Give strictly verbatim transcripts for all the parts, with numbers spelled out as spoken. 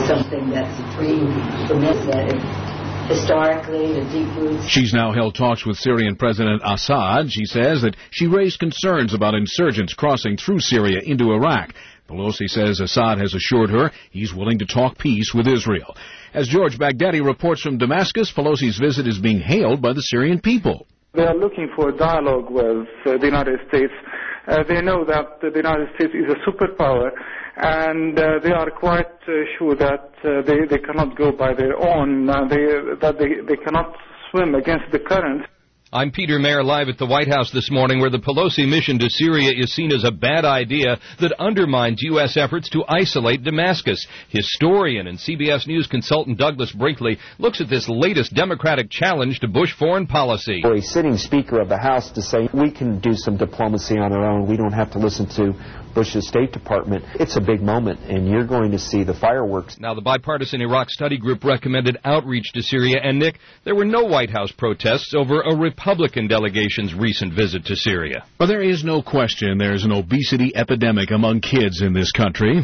something that Supreme permits that historically, the deep roots. She's now held talks with Syrian President Assad. She says that she raised concerns about insurgents crossing through Syria into Iraq. Pelosi says Assad has assured her he's willing to talk peace with Israel. As George Baghdadi reports from Damascus, Pelosi's visit is being hailed by the Syrian people. They are looking for a dialogue with uh, the United States. Uh, they know that the United States is a superpower, and uh, they are quite uh, sure that uh, they, they cannot go by their own, uh, they, that they, they cannot swim against the current. I'm Peter Mayer, live at the White House this morning, where the Pelosi mission to Syria is seen as a bad idea that undermines U S efforts to isolate Damascus. Historian and C B S News consultant Douglas Brinkley looks at this latest Democratic challenge to Bush foreign policy. For a sitting Speaker of the House to say, we can do some diplomacy on our own, we don't have to listen to Bush's State Department, it's a big moment, and you're going to see the fireworks. Now, the bipartisan Iraq study group recommended outreach to Syria, and, Nick, there were no White House protests over a Republican delegation's recent visit to Syria. Well, there is no question there's an obesity epidemic among kids in this country.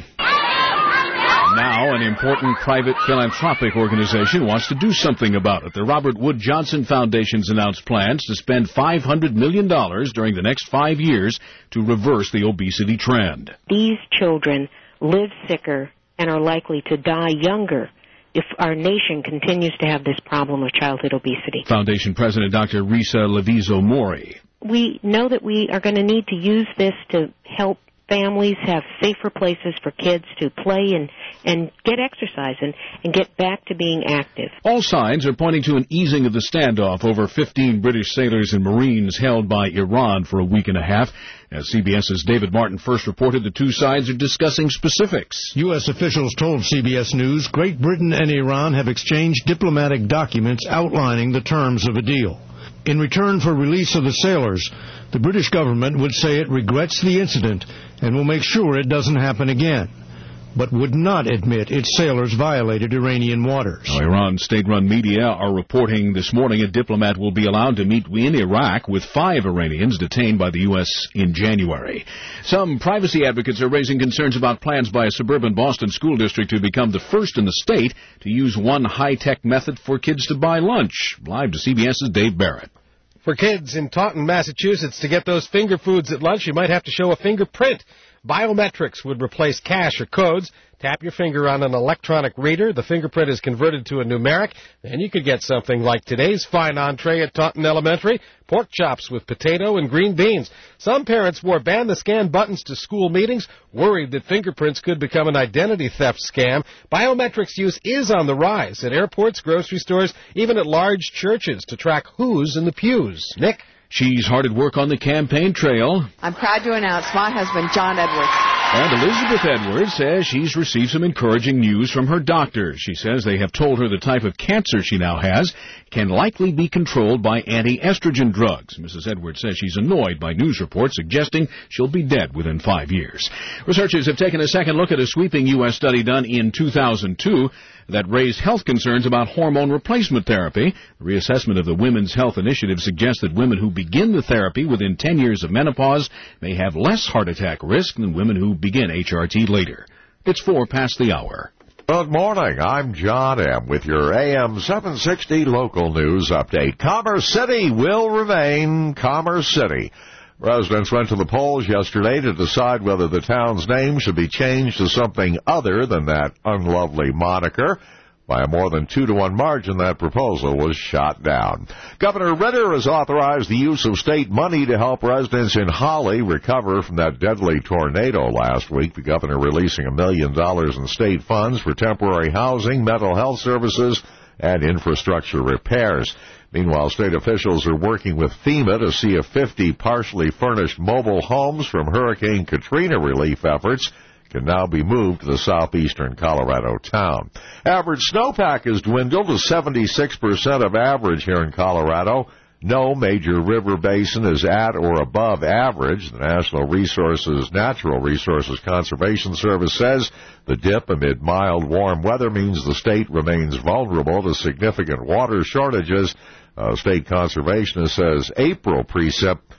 Now, an important private philanthropic organization wants to do something about it. The Robert Wood Johnson Foundation's announced plans to spend five hundred million dollars during the next five years to reverse the obesity trend. These children live sicker and are likely to die younger if our nation continues to have this problem of childhood obesity. Foundation President Doctor Risa Levizo-Mori. We know that we are going to need to use this to help families have safer places for kids to play and, and get exercise and, and get back to being active. All signs are pointing to an easing of the standoff over fifteen British sailors and Marines held by Iran for a week and a half. As CBS's David Martin first reported, the two sides are discussing specifics. U S officials told C B S News Great Britain and Iran have exchanged diplomatic documents outlining the terms of a deal. In return for release of the sailors, the British government would say it regrets the incident and will make sure it doesn't happen again, but would not admit its sailors violated Iranian waters. Now, Iran's state-run media are reporting this morning a diplomat will be allowed to meet in Iraq with five Iranians detained by the U S in January. Some privacy advocates are raising concerns about plans by a suburban Boston school district to become the first in the state to use one high-tech method for kids to buy lunch. Live to CBS's Dave Barrett. For kids in Taunton, Massachusetts, to get those finger foods at lunch, you might have to show a fingerprint. Biometrics would replace cash or codes. Tap your finger on an electronic reader. The fingerprint is converted to a numeric. Then you could get something like today's fine entree at Taunton Elementary, pork chops with potato and green beans. Some parents wore ban-the-scan buttons to school meetings, worried that fingerprints could become an identity theft scam. Biometrics use is on the rise at airports, grocery stores, even at large churches to track who's in the pews. Nick? She's hard at work on the campaign trail. I'm proud to announce my husband, John Edwards. And Elizabeth Edwards says she's received some encouraging news from her doctors. She says they have told her the type of cancer she now has can likely be controlled by anti-estrogen drugs. Missus Edwards says she's annoyed by news reports suggesting she'll be dead within five years. Researchers have taken a second look at a sweeping U S study done in two thousand two that raised health concerns about hormone replacement therapy. The reassessment of the Women's Health Initiative suggests that women who begin the therapy within ten years of menopause may have less heart attack risk than women who begin H R T later. It's four past the hour. Good morning. I'm John M. with your A M seven sixty local news update. Commerce City will remain Commerce City. Residents went to the polls yesterday to decide whether the town's name should be changed to something other than that unlovely moniker. By a more than two to one margin, that proposal was shot down. Governor Ritter has authorized the use of state money to help residents in Holly recover from that deadly tornado last week. The governor releasing a million dollars in state funds for temporary housing, mental health services, and infrastructure repairs. Meanwhile, state officials are working with FEMA to see if fifty partially furnished mobile homes from Hurricane Katrina relief efforts can now be moved to the southeastern Colorado town. Average snowpack has dwindled to seventy-six percent of average here in Colorado. No major river basin is at or above average. The National Resources Natural Resources Conservation Service says the dip amid mild, warm weather means the state remains vulnerable to significant water shortages. Uh, state conservationist says April precip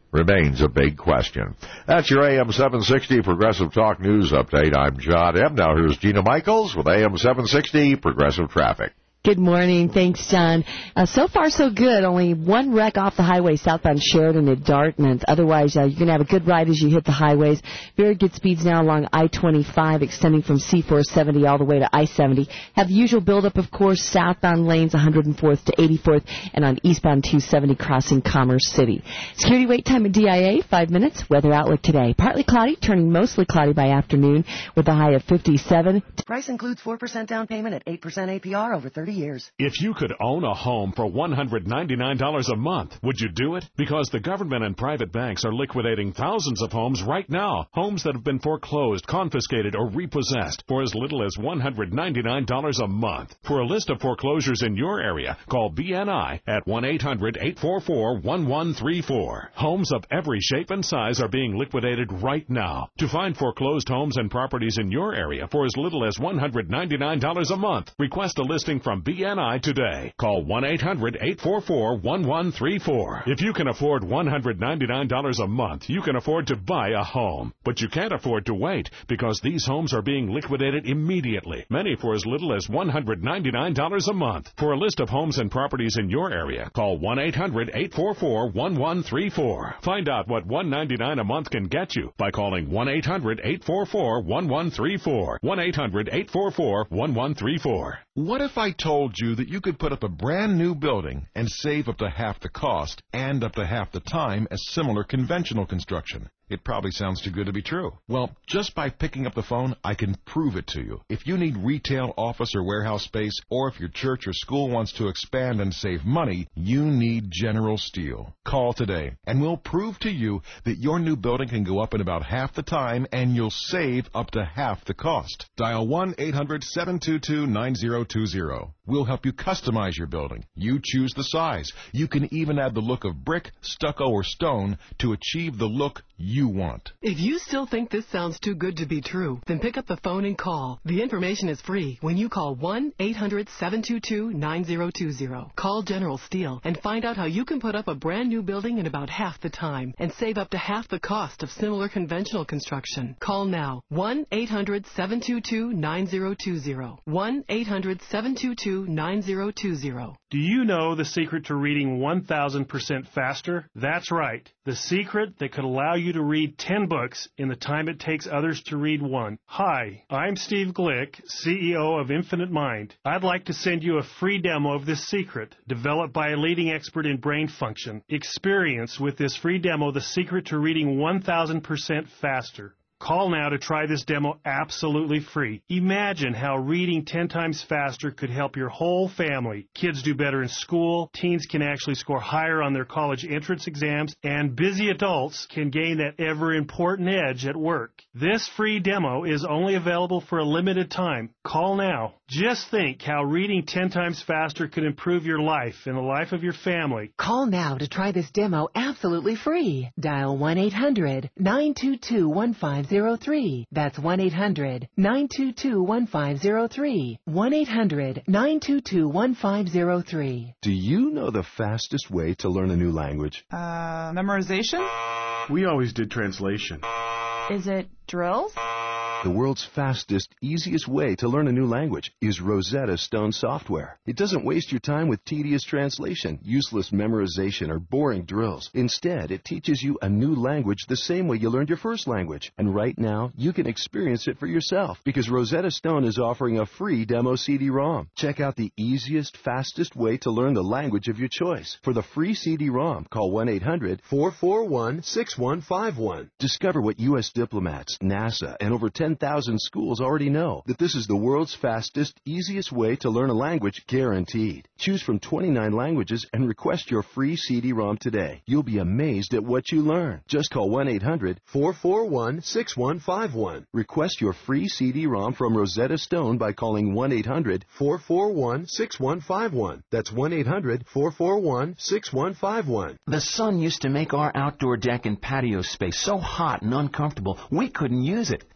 remains a big question. That's your A M seven sixty Progressive Talk News Update. I'm John M. Now here's Gina Michaels with A M seven sixty Progressive Traffic. Good morning. Thanks, John. Uh, so far, so good. Only one wreck off the highway southbound Sheridan at Dartmouth. Otherwise, uh, you're going to have a good ride as you hit the highways. Very good speeds now along I twenty-five, extending from C four seventy all the way to I seventy. Have the usual buildup, of course, southbound lanes one hundred fourth to eighty-fourth, and on eastbound two seventy crossing Commerce City. Security wait time at D I A, five minutes. Weather outlook today. Partly cloudy, turning mostly cloudy by afternoon with a high of fifty-seven. Price includes four percent down payment at eight percent A P R over thirty years. If you could own a home for one hundred ninety-nine dollars a month, would you do it? Because the government and private banks are liquidating thousands of homes right now. Homes that have been foreclosed, confiscated, or repossessed for as little as one hundred ninety-nine dollars a month. For a list of foreclosures in your area, call B N I at one eight hundred eight four four one one three four. Homes of every shape and size are being liquidated right now. To find foreclosed homes and properties in your area for as little as one hundred ninety-nine dollars a month, request a listing from B N I today. Call one eight hundred eight four four one one three four. If you can afford one hundred ninety-nine dollars a month, you can afford to buy a home. But you can't afford to wait because these homes are being liquidated immediately, many for as little as one hundred ninety-nine dollars a month. For a list of homes and properties in your area, call one eight hundred eight four four one one three four. Find out what one hundred ninety-nine dollars a month can get you by calling one eight hundred eight four four one one three four. one eight hundred eight four four one one three four. What if I told you that you could put up a brand new building and save up to half the cost and up to half the time as similar conventional construction? It probably sounds too good to be true. Well, just by picking up the phone, I can prove it to you. If you need retail, office, or warehouse space, or if your church or school wants to expand and save money, you need General Steel. Call today, and we'll prove to you that your new building can go up in about half the time, and you'll save up to half the cost. Dial one eight hundred seven two two nine zero two zero. We'll help you customize your building. You choose the size. You can even add the look of brick, stucco, or stone to achieve the look you want. If you still think this sounds too good to be true, then pick up the phone and call. The information is free when you call one eight hundred seven two two nine zero two zero. Call General Steel and find out how you can put up a brand new building in about half the time and save up to half the cost of similar conventional construction. Call now. one eight hundred seven two two nine zero two zero. one eight hundred seven two two nine zero two zero. Do you know the secret to reading one thousand percent faster? That's right. The secret that could allow you to read ten books in the time it takes others to read one. Hi, I'm Steve Glick, C E O of Infinite Mind. I'd like to send you a free demo of this secret, developed by a leading expert in brain function. Experience with this free demo the secret to reading one thousand percent faster. Call now to try this demo absolutely free. Imagine how reading ten times faster could help your whole family. Kids do better in school, teens can actually score higher on their college entrance exams, and busy adults can gain that ever-important edge at work. This free demo is only available for a limited time. Call now. Just think how reading ten times faster could improve your life and the life of your family. Call now to try this demo absolutely free. Dial one eight hundred nine two two one five zero three. That's one eight hundred nine two two one five zero three. one eight hundred nine two two one five zero three. Do you know the fastest way to learn a new language? Uh, memorization? We always did translation. Is it drills? The world's fastest, easiest way to learn a new language is Rosetta Stone software. It doesn't waste your time with tedious translation, useless memorization, or boring drills. Instead, it teaches you a new language the same way you learned your first language. And right now, you can experience it for yourself because Rosetta Stone is offering a free demo C D ROM. Check out the easiest, fastest way to learn the language of your choice. For the free C D ROM, call one eight hundred four four one six one five one. Discover what U S diplomats, NASA, and over ten thousand schools already know, that this is the world's fastest, easiest way to learn a language, guaranteed. Choose from twenty-nine languages and request your free C D ROM today. You'll be amazed at what you learn. Just call one eight hundred four four one six one five one. Request your free C D ROM from Rosetta Stone by calling one eight hundred four four one six one five one. That's one eight hundred four four one six one five one. The sun used to make our outdoor deck and patio space so hot and uncomfortable we couldn't use it. But then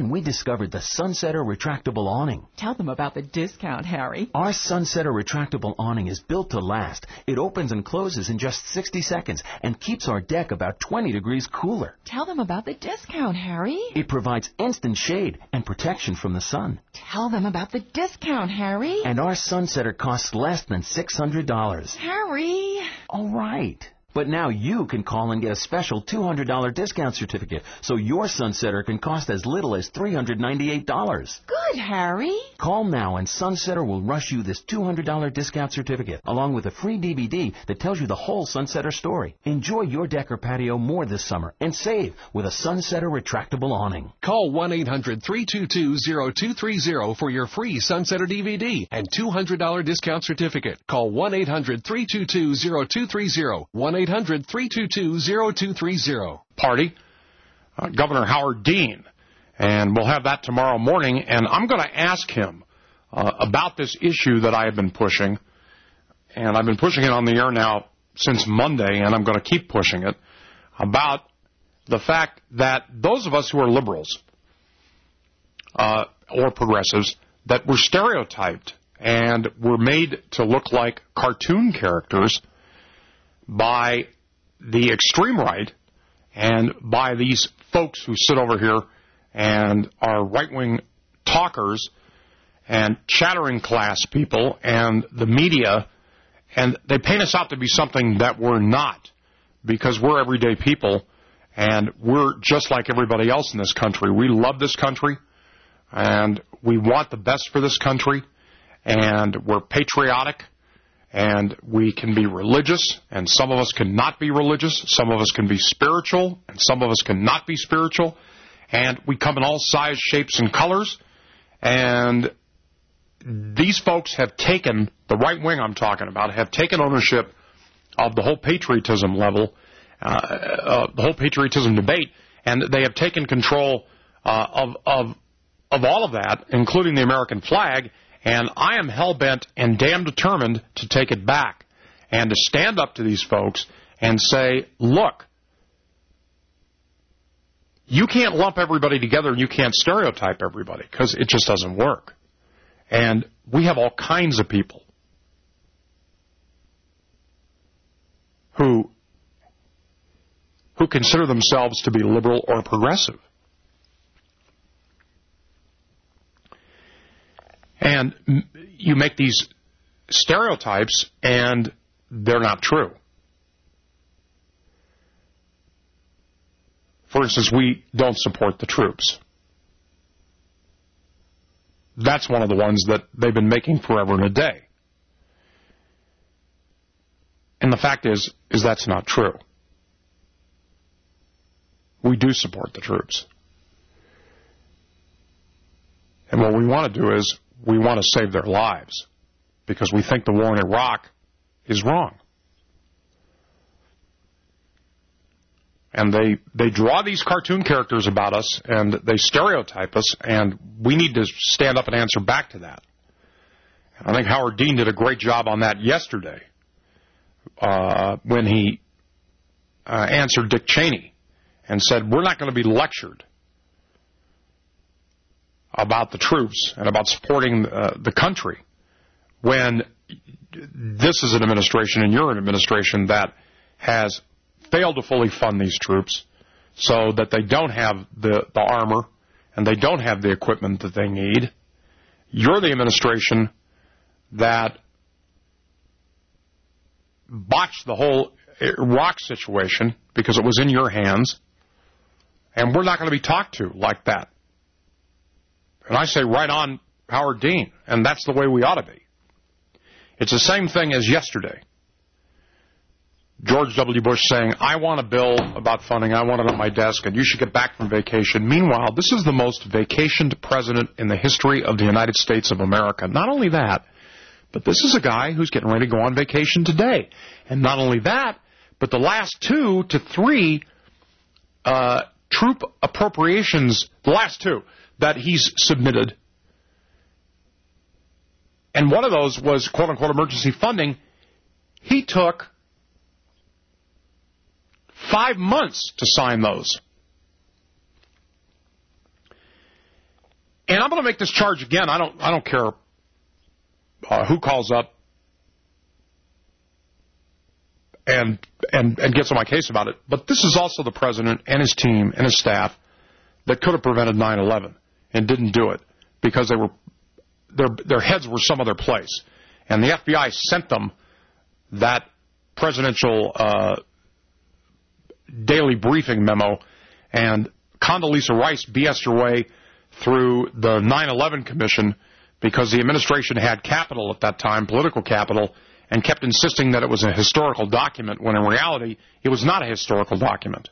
Then we discovered the Sunsetter retractable awning. Tell them about the discount, Harry. Our Sunsetter retractable awning is built to last. It opens and closes in just sixty seconds and keeps our deck about twenty degrees cooler. Tell them about the discount, Harry. It provides instant shade and protection from the sun. Tell them about the discount, Harry. And our Sunsetter costs less than six hundred dollars. Harry. All right. But now you can call and get a special two hundred dollars discount certificate, so your Sunsetter can cost as little as three hundred ninety-eight dollars. Good, Harry. Call now and Sunsetter will rush you this two hundred dollars discount certificate, along with a free D V D that tells you the whole Sunsetter story. Enjoy your deck or patio more this summer and save with a Sunsetter retractable awning. Call one eight hundred three two two zero two three zero for your free Sunsetter D V D and two hundred dollars discount certificate. Call one eight hundred three two two zero two three zero. one eight hundred three two two zero two three zero. Party, uh, Governor Howard Dean, and we'll have that tomorrow morning, and I'm going to ask him uh, about this issue that I have been pushing, and I've been pushing it on the air now since Monday, and I'm going to keep pushing it, about the fact that those of us who are liberals uh, or progressives, that we're stereotyped and we're made to look like cartoon characters by the extreme right and by these folks who sit over here and are right-wing talkers and chattering class people and the media, and they paint us out to be something that we're not, because we're everyday people and we're just like everybody else in this country. We love this country and we want the best for this country, and we're patriotic. And we can be religious, and some of us can not be religious. Some of us can be spiritual, and some of us can not be spiritual. And we come in all sizes, shapes, and colors. And these folks have taken, the right wing I'm talking about, have taken ownership of the whole patriotism level, uh, uh, the whole patriotism debate, and they have taken control uh, of, of, of all of that, including the American flag. And I am hell-bent and damn determined to take it back and to stand up to these folks and say, look, you can't lump everybody together and you can't stereotype everybody, because it just doesn't work. And we have all kinds of people who, who consider themselves to be liberal or progressive. And you make these stereotypes, and they're not true. For instance, we don't support the troops. That's one of the ones that they've been making forever and a day. And the fact is, is that's not true. We do support the troops. And what we want to do is, we want to save their lives because we think the war in Iraq is wrong. And they, they draw these cartoon characters about us, and they stereotype us, and we need to stand up and answer back to that. And I think Howard Dean did a great job on that yesterday uh, when he uh, answered Dick Cheney and said, we're not going to be lectured about the troops and about supporting uh, the country when this is an administration and you're an administration that has failed to fully fund these troops so that they don't have the, the armor and they don't have the equipment that they need. You're the administration that botched the whole Iraq situation because it was in your hands, and we're not going to be talked to like that. And I say right on Howard Dean, and that's the way we ought to be. It's the same thing as yesterday. George W. Bush saying, I want a bill about funding, I want it on my desk, and you should get back from vacation. Meanwhile, this is the most vacationed president in the history of the United States of America. Not only that, but this is a guy who's getting ready to go on vacation today. And not only that, but the last two to three uh, troop appropriations, the last two, that he's submitted, and one of those was quote-unquote emergency funding, he took five months to sign those. And I'm going to make this charge again. I don't I don't care uh, who calls up and, and, and gets on my case about it. But this is also the president and his team and his staff that could have prevented nine eleven and didn't do it because they were their their heads were some other place. And the F B I sent them that presidential uh, daily briefing memo, and Condoleezza Rice B S'd her way through the nine eleven Commission because the administration had capital at that time, political capital, and kept insisting that it was a historical document when in reality it was not a historical document.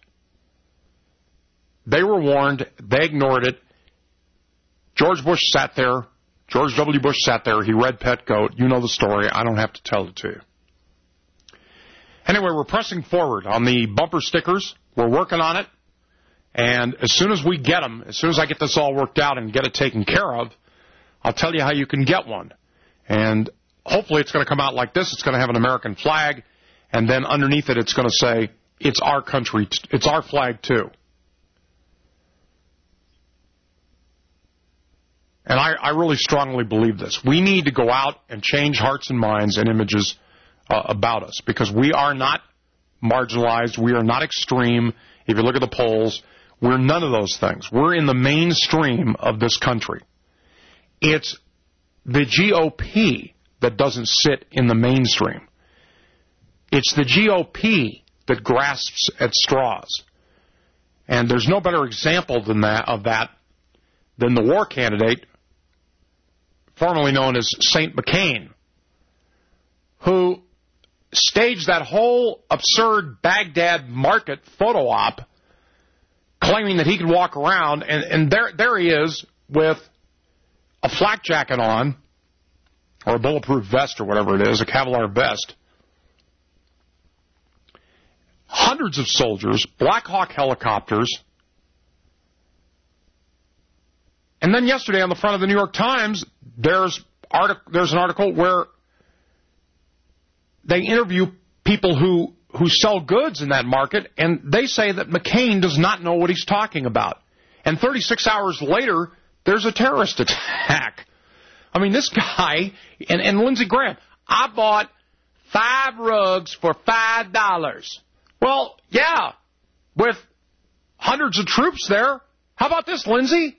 They were warned. They ignored it. George Bush sat there. George W. Bush sat there. He read Petcoat. You know the story. I don't have to tell it to you. Anyway, we're pressing forward on the bumper stickers. We're working on it. And as soon as we get them, as soon as I get this all worked out and get it taken care of, I'll tell you how you can get one. And hopefully it's going to come out like this. It's going to have an American flag. And then underneath it, it's going to say, it's our country. It's our flag, too. And I, I really strongly believe this. We need to go out and change hearts and minds and images uh, about us because we are not marginalized. We are not extreme. If you look at the polls, we're none of those things. We're in the mainstream of this country. It's the G O P that doesn't sit in the mainstream. It's the G O P that grasps at straws. And there's no better example than that of that than the war candidate, formerly known as Saint McCain, who staged that whole absurd Baghdad market photo op, claiming that he could walk around, and, and there, there he is with a flak jacket on, or a bulletproof vest or whatever it is, a Kevlar vest, hundreds of soldiers, Black Hawk helicopters. And then yesterday on the front of the New York Times, there's artic- there's an article where they interview people who, who sell goods in that market, and they say that McCain does not know what he's talking about. And thirty-six hours later, there's a terrorist attack. I mean, this guy, and, and Lindsey Graham, I bought five rugs for five dollars. Well, yeah, with hundreds of troops there. How about this, Lindsey?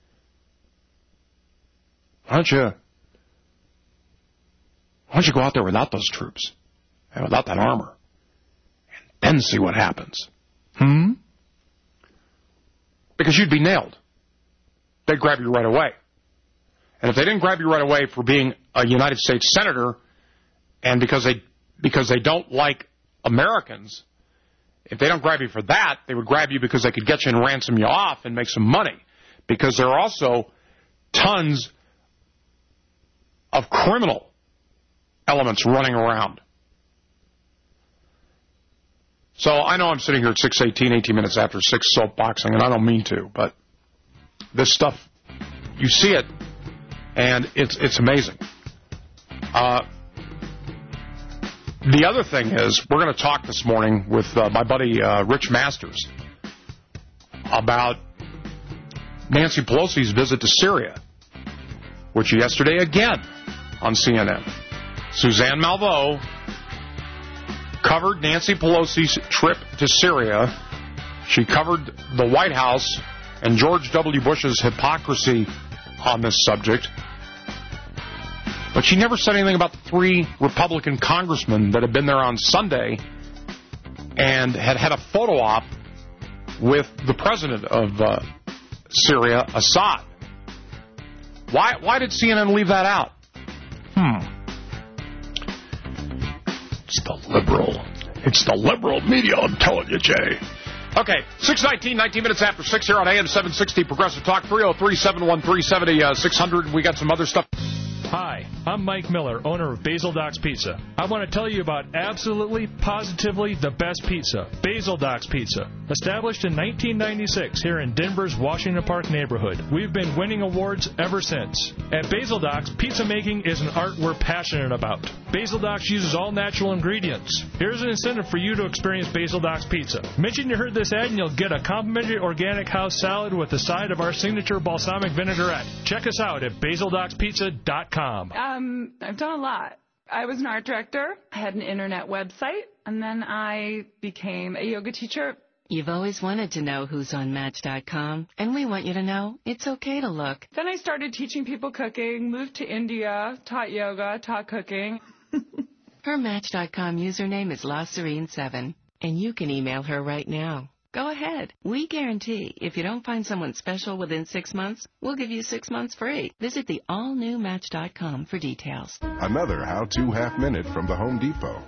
Why don't you, why don't you go out there without those troops and without that armor and then see what happens? Hmm? Because you'd be nailed. They'd grab you right away. And if they didn't grab you right away for being a United States senator and because they because they don't like Americans, if they don't grab you for that, they would grab you because they could get you and ransom you off and make some money. Because there are also tons of criminal elements running around. So I know I'm sitting here at six eighteen, eighteen minutes after six soapboxing, and I don't mean to, but this stuff, you see it, and it's it's amazing. Uh, the other thing is, we're going to talk this morning with uh, my buddy uh, Rich Masters about Nancy Pelosi's visit to Syria, which yesterday again on C N N, Suzanne Malveaux covered Nancy Pelosi's trip to Syria. She covered the White House and George W. Bush's hypocrisy on this subject. But she never said anything about the three Republican congressmen that had been there on Sunday and had had a photo op with the president of uh, Syria, Assad. Why, why did C N N leave that out? Hmm. It's the liberal. It's the liberal media, I'm telling you, Jay. Okay, six nineteen, nineteen minutes after six here on A M seven sixty Progressive Talk, three oh three, seven one three, seven oh six hundred. We got some other stuff. Hi, I'm Mike Miller, owner of Basil Doc's Pizza. I want to tell you about absolutely, positively the best pizza, Basil Doc's Pizza. Established in nineteen ninety-six here in Denver's Washington Park neighborhood, we've been winning awards ever since. At Basil Doc's, pizza making is an art we're passionate about. Basil Doc's uses all natural ingredients. Here's an incentive for you to experience Basil Doc's Pizza. Mention you heard this ad and you'll get a complimentary organic house salad with a side of our signature balsamic vinaigrette. Check us out at basil docs pizza dot com. Um, I've done a lot. I was an art director. I had an internet website, and then I became a yoga teacher. You've always wanted to know who's on Match dot com, and we want you to know it's okay to look. Then I started teaching people cooking, moved to India, taught yoga, taught cooking. Her Match dot com username is La Serene seven, and you can email her right now. Go ahead. We guarantee if you don't find someone special within six months, we'll give you six months free. Visit the all-new Match dot com for details. Another how-to half-minute from the Home Depot.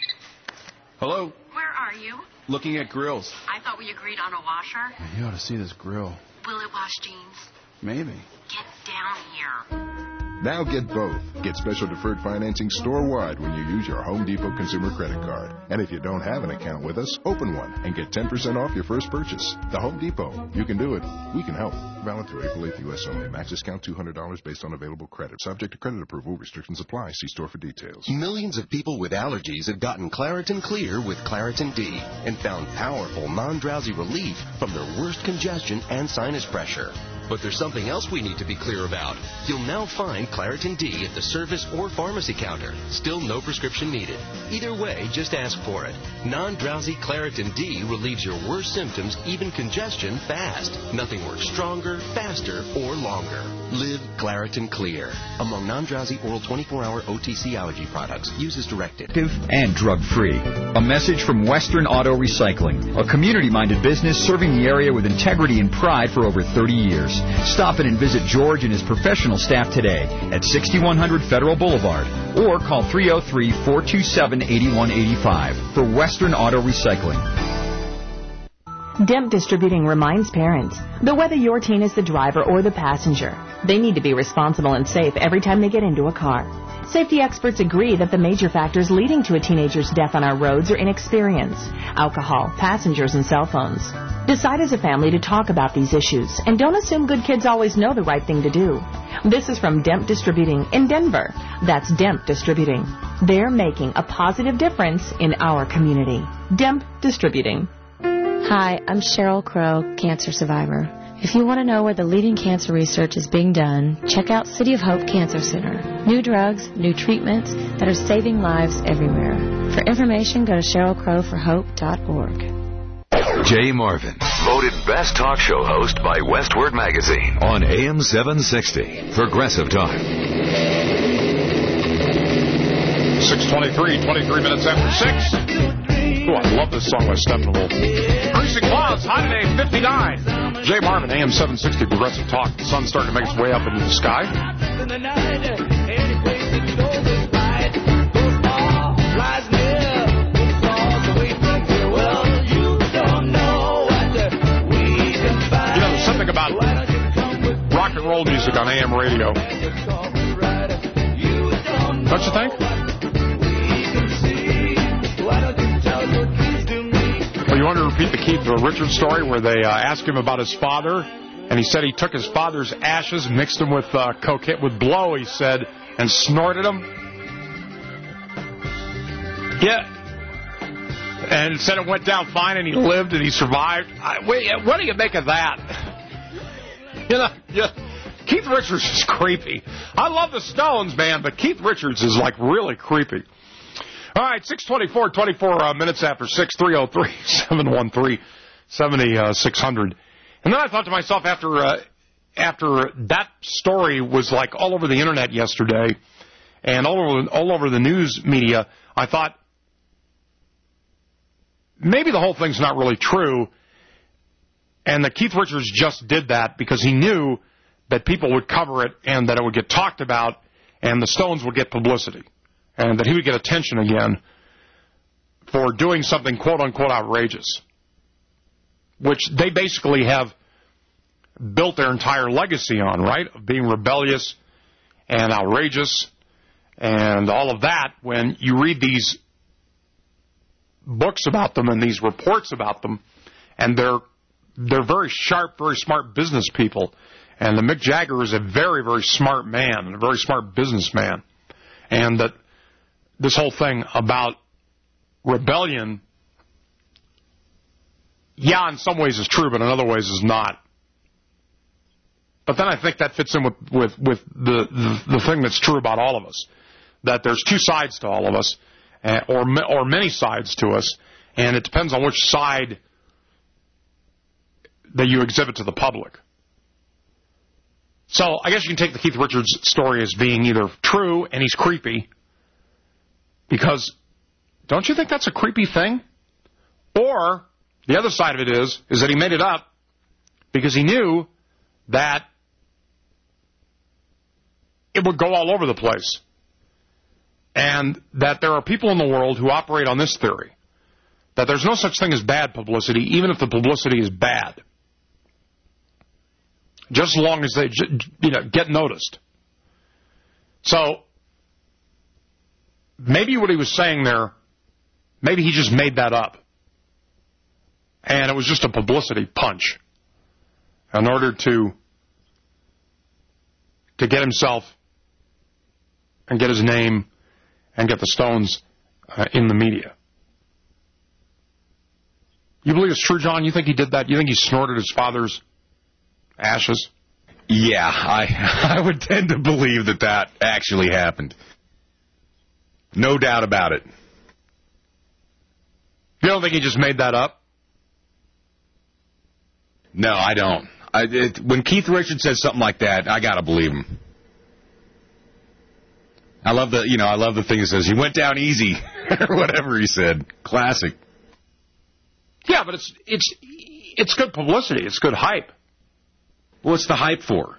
Hello? Where are you? Looking at grills. I thought we agreed on a washer. You ought to see this grill. Will it wash jeans? Maybe. Get down here. Now get both. Get special deferred financing store-wide when you use your Home Depot consumer credit card. And if you don't have an account with us, open one and get ten percent off your first purchase. The Home Depot. You can do it. We can help. Valid through April eighth, U S only. Max discount two hundred dollars based on available credit. Subject to credit approval. Restrictions apply. See store for details. Millions of people with allergies have gotten Claritin Clear with Claritin D and found powerful non-drowsy relief from their worst congestion and sinus pressure. But there's something else we need to be clear about. You'll now find Claritin D at the service or pharmacy counter. Still no prescription needed. Either way, just ask for it. Non-drowsy Claritin D relieves your worst symptoms, even congestion, fast. Nothing works stronger, faster, or longer. Live Claritin Clear. Among non-drowsy oral twenty-four hour O T C allergy products. Use as directed. And drug-free. A message from Western Auto Recycling, a community-minded business serving the area with integrity and pride for over thirty years. Stop in and visit George and his professional staff today at sixty-one hundred Federal Boulevard or call three oh three, four two seven, eight one eight five for Western Auto Recycling. Demp Distributing reminds parents that whether your teen is the driver or the passenger, they need to be responsible and safe every time they get into a car. Safety experts agree that the major factors leading to a teenager's death on our roads are inexperience, alcohol, passengers, and cell phones. Decide as a family to talk about these issues, and don't assume good kids always know the right thing to do. This is from Demp Distributing in Denver. That's Demp Distributing. They're making a positive difference in our community. Demp Distributing. Hi, I'm Cheryl Crow, cancer survivor. If you want to know where the leading cancer research is being done, check out City of Hope Cancer Center. New drugs, new treatments that are saving lives everywhere. For information, go to cheryl crow for hope dot org. Jay Marvin, voted best talk show host by Westword Magazine on A M seven sixty. Progressive Talk. six twenty-three, twenty-three minutes after six. Ooh, I love this song by Steppenwolf. Greasy clouds, high today, fifty-nine. Jay Marvin, A M seven sixty, Progressive Talk. The sun's starting to make its way up into the sky. You know, there's something about rock and roll music on A M radio. Don't you think? Well, you want to repeat the Keith Richards story where they uh, asked him about his father, and he said he took his father's ashes, mixed them with uh, cocaine, with blow, he said, and snorted them? Yeah. And said it went down fine, and he lived, and he survived. I, wait, what do you make of that? You know, yeah, Keith Richards is creepy. I love the Stones, man, but Keith Richards is, like, really creepy. All right, six twenty-four, twenty-four uh, minutes after six, three oh three, seven one three, seven six hundred. And then I thought to myself, after uh, after that story was like all over the internet yesterday and all over, all over the news media, I thought maybe the whole thing's not really true, and that Keith Richards just did that because he knew that people would cover it and that it would get talked about and the Stones would get publicity. And that he would get attention again for doing something quote-unquote outrageous, which they basically have built their entire legacy on, right? Of being rebellious and outrageous and all of that, when you read these books about them and these reports about them, and they're they're very sharp, very smart business people. And the Mick Jagger is a very, very smart man, and a very smart businessman. And that this whole thing about rebellion, yeah, in some ways is true, but in other ways is not. But then I think that fits in with, with, with the, the, the thing that's true about all of us, that there's two sides to all of us, uh, or, or many sides to us, and it depends on which side that you exhibit to the public. So I guess you can take the Keith Richards story as being either true and he's creepy, because don't you think that's a creepy thing? Or the other side of it is, is that he made it up because he knew that it would go all over the place. And that there are people in the world who operate on this theory, that there's no such thing as bad publicity, even if the publicity is bad, just as long as they you know, get noticed. So maybe what he was saying there, maybe he just made that up. And it was just a publicity punch in order to to get himself and get his name and get the Stones uh, in the media. You believe it's true, John? You think he did that? You think he snorted his father's ashes? Yeah, I I would tend to believe that that actually happened. No doubt about it. You don't think he just made that up? No, I don't. I, it, when Keith Richards says something like that, I gotta believe him. I love the, you know, I love the thing that says he went down easy or whatever he said. Classic. Yeah, but it's it's it's good publicity. It's good hype. What's the hype for?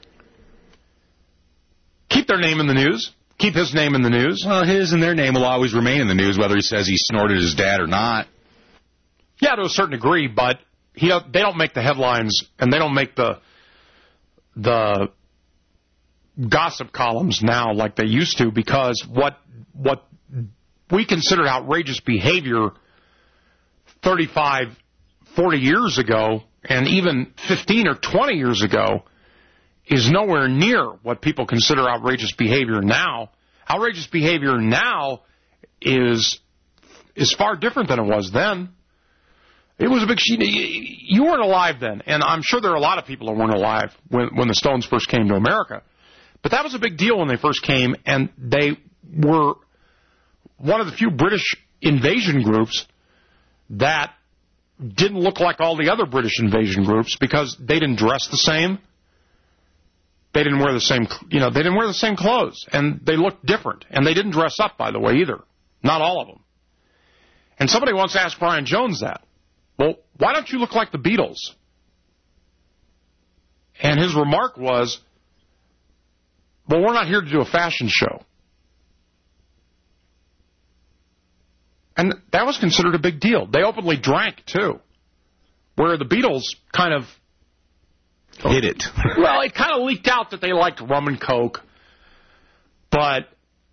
Keep their name in the news. Keep his name in the news. Well, his and their name will always remain in the news, whether he says he snorted his dad or not. Yeah, to a certain degree, but he don't, they don't make the headlines, and they don't make the the gossip columns now like they used to, because what what we considered outrageous behavior thirty-five, forty years ago, and even fifteen or twenty years ago, is nowhere near what people consider outrageous behavior now. Outrageous behavior now is is far different than it was then. It was a big... You weren't alive then, and I'm sure there are a lot of people who weren't alive when, when the Stones first came to America. But that was a big deal when they first came, and they were one of the few British invasion groups that didn't look like all the other British invasion groups, because they didn't dress the same. They didn't wear the same, you know, they didn't wear the same clothes, and they looked different. And they didn't dress up, by the way, either. Not all of them. And somebody once asked Brian Jones that. Well, why don't you look like the Beatles? And his remark was, well, we're not here to do a fashion show. And that was considered a big deal. They openly drank, too. Where the Beatles kind of... hid it. Well, it kind of leaked out that they liked rum and coke, but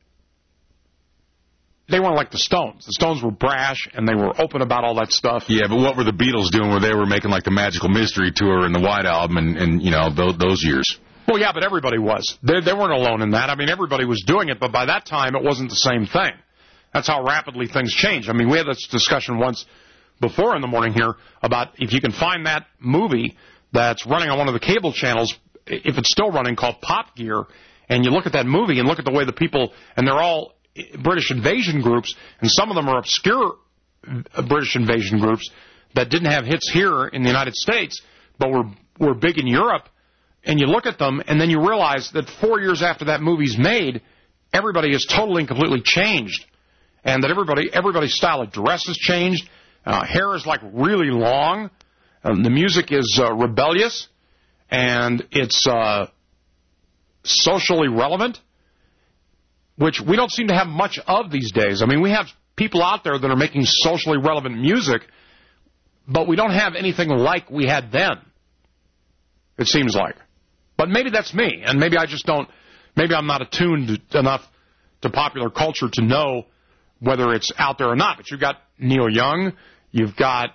they weren't like the Stones. The Stones were brash, and they were open about all that stuff. Yeah, but what were the Beatles doing where they were making like the Magical Mystery Tour and the White Album and, and you know, those, those years? Well, yeah, but everybody was. They, they weren't alone in that. I mean, everybody was doing it, but by that time, it wasn't the same thing. That's how rapidly things change. I mean, we had this discussion once before in the morning here about if you can find that movie that's running on one of the cable channels, if it's still running, called Pop Gear, and you look at that movie and look at the way the people, and they're all British invasion groups, and some of them are obscure British invasion groups that didn't have hits here in the United States, but were, were big in Europe, and you look at them, and then you realize that four years after that movie's made, everybody is totally and completely changed, and that everybody everybody's style of dress has changed, uh, hair is like really long, Um, the music is uh, rebellious, and it's uh, socially relevant, which we don't seem to have much of these days. I mean, we have people out there that are making socially relevant music, but we don't have anything like we had then, it seems like. But maybe that's me, and maybe I just don't, maybe I'm not attuned enough to popular culture to know whether it's out there or not. But you've got Neil Young. You've got,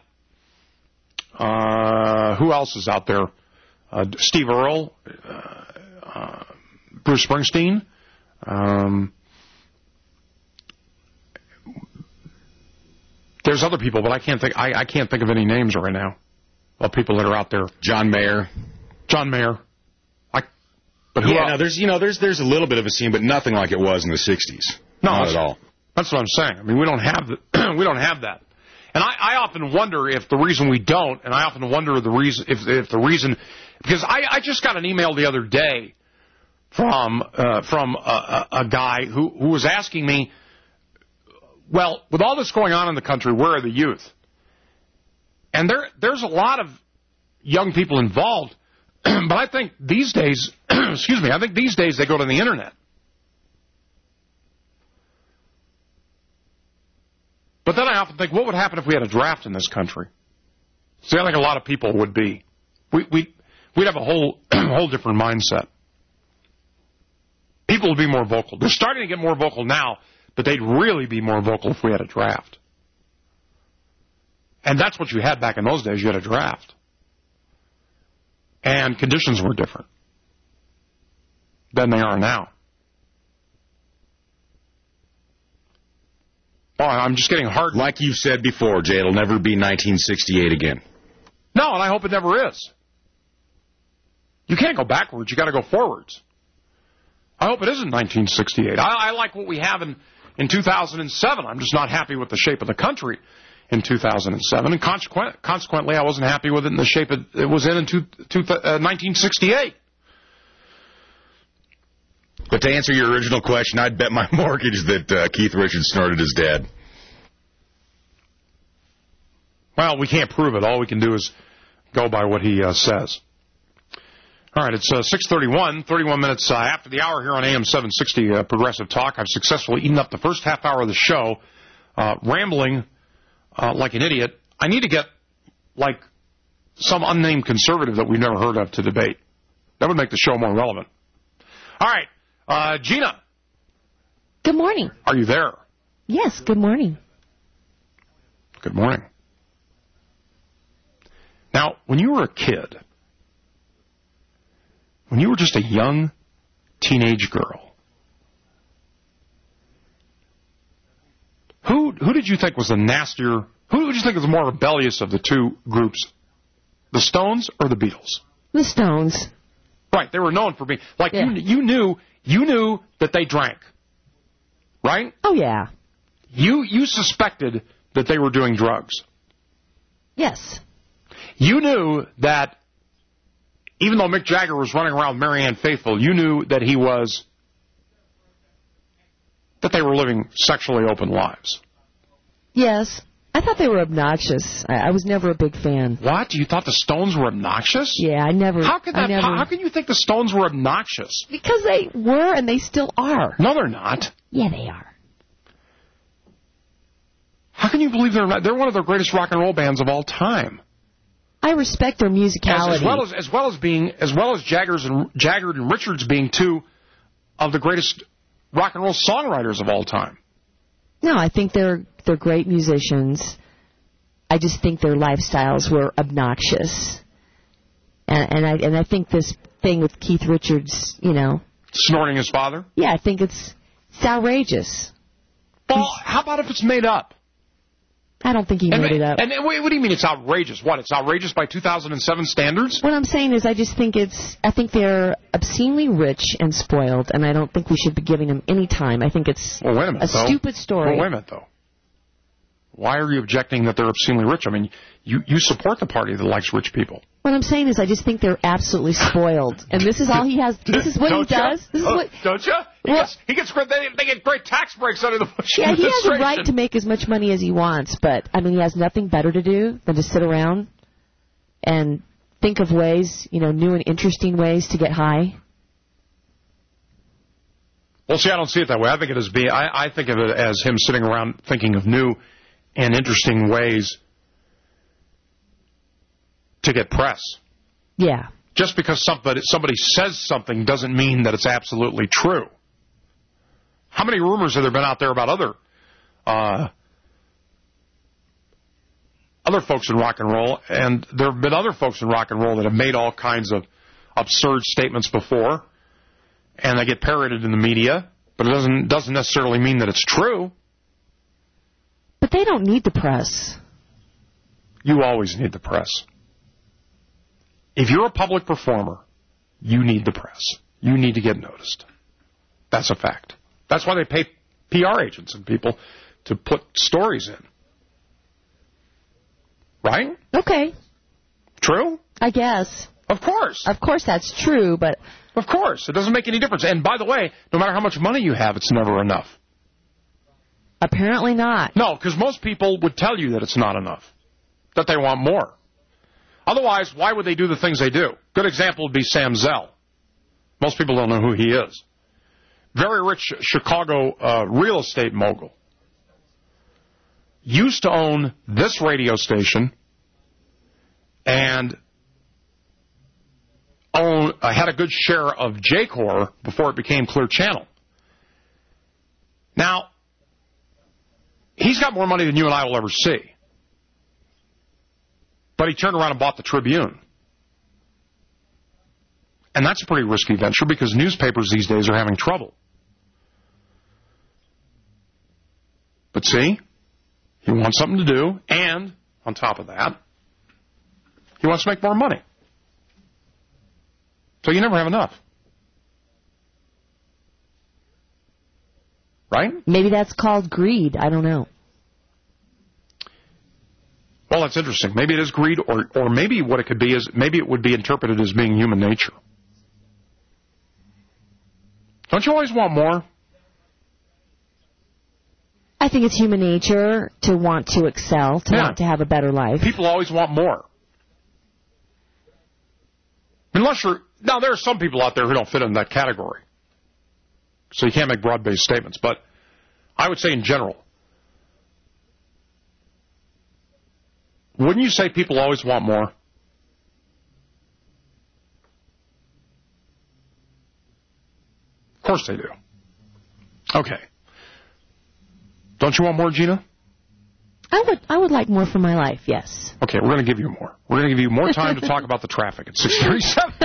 uh, who else is out there? Uh, Steve Earle, uh, uh, Bruce Springsteen. Um, there's other people, but I can't think. I, I can't think of any names right now of people that are out there. John Mayer. John Mayer. I. But who yeah, else? no, there's you know there's there's a little bit of a scene, but nothing like it was in the sixties. No, not at all. That's what I'm saying. I mean, we don't have the, we don't have that. And I, I often wonder if the reason we don't, and I often wonder the reason if if the reason, because I, I just got an email the other day from uh, from a, a, a guy who who was asking me, well, with all this going on in the country, where are the youth? And there there's a lot of young people involved, but I think these days, excuse me, I think these days they go to the internet. But then I often think, what would happen if we had a draft in this country? See, I think a lot of people would be. We, we, we'd have a whole whole different mindset. People would be more vocal. They're starting to get more vocal now, but they'd really be more vocal if we had a draft. And that's what you had back in those days. You had a draft. And conditions were different than they are now. Oh, I'm just getting hard. Like you said before, Jay, it'll never be nineteen sixty-eight again. No, and I hope it never is. You can't go backwards. You got to go forwards. I hope it isn't nineteen sixty-eight. I, I like what we have in, in two thousand seven. I'm just not happy with the shape of the country in two thousand seven, and consequent, consequently, I wasn't happy with it in the shape it, it was in in two, two, uh, nineteen sixty-eight. But to answer your original question, I'd bet my mortgage that uh, Keith Richards snorted his dad. Well, we can't prove it. All we can do is go by what he uh, says. All right, it's uh, six thirty-one, thirty-one minutes uh, after the hour here on A M seven sixty uh, Progressive Talk. I've successfully eaten up the first half hour of the show, uh, rambling uh, like an idiot. I need to get, like, some unnamed conservative that we've never heard of to debate. That would make the show more relevant. All right. Uh, Gina. Good morning. Are you there? Yes, good morning. Good morning. Now, when you were a kid, when you were just a young teenage girl, who who did you think was the nastier, who did you think was the more rebellious of the two groups? The Stones or the Beatles? The Stones. Right, they were known for being, like, Yeah. you, you knew You knew that they drank, right? Oh, yeah. You you suspected that they were doing drugs. Yes. You knew that even though Mick Jagger was running around Marianne Faithfull, you knew that he was, that they were living sexually open lives. Yes. I thought they were obnoxious. I, I was never a big fan. What? You thought the Stones were obnoxious? Yeah, I never... How could that? I never, How, how can you think the Stones were obnoxious? Because they were and they still are. No, they're not. Yeah, they are. How can you believe they're not? They're one of the greatest rock and roll bands of all time. I respect their musicality. As, as well as as well as being as well as Jaggers and Jagger and Richards being two of the greatest rock and roll songwriters of all time. No, I think they're they're great musicians. I just think their lifestyles were obnoxious, and, and I and I think this thing with Keith Richards, you know, snorting his father. Yeah, I think it's it's outrageous. Well, how about if it's made up? I don't think he and, made it up. And, and what do you mean it's outrageous? What, it's outrageous by two thousand seven standards? What I'm saying is I just think it's, I think they're obscenely rich and spoiled, and I don't think we should be giving them any time. I think it's well, wait a, minute, a though. stupid story. Well, wait a minute, though. Why are you objecting that they're obscenely rich? I mean, you, you support the party that likes rich people. What I'm saying is I just think they're absolutely spoiled, and this is all he has. This is what he does. This is oh, what. Don't you? He well, gets, he gets great. They, they get great tax breaks under the Bush Yeah, he has a administration. right to make as much money as he wants, but I mean, he has nothing better to do than to sit around and think of ways, you know, new and interesting ways to get high. Well, see, I don't see it that way. I think it as being. I, I think of it as him sitting around thinking of new and interesting ways to get press. Yeah. Just because somebody somebody says something doesn't mean that it's absolutely true. How How many rumors have there been out there about other uh, other folks in rock and roll? And there have been other folks in rock and roll that have made all kinds of absurd statements before, and they get parroted in the media, but it doesn't doesn't necessarily mean that it's true. But they don't need the press. You always need the press. If you're a public performer, you need the press. You need to get noticed. That's a fact. That's why they pay P R agents and people to put stories in. Right? Okay. True? I guess. Of course. Of course that's true, but... Of course. It doesn't make any difference. And by the way, no matter how much money you have, it's never enough. Apparently not. No, because most people would tell you that it's not enough, that they want more. Otherwise, why would they do the things they do? Good example would be Sam Zell. Most people don't know who he is. Very rich Chicago uh, real estate mogul. Used to own this radio station and own, uh, had a good share of J Corps before it became Clear Channel. Now, he's got more money than you and I will ever see. But he turned around and bought the Tribune. And that's a pretty risky venture because newspapers these days are having trouble. But see, he wants something to do, and on top of that, he wants to make more money. So you never have enough. Right? Maybe that's called greed. I don't know. Well, that's interesting. Maybe it is greed, or, or maybe what it could be is maybe it would be interpreted as being human nature. Don't you always want more? I think it's human nature to want to excel, to Yeah. want to have a better life. People always want more. Unless you're... Now, there are some people out there who don't fit in that category. So you can't make broad-based statements. But I would say in general, wouldn't you say people always want more? Of course they do. Okay. Don't you want more, Gina? I would I would like more for my life, yes. Okay, we're going to give you more. We're going to give you more time to talk about the traffic at six thirty-seven.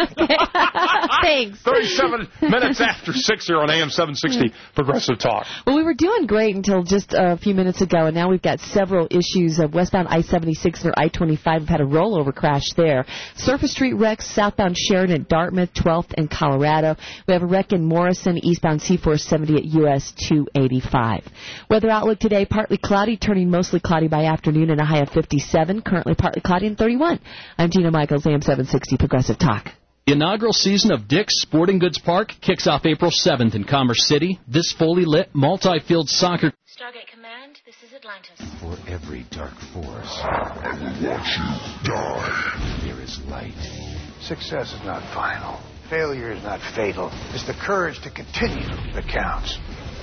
Thanks. thirty-seven minutes after six here on A M seven sixty Progressive Talk. Well, we were doing great until just a few minutes ago, and now we've got several issues of westbound I seventy-six or I twenty-five. We've had a rollover crash there. Surface Street wrecks, southbound Sheridan at Dartmouth, twelfth and Colorado. We have a wreck in Morrison, eastbound C four seventy at U S two eighty-five. Weather outlook today, partly cloudy, turning mostly cloudy by afternoon and a high of fifty-seven. Currently partly cloudy and thirty-one. I'm Gina Michaels, A M seven sixty Progressive Talk. The inaugural season of Dick's Sporting Goods Park kicks off April seventh in Commerce City. This fully lit, multi-field soccer... Stargate Command, this is Atlantis. For every dark force, I will watch you die. There is light. Success is not final. Failure is not fatal. It's the courage to continue that counts.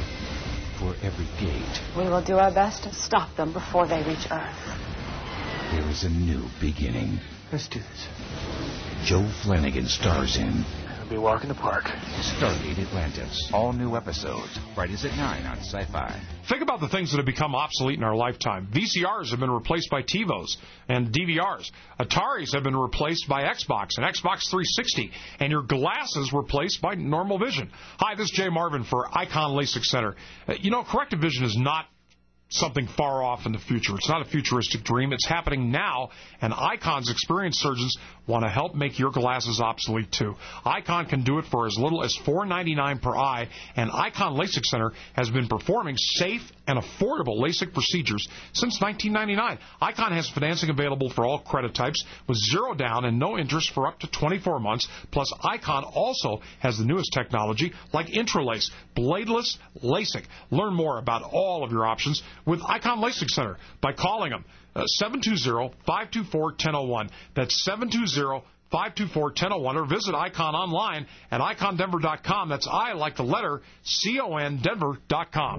For every gate, We will do our best to stop them before they reach Earth. there is a new beginning. Let's do this. Joe Flanagan stars in I'll be walking the park. Stargate Atlantis. All new episodes, Fridays at nine on Sci-Fi. Think about the things that have become obsolete in our lifetime. V C Rs have been replaced by TiVos and D V Rs. Ataris have been replaced by Xbox and Xbox three sixty. And your glasses replaced by normal vision. Hi, this is Jay Marvin for Icon LASIK Center. Uh, you know, corrective vision is not something far off in the future. It's not a futuristic dream. It's happening now, and Icon's experienced surgeons want to help make your glasses obsolete too. Icon can do it for as little as four dollars and ninety-nine cents per eye, and Icon LASIK Center has been performing safe and affordable LASIK procedures since nineteen ninety-nine. Icon has financing available for all credit types with zero down and no interest for up to twenty-four months. Plus, Icon also has the newest technology like Intralace, bladeless LASIK. Learn more about all of your options with Icon LASIK Center by calling them uh, seven two zero, five two four, one zero zero one. That's seven two zero, five two four, one zero zero one, or visit Icon online at icon denver dot com. That's I like the letter C O N Denver dot com.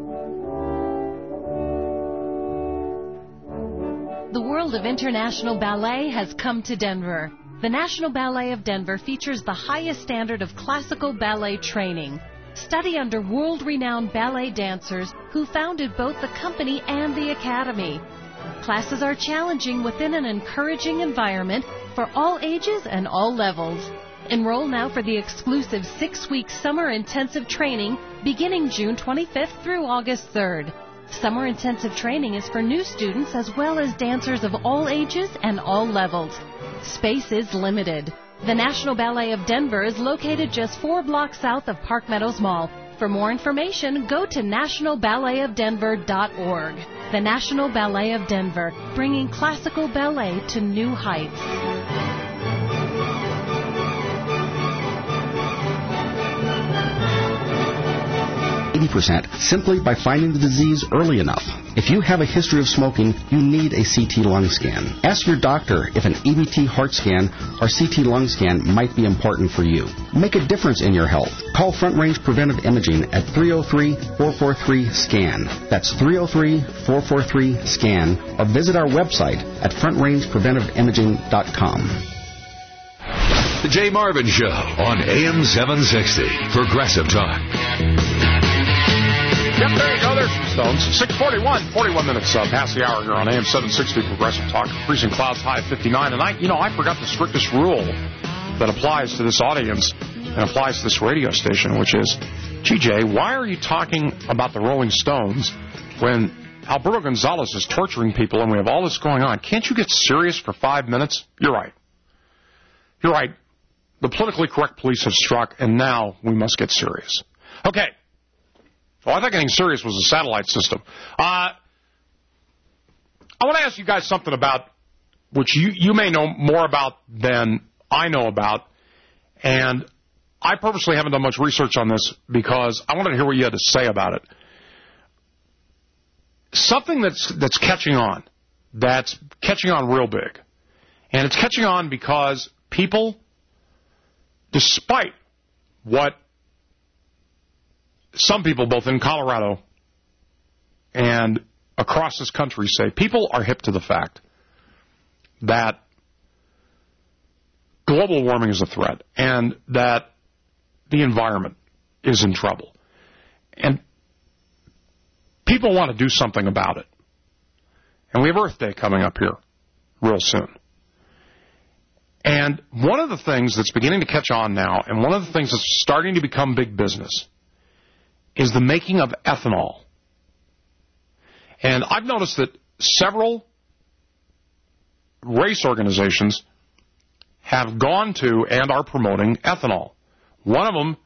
The world of international ballet has come to Denver. The National Ballet of Denver features the highest standard of classical ballet training. Study under world-renowned ballet dancers who founded both the company and the academy. Classes are challenging within an encouraging environment for all ages and all levels. Enroll now for the exclusive six-week summer intensive training beginning June twenty-fifth through August third. Summer intensive training is for new students as well as dancers of all ages and all levels. Space is limited. The National Ballet of Denver is located just four blocks south of Park Meadows Mall. For more information, go to national ballet of denver dot org. The National Ballet of Denver, bringing classical ballet to new heights. eighty percent simply by finding the disease early enough. If you have a history of smoking, you need a C T lung scan. Ask your doctor if an E B T heart scan or C T lung scan might be important for you. Make a difference in your health. Call Front Range Preventive Imaging at three oh three, four four three, SCAN. That's three oh three, four four three, SCAN. Or visit our website at front range preventive imaging dot com. The Jay Marvin Show on A M seven sixty. Progressive Talk. Yep, there you go. There's some stones. six forty-one, forty-one minutes uh, past the hour here on A M seven sixty Progressive Talk. Freezing clouds, high at fifty-nine. And I, you know, I forgot the strictest rule that applies to this audience and applies to this radio station, which is, G J, why are you talking about the Rolling Stones when Alberto Gonzalez is torturing people and we have all this going on? Can't you get serious for five minutes? You're right. You're right. The politically correct police have struck, and now we must get serious. Okay. Oh, I thought getting serious was a satellite system. Uh, I want to ask you guys something about which you, you may know more about than I know about, and I purposely haven't done much research on this because I wanted to hear what you had to say about it. Something that's that's catching on, that's catching on real big, and it's catching on because people, despite what some people, both in Colorado and across this country, say, people are hip to the fact that global warming is a threat and that the environment is in trouble. And people want to do something about it. And we have Earth Day coming up here real soon. And one of the things that's beginning to catch on now, and one of the things that's starting to become big business, is the making of ethanol. And I've noticed that several race organizations have gone to and are promoting ethanol. One of them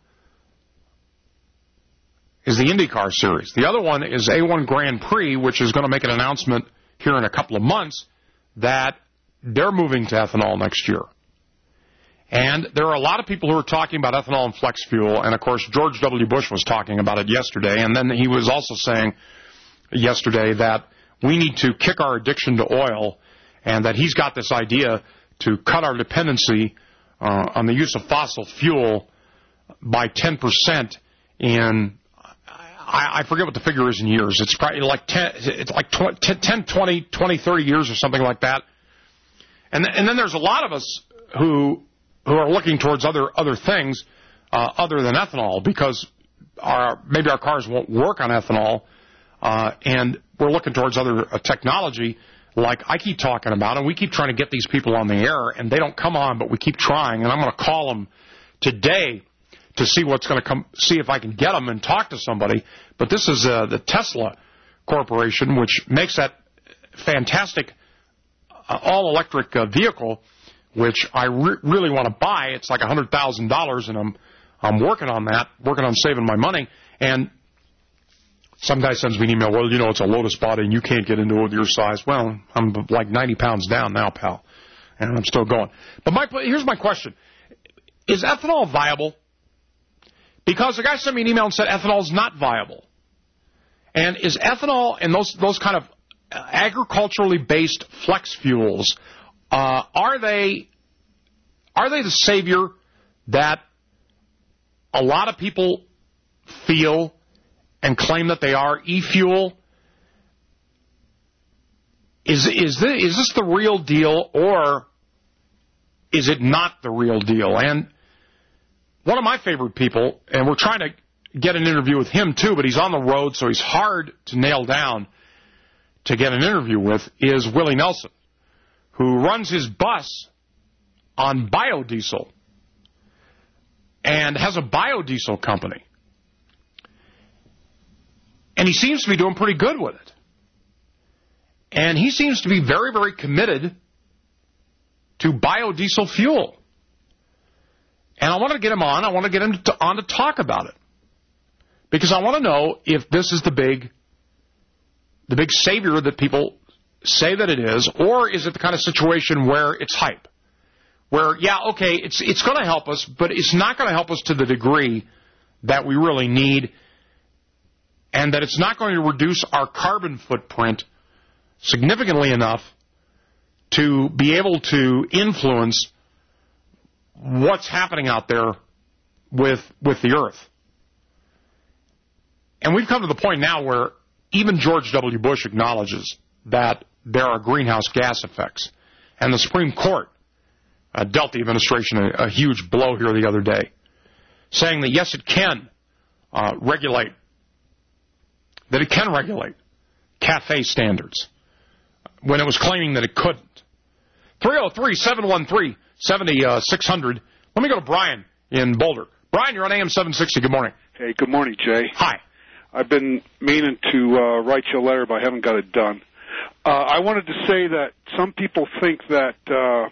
is the IndyCar Series. The other one is A one Grand Prix, which is going to make an announcement here in a couple of months that they're moving to ethanol next year. And there are a lot of people who are talking about ethanol and flex fuel, and of course George W. Bush was talking about it yesterday, and then he was also saying yesterday that we need to kick our addiction to oil, and that he's got this idea to cut our dependency uh, on the use of fossil fuel by ten percent in, I, I forget what the figure is in years. It's probably like ten, it's like ten, twenty, twenty, thirty years or something like that. And, th- and then there's a lot of us who who are looking towards other other things uh, other than ethanol, because our maybe our cars won't work on ethanol, uh, and we're looking towards other uh, technology like I keep talking about, and we keep trying to get these people on the air, and they don't come on, but we keep trying, and I'm going to call them today to see what's going to come, see if I can get them and talk to somebody. But this is uh, the Tesla Corporation, which makes that fantastic uh, all-electric uh, vehicle, which I re- really want to buy. It's like one hundred thousand dollars, and I'm I'm working on that, working on saving my money. And some guy sends me an email, well, you know, it's a Lotus body, and you can't get into it with your size. Well, I'm like ninety pounds down now, pal, and I'm still going. But my here's my question. Is ethanol viable? Because the guy sent me an email and said ethanol is not viable. And is ethanol and those those kind of agriculturally based flex fuels, Uh, are they are they the savior that a lot of people feel and claim that they are? E-fuel, is is this, is this the real deal, or is it not the real deal? And one of my favorite people, and we're trying to get an interview with him, too, but he's on the road, so he's hard to nail down to get an interview with, is Willie Nelson, who runs his bus on biodiesel and has a biodiesel company. And he seems to be doing pretty good with it. And he seems to be very, very committed to biodiesel fuel. And I want to get him on. I want to get him to, on to talk about it. Because I want to know if this is the big, the big savior that people say that it is, or is it the kind of situation where it's hype? Where, yeah, okay, it's it's going to help us, but it's not going to help us to the degree that we really need, and that it's not going to reduce our carbon footprint significantly enough to be able to influence what's happening out there with with the Earth. And we've come to the point now where even George W. Bush acknowledges that there are greenhouse gas effects. And the Supreme Court uh, dealt the administration a, a huge blow here the other day, saying that, yes, it can uh, regulate, that it can regulate CAFE standards, when it was claiming that it couldn't. three oh three, seven one three, seven six zero zero. Let me go to Brian in Boulder. Brian, you're on A M seven sixty. Good morning. Hey, good morning, Jay. Hi. I've been meaning to uh, write you a letter, but I haven't got it done. Uh, I wanted to say that some people think that uh,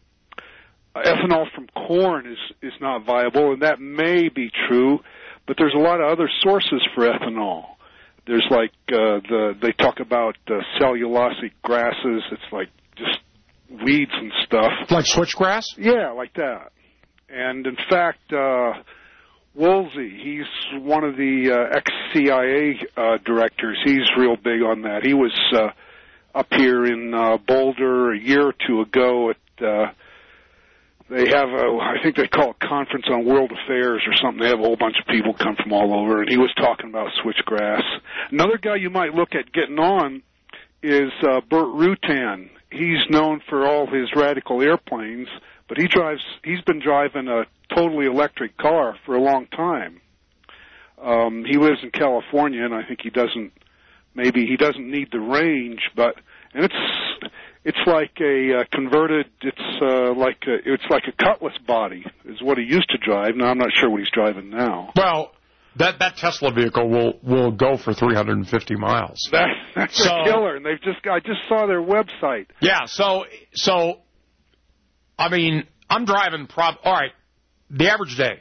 ethanol from corn is, is not viable, and that may be true, but there's a lot of other sources for ethanol. There's like, uh, the they talk about uh, cellulosic grasses. It's like just weeds and stuff. Like switchgrass? Yeah, like that. And in fact, uh, Woolsey, he's one of the uh, ex-C I A uh, directors. He's real big on that. He was uh, up here in uh, Boulder a year or two ago at, uh, they have a, I think they call it Conference on World Affairs or something. They have a whole bunch of people come from all over, and he was talking about switchgrass. Another guy you might look at getting on is uh, Burt Rutan. He's known for all his radical airplanes, but he drives. He's been driving a totally electric car for a long time. Um, he lives in California, and I think he doesn't. Maybe he doesn't need the range, but and it's it's like a uh, converted. It's uh, like a, it's like a Cutlass body is what he used to drive. Now I'm not sure what he's driving now. Well, that that Tesla vehicle will will go for three hundred fifty miles. That, that's so, a killer, and they've just I just saw their website. Yeah, so so I mean, I'm driving prob all right, the average day.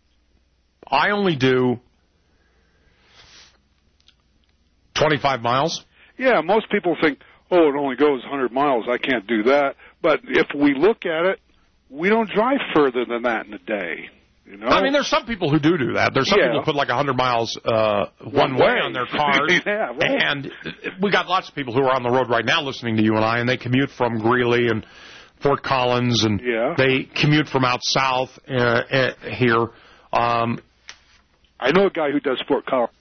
I only do twenty-five miles. Yeah, most people think, "Oh, it only goes one hundred miles. I can't do that." But if we look at it, we don't drive further than that in a day. You know? I mean, there's some people who do do that. There's some yeah. people who put like one hundred miles uh, one, one way. way on their cars. yeah, right. And we got lots of people who are on the road right now listening to you and I, and they commute from Greeley and Fort Collins, and yeah. they commute from out south uh, uh, here. Um, I know a guy who does Fort Collins.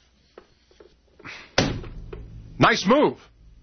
Nice move.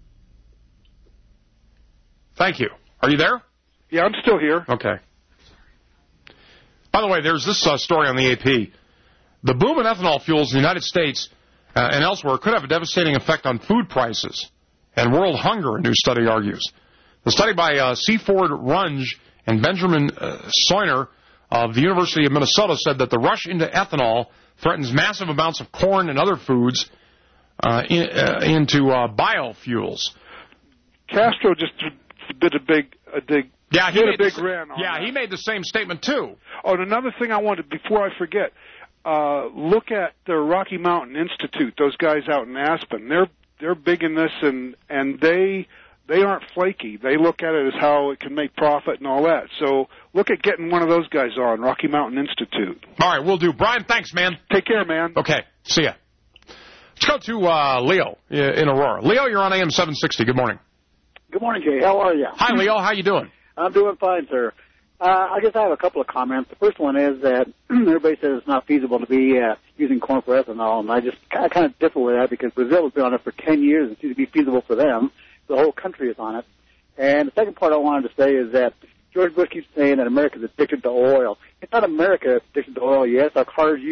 Thank you. Are you there? Yeah, I'm still here. Okay. By the way, there's this uh, story on the A P. The boom in ethanol fuels in the United States uh, and elsewhere could have a devastating effect on food prices and world hunger, a new study argues. The study by uh, Seaford Runge and Benjamin uh, Soiner of the University of Minnesota said that the rush into ethanol threatens massive amounts of corn and other foods uh, in, uh, into uh, biofuels. Castro just did a big, a big, yeah, he did made a big the, rant on Yeah, that. he made the same statement too. Oh, and another thing I wanted before I forget, uh, look at the Rocky Mountain Institute. Those guys out in Aspen, they're they're big in this, and and they they aren't flaky. They look at it as how it can make profit and all that. So look at getting one of those guys on, Rocky Mountain Institute. All right, we'll do. Brian, thanks, man. Take care, man. Okay, see ya. Let's go to uh, Leo in Aurora. Leo, you're on A M seven sixty. Good morning. Good morning, Jay. How are you? Hi, Leo. How you doing? I'm doing fine, sir. Uh, I guess I have a couple of comments. The first one is that everybody says it's not feasible to be uh, using corn for ethanol, and I just I kind of differ with that because Brazil has been on it for ten years and seems to be feasible for them. The whole country is on it. And the second part I wanted to say is that George Bush keeps saying that America's addicted to oil. It's not America addicted to oil, yes. Our cars use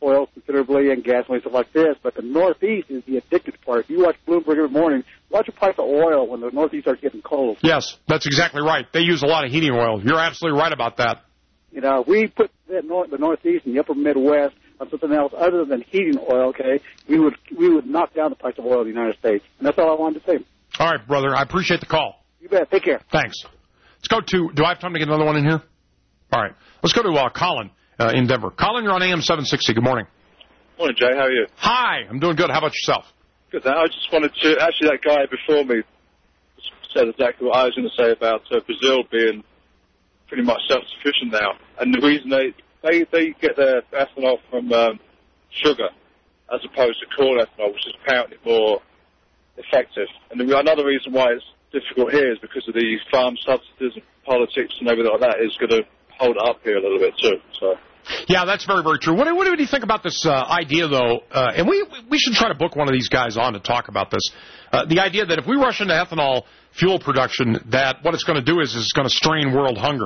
oil considerably and gasoline, stuff like this. But the Northeast is the addicted part. If you watch Bloomberg every morning, watch the price of oil when the Northeast starts getting cold. Yes, that's exactly right. They use a lot of heating oil. You're absolutely right about that. You know, we put that nor- the Northeast and the upper Midwest on something else other than heating oil, okay, we would we would knock down the price of oil in the United States. And that's all I wanted to say. All right, brother. I appreciate the call. You bet. Take care. Thanks. Let's go to, do I have time to get another one in here? All right. Let's go to uh, Colin uh, in Denver. Colin, you're on A M seven sixty. Good morning. Morning, Jay. How are you? Hi. I'm doing good. How about yourself? Good. I just wanted to, actually, that guy before me said exactly what I was going to say about uh, Brazil being pretty much self-sufficient now. And the reason they, they, they get their ethanol from um, sugar as opposed to corn ethanol, which is apparently more effective. And the, another reason why it's difficult here is because of the farm subsidies and politics and everything like that is going to hold it up here a little bit too. So. Yeah, that's very, very true. What, what do you think about this uh, idea, though? Uh, and we we should try to book one of these guys on to talk about this. Uh, the idea that if we rush into ethanol fuel production, that what it's going to do is, is it's going to strain world hunger.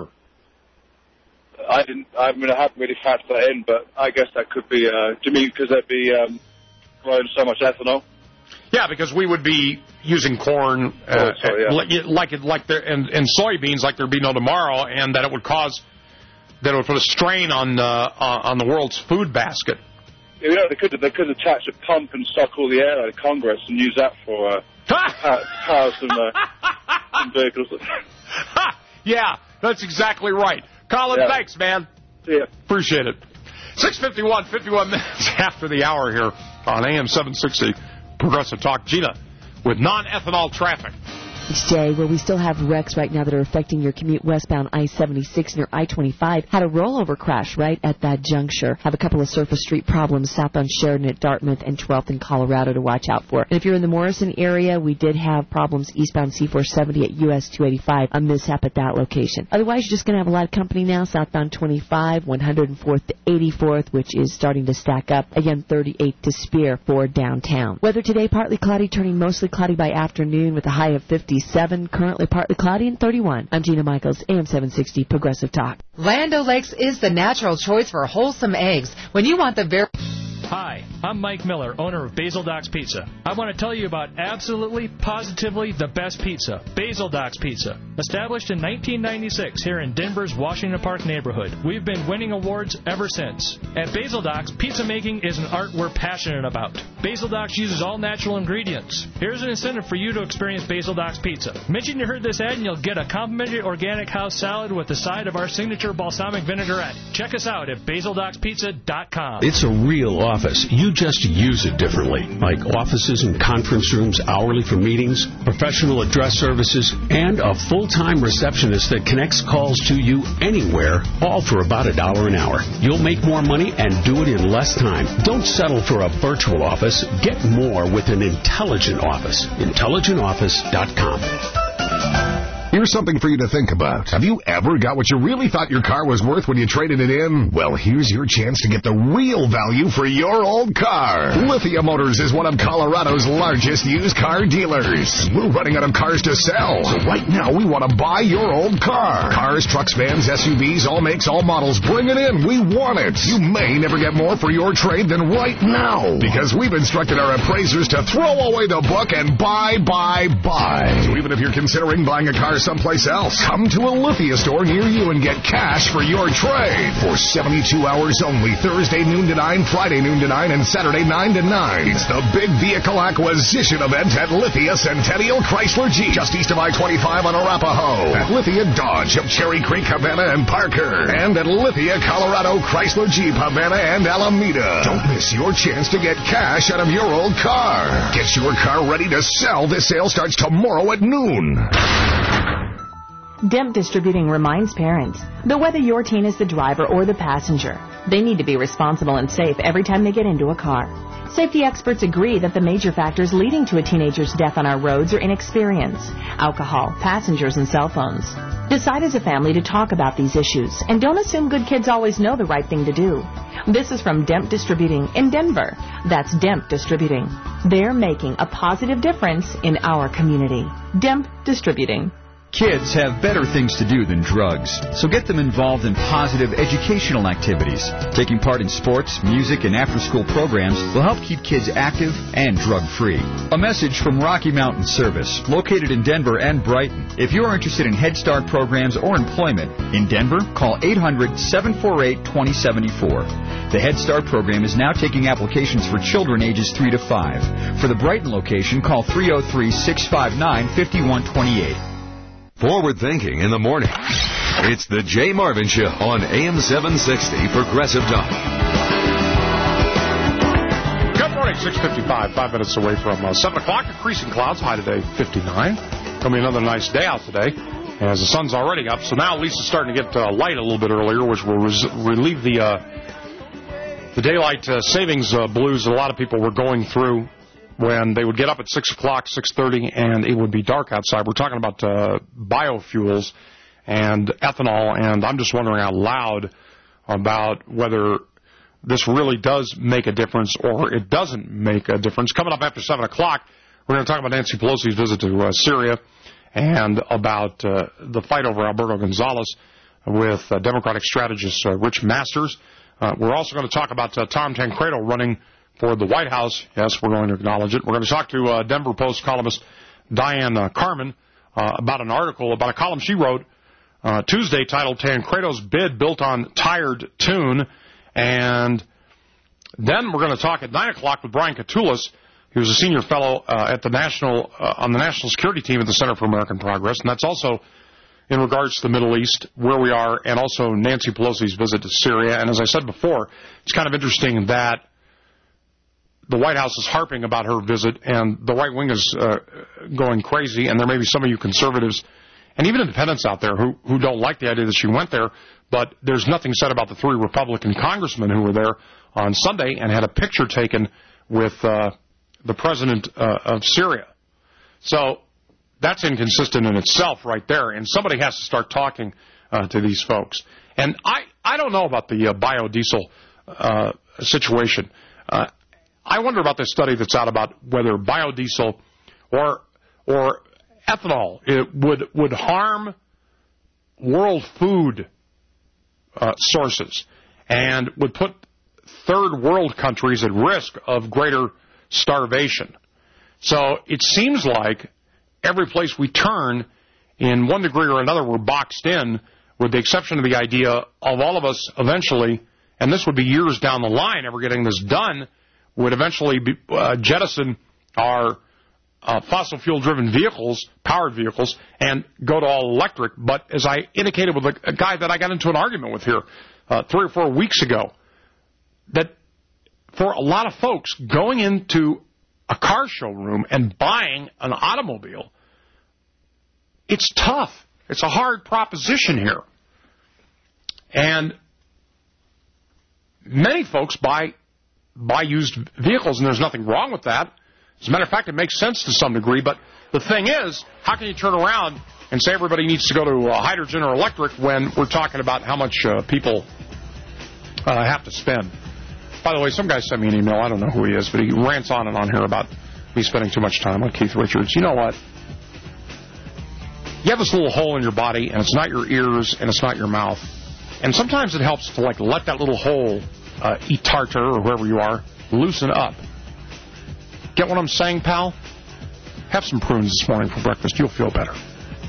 I didn't. I mean, I haven't really factored that in, but I guess that could be. Uh, do you mean because they'd be um, growing so much ethanol? Yeah, because we would be using corn, uh, oh, sorry, yeah. like it, like there, and, and soybeans like there'd be no tomorrow, and that it would cause, that it would put a strain on uh, on the world's food basket. Yeah, you know, they could they could attach a pump and suck all the air out of Congress and use that for uh, power, power some, uh, some vehicles. Yeah, that's exactly right. Colin, yeah. Thanks, man. Yeah, appreciate it. six fifty-one, fifty-one minutes after the hour here on A M seven sixty. Progressive Talk. Gina with non-ethanol traffic. It's Jay, where we still have wrecks right now that are affecting your commute westbound I seventy-six near I twenty-five. Had a rollover crash right at that juncture. Have a couple of surface street problems southbound Sheridan at Dartmouth and twelfth in Colorado to watch out for. And if you're in the Morrison area, we did have problems eastbound C four seventy at U S two eighty-five, a mishap at that location. Otherwise, you're just going to have a lot of company now. Southbound twenty-five, one hundred fourth to eighty-fourth, which is starting to stack up. Again, thirty-eight to Spear for downtown. Weather today, partly cloudy, turning mostly cloudy by afternoon with a high of fifty-seven, currently partly cloudy and thirty-one. I'm Gina Michaels, A M seven sixty Progressive Talk. Land O'Lakes is the natural choice for wholesome eggs. When you want the very... Hi, I'm Mike Miller, owner of Basil Doc's Pizza. I want to tell you about absolutely, positively the best pizza, Basil Doc's Pizza. Established in nineteen ninety-six here in Denver's Washington Park neighborhood, we've been winning awards ever since. At Basil Doc's, pizza making is an art we're passionate about. Basil Doc's uses all natural ingredients. Here's an incentive for you to experience Basil Doc's Pizza. Mention you heard this ad and you'll get a complimentary organic house salad with the side of our signature balsamic vinaigrette. Check us out at basil docs pizza dot com. It's a real office. You just use it differently, like offices and conference rooms hourly for meetings, professional address services, and a full-time receptionist that connects calls to you anywhere, all for about a dollar an hour. You'll make more money and do it in less time. Don't settle for a virtual office. Get more with an intelligent office. intelligent office dot com. Here's something for you to think about. Have you ever got what you really thought your car was worth when you traded it in? Well, here's your chance to get the real value for your old car. Lithia Motors is one of Colorado's largest used car dealers. We're running out of cars to sell, so right now we want to buy your old car. Cars, trucks, vans, S U Vs, all makes, all models. Bring it in. We want it. You may never get more for your trade than right now, because we've instructed our appraisers to throw away the book and buy, buy, buy. So even if you're considering buying a car someplace else, come to a Lithia store near you and get cash for your trade for seventy-two hours only. Thursday noon to nine, Friday noon to nine, and Saturday nine to nine. It's the big vehicle acquisition event at Lithia Centennial Chrysler Jeep, just east of I twenty-five on Arapahoe. At Lithia Dodge of Cherry Creek, Havana, and Parker. And at Lithia Colorado Chrysler Jeep, Havana, and Alameda. Don't miss your chance to get cash out of your old car. Get your car ready to sell. This sale starts tomorrow at noon. Demp Distributing reminds parents that whether your teen is the driver or the passenger, they need to be responsible and safe every time they get into a car. Safety experts agree that the major factors leading to a teenager's death on our roads are inexperience, alcohol, passengers, and cell phones. Decide as a family to talk about these issues, and don't assume good kids always know the right thing to do. This is from Demp Distributing in Denver. That's Demp Distributing. They're making a positive difference in our community. Demp Distributing. Kids have better things to do than drugs, so get them involved in positive educational activities. Taking part in sports, music, and after-school programs will help keep kids active and drug-free. A message from Rocky Mountain Service, located in Denver and Brighton. If you are interested in Head Start programs or employment in Denver, call eight hundred, seven four eight, two zero seven four. The Head Start program is now taking applications for children ages three to five. For the Brighton location, call three oh three, six five nine, five one two eight. Forward thinking in the morning. It's the Jay Marvin Show on A M seven sixty Progressive Talk. Good morning, six fifty-five, five minutes away from uh, seven o'clock. Increasing clouds, high today, fifty-nine. Going to be another nice day out today, as the sun's already up. So now at least it's starting to get uh, light a little bit earlier, which will res- relieve the, uh, the daylight uh, savings uh, blues that a lot of people were going through when they would get up at six o'clock, six thirty, and it would be dark outside. We're talking about uh, biofuels and ethanol, and I'm just wondering out loud about whether this really does make a difference or it doesn't make a difference. Coming up after seven o'clock, we're going to talk about Nancy Pelosi's visit to uh, Syria and about uh, the fight over Alberto Gonzales with uh, Democratic strategist uh, Rich Masters. Uh, we're also going to talk about uh, Tom Tancredo running for the White House. Yes, we're going to acknowledge it. We're going to talk to uh, Denver Post columnist Diane uh, Carmen uh, about an article, about a column she wrote uh, Tuesday titled Tancredo's Bid Built on Tired Tune. And then we're going to talk at nine o'clock with Brian Katulis, who's a senior fellow uh, at the national uh, on the National Security Team at the Center for American Progress. And that's also in regards to the Middle East, where we are, and also Nancy Pelosi's visit to Syria. And as I said before, it's kind of interesting that the White House is harping about her visit, and the right wing is uh, going crazy, and there may be some of you conservatives and even independents out there who, who don't like the idea that she went there, but there's nothing said about the three Republican congressmen who were there on Sunday and had a picture taken with uh, the president uh, of Syria. So that's inconsistent in itself right there, and somebody has to start talking uh, to these folks. And I, I don't know about the uh, biodiesel uh, situation. Uh, I wonder about this study that's out about whether biodiesel or or ethanol it would would harm world food uh, sources and would put third world countries at risk of greater starvation. So it seems like every place we turn, in one degree or another, we're boxed in, with the exception of the idea of all of us eventually, and this would be years down the line, ever getting this done, would eventually be, uh, jettison our uh, fossil fuel-driven vehicles, powered vehicles, and go to all electric. But as I indicated with a, a guy that I got into an argument with here uh, three or four weeks ago, that for a lot of folks, going into a car showroom and buying an automobile, it's tough. It's a hard proposition here. And many folks buy buy used vehicles, and there's nothing wrong with that. As a matter of fact, it makes sense to some degree, but the thing is, how can you turn around and say everybody needs to go to uh, hydrogen or electric when we're talking about how much uh, people uh, have to spend? By the way, some guy sent me an email. I don't know who he is, but he rants on and on here about me spending too much time on Keith Richards. You know what? You have this little hole in your body, and it's not your ears, and it's not your mouth. And sometimes it helps to, like, let that little hole, uh, eat tartar or whoever you are, loosen up. Get what I'm saying, pal? Have some prunes this morning for breakfast. You'll feel better.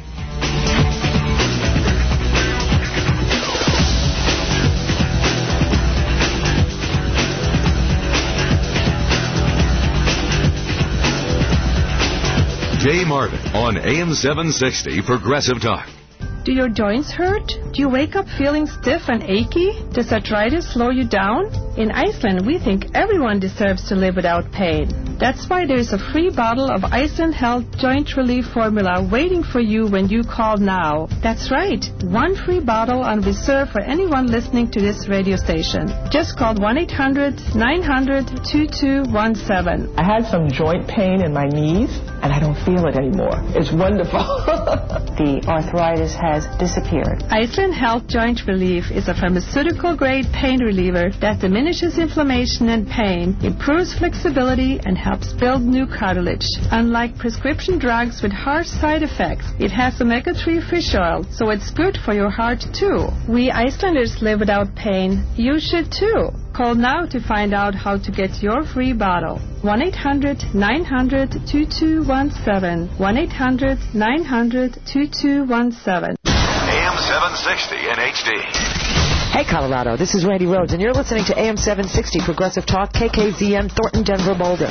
Jay Marvin on A M seven sixty Progressive Talk. Do your joints hurt? Do you wake up feeling stiff and achy? Does arthritis slow you down? In Iceland, we think everyone deserves to live without pain. That's why there's a free bottle of Iceland Health Joint Relief Formula waiting for you when you call now. That's right, one free bottle on reserve for anyone listening to this radio station. Just call one eight hundred nine hundred two two one seven. I had some joint pain in my knees, and and I don't feel it anymore. It's wonderful. The arthritis has disappeared. Iceland Health Joint Relief is a pharmaceutical-grade pain reliever that diminishes inflammation and pain, improves flexibility, and helps build new cartilage. Unlike prescription drugs with harsh side effects, it has omega three fish oil, so it's good for your heart, too. We Icelanders live without pain. You should, too. Call now to find out how to get your free bottle. one eight hundred nine hundred two two one seven. one eight hundred nine hundred two two one seven. A M seven sixty in H D. Hey, Colorado, this is Randy Rhodes, and you're listening to A M seven sixty Progressive Talk, K K Z M, Thornton, Denver, Boulder.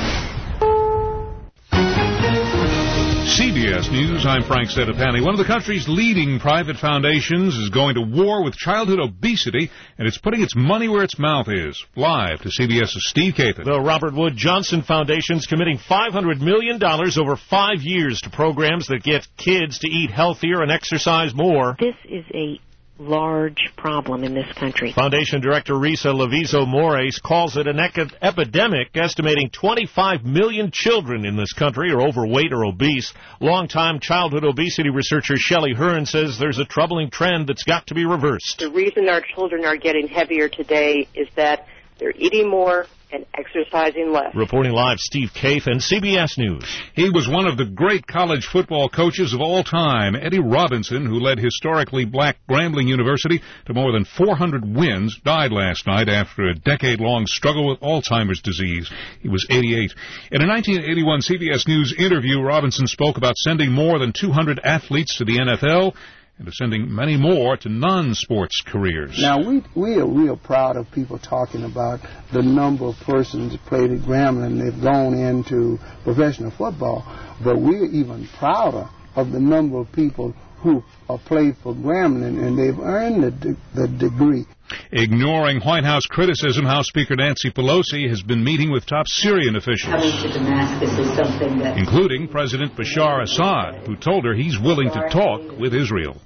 C B S News, I'm Frank Sedapani. One of the country's leading private foundations is going to war with childhood obesity, and it's putting its money where its mouth is. Live to CBS's Steve Kathan. The Robert Wood Johnson Foundation's committing five hundred million dollars over five years to programs that get kids to eat healthier and exercise more. This is a large problem in this country. Foundation Director Risa Levizo-Mores calls it an ec- epidemic, estimating twenty-five million children in this country are overweight or obese. Longtime childhood obesity researcher Shelley Hearn says there's a troubling trend that's got to be reversed. The reason our children are getting heavier today is that they're eating more and exercising less. Reporting live, Steve Kathan, C B S News. He was one of the great college football coaches of all time, Eddie Robinson, who led historically black Grambling University to more than four hundred wins, died last night after a decade-long struggle with Alzheimer's disease. He was eighty-eight. In a nineteen eighty-one C B S News interview, Robinson spoke about sending more than two hundred athletes to the N F L and of sending many more to non-sports careers. Now, we we are real proud of people talking about the number of persons that played at Grambling. They've gone into professional football, but we're even prouder of the number of people who are played for Grambling, and they've earned the, de- the degree. Ignoring White House criticism, House Speaker Nancy Pelosi has been meeting with top Syrian officials, coming to Damascus is something that, including President Bashar Assad, who told her he's willing to talk with Israel.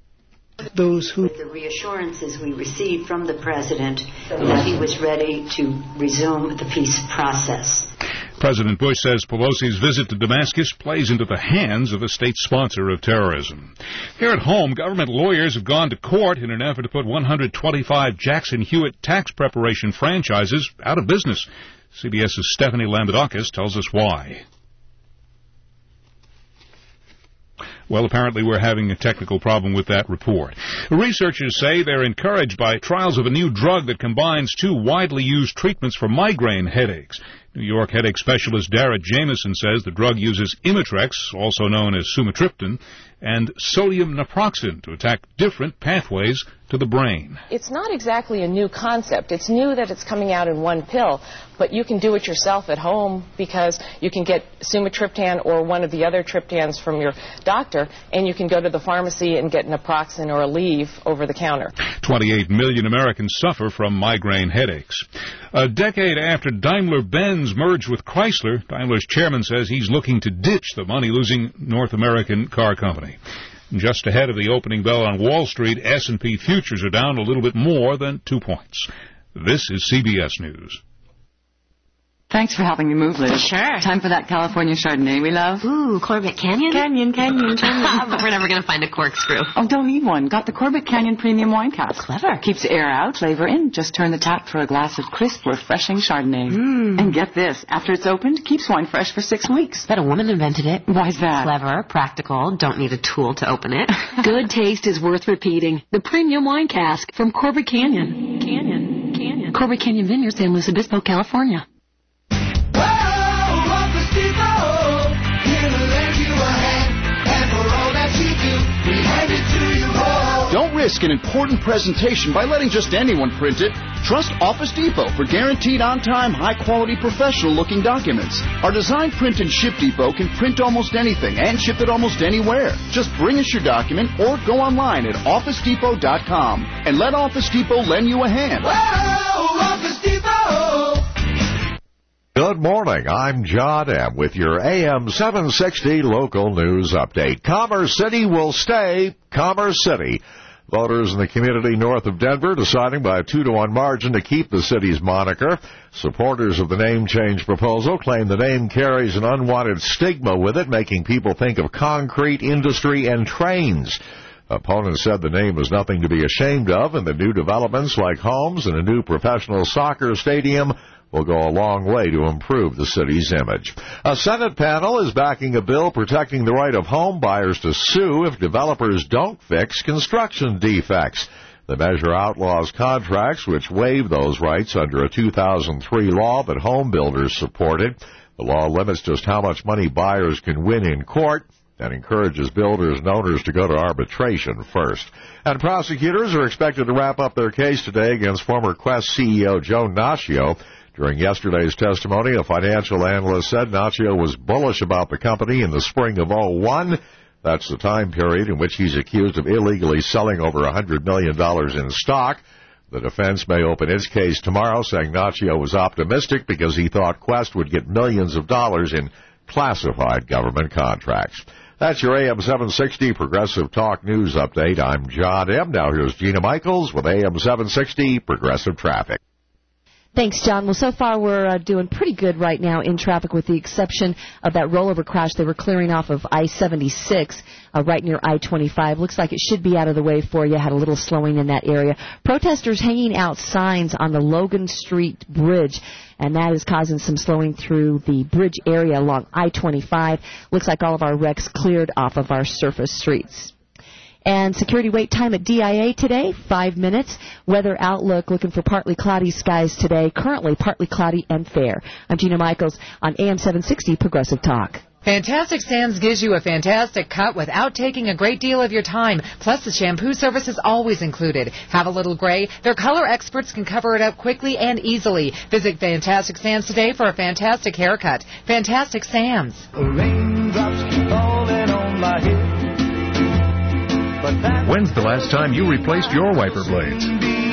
Those who the reassurances we received from the president that he was ready to resume the peace process. President Bush says Pelosi's visit to Damascus plays into the hands of a state sponsor of terrorism. Here at home, government lawyers have gone to court in an effort to put one hundred twenty-five Jackson Hewitt tax preparation franchises out of business. CBS's Stephanie Lambadakis tells us why. Well, apparently we're having a technical problem with that report. Researchers say they're encouraged by trials of a new drug that combines two widely used treatments for migraine headaches. New York headache specialist Dara Jameson says the drug uses Imitrex, also known as sumatriptan, and sodium naproxen to attack different pathways to the brain. It's not exactly a new concept. It's new that it's coming out in one pill, but you can do it yourself at home because you can get sumatriptan or one of the other triptans from your doctor, and you can go to the pharmacy and get naproxen or Aleve over the counter. twenty-eight million Americans suffer from migraine headaches. A decade after Daimler-Benz merged with Chrysler, Daimler's chairman says he's looking to ditch the money-losing North American car company. Just ahead of the opening bell on Wall Street, S and P futures are down a little bit more than two points. This is C B S News. Thanks for helping me move, Liz. Sure. Time for that California Chardonnay we love. Ooh, Corbett Canyon? Canyon, Canyon, Canyon. But we're never going to find a corkscrew. Oh, don't need one. Got the Corbett Canyon Premium Wine Cask. Clever. Keeps air out, flavor in. Just turn the tap for a glass of crisp, refreshing Chardonnay. Mm. And get this. After it's opened, keeps wine fresh for six weeks. Bet a woman invented it. Why's that? Clever, practical, don't need a tool to open it. Good taste is worth repeating. The Premium Wine Cask from Corbett Canyon. Canyon, Canyon. Corbett Canyon Vineyard, San Luis Obispo, California. Don't risk an important presentation by letting just anyone print it. Trust Office Depot for guaranteed on-time, high-quality, professional-looking documents. Our design, print, and ship depot can print almost anything and ship it almost anywhere. Just bring us your document or go online at office depot dot com and let Office Depot lend you a hand. Whoa, Office Depot! Good morning. I'm John M. with your A M seven sixty local news update. Commerce City will stay Commerce City. Voters in the community north of Denver deciding by a two to one margin to keep the city's moniker. Supporters of the name change proposal claim the name carries an unwanted stigma with it, making people think of concrete, industry, and trains. Opponents said the name was nothing to be ashamed of, and the new developments like homes and a new professional soccer stadium will go a long way to improve the city's image. A Senate panel is backing a bill protecting the right of home buyers to sue if developers don't fix construction defects. The measure outlaws contracts which waive those rights under a two thousand three law that home builders supported. The law limits just how much money buyers can win in court and encourages builders and owners to go to arbitration first. And prosecutors are expected to wrap up their case today against former Quest C E O Joe Naccio. During yesterday's testimony, a financial analyst said Naccio was bullish about the company in the spring of oh one. That's the time period in which he's accused of illegally selling over one hundred million dollars in stock. The defense may open its case tomorrow, saying Naccio was optimistic because he thought Quest would get millions of dollars in classified government contracts. That's your A M seven sixty Progressive Talk News Update. I'm John M. Now here's Gina Michaels with A M seven sixty Progressive Traffic. Thanks, John. Well, so far we're uh, doing pretty good right now in traffic with the exception of that rollover crash they were clearing off of I seventy-six uh, right near I twenty-five. Looks like it should be out of the way for you. Had a little slowing in that area. Protesters hanging out signs on the Logan Street Bridge, and that is causing some slowing through the bridge area along I twenty-five. Looks like all of our wrecks cleared off of our surface streets. And security wait time at D I A today, five minutes. Weather outlook, looking for partly cloudy skies today. Currently partly cloudy and fair. I'm Gina Michaels on A M seven sixty Progressive Talk. Fantastic Sands gives you a fantastic cut without taking a great deal of your time. Plus, the shampoo service is always included. Have a little gray? Their color experts can cover it up quickly and easily. Visit Fantastic Sands today for a fantastic haircut. Fantastic Sands. Raindrops keep falling on my head. When's the last time you replaced your wiper blades?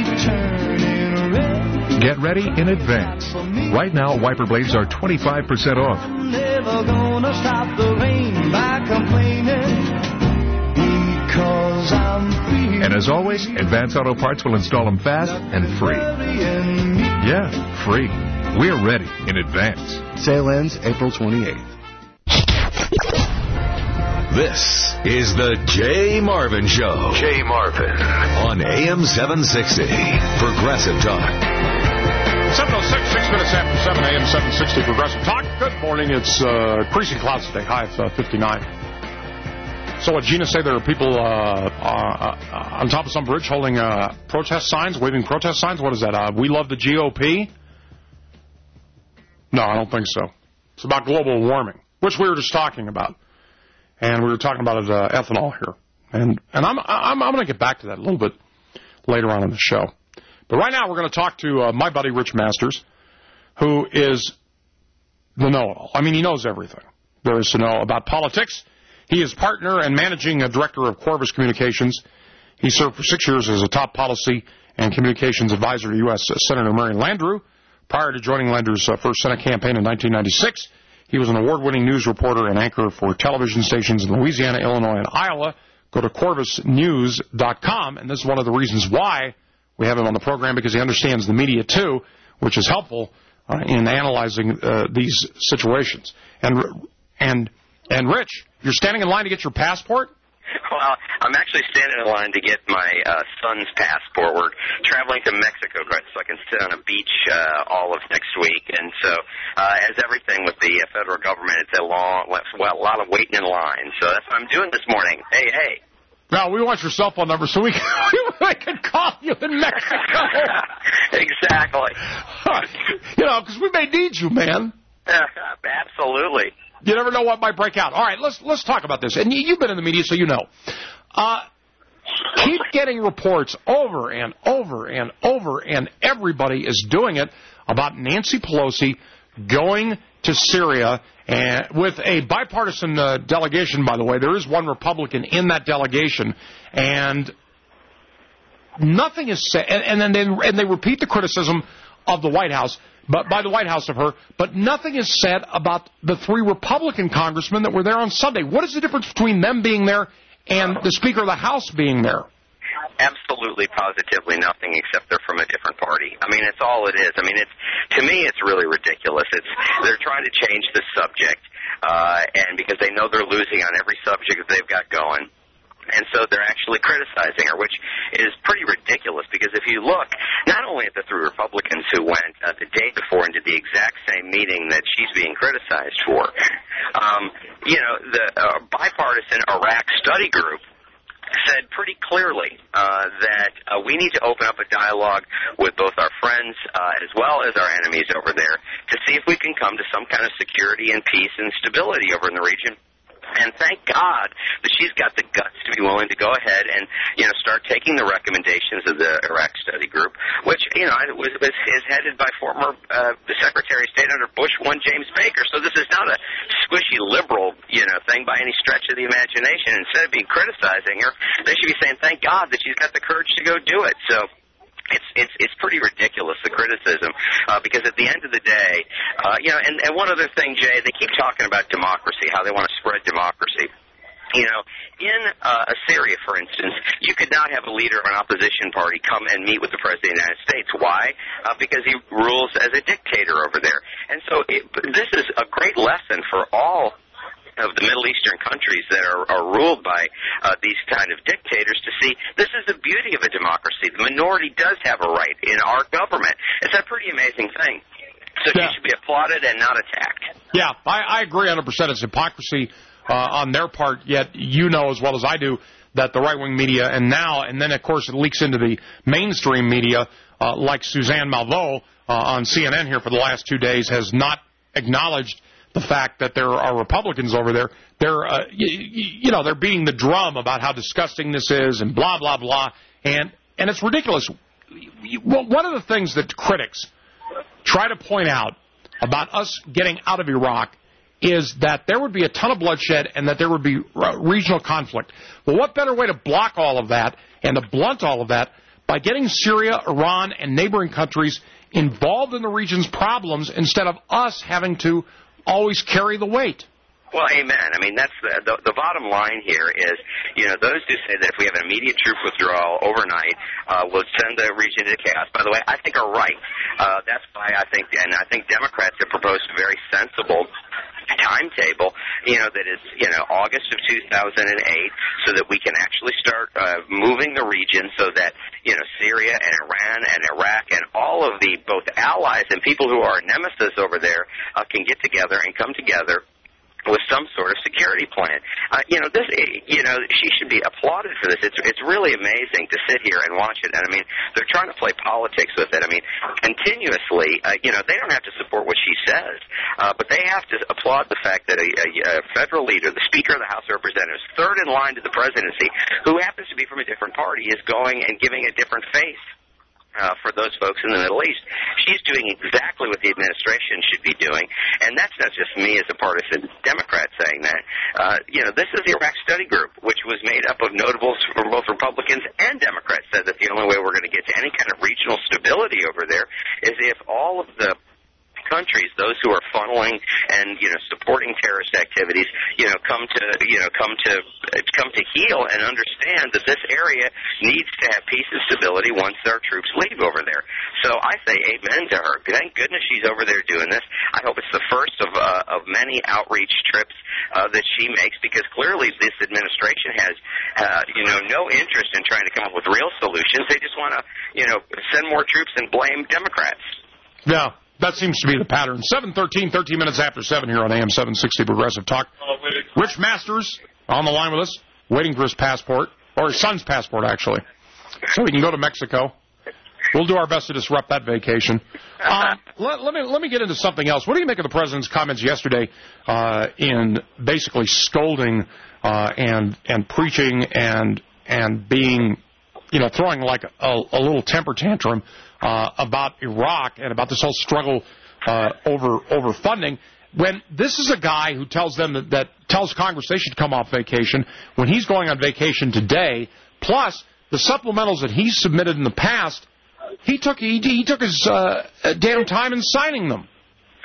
Get ready in advance. Right now, wiper blades are twenty-five percent off. Never gonna stop the rain by complaining because I'm free. And as always, Advance Auto Parts will install them fast and free. Yeah, free. We're ready in advance. Sale ends April twenty-eighth. This is the Jay Marvin Show. Jay Marvin on A M seven sixty Progressive Talk. seven oh six, six minutes after seven, A M seven sixty Progressive Talk. Good morning. It's uh, increasing clouds today. High of uh, fifty-nine. So what Gina say, there are people uh, uh, on top of some bridge holding uh, protest signs, waving protest signs? What is that? Uh, we love the G O P? No, I don't think so. It's about global warming, which we were just talking about. And we were talking about uh, ethanol here. And and I'm I'm, I'm going to get back to that a little bit later on in the show. But right now we're going to talk to uh, my buddy Rich Masters, who is the know-it-all. I mean, he knows everything there is to know about politics. He is partner and managing director of Corvus Communications. He served for six years as a top policy and communications advisor to U S Senator Marion Landrieu. Prior to joining Landrieu's uh, first Senate campaign in nineteen ninety-six, he was an award-winning news reporter and anchor for television stations in Louisiana, Illinois, and Iowa. Go to corvus news dot com, and this is one of the reasons why we have him on the program, because he understands the media, too, which is helpful uh, in analyzing uh, these situations. And, and, and, Rich, you're standing in line to get your passport? Well, I'm actually standing in line to get my uh, son's passport. We're traveling to Mexico, right, so I can sit on a beach uh, all of next week. And so, uh, as everything with the uh, federal government, it's a long, well, a lot of waiting in line. So that's what I'm doing this morning. Hey, hey. No, we want your cell phone number so we can, we can call you in Mexico. Exactly. You know, because we may need you, man. Absolutely. You never know what might break out. All right, let's let's talk about this. And you, you've been in the media, so you know. Uh, keep getting reports over and over and over, and everybody is doing it, about Nancy Pelosi going to Syria, and with a bipartisan uh, delegation, by the way. There is one Republican in that delegation, and nothing is said. And, and then they, and they repeat the criticism of the White House, but by the White House of her, but nothing is said about the three Republican congressmen that were there on Sunday. What is the difference between them being there and the Speaker of the House being there? absolutely, positively nothing except they're from a different party. I mean, it's all it is. I mean, it's to me, it's really ridiculous. It's they're trying to change the subject, uh, and because they know they're losing on every subject that they've got going. And so they're actually criticizing her, which is pretty ridiculous because if you look not only at the three Republicans who went uh, the day before and did the exact same meeting that she's being criticized for, um, you know, the uh, bipartisan Iraq study group said pretty clearly uh, that uh, we need to open up a dialogue with both our friends uh, as well as our enemies over there to see if we can come to some kind of security and peace and stability over in the region. And thank God that she's got the guts to be willing to go ahead and, you know, start taking the recommendations of the Iraq Study Group, which, you know, was, was is headed by former uh, Secretary of State under Bush one James Baker. So this is not a squishy liberal, you know, thing by any stretch of the imagination. Instead of being criticizing her, they should be saying thank God that she's got the courage to go do it. So It's it's it's pretty ridiculous, the criticism, uh, because at the end of the day, uh, you know, and, and one other thing, Jay, they keep talking about democracy, how they want to spread democracy. You know, in uh, Syria, for instance, you could not have a leader of an opposition party come and meet with the President of the United States. Why? Uh, because he rules as a dictator over there. And so it, this is a great lesson for all of the Middle Eastern countries that are, are ruled by uh, these kind of dictators to see this is the beauty of a democracy. The minority does have a right in our government. It's a pretty amazing thing. So yeah. She should be applauded and not attacked. Yeah, I, I agree one hundred percent. It's hypocrisy uh, on their part, yet you know as well as I do that the right-wing media, and now, and then, of course, it leaks into the mainstream media, uh, like Suzanne Malveaux uh, on C N N here for the last two days, has not acknowledged the fact that there are Republicans over there. They're, uh, you, you know, they're beating the drum about how disgusting this is and blah, blah, blah. And, and it's ridiculous. One of the things that critics try to point out about us getting out of Iraq is that there would be a ton of bloodshed and that there would be regional conflict. Well, what better way to block all of that and to blunt all of that by getting Syria, Iran, and neighboring countries involved in the region's problems instead of us having to always carry the weight. Well, amen. I mean, that's the, the the bottom line here is, you know, those who say that if we have an immediate troop withdrawal overnight, uh, we'll send the region into chaos, by the way, I think are right. Uh, that's why I think, and I think Democrats have proposed a very sensible timetable, you know, that is, you know, August of two thousand eight, so that we can actually start uh, moving the region so that, you know, Syria and Iran and Iraq and all of the both allies and people who are nemesis over there uh, can get together and come together with some sort of security plan. Uh, you know, this, you know, she should be applauded for this. It's it's really amazing to sit here and watch it. And I mean, they're trying to play politics with it. I mean, continuously, uh, you know, they don't have to support what she says, uh, but they have to applaud the fact that a, a, a federal leader, the Speaker of the House of Representatives, third in line to the presidency, who happens to be from a different party, is going and giving a different face Uh, for those folks in the Middle East. She's doing exactly what the administration should be doing, and that's not just me as a partisan Democrat saying that. Uh, you know, this is the Iraq Study Group, which was made up of notables from both Republicans and Democrats, said that the only way we're going to get to any kind of regional stability over there is if all of the countries, those who are funneling and, you know, supporting terrorist activities, you know, come to, you know, come to, come to heel and understand that this area needs to have peace and stability once our troops leave over there. So I say amen to her. Thank goodness she's over there doing this. I hope it's the first of, uh, of many outreach trips, uh, that she makes, because clearly this administration has, uh, you know, no interest in trying to come up with real solutions. They just want to, you know, send more troops and blame Democrats. Yeah. That seems to be the pattern. seven thirteen, thirteen minutes after seven here on A M seven sixty Progressive Talk. Rich Masters on the line with us, waiting for his passport, or his son's passport, actually, so he can go to Mexico. We'll do our best to disrupt that vacation. Um, let, let me let me get into something else. What do you make of the president's comments yesterday uh, in basically scolding uh, and and preaching and and being, you know, throwing like a, a little temper tantrum Uh, about Iraq and about this whole struggle uh, over over funding, when this is a guy who tells them that, that tells Congress they should come off vacation when he's going on vacation today, plus the supplementals that he's submitted in the past, he took he, he took his uh, damn time in signing them.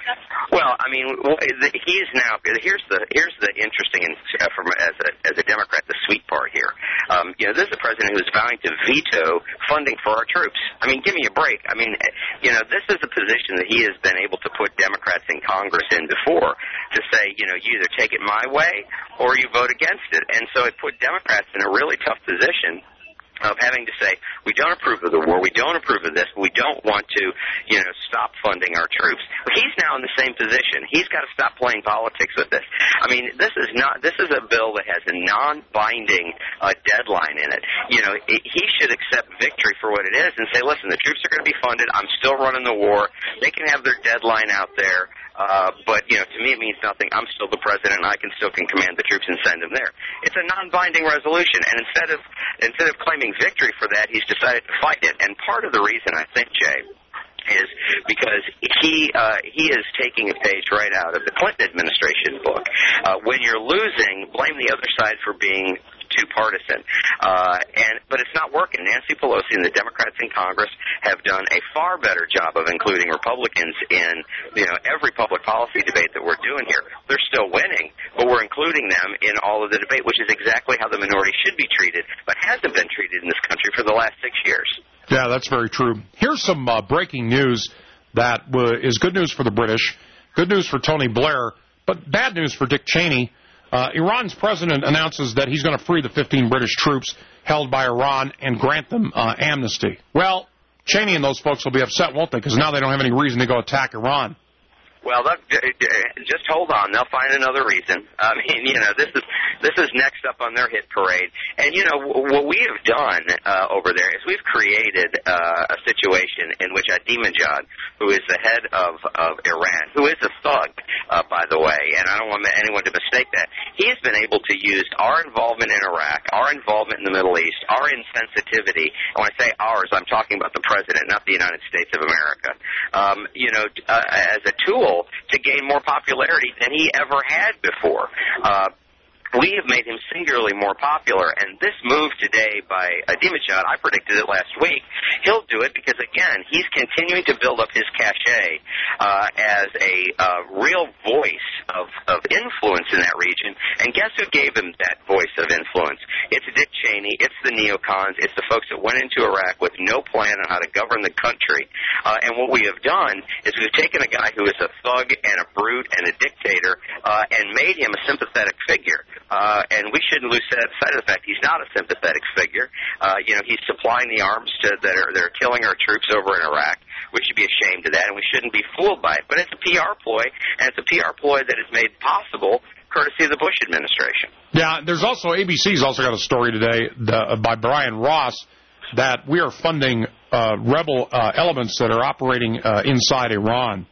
Well, I mean, he is now. Here's the here's the interesting, uh, from as a as a Democrat, the sweet part here. Um, you know, this is a president who is vowing to veto funding for our troops. I mean, give me a break. I mean, you know, this is a position that he has been able to put Democrats in Congress in before, to say, you know, you either take it my way or you vote against it. And so it put Democrats in a really tough position of having to say, we don't approve of the war, we don't approve of this, but we don't want to, you know, stop funding our troops. But he's now in the same position. He's got to stop playing politics with this. I mean, this is not, this is a bill that has a non-binding uh, deadline in it. You know, it, he should accept victory for what it is and say, listen, the troops are going to be funded, I'm still running the war, they can have their deadline out there. Uh, but, you know, to me it means nothing. I'm still the president, and I can still can command the troops and send them there. It's a non-binding resolution, and instead of instead of claiming victory for that, he's decided to fight it. And part of the reason, I think, Jay, is because he uh, he is taking a page right out of the Clinton administration book. Uh, when you're losing, blame the other side for being too partisan. Uh, and but it's not working. Nancy Pelosi and the Democrats in Congress have done a far better job of including Republicans in, you know, every public policy debate that we're doing here. They're still winning, but we're including them in all of the debate, which is exactly how the minority should be treated, but hasn't been treated in this country for the last six years. Yeah, that's very true. Here's some uh, breaking news that uh, is good news for the British, good news for Tony Blair, but bad news for Dick Cheney. Uh, Iran's president announces that he's going to free the fifteen British troops held by Iran and grant them uh, amnesty. Well, Cheney and those folks will be upset, won't they? Because now they don't have any reason to go attack Iran. Well, that, just hold on. They'll find another reason. I mean, you know, this is this is next up on their hit parade. And, you know, what we have done uh, over there is we've created uh, a situation in which Ahmadinejad, who is the head of, of Iran, who is a thug, uh, by the way, and I don't want anyone to mistake that, he has been able to use our involvement in Iraq, our involvement in the Middle East, our insensitivity, and when I say ours, I'm talking about the president, not the United States of America, um, you know, uh, as a tool to gain more popularity than he ever had before. Uh, we have made him singularly more popular, and this move today by Ahmadinejad, I predicted it last week, he'll do it because, again, he's continuing to build up his cachet uh, as a uh, real voice of, of influence in that region, and guess who gave him that voice of influence? It's Dick Cheney, it's the neocons, it's the folks that went into Iraq with no plan on how to govern the country, uh, and what we have done is we've taken a guy who is a thug and a brute and a dictator uh, and made him a sympathetic figure. Uh, and we shouldn't lose sight of the fact he's not a sympathetic figure. Uh, you know, he's supplying the arms to, that are that are killing our troops over in Iraq. We should be ashamed of that, and we shouldn't be fooled by it. But it's a P R ploy, and it's a P R ploy that is made possible courtesy of the Bush administration. Yeah, there's also, A B C's also got a story today the, by Brian Ross that we are funding uh, rebel uh, elements that are operating uh, inside Iran.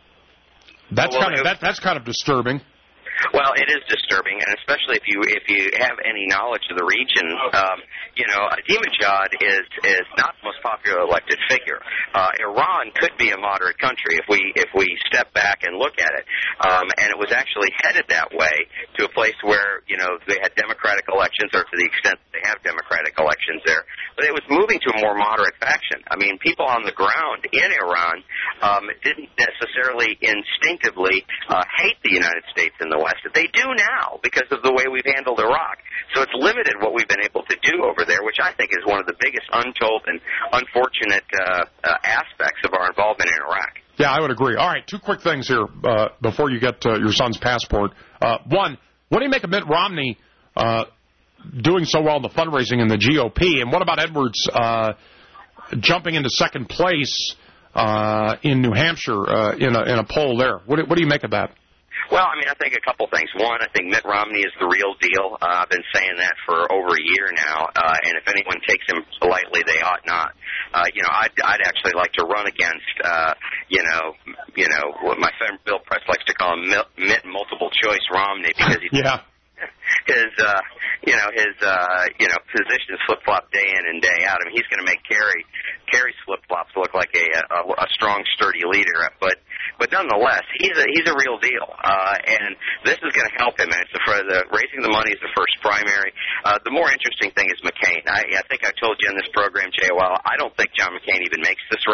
That's well, kind of that, that's kind of disturbing. Well, it is disturbing, and especially if you if you have any knowledge of the region, um, you know, Ahmadinejad is is not the most popular elected figure. Uh, Iran could be a moderate country if we if we step back and look at it, um, and it was actually headed that way to a place where, you know, they had democratic elections, or to the extent that they have democratic elections there, but it was moving to a more moderate faction. I mean, people on the ground in Iran um, didn't necessarily instinctively uh, hate the United States and the West. They do now because of the way we've handled Iraq. So it's limited what we've been able to do over there, which I think is one of the biggest untold and unfortunate uh, uh, aspects of our involvement in Iraq. Yeah, I would agree. All right, two quick things here uh, before you get uh, your son's passport. Uh, one, what do you make of Mitt Romney uh, doing so well in the fundraising in the G O P? And what about Edwards uh, jumping into second place uh, in New Hampshire uh, in, a, in a poll there? What, what do you make of that? Well, I mean, I think a couple things. One, I think Mitt Romney is the real deal. Uh, I've been saying that for over a year now, uh, and if anyone takes him lightly, they ought not. Uh, you know, I'd, I'd actually like to run against, uh, you know, you know, what my friend Bill Press likes to call him Mitt Multiple Choice Romney, because he. Yeah. His, uh, you know, his, uh, you know, positions flip-flop day in and day out. I mean, he's going to make Kerry, Kerry's flip-flops look like a, a, a strong, sturdy leader. But, but nonetheless, he's a, he's a real deal. Uh, and this is going to help him. And it's the, for the, raising the money is the first primary. Uh, the more interesting thing is McCain. I, I think I told you in this program, J O L, I don't think John McCain even makes this race.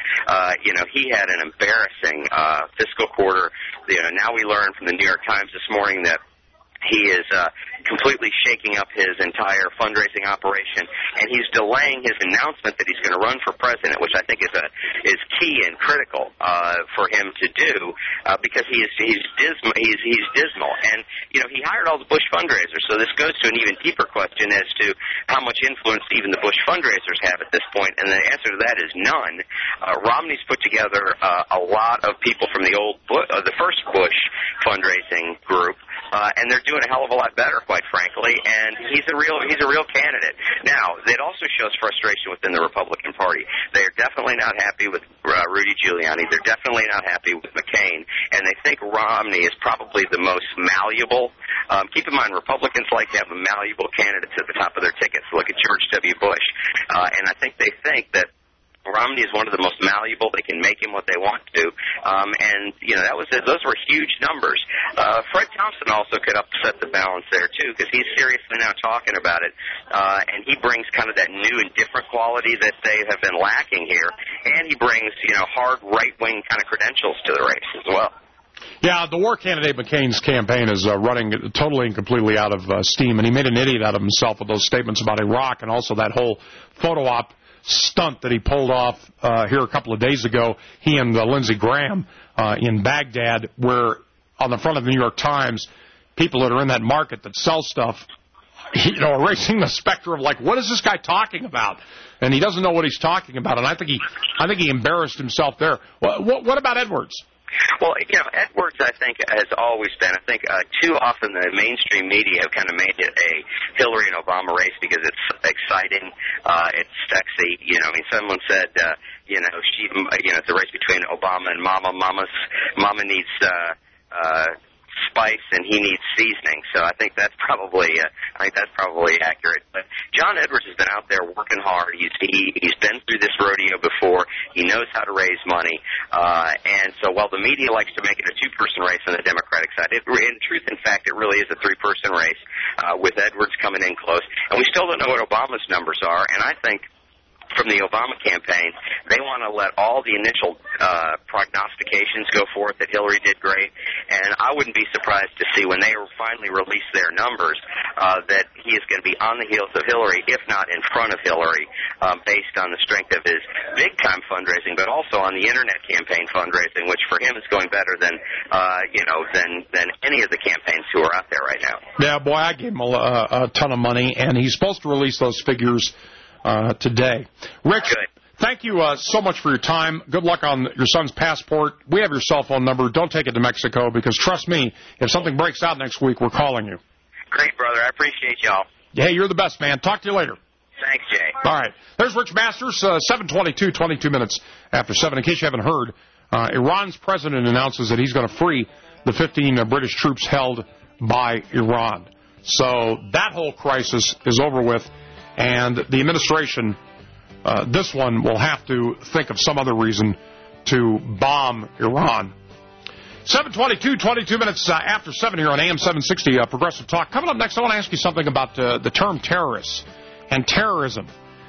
uh, you know, he had an embarrassing uh, fiscal quarter. You know, now we learn from the New York Times this morning that he is uh, completely shaking up his entire fundraising operation, and he's delaying his announcement that he's going to run for president, which I think is a is key and critical uh, for him to do uh, because he is he's dismal. He's he's dismal, and you know he hired all the Bush fundraisers. So this goes to an even deeper question as to how much influence even the Bush fundraisers have at this point, and the answer to that is none. Uh, Romney's put together uh, a lot of people from the old Bu- uh, the first Bush fundraising group. Uh, and they're doing a hell of a lot better, quite frankly. And he's a real he's a real candidate. Now, it also shows frustration within the Republican Party. They are definitely not happy with uh, Rudy Giuliani. They're definitely not happy with McCain, and they think Romney is probably the most malleable. Um, keep in mind, Republicans like to have malleable candidates at the top of their tickets. Look at George W. Bush, uh, and I think they think that Romney is one of the most malleable. They can make him what they want to, um, and you know that was those were huge numbers. Uh, Fred Thompson also could upset the balance there too, because he's seriously now talking about it, uh, and he brings kind of that new and different quality that they have been lacking here, and he brings you know hard right wing kind of credentials to the race as well. Yeah, the war candidate McCain's campaign is uh, running totally and completely out of uh, steam, and he made an idiot out of himself with those statements about Iraq and also that whole photo op stunt that he pulled off uh, here a couple of days ago, he and uh, Lindsey Graham uh, in Baghdad, where on the front of the New York Times, people that are in that market that sell stuff, you know, are raising the specter of like, what is this guy talking about? And he doesn't know what he's talking about, and I think he, I think he embarrassed himself there. What, what, what about Edwards? Well, you know, Edwards, I think, has always been, I think, uh, too often the mainstream media have kind of made it a Hillary and Obama race because it's exciting, uh, it's sexy. You know, I mean, someone said, uh, you know, she, you know, it's a race between Obama and Mama. Mama's, Mama needs, uh, uh, spice and he needs seasoning. So I think that's probably uh, I think that's probably accurate. But John Edwards has been out there working hard. He's he, he's been through this rodeo before. He knows how to raise money. Uh, and so while the media likes to make it a two-person race on the Democratic side, it, in truth, in fact, it really is a three-person race uh, with Edwards coming in close. And we still don't know what Obama's numbers are. And I think from the Obama campaign, they want to let all the initial uh, prognostications go forth that Hillary did great, and I wouldn't be surprised to see when they finally release their numbers uh, that he is going to be on the heels of Hillary, if not in front of Hillary, um, based on the strength of his big-time fundraising, but also on the Internet campaign fundraising, which for him is going better than, uh, you know, than, than any of the campaigns who are out there right now. Yeah, boy, I gave him a, a ton of money, and he's supposed to release those figures Uh, today. Rich, Good. thank you uh, so much for your time. Good luck on your son's passport. We have your cell phone number. Don't take it to Mexico because, trust me, if something breaks out next week, we're calling you. Great, brother. I appreciate y'all. Hey, you're the best, man. Talk to you later. Thanks, Jay. All right. There's Rich Masters, uh, seven twenty-two, twenty-two minutes after seven. In case you haven't heard, uh, Iran's president announces that he's going to free the fifteen uh, British troops held by Iran. So that whole crisis is over with. And the administration, uh, this one, will have to think of some other reason to bomb Iran. seven twenty-two, twenty-two minutes uh, after seven here on A M seven sixty, uh, Progressive Talk. Coming up next, I want to ask you something about uh, the term terrorists and terrorism.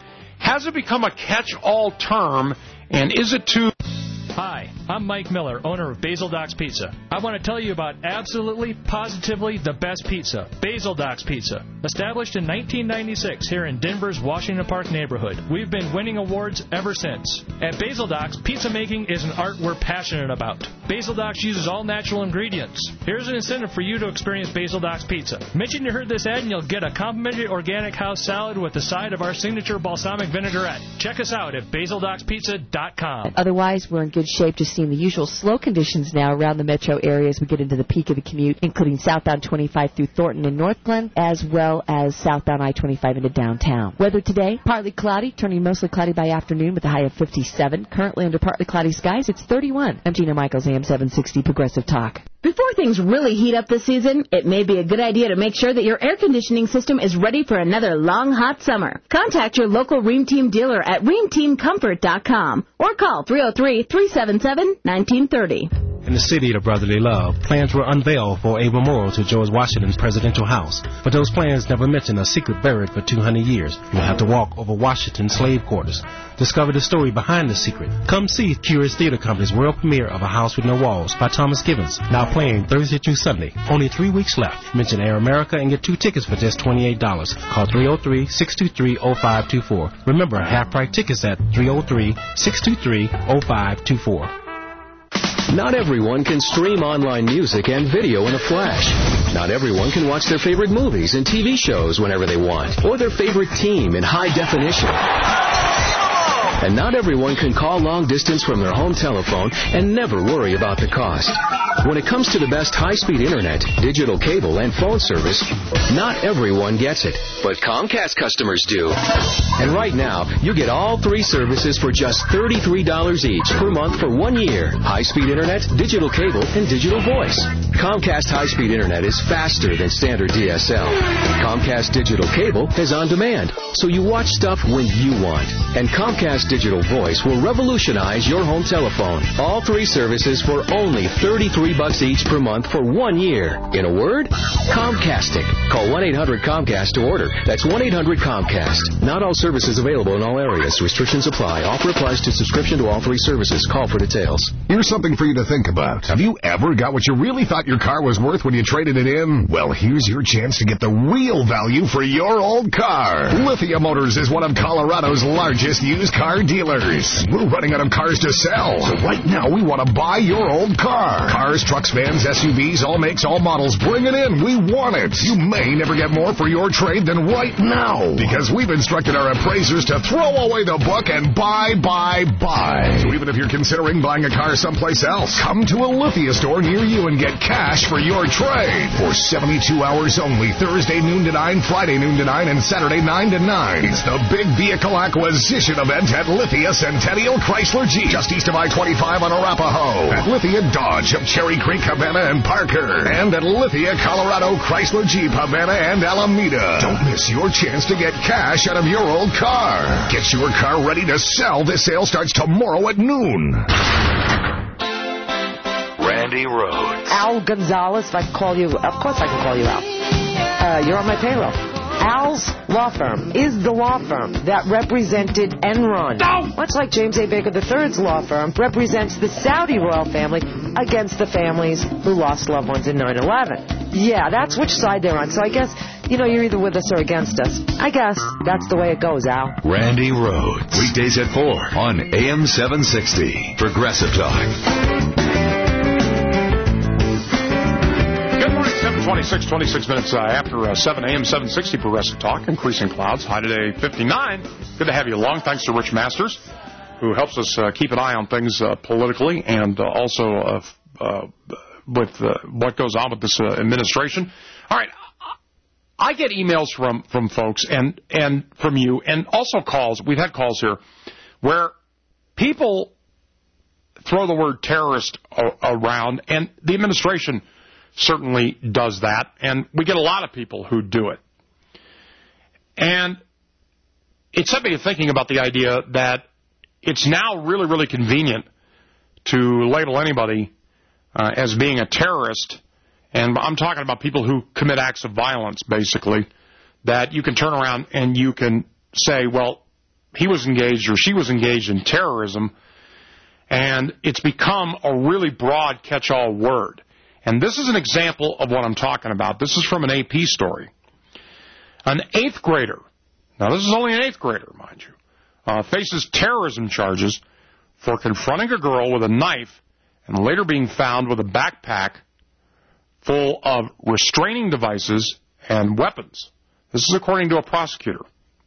Has it become a catch-all term, and is it too... Hi, I'm Mike Miller, owner of Basil Doc's Pizza. I want to tell you about absolutely, positively the best pizza, Basil Doc's Pizza. Established in nineteen ninety-six here in Denver's Washington Park neighborhood, we've been winning awards ever since. At Basil Doc's, pizza making is an art we're passionate about. Basil Doc's uses all natural ingredients. Here's an incentive for you to experience Basil Doc's Pizza. Mention you heard this ad and you'll get a complimentary organic house salad with the side of our signature balsamic vinaigrette. Check us out at basil docs pizza dot com. Otherwise, we're in good shape, just seeing the usual slow conditions now around the metro area as we get into the peak of the commute, including southbound twenty-five through Thornton and North Glen, as well as southbound I twenty-five into downtown. Weather today, partly cloudy, turning mostly cloudy by afternoon with a high of fifty-seven. Currently under partly cloudy skies, it's thirty-one. I'm Gina Michaels, A M seven sixty Progressive Talk. Before things really heat up this season, it may be a good idea to make sure that your air conditioning system is ready for another long, hot summer. Contact your local Rheem Team dealer at rheem team comfort dot com or call three oh three, three seven seven, one nine three oh. In the city of brotherly love, plans were unveiled for a memorial to George Washington's presidential house. But those plans never mention a secret buried for two hundred years. You'll have to walk over Washington's slave quarters. Discover the story behind the secret. Come see Curious Theater Company's world premiere of A House with No Walls by Thomas Gibbons. Now playing Thursday through Sunday. Only three weeks left. Mention Air America and get two tickets for just twenty-eight dollars. Call three oh three, six two three, oh five two four. Remember, half-price tickets at three oh three, six two three, oh five two four. Not everyone can stream online music and video in a flash. Not everyone can watch their favorite movies and T V shows whenever they want, or their favorite team in high definition. And not everyone can call long distance from their home telephone and never worry about the cost. When it comes to the best high-speed internet, digital cable, and phone service, not everyone gets it, but Comcast customers do. And right now, you get all three services for just thirty-three dollars each per month for one year. High-speed internet, digital cable, and digital voice. Comcast high-speed internet is faster than standard D S L. Comcast digital cable is on demand, so you watch stuff when you want. And Comcast digital voice will revolutionize your home telephone. All three services for only thirty-three bucks each per month for one year. In a word, Comcastic. Call one eight hundred Comcast to order. That's one eight hundred Comcast. Not all services available in all areas. Restrictions apply. Offer applies to subscription to all three services. Call for details. Here's something for you to think about. Have you ever got what you really thought your car was worth when you traded it in? Well, here's your chance to get the real value for your old car. Lithia Motors is one of Colorado's largest used car dealers. We're running out of cars to sell, so right now we want to buy your old car. Cars, trucks, vans, S U Vs, all makes, all models. Bring it in. We want it. You may never get more for your trade than right now, because we've instructed our appraisers to throw away the book and buy, buy, buy. So even if you're considering buying a car someplace else, come to a Lithia store near you and get cash for your trade. For seventy-two hours only, Thursday noon to nine, Friday noon to nine, and Saturday nine to nine. It's the big vehicle acquisition event at Lithia Centennial Chrysler Jeep, just east of I twenty-five on Arapahoe. At Lithia Dodge of Cherry Creek, Havana, and Parker. And at Lithia Colorado Chrysler Jeep, Havana, and Alameda. Don't miss your chance to get cash out of your old car. Get your car ready to sell. This sale starts tomorrow at noon. Randy Rhodes. Al Gonzalez, if I can call you, of course I can call you Al. Uh, you're on my payroll. Al's Law Firm is the law firm that represented Enron. No! Much like James A. Baker the third's law firm represents the Saudi royal family against the families who lost loved ones in nine eleven. Yeah, that's which side they're on. So I guess, you know, you're either with us or against us. I guess that's the way it goes, Al. Randy Rhodes. Weekdays at four on A M seven sixty. Progressive Talk. twenty-six, twenty-six minutes uh, after uh, seven A M seven sixty Progressive Talk. Increasing clouds. High today, fifty-nine. Good to have you along. Thanks to Rich Masters, who helps us uh, keep an eye on things uh, politically and uh, also uh, uh, with uh, what goes on with this uh, administration. All right. I get emails from, from folks and, and from you, and also calls. We've had calls here where people throw the word terrorist a- around, and the administration certainly does that, and we get a lot of people who do it. And it set me thinking about the idea that it's now really, really convenient to label anybody uh, as being a terrorist, and I'm talking about people who commit acts of violence, basically, that you can turn around and you can say, well, he was engaged or she was engaged in terrorism, and it's become a really broad catch-all word. And this is an example of what I'm talking about. This is from an A P story. An eighth grader, now this is only an eighth grader, mind you, uh, faces terrorism charges for confronting a girl with a knife and later being found with a backpack full of restraining devices and weapons. This is according to a prosecutor.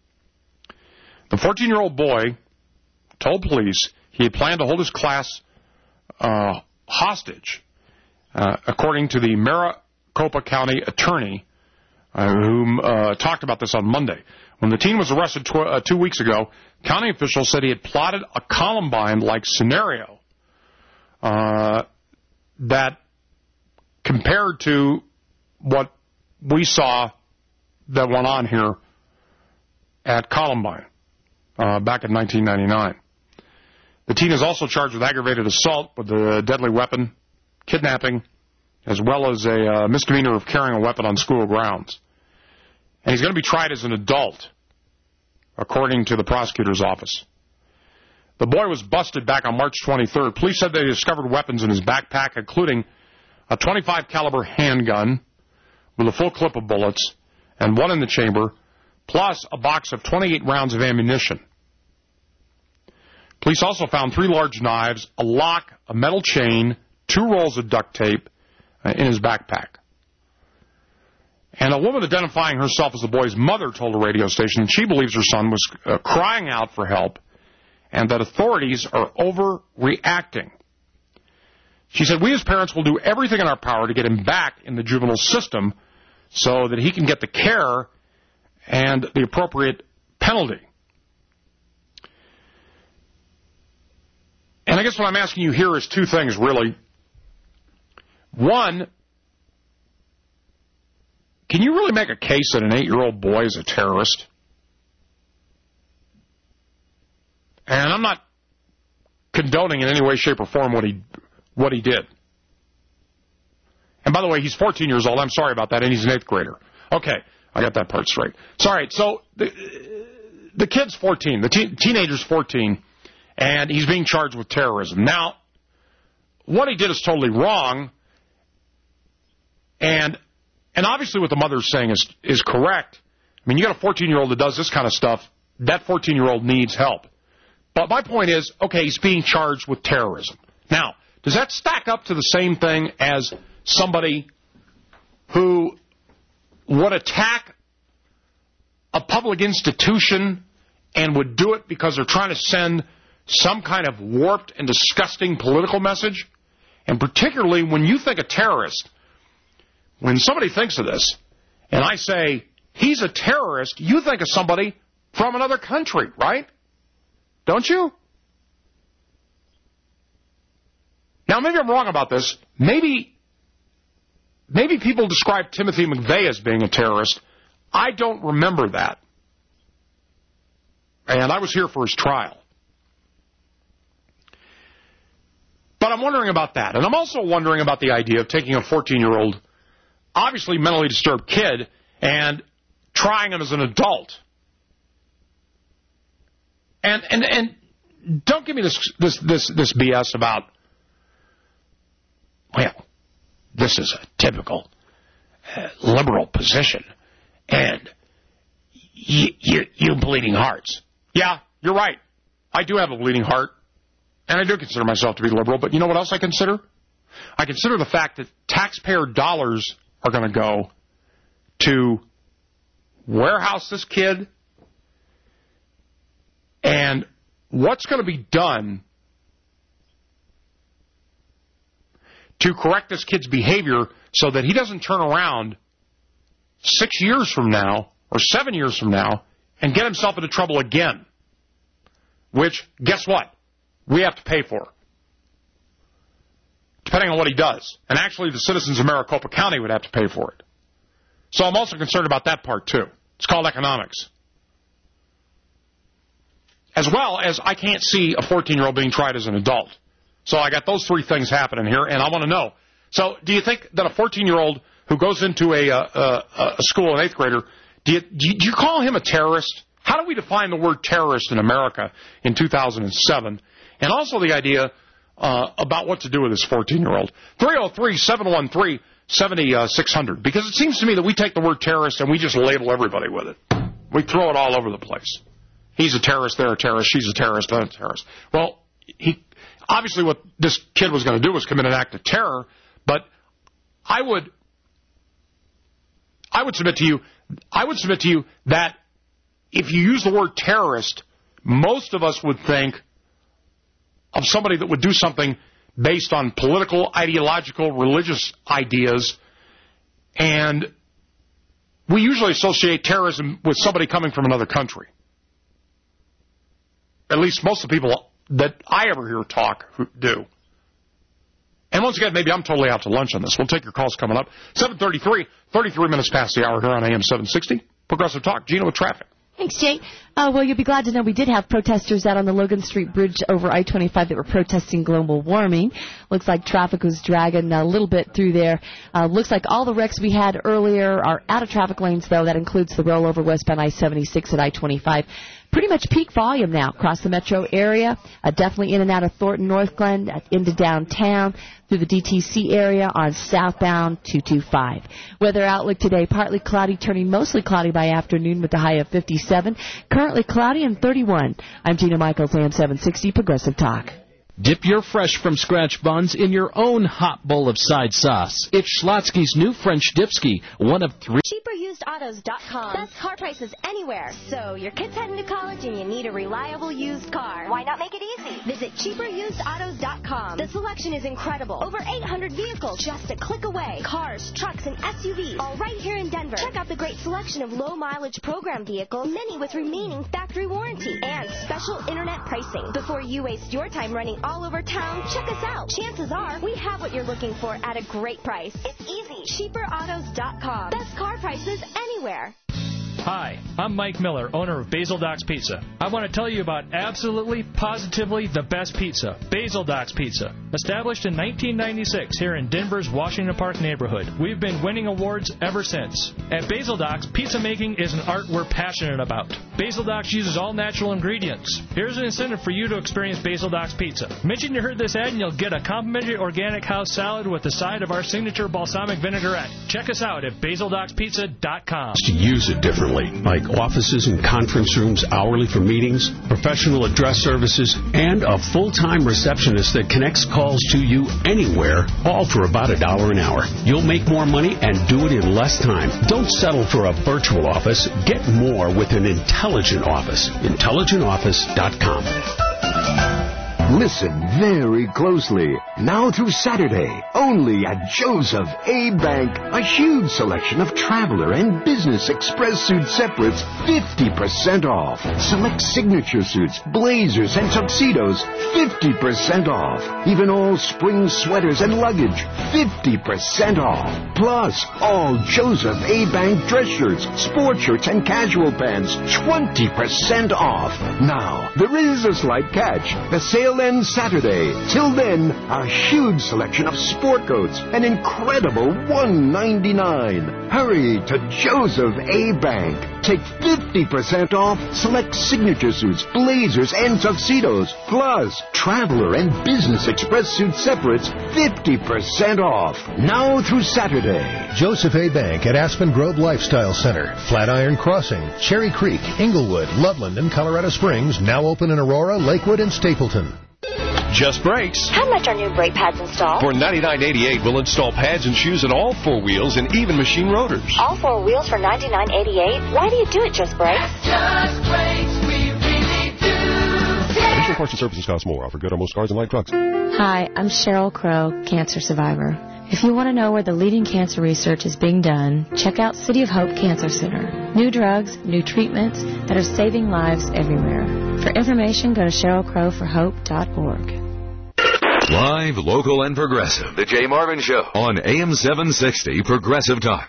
The fourteen-year-old boy told police he had planned to hold his class uh, hostage, Uh, according to the Maricopa County attorney, uh, who uh, talked about this on Monday. When the teen was arrested tw- uh, two weeks ago, county officials said he had plotted a Columbine-like scenario uh, that compared to what we saw that went on here at Columbine uh, back in nineteen ninety-nine. The teen is also charged with aggravated assault with a deadly weapon kidnapping, as well as a uh, misdemeanor of carrying a weapon on school grounds. And he's going to be tried as an adult, according to the prosecutor's office. The boy was busted back on March twenty-third. Police said they discovered weapons in his backpack, including a twenty-five caliber handgun with a full clip of bullets and one in the chamber, plus a box of twenty-eight rounds of ammunition. Police also found three large knives, a lock, a metal chain, two rolls of duct tape uh, in his backpack. And a woman identifying herself as the boy's mother told a radio station that she believes her son was uh, crying out for help and that authorities are overreacting. She said, we as parents will do everything in our power to get him back in the juvenile system so that he can get the care and the appropriate penalty. And I guess what I'm asking you here is two things, really. One, can you really make a case that an eight-year-old boy is a terrorist? And I'm not condoning in any way, shape, or form what he what he did. And by the way, he's fourteen years old. I'm sorry about that, and he's an eighth grader. Okay, I got that part straight. Sorry, so the, the kid's fourteen, the te- teenager's fourteen, and he's being charged with terrorism. Now, what he did is totally wrong, and and obviously what the mother's saying is is correct. I mean, you got a fourteen-year-old that does this kind of stuff. That fourteen-year-old needs help. But my point is, okay, he's being charged with terrorism. Now, does that stack up to the same thing as somebody who would attack a public institution and would do it because they're trying to send some kind of warped and disgusting political message? And particularly when you think of terrorist, when somebody thinks of this, and I say, he's a terrorist, you think of somebody from another country, right? Don't you? Now, maybe I'm wrong about this. Maybe, maybe people describe Timothy McVeigh as being a terrorist. I don't remember that. And I was here for his trial. But I'm wondering about that. And I'm also wondering about the idea of taking a fourteen-year-old, obviously mentally disturbed kid, and trying him as an adult. And and and don't give me this this this this B S about, well, this is a typical uh, liberal position, and you, you you bleeding hearts. Yeah, you're right. I do have a bleeding heart, and I do consider myself to be liberal. But you know what else I consider? I consider the fact that taxpayer dollars are going to go to warehouse this kid. And what's going to be done to correct this kid's behavior so that he doesn't turn around six years from now or seven years from now and get himself into trouble again? Which, guess what? We have to pay for, depending on what he does. And actually, the citizens of Maricopa County would have to pay for it. So I'm also concerned about that part, too. It's called economics. As well as I can't see a fourteen-year-old being tried as an adult. So I got those three things happening here, and I want to know. So do you think that a fourteen-year-old who goes into a, a, a, a school, an eighth grader, do you, do you call him a terrorist? How do we define the word terrorist in America in two thousand seven? And also the idea uh, about what to do with this fourteen-year-old. three oh three, seven one three, seven six hundred. Because it seems to me that we take the word terrorist and we just label everybody with it. We throw it all over the place. He's a terrorist, they're a terrorist, she's a terrorist, they're a terrorist. Well, he obviously what this kid was going to do was commit an act of terror, but I would I would submit to you I would submit to you that if you use the word terrorist, most of us would think of somebody that would do something based on political, ideological, religious ideas, and we usually associate terrorism with somebody coming from another country. At least most of the people that I ever hear talk do. And once again, maybe I'm totally out to lunch on this. We'll take your calls coming up. seven thirty-three, thirty-three minutes past the hour here on A M seven sixty. Progressive Talk. Gina with traffic. Thanks, Jay. Uh, well, you'll be glad to know we did have protesters out on the Logan Street Bridge over I twenty-five that were protesting global warming. Looks like traffic was dragging a little bit through there. Uh, looks like all the wrecks we had earlier are out of traffic lanes, though. That includes the rollover westbound I seventy-six at I twenty-five. Pretty much peak volume now across the metro area. Uh, definitely in and out of Thornton, North Glen, uh, into downtown, through the D T C area on southbound two twenty-five. Weather outlook today, partly cloudy, turning mostly cloudy by afternoon with a high of fifty-seven. Currently cloudy and thirty-one. I'm Gina Michaels, A M seven sixty Progressive Talk. Dip your fresh-from-scratch buns in your own hot bowl of side sauce. It's Schlotsky's new French Dipski, one of three. cheaper used autos dot com. Best car prices anywhere. So your kid's heading to college and you need a reliable used car. Why not make it easy? Visit cheaper used autos dot com. The selection is incredible. Over eight hundred vehicles just a click away. Cars, trucks, and S U Vs, all right here in Denver. Check out the great selection of low-mileage program vehicles, many with remaining factory warranty, and special internet pricing. Before you waste your time running all over town, check us out. Chances are we have what you're looking for at a great price. It's easy. cheaper autos dot com. Best car prices anywhere. Hi, I'm Mike Miller, owner of Basil Doc's Pizza. I want to tell you about absolutely, positively the best pizza, Basil Doc's Pizza. Established in nineteen ninety-six here in Denver's Washington Park neighborhood, we've been winning awards ever since. At Basil Doc's, pizza making is an art we're passionate about. Basil Doc's uses all natural ingredients. Here's an incentive for you to experience Basil Doc's Pizza. Mention you heard this ad and you'll get a complimentary organic house salad with the side of our signature balsamic vinaigrette. Check us out at basil docs pizza dot com. To use it differently, like offices and conference rooms hourly for meetings, professional address services, and a full-time receptionist that connects calls to you anywhere, all for about a dollar an hour. You'll make more money and do it in less time. Don't settle for a virtual office. Get more with an intelligent office. intelligent office dot com. Listen very closely. Now through Saturday, only at Joseph A. Bank, a huge selection of Traveler and Business Express suit separates, fifty percent off. Select signature suits, blazers, and tuxedos, fifty percent off. Even all spring sweaters and luggage, fifty percent off. Plus, all Joseph A. Bank dress shirts, sport shirts, and casual pants, twenty percent off. Now, there is a slight catch. The sale ends Saturday. Till then, a huge selection of sport coats, an incredible one ninety-nine. Hurry to Joseph A. Bank. Take fifty percent off select signature suits, blazers, and tuxedos. Plus, Traveler and Business Express suit separates, fifty percent off. Now through Saturday. Joseph A. Bank at Aspen Grove Lifestyle Center, Flatiron Crossing, Cherry Creek, Inglewood, Loveland, and Colorado Springs, now open in Aurora, Lakewood, and Stapleton. Just Brakes. How much are new brake pads installed? For ninety-nine eighty-eight, we'll install pads and shoes on all four wheels and even machine rotors. All four wheels for ninety-nine eighty-eight? Why do you do it, Just Brakes? Just Brakes, we really do. Additional parts and services cost more. Offer good on most cars and light trucks. Hi, I'm Cheryl Crow, cancer survivor. If you want to know where the leading cancer research is being done, check out City of Hope Cancer Center. New drugs, new treatments that are saving lives everywhere. For information, go to cheryl crow for hope dot org. Live, local, and progressive. The Jay Marvin Show on A M seven sixty Progressive Talk.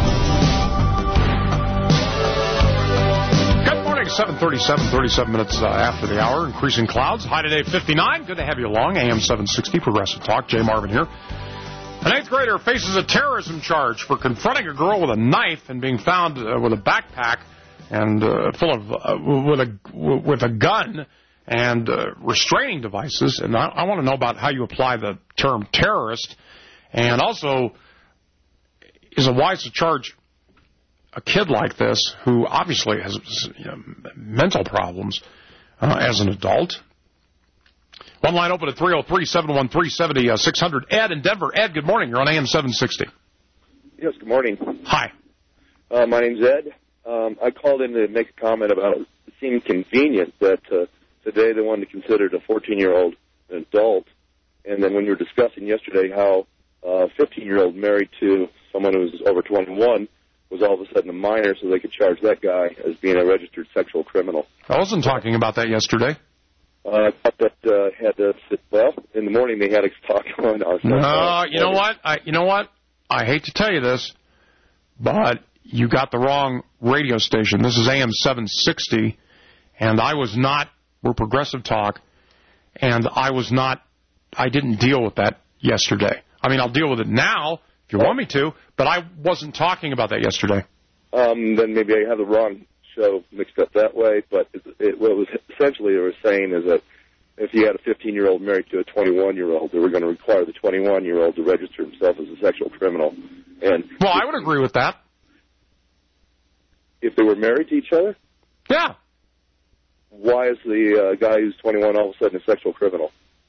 Good morning, seven thirty-seven, thirty-seven minutes uh, after the hour. Increasing clouds. High today, fifty-nine. Good to have you along. A M seven sixty Progressive Talk. Jay Marvin here. An eighth grader faces a terrorism charge for confronting a girl with a knife and being found uh, with a backpack and uh, full of uh, with a with a gun and uh, restraining devices. And I, I want to know about how you apply the term terrorist, and also, is it wise to charge a kid like this who obviously has you know, mental problems uh, as an adult? One line open at three oh three, seven one three, seven six hundred. Ed in Denver. Ed, good morning. You're on A M seven sixty. Yes, good morning. Hi. Uh, my name's Ed. Um, I called in to make a comment about it seemed convenient that uh, today they wanted to consider it a fourteen-year-old an adult, and then when you were discussing yesterday how a fifteen-year-old married to someone who was over twenty-one was all of a sudden a minor, so they could charge that guy as being a registered sexual criminal. I wasn't talking about that yesterday. Uh, I thought that uh, had to sit, well, in the morning they had a talk on. Uh, no, you know what? I, you know what? I hate to tell you this, but you got the wrong radio station. This is A M seven sixty, And I was not, we're Progressive Talk, and I was not, I didn't deal with that yesterday. I mean, I'll deal with it now if you want me to, but I wasn't talking about that yesterday. Um, then maybe I have the wrong show mixed up that way, but it, it, what it was essentially they were saying is that if you had a fifteen-year-old married to a twenty-one-year-old, they were going to require the twenty-one-year-old to register himself as a sexual criminal. And well, I would agree with that. If they were married to each other? Yeah. Why is the uh, guy who's twenty-one all of a sudden a sexual criminal?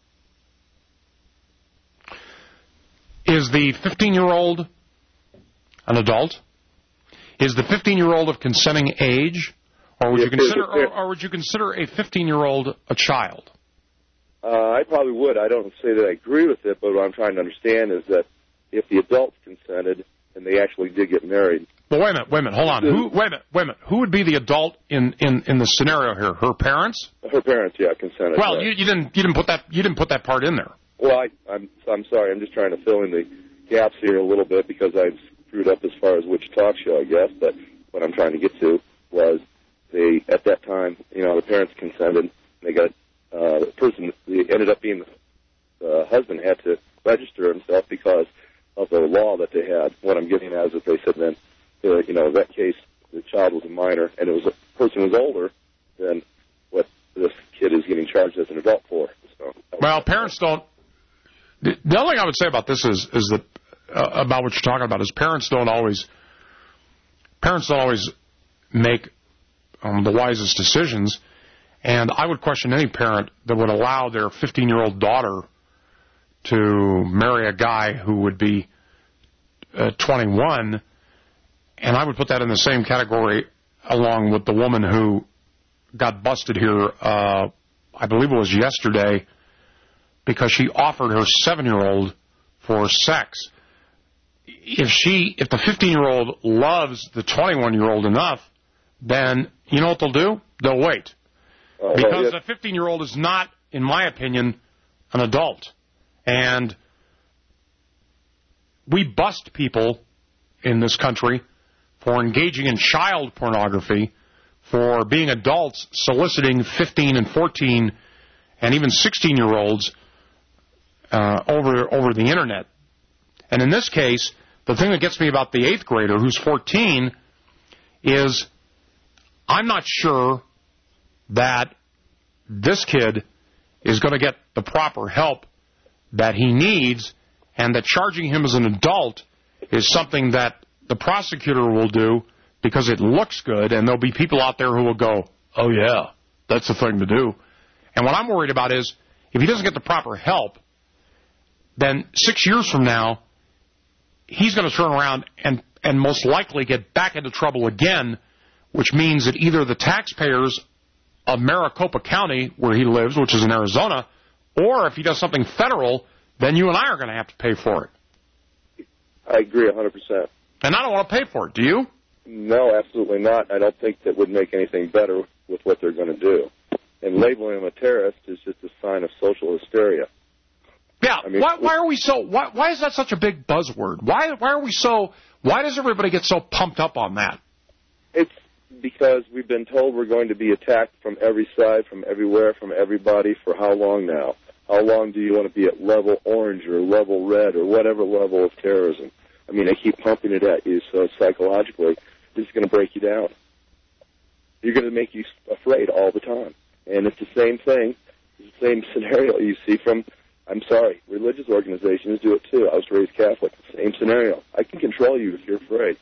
Is the fifteen-year-old an adult? Is the fifteen-year-old of consenting age, or would If you consider, they're- or, or would you consider a fifteen-year-old a child? Uh, I probably would. I don't say that I agree with it, but what I'm trying to understand is that if the adults consented and they actually did get married. Well, wait a minute, wait a minute, hold on. Who, wait a minute, wait a minute. Who would be the adult in, in, in the scenario here? Her parents? Her parents, yeah, consented. Well, right. you, you didn't you didn't put that you didn't put that part in there. Well, I, I'm I'm sorry. I'm just trying to fill in the gaps here a little bit because I screwed up as far as which talk show, I guess. But what I'm trying to get to was they at that time, you know, the parents consented. They got uh, the person. It ended up being the uh, husband had to register himself because of the law that they had. What I'm getting at is that they said then, uh, you know, in that case, the child was a minor and it was a person who was older than what this kid is getting charged as an adult for. So, well, parents don't. The, the other thing I would say about this is is that uh, about what you're talking about is parents don't always parents don't always make um, the wisest decisions, and I would question any parent that would allow their fifteen-year-old daughter to marry a guy who would be uh, twenty-one, and I would put that in the same category along with the woman who got busted here, uh, I believe it was yesterday, because she offered her seven-year-old for sex. If she, if the fifteen-year-old loves the twenty-one-year-old enough, then you know what they'll do? They'll wait. Uh, well, because yes. the fifteen-year-old is not, in my opinion, an adult. And we bust people in this country for engaging in child pornography, for being adults soliciting fifteen and fourteen and even sixteen-year-olds uh, over over the Internet. And in this case, the thing that gets me about the eighth grader who's fourteen is I'm not sure that this kid is going to get the proper help that he needs, and that charging him as an adult is something that the prosecutor will do because it looks good, and there'll be people out there who will go, oh, yeah, that's the thing to do. And what I'm worried about is if he doesn't get the proper help, then six years from now, he's going to turn around and, and most likely get back into trouble again, which means that either the taxpayers of Maricopa County, where he lives, which is in Arizona, or if he does something federal, then you and I are going to have to pay for it. I agree one hundred percent. And I don't want to pay for it. Do you? No, absolutely not. I don't think that would make anything better with what they're going to do. And labeling him a terrorist is just a sign of social hysteria. Yeah. I mean, why, why are we so? Why, why is that such a big buzzword? Why? Why are we so? Why does everybody get so pumped up on that? It's because we've been told we're going to be attacked from every side, from everywhere, from everybody for how long now? How long do you want to be at level orange or level red or whatever level of terrorism? I mean, they keep pumping it at you, so psychologically, this is going to break you down. You're going to make you afraid all the time. And it's the same thing, it's the same scenario you see from, I'm sorry, religious organizations do it too. I was raised Catholic, same scenario. I can control you if you're afraid.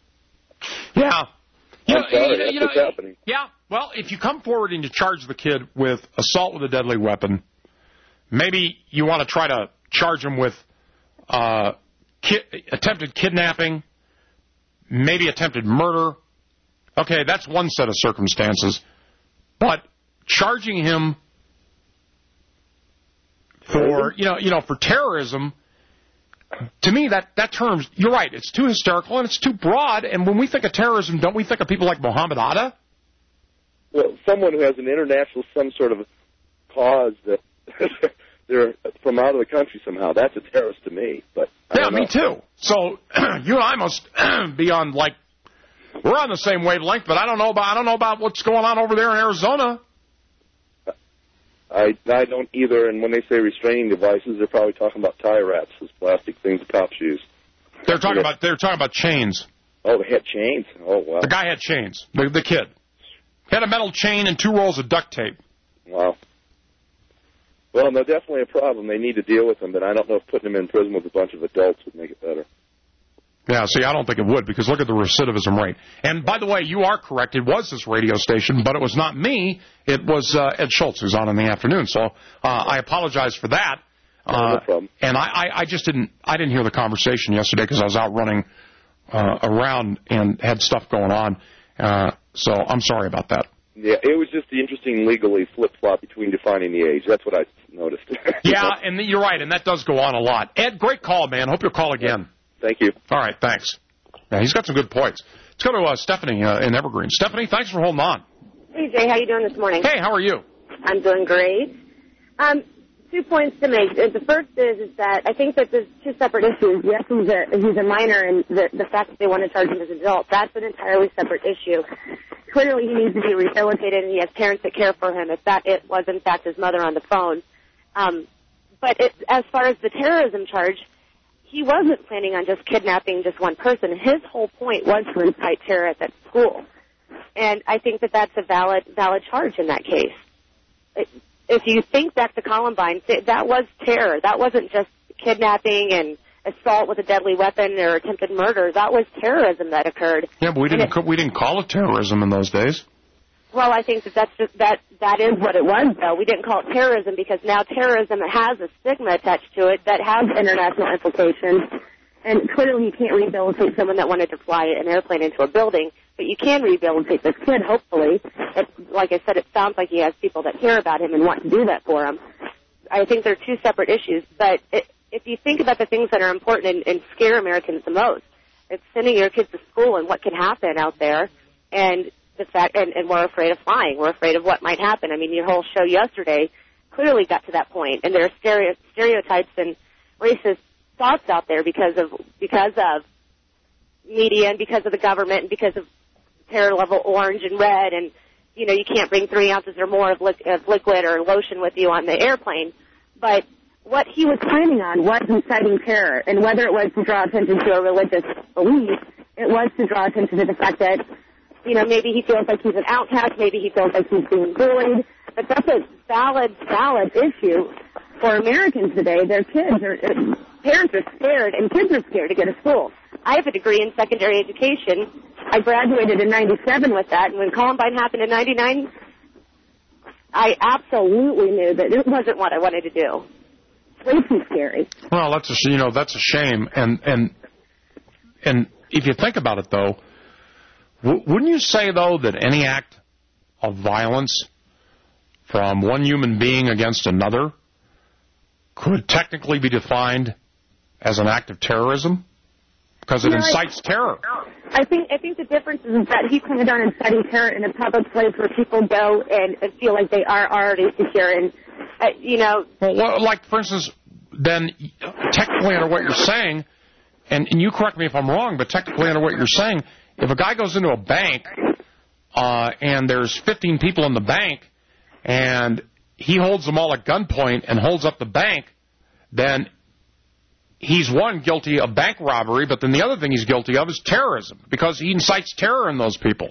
Yeah. You I'm know, sorry, you know, that's you know, what's happening. Yeah, well, if you come forward and you charge the kid with assault with a deadly weapon, maybe you want to try to charge him with uh, ki- attempted kidnapping, maybe attempted murder. Okay, that's one set of circumstances. But charging him for, you know, you know, for terrorism, to me, that, that term, you're right, it's too hysterical and it's too broad. And when we think of terrorism, don't we think of people like Mohammed Atta? Well, someone who has an international, some sort of cause that they're from out of the country somehow, that's a terrorist to me. But I Yeah, don't me know. too. So you and I must be on, like, we're on the same wavelength, but I don't know about I don't know about what's going on over there in Arizona. I I don't either. And when they say restraining devices, they're probably talking about tie wraps, those plastic things the cops use. They're talking about they're talking about chains. Oh, they had chains. Oh, wow. The guy had chains. The the kid he had a metal chain and two rolls of duct tape. Wow. Well, they're definitely a problem. They need to deal with them, but I don't know if putting them in prison with a bunch of adults would make it better. Yeah, see, I don't think it would, because look at the recidivism rate. And, by the way, you are correct. It was this radio station, but it was not me. It was uh, Ed Schultz, who's on in the afternoon. So uh, I apologize for that. No, no problem. Uh, and I, I, I just didn't I didn't hear the conversation yesterday because I was out running uh, around and had stuff going on. Uh, so I'm sorry about that. Yeah, it was just the interesting legally flip-flop between defining the age. That's what I noticed. Yeah, and you're right, and that does go on a lot. Ed, great call, man. Hope you'll call again. Thank you. All right, thanks. Yeah, he's got some good points. Let's go to uh, Stephanie uh, in Evergreen. Stephanie, thanks for holding on. Hey, Jay, how you doing this morning? Hey, how are you? I'm doing great. Um, two points to make. The first is, is that I think that there's two separate issues. Yes, he's a, he's a minor, and the, the fact that they want to charge him as an adult, that's an entirely separate issue. Clearly, he needs to be rehabilitated, and he has parents that care for him, if that it was, in fact, his mother on the phone. Um, but it, as far as the terrorism charge, he wasn't planning on just kidnapping just one person. His whole point was to incite terror at that school. And I think that that's a valid valid charge in that case. If you think back to Columbine, that was terror. That wasn't just kidnapping and assault with a deadly weapon or attempted murder. That was terrorism that occurred. Yeah, but we didn't it, we didn't call it terrorism in those days. Well, I think that that's just, that that is what it was, though. We didn't call it terrorism because now terrorism has a stigma attached to it that has international implications. And clearly you can't rehabilitate someone that wanted to fly an airplane into a building, but you can rehabilitate this kid, hopefully. It, like I said, it sounds like he has people that care about him and want to do that for him. I think they're two separate issues, but it, if you think about the things that are important and, and scare Americans the most, it's sending your kids to school and what can happen out there, and the fact, and, and we're afraid of flying. We're afraid of what might happen. I mean, your whole show yesterday clearly got to that point, and there are stereo, stereotypes and racist thoughts out there because of because of media and because of the government and because of terror level orange and red, and you know you can't bring three ounces or more of, li- of liquid or lotion with you on the airplane. But what he was planning on was inciting terror, and whether it was to draw attention to a religious belief, it was to draw attention to the fact that, you know, maybe he feels like he's an outcast, maybe he feels like he's being bullied, but that's a valid, valid issue for Americans today. Their kids are, parents are scared, and kids are scared to go to school. I have a degree in secondary education. I graduated in ninety-seven with that, and when Columbine happened in ninety-nine, I absolutely knew that it wasn't what I wanted to do. Way too scary. Well, that's a you know that's a shame, and and and if you think about it, though, w- wouldn't you say though that any act of violence from one human being against another could technically be defined as an act of terrorism because it you know, incites I, terror? I think I think the difference is that he planned on inciting terror in a public place where people go and, and feel like they are already secure and. Uh, you know, well, what, like for instance, then technically under what you're saying, and, and you correct me if I'm wrong, but technically under what you're saying, if a guy goes into a bank uh, and there's fifteen people in the bank and he holds them all at gunpoint and holds up the bank, then he's one guilty of bank robbery, but then the other thing he's guilty of is terrorism because he incites terror in those people.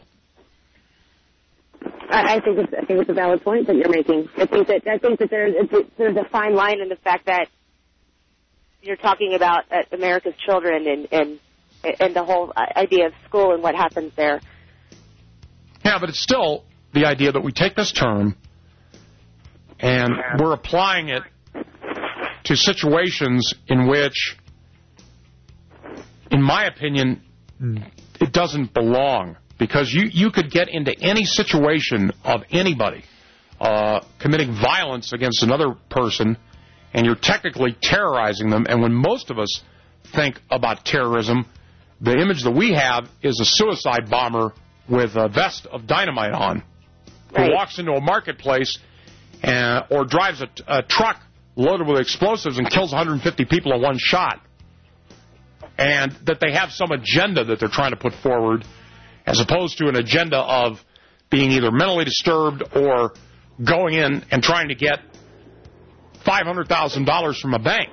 I think it's I think it's a valid point that you're making. I think that I think that there's there's a fine line in the fact that you're talking about uh, America's children and and and the whole idea of school and what happens there. Yeah, but it's still the idea that we take this term and we're applying it to situations in which, in my opinion, it doesn't belong. Because you, you could get into any situation of anybody uh, committing violence against another person, and you're technically terrorizing them. And when most of us think about terrorism, the image that we have is a suicide bomber with a vest of dynamite on, right, who walks into a marketplace and, or drives a, a truck loaded with explosives and kills one hundred fifty people in one shot. And that they have some agenda that they're trying to put forward. as opposed to an agenda of being either mentally disturbed or going in and trying to get five hundred thousand dollars from a bank.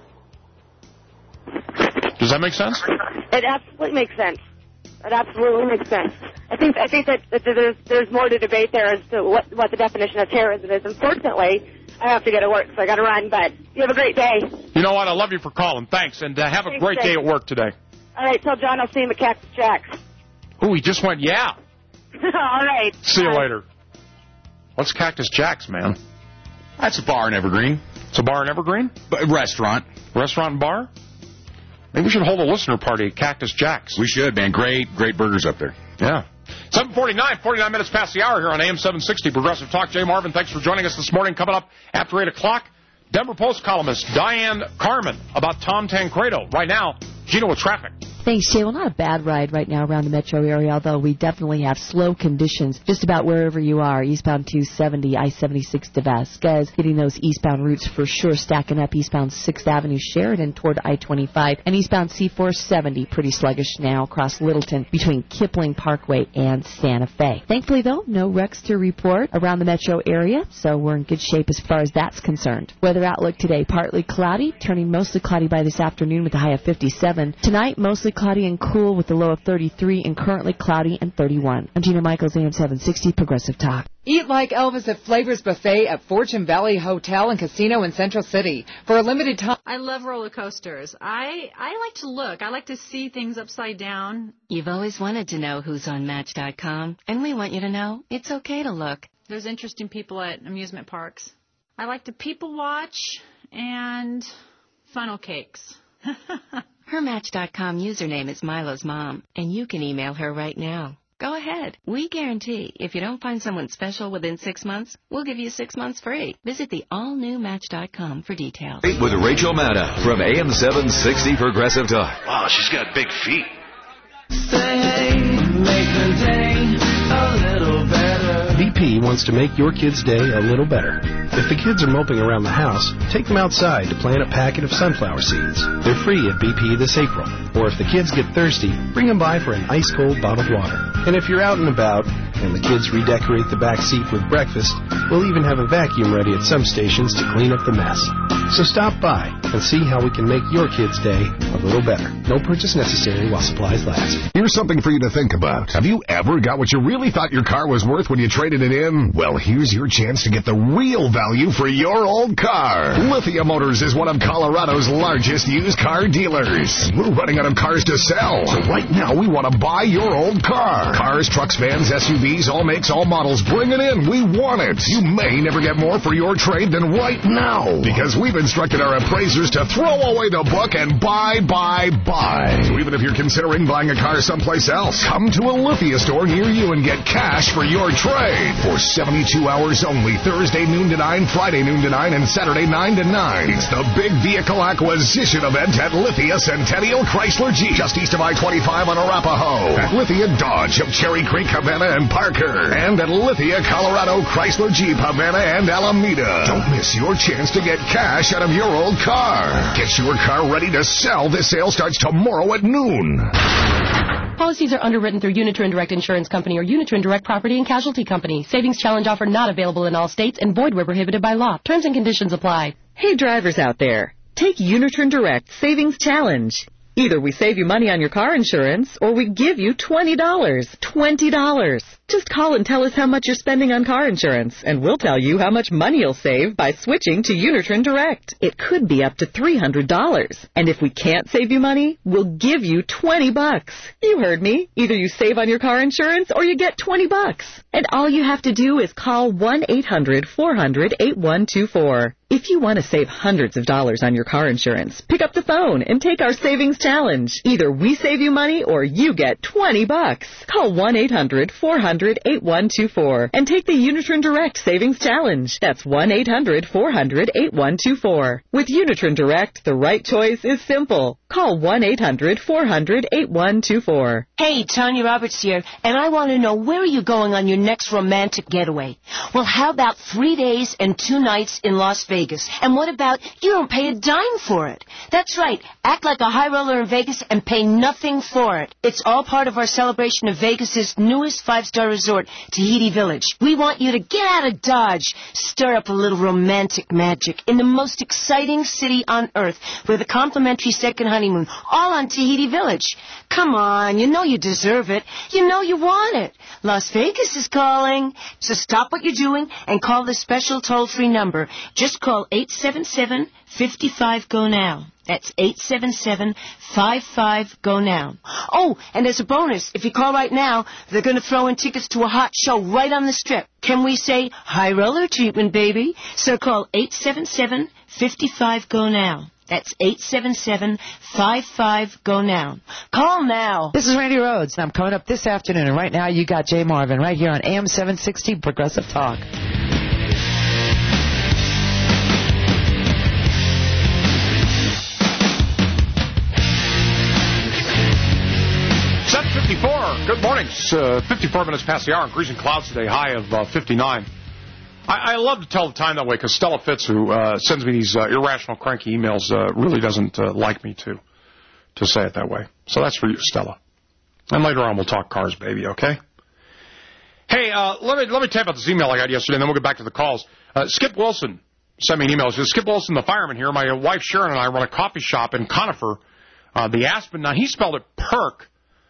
Does that make sense? It absolutely makes sense. It absolutely makes sense. I think I think that, that there's there's more to debate there as to what what the definition of terrorism is. Unfortunately, I have to get to work, so I got to run. But you have a great day. You know what? I love you for calling. Thanks, and uh, have a Thanks, great day Jake. at work today. All right, tell John I'll see him at Cactus Jack's. Oh, he just went, yeah. All right. See you Bye. later. What's Cactus Jack's, man? That's a bar in Evergreen. It's a bar in Evergreen? B- restaurant. Restaurant and bar? Maybe we should hold a listener party at Cactus Jack's. We should, man. Great, great burgers up there. Yeah. seven forty-nine, forty-nine minutes past the hour here on A M seven sixty Progressive Talk. Jay Marvin, thanks for joining us this morning. Coming up after eight o'clock, Denver Post columnist Diane Carmen about Tom Tancredo. Right now, Gina with traffic. Thanks, Jay. Well, not a bad ride right now around the metro area, although we definitely have slow conditions just about wherever you are. Eastbound two seventy, I seventy-six to Vasquez, hitting those eastbound routes for sure, stacking up eastbound sixth Avenue Sheridan toward I twenty-five, and eastbound C four seventy, pretty sluggish now across Littleton between Kipling Parkway and Santa Fe. Thankfully, though, no wrecks to report around the metro area, so we're in good shape as far as that's concerned. Weather outlook today, partly cloudy, turning mostly cloudy by this afternoon with a high of fifty-seven. Tonight, mostly cloudy and cool with a low of thirty-three, and currently cloudy and thirty-one. I'm Gina Michaels, A M seven sixty Progressive Talk. Eat like Elvis at Flavors Buffet at Fortune Valley Hotel and Casino in Central City. For a limited time. I love roller coasters. I, I like to look. I like to see things upside down. You've always wanted to know who's on Match dot com, and we want you to know it's okay to look. There's interesting people at amusement parks. I like to people watch and funnel cakes. Her Match dot com username is Milo's mom, and you can email her right now. Go ahead. We guarantee if you don't find someone special within six months, we'll give you six months free. Visit the all-new Match dot com for details. With Rachel Maddow from A M seven sixty Progressive Talk. Wow, she's got big feet. Say, make the day a little better. B P wants to make your kids' day a little better. If the kids are moping around the house, take them outside to plant a packet of sunflower seeds. They're free at B P this April. Or if the kids get thirsty, bring them by for an ice-cold bottled water. And if you're out and about and the kids redecorate the back seat with breakfast, we'll even have a vacuum ready at some stations to clean up the mess. So stop by and see how we can make your kids' day a little better. No purchase necessary while supplies last. Here's something for you to think about. Have you ever got what you really thought your car was worth when you traded it in? Well, here's your chance to get the real value for your old car. Lithia Motors is one of Colorado's largest used car dealers. We're running out of cars to sell. So right now, we want to buy your old car. Cars, trucks, vans, S U Vs, all makes, all models. Bring it in. We want it. You may never get more for your trade than right now. Because we've instructed our appraisers to throw away the book and buy, buy, buy. So even if you're considering buying a car someplace else, come to a Lithia store near you and get cash for your trade. For seventy-two hours only, Thursday noon to nine, Friday noon to nine, and Saturday nine to nine. It's the big vehicle acquisition event at Lithia Centennial Chrysler Jeep, just east of I twenty-five on Arapahoe. At Lithia Dodge of Cherry Creek, Havana, and Parker. And at Lithia Colorado Chrysler Jeep, Havana, and Alameda. Don't miss your chance to get cash out of your old car. Get your car ready to sell. This sale starts tomorrow at noon. Policies are underwritten through Unitrin Direct Insurance Company or Unitrin Direct Property and Casualty Company. Savings challenge offer not available in all states and void where prohibited by law. Terms and conditions apply. Hey drivers out there, take Unitrin Direct Savings Challenge. Either we save you money on your car insurance, or we give you twenty dollars. twenty dollars. Just call and tell us how much you're spending on car insurance, and we'll tell you how much money you'll save by switching to Unitrin Direct. It could be up to three hundred dollars. And if we can't save you money, we'll give you twenty bucks. You heard me. Either you save on your car insurance, or you get twenty bucks. And all you have to do is call one eight hundred four hundred eight one two four. If you want to save hundreds of dollars on your car insurance, pick up the phone and take our savings challenge. Either we save you money or you get twenty bucks. Call one eight hundred four hundred eight one two four and take the Unitrin Direct Savings Challenge. That's one eight hundred four hundred eight one two four. With Unitrin Direct, the right choice is simple. Call one eight hundred four hundred eight one two four. Hey, Tanya Roberts here, and I want to know, where are you going on your next romantic getaway? Well, how about three days and two nights in Las Vegas? Vegas. And what about you don't pay a dime for it? That's right. Act like a high roller in Vegas and pay nothing for it. It's all part of our celebration of Vegas's newest five-star resort, Tahiti Village. We want you to get out of Dodge, stir up a little romantic magic in the most exciting city on earth with a complimentary second honeymoon, all on Tahiti Village. Come on, you know you deserve it. You know you want it. Las Vegas is calling. So stop what you're doing and call the special toll-free number. Just call eight seven seven, five five, G O now. That's eight seven seven, five five, G O now. Oh, and as a bonus, if you call right now, they're going to throw in tickets to a hot show right on the Strip. Can we say high roller treatment, baby? So call eight seven seven, five five, G O now. That's eight seven seven, five five, G O now. Call now. This is Randy Rhodes, and I'm coming up this afternoon. And right now, you got Jay Marvin right here on A M seven sixty Progressive Talk. seven fifty-four. Good morning. It's uh, fifty-four minutes past the hour. Increasing clouds today. High of uh, fifty-nine. I, I love to tell the time that way because Stella Fitz, who uh, sends me these uh, irrational, cranky emails, uh, really doesn't uh, like me to to say it that way. So that's for you, Stella. And later on, we'll talk cars, baby, okay? Hey, uh, let me let me tell you about this email I got yesterday, and then we'll get back to the calls. Uh, Skip Wilson sent me an email. He says, Skip Wilson, the fireman here. My wife, Sharon, and I run a coffee shop in Conifer, uh, the Aspen. Now, he spelled it Perk,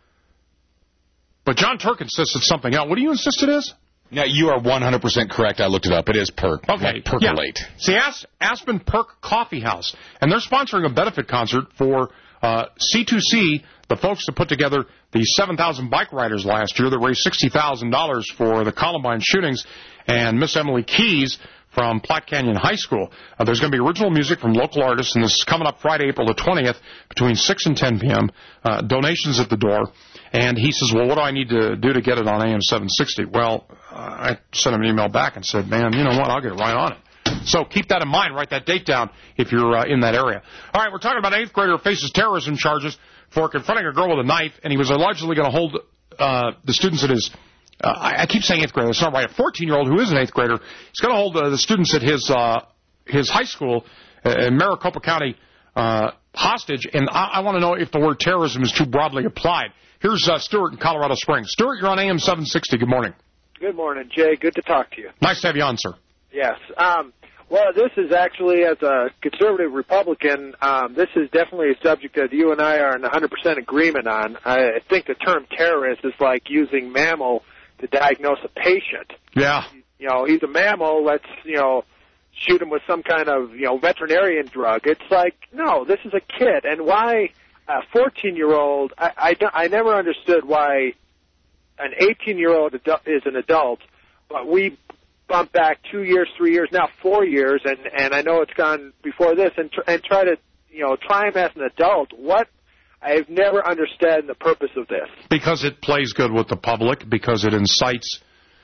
but John Turk insists it's something else. What do you insist it is? Yeah, you are one hundred percent correct. I looked it up. It is Perk. Okay. Like percolate. Yeah. See, As- Aspen Perk Coffee House. And they're sponsoring a benefit concert for uh, C two C, the folks that put together the seven thousand bike riders last year that raised sixty thousand dollars for the Columbine shootings, and Miss Emily Keys from Platte Canyon High School. Uh, there's going to be original music from local artists, and this is coming up Friday, April the twentieth, between six and ten p.m. Uh, donations at the door. And he says, well, what do I need to do to get it on A M seven sixty? Well, uh, I sent him an email back and said, man, you know what, I'll get right on it. So keep that in mind. Write that date down if you're uh, in that area. All right, we're talking about an eighth grader who faces terrorism charges for confronting a girl with a knife, and he was allegedly going to hold uh, the students at his uh, I, I keep saying eighth grader. That's not right. A fourteen-year-old who is an eighth grader, he's going to hold uh, the students at his uh, his high school uh, in Maricopa County uh, hostage, and I, I want to know if the word terrorism is too broadly applied. Here's uh, Stuart in Colorado Springs. Stuart, you're on A M seven sixty. Good morning. Good morning, Jay. Good to talk to you. Nice to have you on, sir. Yes. Um, well, this is actually, as a conservative Republican, um, this is definitely a subject that you and I are in one hundred percent agreement on. I think the term terrorist is like using mammal to diagnose a patient. Yeah. You know, he's a mammal. Let's, you know, shoot him with some kind of, you know, veterinarian drug. It's like, no, this is a kid. And why a fourteen-year-old, I, I, I never understood why an eighteen-year-old is an adult, but we bump back two years, three years, now four years, and, and I know it's gone before this, and, tr- and try to, you know, try him as an adult. What? I've never understood the purpose of this. Because it plays good with the public, because it incites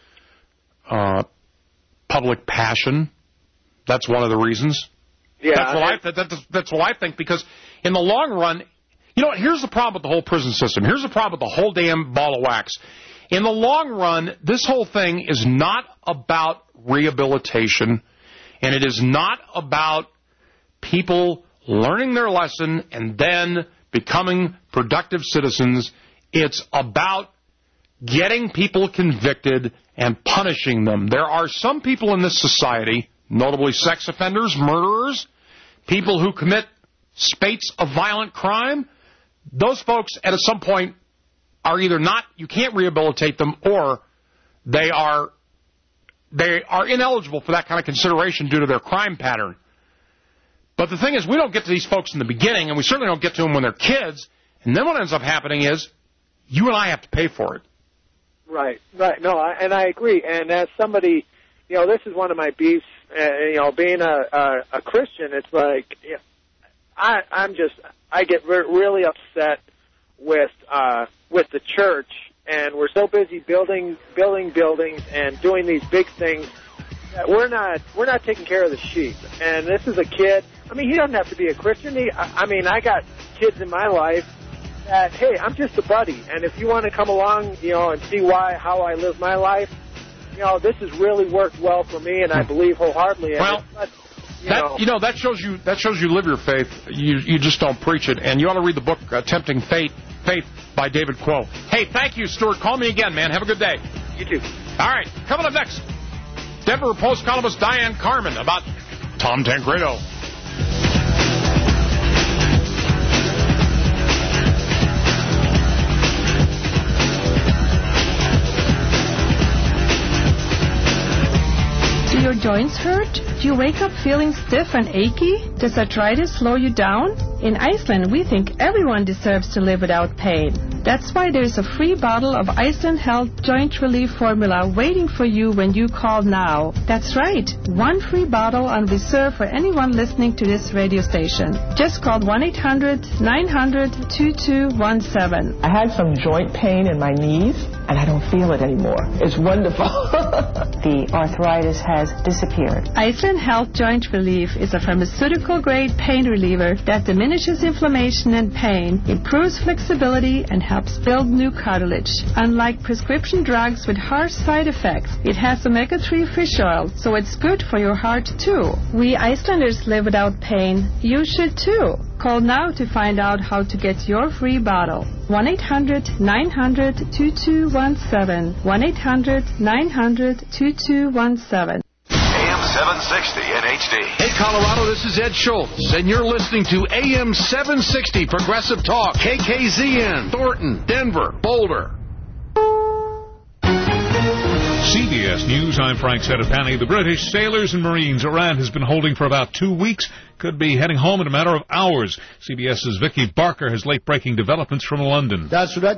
uh, public passion. That's one of the reasons. Yeah, that's what I, th- that's, that's what I think, because in the long run, you know what, here's the problem with the whole prison system. Here's the problem with the whole damn ball of wax. In the long run, this whole thing is not about rehabilitation, and it is not about people learning their lesson and then becoming productive citizens. It's about getting people convicted and punishing them. There are some people in this society, notably sex offenders, murderers, people who commit spates of violent crime. Those folks, at some point, are either not, you can't rehabilitate them, or they are they are ineligible for that kind of consideration due to their crime pattern. But the thing is, we don't get to these folks in the beginning, and we certainly don't get to them when they're kids, and then what ends up happening is you and I have to pay for it. Right, right. No, I, and I agree. And as somebody, you know, this is one of my beefs, uh, you know, being a, a, a Christian, it's like, you know, I, I'm just, I get re- really upset with uh, with the church, and we're so busy building building buildings and doing these big things that we're not we're not taking care of the sheep. And this is a kid. I mean, he doesn't have to be a Christian. He, I, I mean, I got kids in my life that, hey, I'm just a buddy, and if you want to come along, you know, and see why how I live my life, you know, this has really worked well for me, and I believe wholeheartedly. Well, but, you that, know. You know, that shows you that shows you live your faith. You you just don't preach it. And you ought to read the book uh, Tempting Fate, Faith by David Quo. Hey, thank you, Stuart. Call me again, man. Have a good day. You too. All right, coming up next, Denver Post columnist Diane Carmen about Tom Tancredo. Do your joints hurt? Do you wake up feeling stiff and achy? Does arthritis slow you down? In Iceland, we think everyone deserves to live without pain. That's why there's a free bottle of Iceland Health Joint Relief Formula waiting for you when you call now. That's right, one free bottle on reserve for anyone listening to this radio station. Just call one eight hundred nine hundred two two one seven. I had some joint pain in my knees, and I don't feel it anymore. It's wonderful. The arthritis has disappeared. Iceland Health Joint Relief is a pharmaceutical-grade pain reliever that diminishes inflammation and pain, improves flexibility, and helps build new cartilage. Unlike prescription drugs with harsh side effects, it has omega three fish oil, so it's good for your heart too. We Icelanders live without pain. You should too. Call now to find out how to get your free bottle. one eight hundred nine hundred two two one seven. one eight hundred nine hundred two two one seven. A M seven sixty in H D. Hey, Colorado, this is Ed Schultz, and you're listening to A M seven sixty Progressive Talk, K K Z N, Thornton, Denver, Boulder. C B S News, I'm Frank Sedapani. The British sailors and Marines Iran has been holding for about two weeks could be heading home in a matter of hours. CBS's Vicky Barker has late-breaking developments from London.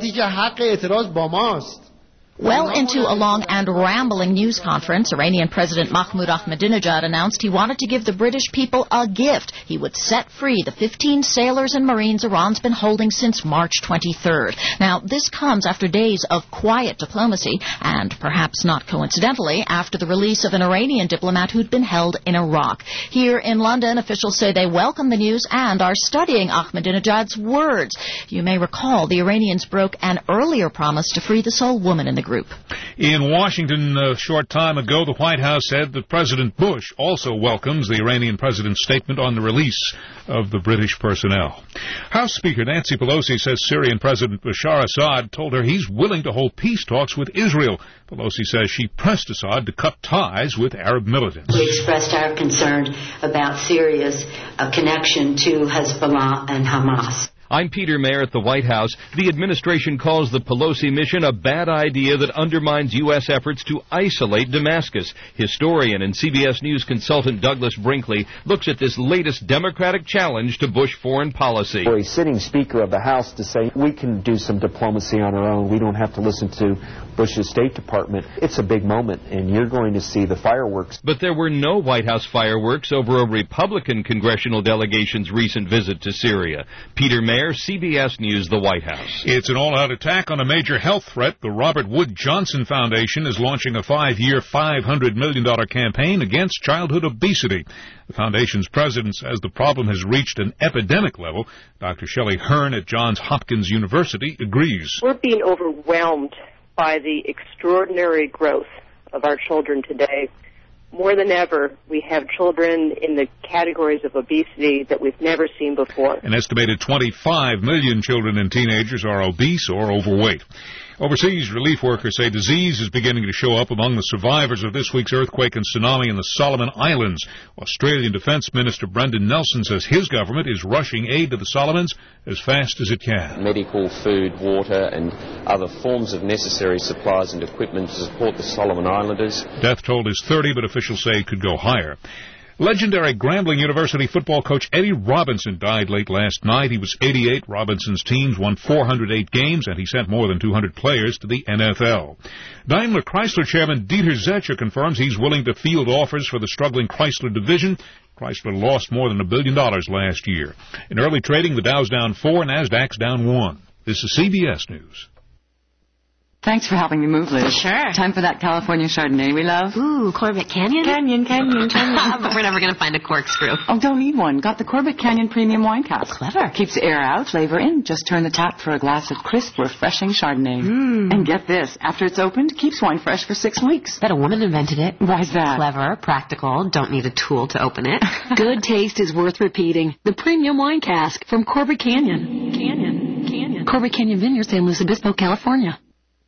Well into a long and rambling news conference, Iranian President Mahmoud Ahmadinejad announced he wanted to give the British people a gift. He would set free the fifteen sailors and Marines Iran's been holding since March twenty-third. Now, this comes after days of quiet diplomacy and, perhaps not coincidentally, after the release of an Iranian diplomat who'd been held in Iraq. Here in London, officials say they welcome the news and are studying Ahmadinejad's words. You may recall the Iranians broke an earlier promise to free the sole woman in the group. In Washington a short time ago, the White House said that President Bush also welcomes the Iranian president's statement on the release of the British personnel. House Speaker Nancy Pelosi says Syrian President Bashar Assad told her he's willing to hold peace talks with Israel. Pelosi says she pressed Assad to cut ties with Arab militants. We expressed our concern about Syria's uh, connection to Hezbollah and Hamas. I'm Peter Mayer at the White House. The administration calls the Pelosi mission a bad idea that undermines U S efforts to isolate Damascus. Historian and C B S News consultant Douglas Brinkley looks at this latest Democratic challenge to Bush foreign policy. For a sitting Speaker of the House to say, we can do some diplomacy on our own, we don't have to listen to Bush's State Department, it's a big moment, and you're going to see the fireworks. But there were no White House fireworks over a Republican congressional delegation's recent visit to Syria. Peter Mayer, C B S News, the White House. It's an all-out attack on a major health threat. The Robert Wood Johnson Foundation is launching a five-year, five hundred million dollars campaign against childhood obesity. The foundation's president says the problem has reached an epidemic level. Doctor Shelley Hearn at Johns Hopkins University agrees. We're being overwhelmed by the extraordinary growth of our children today. More than ever, we have children in the categories of obesity that we've never seen before. An estimated twenty-five million children and teenagers are obese or overweight. Overseas, relief workers say disease is beginning to show up among the survivors of this week's earthquake and tsunami in the Solomon Islands. Australian Defence Minister Brendan Nelson says his government is rushing aid to the Solomons as fast as it can. Medical, food, water and other forms of necessary supplies and equipment to support the Solomon Islanders. Death toll is thirty, but officials say it could go higher. Legendary Grambling University football coach Eddie Robinson died late last night. He was eighty-eight. Robinson's teams won four hundred eight games, and he sent more than two hundred players to the N F L. Daimler Chrysler chairman Dieter Zetscher confirms he's willing to field offers for the struggling Chrysler division. Chrysler lost more than a billion dollars last year. In early trading, the Dow's down four, NASDAQ's down one. This is C B S News. Thanks for helping me move, Liz. Sure. Time for that California Chardonnay we love. Ooh, Corbett Canyon? Canyon, Canyon, Canyon. But we're never going to find a corkscrew. Oh, don't need one. Got the Corbett Canyon Premium Wine Cask. Clever. Keeps the air out, flavor in. Just turn the tap for a glass of crisp, refreshing Chardonnay. Mm. And get this, after it's opened, keeps wine fresh for six weeks. Bet a woman invented it. Why's that? Clever, practical, don't need a tool to open it. Good taste is worth repeating. The Premium Wine Cask from Corbett Canyon. Canyon, Canyon. Corbett Canyon Vineyard, San Luis Obispo, California.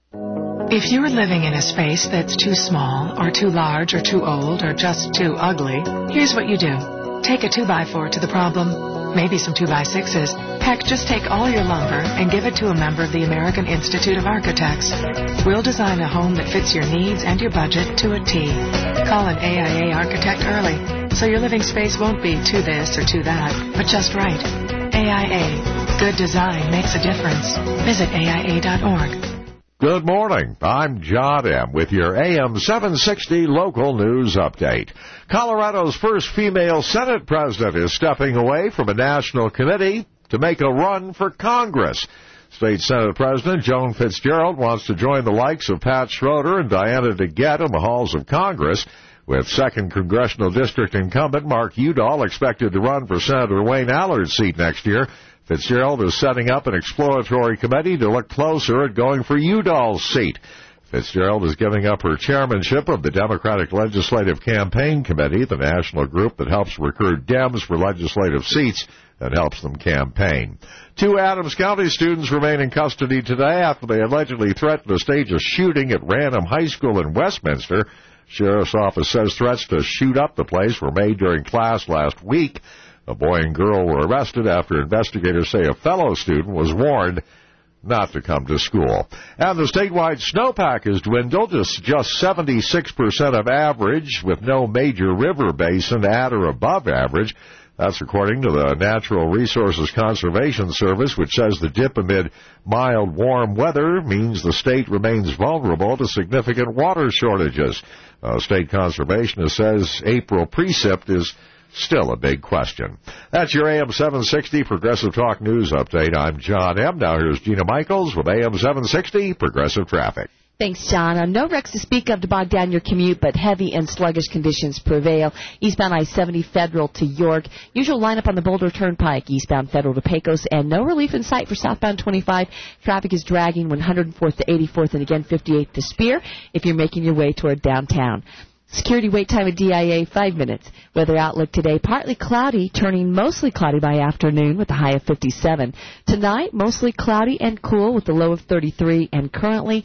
If you're living in a space that's too small, or too large, or too old, or just too ugly, here's what you do. Take a two by four to the problem, maybe some two by sixes. Heck, just take all your lumber and give it to a member of the American Institute of Architects. We'll design a home that fits your needs and your budget to a T. Call an A I A architect early, so your living space won't be too this or too that, but just right. A I A. Good design makes a difference. Visit A I A dot org. Good morning. I'm John M. with your A M seven sixty local news update. Colorado's first female Senate president is stepping away from a national committee to make a run for Congress. State Senate President Joan Fitzgerald wants to join the likes of Pat Schroeder and Diana DeGette in the halls of Congress, with second Congressional District incumbent Mark Udall expected to run for Senator Wayne Allard's seat next year. Fitzgerald is setting up an exploratory committee to look closer at going for Udall's seat. Fitzgerald is giving up her chairmanship of the Democratic Legislative Campaign Committee, the national group that helps recruit Dems for legislative seats and helps them campaign. Two Adams County students remain in custody today after they allegedly threatened to stage a shooting at Random High School in Westminster. Sheriff's office says threats to shoot up the place were made during class last week. A boy and girl were arrested after investigators say a fellow student was warned not to come to school. And the statewide snowpack has dwindled to just seventy-six percent of average, with no major river basin at or above average. That's according to the Natural Resources Conservation Service, which says the dip amid mild, warm weather means the state remains vulnerable to significant water shortages. Uh, state conservationist says April precip is still a big question. That's your A M seven sixty Progressive Talk News Update. I'm John M. Now here's Gina Michaels with A M seven sixty Progressive Traffic. Thanks, John. Uh, no wrecks to speak of to bog down your commute, but heavy and sluggish conditions prevail. Eastbound I seventy Federal to York. Usual lineup on the Boulder Turnpike, eastbound Federal to Pecos, and no relief in sight for southbound twenty-five. Traffic is dragging one hundred fourth to eighty-fourth and again fifty-eighth to Spear if you're making your way toward downtown. Security wait time at D I A, five minutes. Weather outlook today, partly cloudy, turning mostly cloudy by afternoon with a high of fifty-seven. Tonight, mostly cloudy and cool with a low of thirty-three, and currently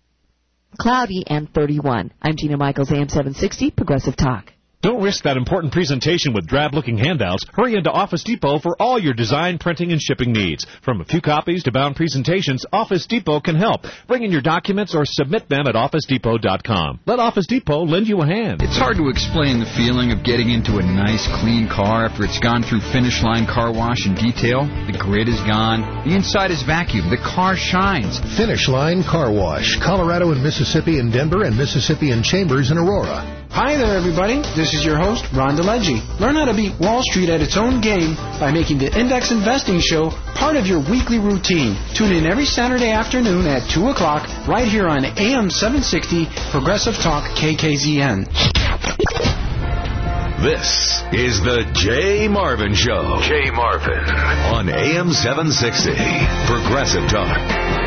cloudy and thirty-one. I'm Gina Michaels, A M seven sixty, Progressive Talk. Don't risk that important presentation with drab-looking handouts. Hurry into Office Depot for all your design, printing, and shipping needs. From a few copies to bound presentations, Office Depot can help. Bring in your documents or submit them at office depot dot com. Let Office Depot lend you a hand. It's hard to explain the feeling of getting into a nice, clean car after it's gone through Finish Line Car Wash and detail. The grit is gone. The inside is vacuumed. The car shines. Finish Line Car Wash. Colorado and Mississippi in Denver and Mississippi in Chambers in Aurora. Hi there, everybody. This is your host, Ron DeLegge. Learn how to beat Wall Street at its own game by making the Index Investing Show part of your weekly routine. Tune in every Saturday afternoon at two o'clock right here on A M seven sixty Progressive Talk K K Z N. This is the Jay Marvin Show. Jay Marvin on A M seven sixty Progressive Talk.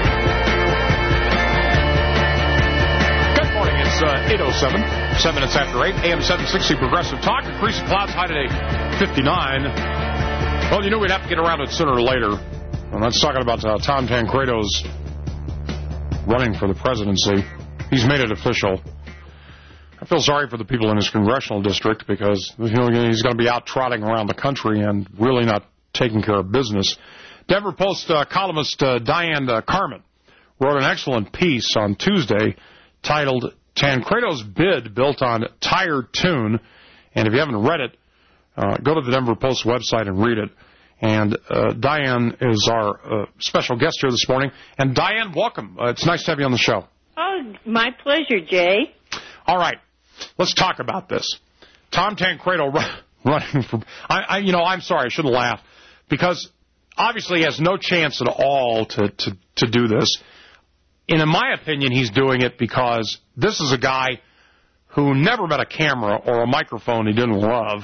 It's uh, eight oh seven, seven minutes after eight, A M seven sixty Progressive Talk. Increase of clouds, high today, fifty-nine. Well, you knew we'd have to get around it sooner or later. And that's talking about uh, Tom Tancredo's running for the presidency. He's made it official. I feel sorry for the people in his congressional district because you know he's going to be out trotting around the country and really not taking care of business. Denver Post uh, columnist uh, Diane uh, Carmen wrote an excellent piece on Tuesday titled Tancredo's Bid Built on Tired Tune. And if you haven't read it, uh, go to the Denver Post website and read it. And uh, Diane is our uh, special guest here this morning. And Diane, welcome. Uh, it's nice to have you on the show. Oh, my pleasure, Jay. All right. Let's talk about this. Tom Tancredo run, running for... I, I, you know, I'm sorry, I shouldn't laugh. Because obviously he has no chance at all to, to, to do this. And in my opinion, he's doing it because this is a guy who never met a camera or a microphone he didn't love,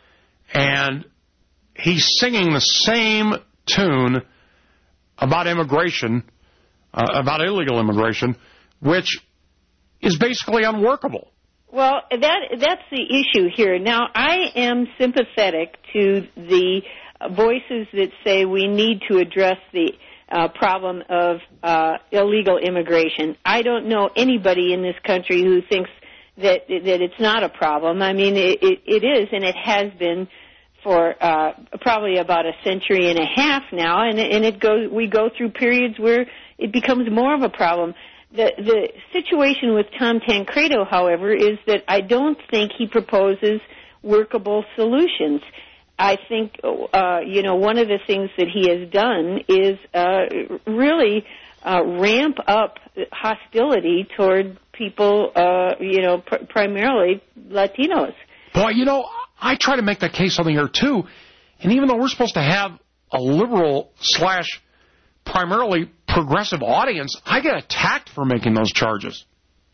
and he's singing the same tune about immigration, uh, about illegal immigration, which is basically unworkable. Well, that that's the issue here. Now, I am sympathetic to the voices that say we need to address the uh, problem of uh, illegal immigration. I don't know anybody in this country who thinks that that it's not a problem. I mean, it, it, it is, and it has been for uh, probably about a century and a half now, and, and it goes. We go through periods where it becomes more of a problem. The the situation with Tom Tancredo, however, is that I don't think he proposes workable solutions. I think, uh, you know, one of the things that he has done is uh, really uh, ramp up hostility toward people, uh, you know, pr- primarily Latinos. Boy, you know, I try to make that case on the air, too, and even though we're supposed to have a liberal slash primarily progressive audience, I get attacked for making those charges.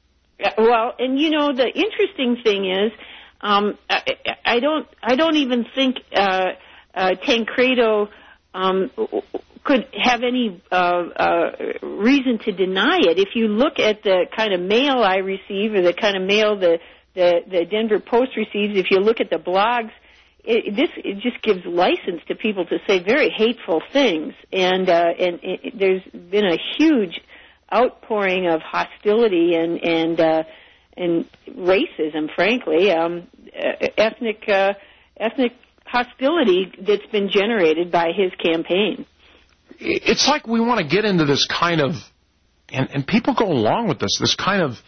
Well, and, you know, the interesting thing is, Um, I, I don't. I don't even think uh, uh, Tancredo um, could have any uh, uh, reason to deny it. If you look at the kind of mail I receive, or the kind of mail the the, the Denver Post receives, if you look at the blogs, it, this it just gives license to people to say very hateful things, and uh, and it, there's been a huge outpouring of hostility and and. Uh, and racism, frankly, um, ethnic uh, ethnic hostility that's been generated by his campaign. It's like we want to get into this kind of, and, and people go along with this, this kind of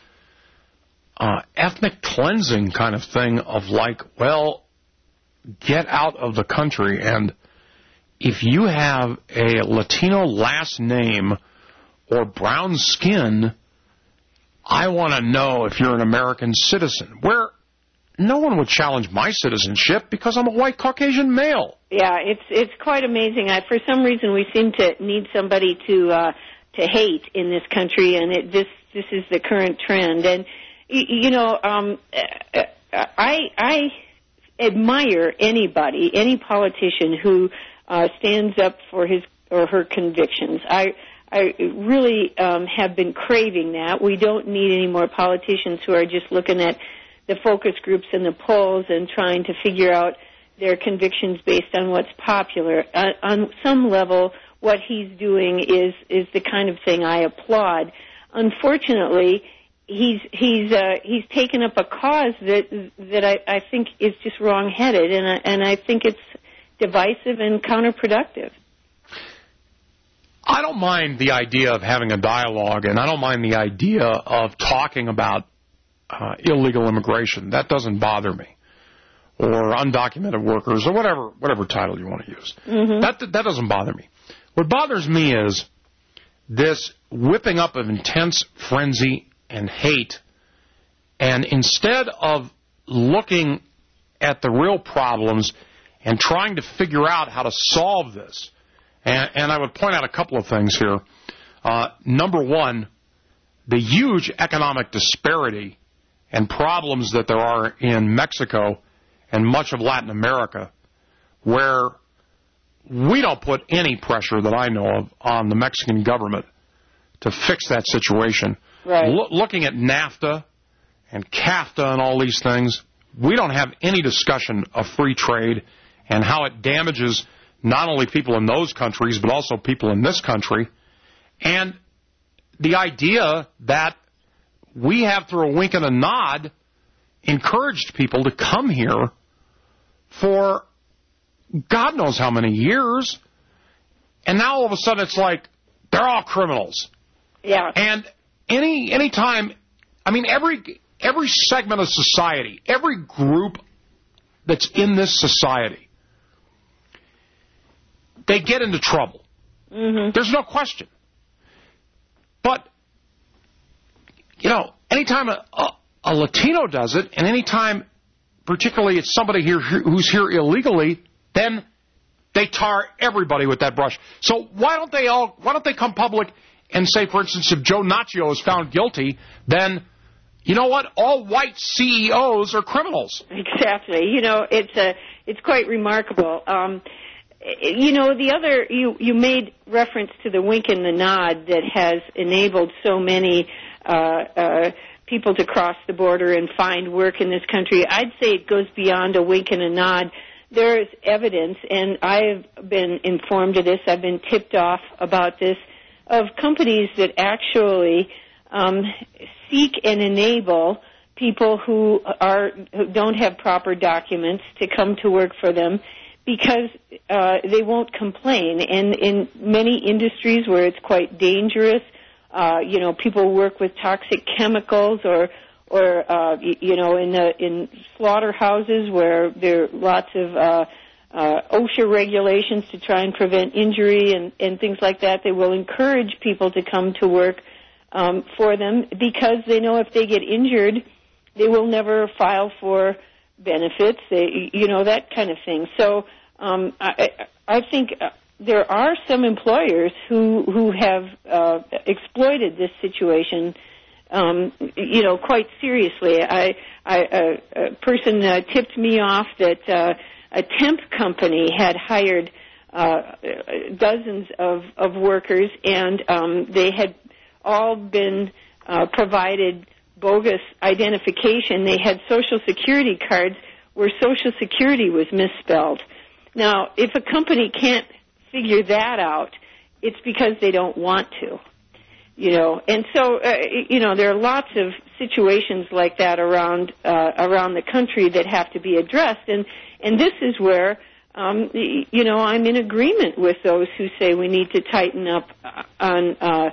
uh, ethnic cleansing kind of thing of like, well, get out of the country, and if you have a Latino last name or brown skin, I want to know if you're an American citizen, where no one would challenge my citizenship because I'm a white Caucasian male. Yeah, it's it's quite amazing. I, for some reason, we seem to need somebody to uh, to hate in this country, and it, this this is the current trend. And you, you know, um, I I admire anybody, any politician who uh, stands up for his or her convictions. I. I really um, have been craving that. We don't need any more politicians who are just looking at the focus groups and the polls and trying to figure out their convictions based on what's popular. Uh, on some level, what he's doing is is the kind of thing I applaud. Unfortunately, he's he's uh, he's taken up a cause that that I, I think is just wrong-headed, and I, and I think it's divisive and counterproductive. I don't mind the idea of having a dialogue, and I don't mind the idea of talking about uh, illegal immigration. That doesn't bother me. Or undocumented workers, or whatever whatever title you want to use. Mm-hmm. That that doesn't bother me. What bothers me is this whipping up of intense frenzy and hate, and instead of looking at the real problems and trying to figure out how to solve this. And, and I would point out a couple of things here. Uh, number one, the huge economic disparity and problems that there are in Mexico and much of Latin America, where we don't put any pressure that I know of on the Mexican government to fix that situation. Right. Lo- looking at NAFTA and CAFTA and all these things, we don't have any discussion of free trade and how it damages not only people in those countries, but also people in this country. And the idea that we have, through a wink and a nod, encouraged people to come here for God knows how many years, and now all of a sudden it's like, they're all criminals. Yeah. And any any time, I mean, every every segment of society, every group that's in this society, they get into trouble. Mm-hmm. There's no question. But, you know, anytime a, a, a Latino does it, and anytime, particularly it's somebody here who's here illegally, then they tar everybody with that brush. So why don't they all, why don't they come public and say, for instance, if Joe Naccio is found guilty, then, you know what, all white C E Os are criminals. Exactly. You know, it's a, it's quite remarkable. Um, you know, the other, you, you made reference to the wink and the nod that has enabled so many uh, uh, people to cross the border and find work in this country. I'd say it goes beyond a wink and a nod. There is evidence, and I've been informed of this, I've been tipped off about this, of companies that actually um, seek and enable people who are who don't have proper documents to come to work for them because uh, they won't complain. And in many industries where it's quite dangerous, uh, you know, people work with toxic chemicals, or or uh, you know, in the, in slaughterhouses where there are lots of uh, uh, OSHA regulations to try and prevent injury and, and things like that. They will encourage people to come to work um, for them because they know if they get injured, they will never file for benefits, they, you know, that kind of thing. So um, I, I think there are some employers who who have uh, exploited this situation, um, you know, quite seriously. I, I a, a person uh, tipped me off that uh, a temp company had hired uh, dozens of, of workers, and um, they had all been uh, provided bogus identification. They had Social Security cards where Social Security was misspelled. Now, if a company can't figure that out, it's because they don't want to, you know. And so, uh, you know, there are lots of situations like that around uh, around the country that have to be addressed. And and this is where, um, you know, I'm in agreement with those who say we need to tighten up on uh,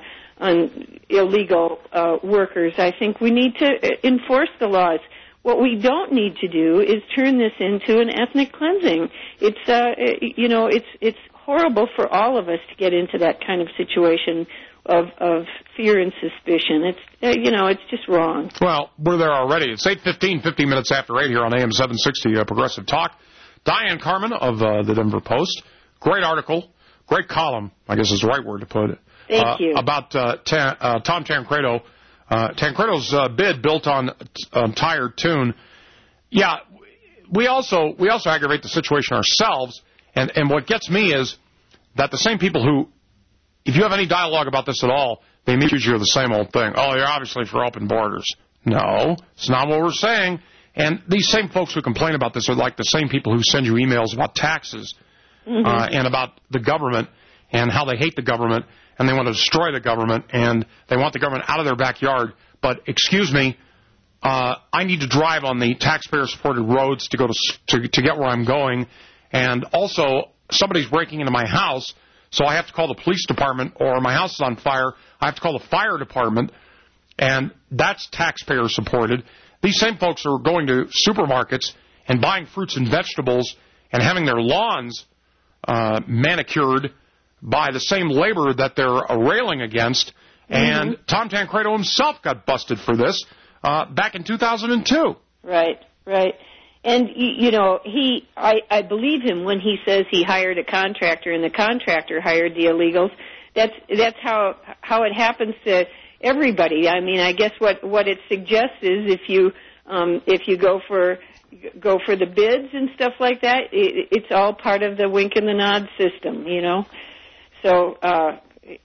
on illegal uh, workers. I think we need to enforce the laws. What we don't need to do is turn this into an ethnic cleansing. It's, uh, you know, it's it's horrible for all of us to get into that kind of situation of of fear and suspicion. It's, uh, you know, it's just wrong. Well, we're there already. It's eight fifteen, fifteen minutes after eight here on A M seven sixty uh, Progressive Talk. Diane Carmen of uh, the Denver Post. Great article, great column, I guess is the right word to put it. Thank uh, you. About uh, ta- uh, Tom Tancredo. Uh, Tancredo's uh, bid built on um, tired tune. Yeah, we also we also aggravate the situation ourselves. And, and what gets me is that the same people who, if you have any dialogue about this at all, they accuse you of the same old thing. Oh, you're obviously for open borders. No, it's not what we're saying. And these same folks who complain about this are like the same people who send you emails about taxes mm-hmm. uh, and about the government and how they hate the government and they want to destroy the government and they want the government out of their backyard. But, excuse me, uh, I need to drive on the taxpayer-supported roads to go to, to to get where I'm going. And also, somebody's breaking into my house, so I have to call the police department, or my house is on fire, I have to call the fire department, and that's taxpayer-supported. These same folks are going to supermarkets and buying fruits and vegetables and having their lawns uh, manicured by the same labor that they're railing against. Mm-hmm. And Tom Tancredo himself got busted for this uh, back in two thousand two. Right, right. And, you know, he, I, I believe him when he says he hired a contractor and the contractor hired the illegals. That's that's how how it happens to everybody. I mean, I guess what, what it suggests is if you um, if you go for go for the bids and stuff like that, it, it's all part of the wink and the nod system, you know. So uh,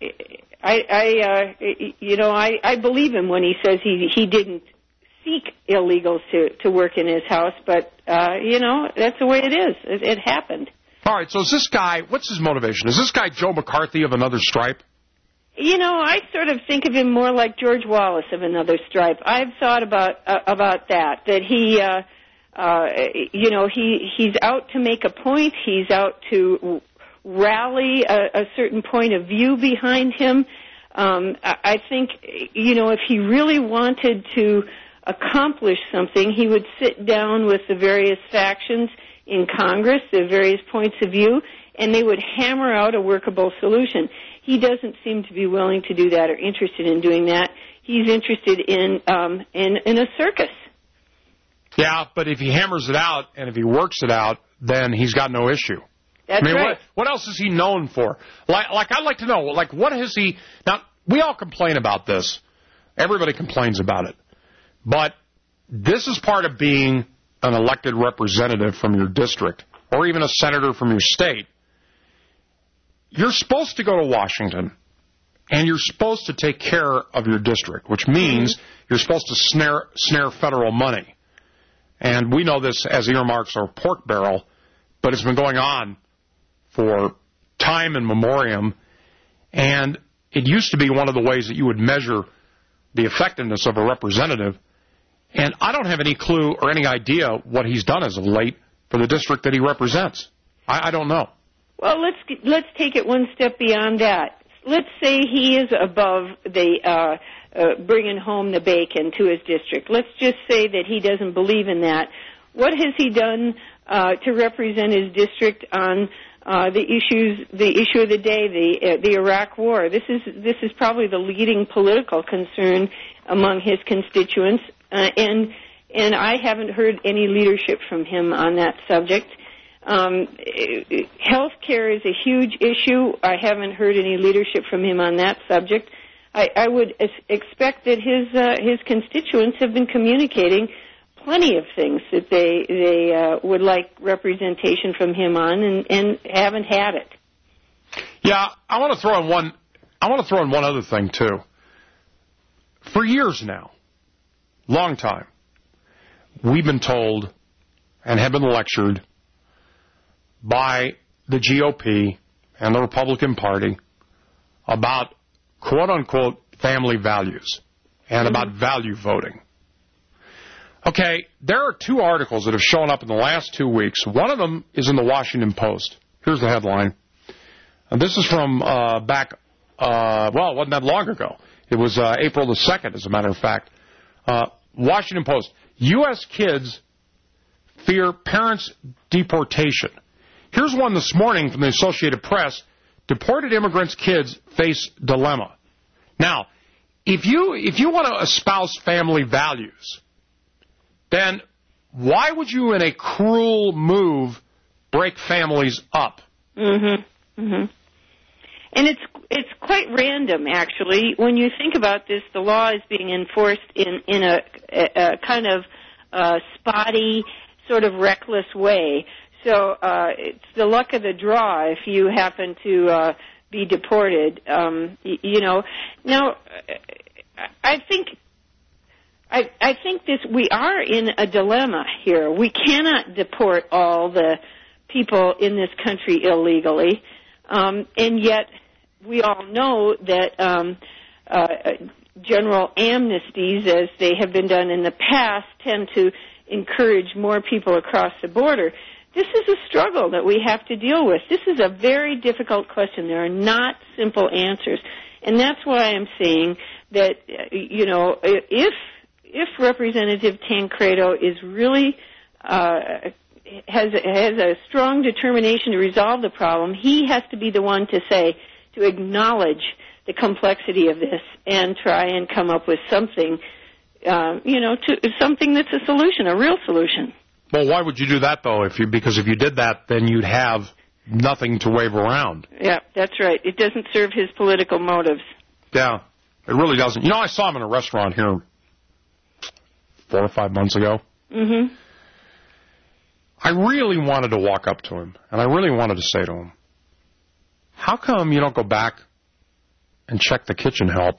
I, I uh, you know, I, I believe him when he says he he didn't seek illegals to, to work in his house, but, uh, you know, that's the way it is. It, it happened. All right, so is this guy, what's his motivation? Is this guy Joe McCarthy of Another Stripe? You know, I sort of think of him more like George Wallace of Another Stripe. I've thought about uh, about that, that he, uh, uh, you know, he he's out to make a point. He's out to rally a, a certain point of view behind him. Um, I, I think, you know, if he really wanted to accomplish something, he would sit down with the various factions in Congress, the various points of view, and they would hammer out a workable solution. He doesn't seem to be willing to do that or interested in doing that. He's interested in um, in, in a circus. Yeah, but if he hammers it out and if he works it out, then he's got no issue. That's I mean, right. what, what else is he known for? Like, like I'd like to know, like, what has he... Now, we all complain about this. Everybody complains about it. But this is part of being an elected representative from your district or even a senator from your state. You're supposed to go to Washington, and you're supposed to take care of your district, which means you're supposed to snare, snare federal money. And we know this as earmarks or pork barrel, but it's been going on for time in memoriam. And it used to be one of the ways that you would measure the effectiveness of a representative. And I don't have any clue or any idea what he's done as of late for the district that he represents. I, I don't know. Well, let's let's take it one step beyond that. Let's say he is above the uh, uh, bringing home the bacon to his district. Let's just say that he doesn't believe in that. What has he done uh, to represent his district on uh, the issues, the issue of the day, the uh, the Iraq War? This is this is probably the leading political concern among his constituents, uh, and and I haven't heard any leadership from him on that subject. Um, health care is a huge issue. I haven't heard any leadership from him on that subject. I, I would es- expect that his uh, his constituents have been communicating plenty of things that they they uh, would like representation from him on, and, and haven't had it. Yeah, I want to throw in one. I want to throw in one other thing too. For years now, long time, we've been told and have been lectured by the G O P and the Republican Party about quote-unquote family values and about value voting. Okay, there are two articles that have shown up in the last two weeks. One of them is in the Washington Post. Here's the headline. And this is from uh, back, uh, well, it wasn't that long ago. It was uh, April the second, as a matter of fact. Uh, Washington Post. U S kids fear parents' deportation. Here's one this morning from the Associated Press. Deported immigrants' kids face dilemma. Now, if you if you want to espouse family values, then why would you, in a cruel move, break families up? Mm-hmm. Mm-hmm. And it's it's quite random, actually. When you think about this, the law is being enforced in in a, a, a kind of uh, spotty, sort of reckless way. So uh, it's the luck of the draw if you happen to uh, be deported. Um, y- you know, now I think I, I think this we are in a dilemma here. We cannot deport all the people in this country illegally, um, and yet we all know that um, uh, general amnesties, as they have been done in the past, tend to encourage more people across the border. This is a struggle that we have to deal with. This is a very difficult question. There are not simple answers. And that's why I'm saying that, you know, if if Representative Tancredo is really uh, has, has a strong determination to resolve the problem, he has to be the one to say, to acknowledge the complexity of this and try and come up with something, uh, you know, to something that's a solution, a real solution. Well, why would you do that, though? If you Because if you did that, then you'd have nothing to wave around. Yeah, that's right. It doesn't serve his political motives. Yeah, it really doesn't. You know, I saw him in a restaurant here four or five months ago. Mm-hmm. I really wanted to walk up to him, and I really wanted to say to him, how come you don't go back and check the kitchen help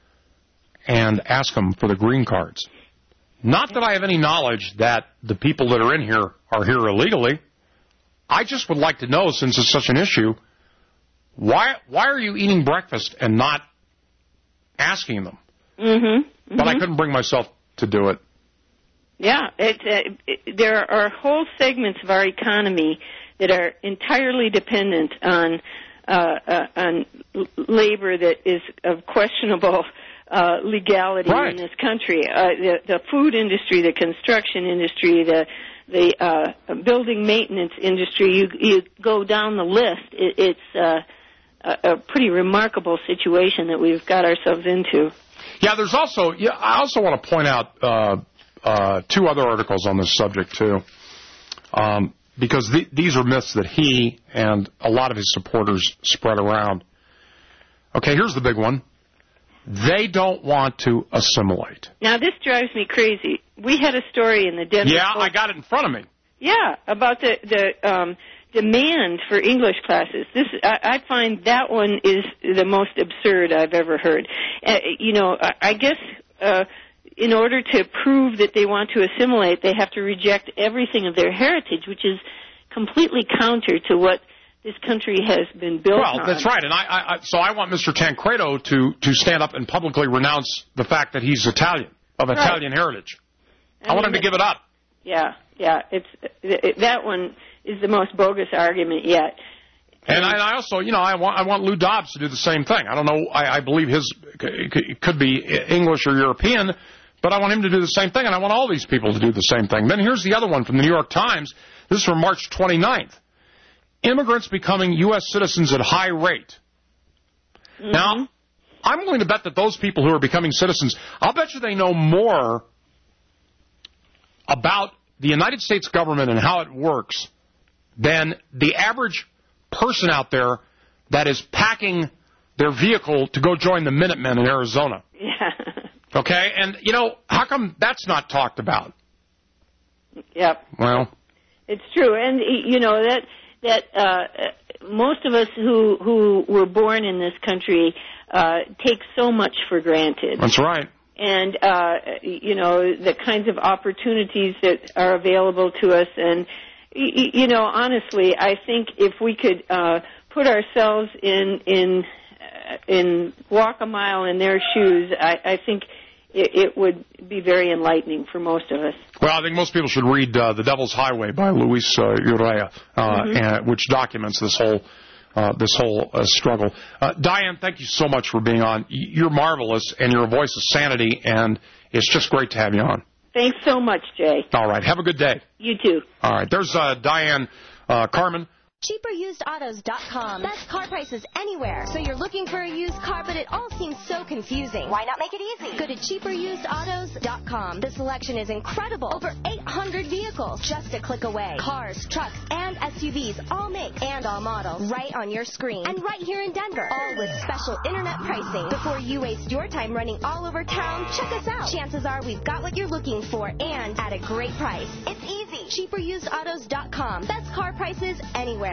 and ask them for the green cards? Not that I have any knowledge that the people that are in here are here illegally. I just would like to know, since it's such an issue, why why are you eating breakfast and not asking them? Mm-hmm. Mm-hmm. But I couldn't bring myself to do it. Yeah, it, uh, it, there are whole segments of our economy that are entirely dependent on uh, uh, on labor that is of questionable Uh, legality right. in this country. Uh, the, the food industry, the construction industry, the the uh, building maintenance industry, you you go down the list. It, it's uh, a, a pretty remarkable situation that we've got ourselves into. Yeah, there's also, yeah, I also want to point out uh, uh, two other articles on this subject, too, um, because th- these are myths that he and a lot of his supporters spread around. Okay, here's the big one. They don't want to assimilate. Now, this drives me crazy. We had a story in the Denver Yeah, Post. I got it in front of me. Yeah, about the the um, demand for English classes. This I, I find that one is the most absurd I've ever heard. Uh, you know, I, I guess uh, in order to prove that they want to assimilate, they have to reject everything of their heritage, which is completely counter to what this country has been built well, on. that's right. And I, I, I, so I want Mister Tancredo to, to stand up and publicly renounce the fact that he's Italian, of Right. Italian heritage. I, I want mean, him to give it up. Yeah, yeah. It's it, that one is the most bogus argument yet. And I, and I also, you know, I want I want Lou Dobbs to do the same thing. I don't know. I, I believe his it could be English or European, but I want him to do the same thing, and I want all these people to do the same thing. Then here's the other one from the New York Times. This is from March twenty-ninth. Immigrants becoming U S citizens at high rate. Mm-hmm. Now, I'm willing to bet that those people who are becoming citizens, I'll bet you they know more about the United States government and how it works than the average person out there that is packing their vehicle to go join the Minutemen in Arizona. Yeah. Okay? And, you know, how come that's not talked about? Yep. Well, it's true. And, you know, that that uh, most of us who, who were born in this country uh, take so much for granted. That's right. And, uh, you know, the kinds of opportunities that are available to us. And, you know, honestly, I think if we could uh, put ourselves in, in, uh, in walk a mile in their shoes, I, I think it, it would be very enlightening for most of us. Well, I think most people should read uh, The Devil's Highway by Luis uh, Urrea, uh, mm-hmm. and, which documents this whole Uh, this whole uh, struggle. Uh, Diane, thank you so much for being on. You're marvelous, and you're a voice of sanity, and it's just great to have you on. Thanks so much, Jay. All right. Have a good day. You too. All right. There's uh, Diane uh, Carmen. cheaper used autos dot com. Best car prices anywhere. So you're looking for a used car, but it all seems so confusing. Why not make it easy? Go to cheaper used autos dot com. The selection is incredible. Over eight hundred vehicles just a click away. Cars, trucks, and S U Vs, all make and all models, right on your screen. And right here in Denver, all with special internet pricing. Before you waste your time running all over town, check us out. Chances are we've got what you're looking for and at a great price. It's easy. cheaper used autos dot com. Best car prices anywhere.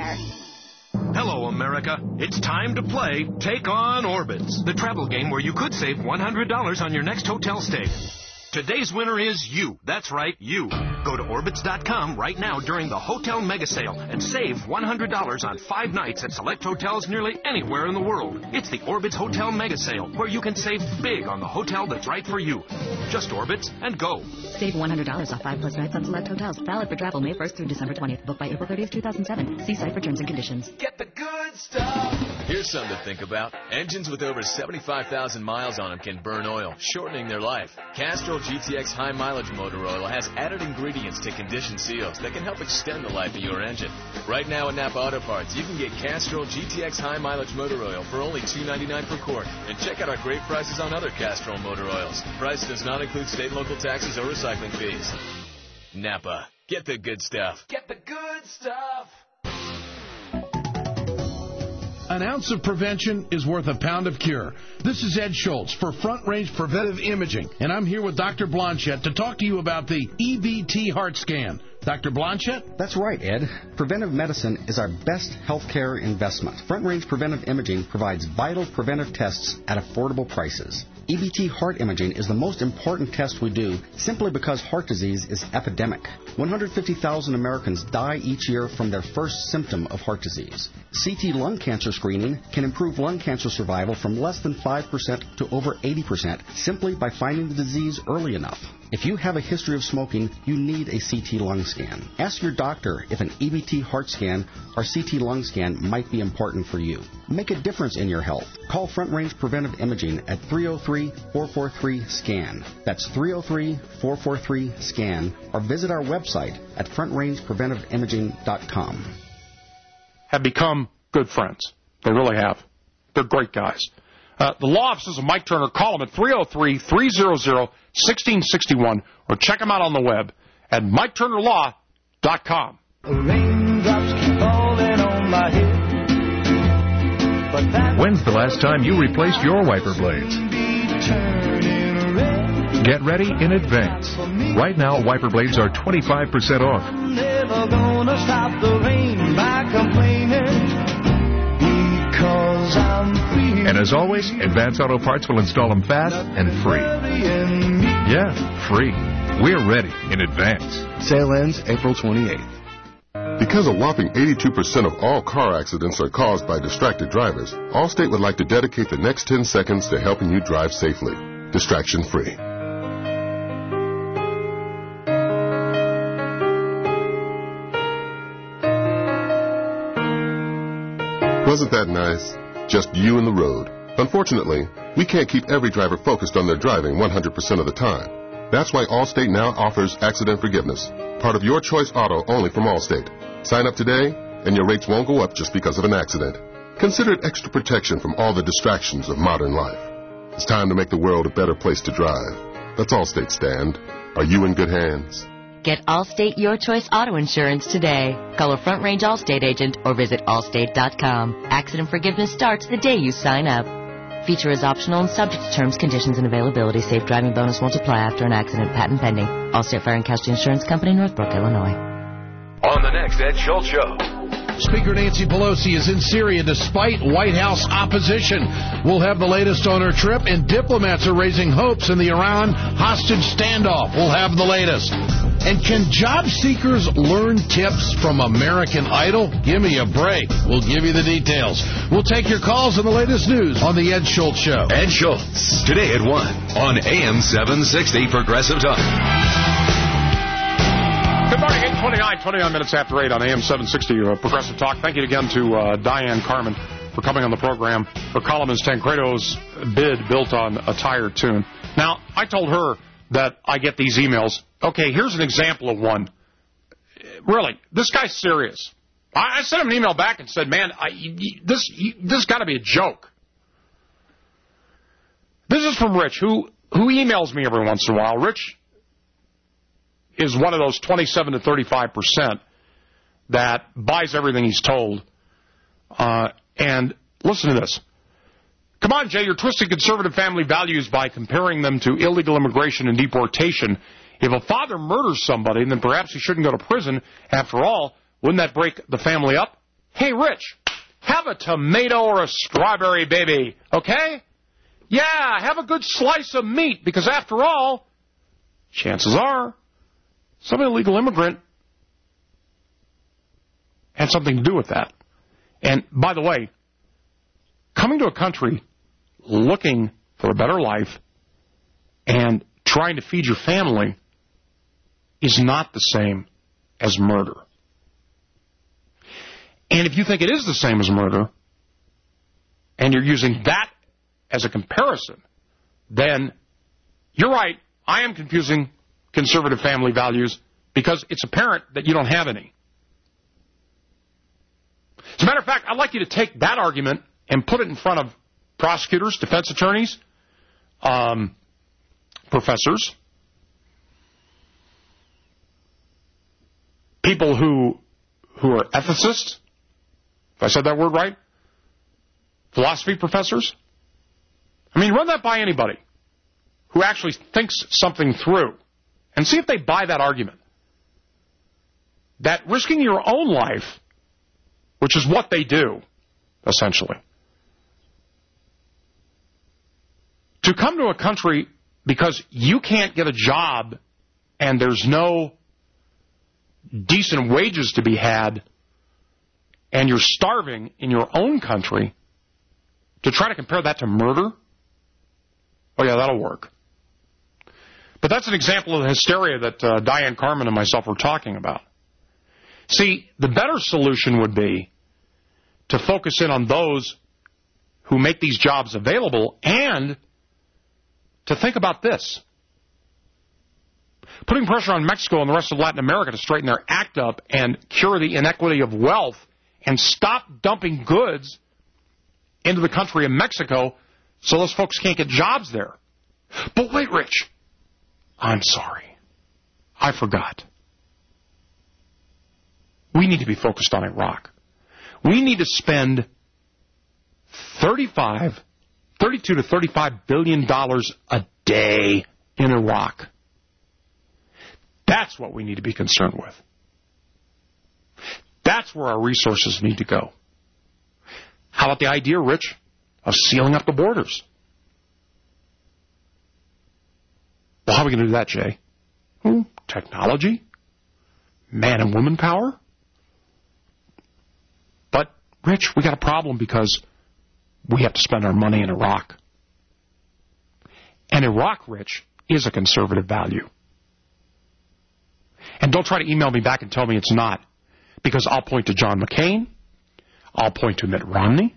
Hello, America. It's time to play Take on Orbitz, the travel game where you could save one hundred dollars on your next hotel stay. Today's winner is you. That's right, you. Go to Orbitz dot com right now during the Hotel Mega Sale and save one hundred dollars on five nights at select hotels nearly anywhere in the world. It's the Orbitz Hotel Mega Sale, where you can save big on the hotel that's right for you. Just Orbitz and go. Save one hundred dollars off five plus nights on select hotels. Valid for travel May first through December twentieth. Book by April thirtieth, two thousand seven. See site for terms and conditions. Get the good stuff. Here's something to think about. Engines with over seventy-five thousand miles on them can burn oil, shortening their life. Castrol G T X High Mileage Motor Oil has added ingredients to condition seals that can help extend the life of your engine. Right now at Napa Auto Parts, you can get Castrol G T X High Mileage Motor Oil for only two ninety-nine per quart. And check out our great prices on other Castrol motor oils. Price does not include state and local taxes or recycling fees. Napa. Get the good stuff. Get the good stuff. An ounce of prevention is worth a pound of cure. This is Ed Schultz for Front Range Preventive Imaging, and I'm here with Doctor Blanchette to talk to you about the E B T heart scan. Doctor Blanchette? That's right, Ed. Preventive medicine is our best healthcare investment. Front Range Preventive Imaging provides vital preventive tests at affordable prices. E B T heart imaging is the most important test we do simply because heart disease is epidemic. one hundred fifty thousand Americans die each year from their first symptom of heart disease. C T lung cancer screening can improve lung cancer survival from less than five percent to over eighty percent simply by finding the disease early enough. If you have a history of smoking, you need a C T lung scan. Ask your doctor if an E B T heart scan or C T lung scan might be important for you. Make a difference in your health. Call Front Range Preventive Imaging at three oh three, four four three, SCAN. That's three oh three, four four three, SCAN. Or visit our website at front range preventive imaging dot com. Have become good friends. They really have. They're great guys. Uh, the law offices of Mike Turner, call them at three oh three, three hundred, one six six one or check them out on the web at mike turner law dot com. Raindrops keep falling on my head. When's the last time you replaced your wiper blades? turning red. Get ready in advance. Right now, wiper blades are twenty-five percent off. I'm never gonna stop the rain by complaining, because I'm free. And as always, Advance Auto Parts will install them fast and free. Yeah, free. We're ready in advance. Sale ends April twenty-eighth. Because a whopping eighty-two percent of all car accidents are caused by distracted drivers, Allstate would like to dedicate the next ten seconds to helping you drive safely, distraction-free. Wasn't that nice? Just you and the road. Unfortunately, we can't keep every driver focused on their driving one hundred percent of the time. That's why Allstate now offers accident forgiveness, part of your choice auto only from Allstate. Sign up today, and your rates won't go up just because of an accident. Consider it extra protection from all the distractions of modern life. It's time to make the world a better place to drive. That's Allstate stand. Are you in good hands? Get Allstate Your Choice Auto Insurance today. Call a Front Range Allstate agent or visit allstate dot com. Accident forgiveness starts the day you sign up. Feature is optional and subject to terms, conditions, and availability. Safe driving bonus won't apply after an accident. Patent pending. Allstate Fire and Casualty Insurance Company, Northbrook, Illinois. On the next Ed Schultz Show. Speaker Nancy Pelosi is in Syria despite White House opposition. We'll have the latest on her trip, and diplomats are raising hopes in the Iran hostage standoff. We'll have the latest. And can job seekers learn tips from American Idol? Give me a break. We'll give you the details. We'll take your calls on the latest news on the Ed Schultz Show. Ed Schultz, today at one on A M seven sixty Progressive Talk. Good morning, eight twenty-nine, twenty-nine minutes after eight on A M seven sixty uh, Progressive Talk. Thank you again to uh, Diane Carmen for coming on the program. Her column is Tancredo's Bid Built on a Tired Tune. Now, I told her that I get these emails. Okay, here's an example of one. Really, this guy's serious. I, I sent him an email back and said, man, I, you, this you, this has got to be a joke. This is from Rich, who, who emails me every once in a while. Rich is one of those twenty-seven to thirty-five percent that buys everything he's told. Uh, and listen to this. Come on, Jay, you're twisting conservative family values by comparing them to illegal immigration and deportation. If a father murders somebody, then perhaps he shouldn't go to prison. After all, wouldn't that break the family up? Hey, Rich, have a tomato or a strawberry, baby, okay? Yeah, have a good slice of meat, because after all, chances are, some illegal immigrant had something to do with that. And, by the way, coming to a country looking for a better life and trying to feed your family is not the same as murder. And if you think it is the same as murder, and you're using that as a comparison, then you're right. I am confusing conservative family values because it's apparent that you don't have any. As a matter of fact, I'd like you to take that argument and put it in front of prosecutors, defense attorneys, um, professors, people who who are ethicists, if I said that word right, philosophy professors. I mean, run that by anybody who actually thinks something through and see if they buy that argument. That risking your own life, which is what they do, essentially, to come to a country because you can't get a job and there's no decent wages to be had and you're starving in your own country, to try to compare that to murder? Oh, yeah, that'll work. But that's an example of the hysteria that uh, Diane Carmen and myself were talking about. See, the better solution would be to focus in on those who make these jobs available and to think about this. Putting pressure on Mexico and the rest of Latin America to straighten their act up and cure the inequity of wealth and stop dumping goods into the country of Mexico so those folks can't get jobs there. But wait, Rich, I'm sorry. I forgot. We need to be focused on Iraq. We need to spend thirty-five, thirty-two to thirty-five billion dollars a day in Iraq. That's what we need to be concerned with. That's where our resources need to go. How about the idea, Rich, of sealing up the borders? Well, how are we going to do that, Jay? Hmm, technology? Man and woman power? But, Rich, we got a problem because we have to spend our money in Iraq. And Iraq, Rich, is a conservative value. And don't try to email me back and tell me it's not, because I'll point to John McCain, I'll point to Mitt Romney,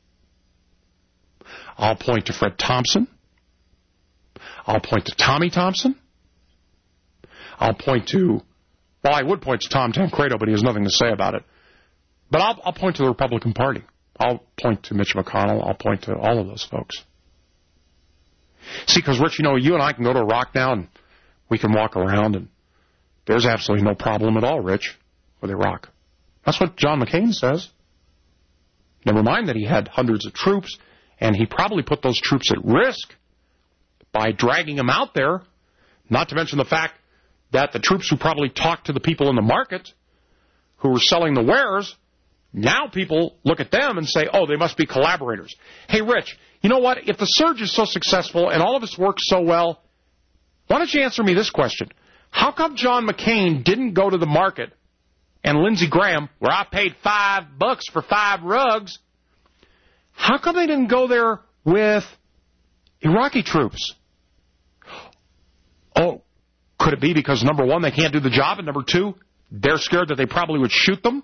I'll point to Fred Thompson, I'll point to Tommy Thompson, I'll point to, well, I would point to Tom Tancredo, but he has nothing to say about it. But I'll, I'll point to the Republican Party. I'll point to Mitch McConnell. I'll point to all of those folks. See, because, Rich, you know, you and I can go to Iraq now, and we can walk around, and there's absolutely no problem at all, Rich, with Iraq. That's what John McCain says. Never mind that he had hundreds of troops, and he probably put those troops at risk by dragging them out there, not to mention the fact that the troops who probably talked to the people in the market who were selling the wares, now people look at them and say, oh, they must be collaborators. Hey, Rich, you know what? If the surge is so successful and all of this works so well, why don't you answer me this question? How come John McCain didn't go to the market and Lindsey Graham, where I paid five bucks for five rugs, how come they didn't go there with Iraqi troops? Oh, could it be because, number one, they can't do the job, and number two, they're scared that they probably would shoot them?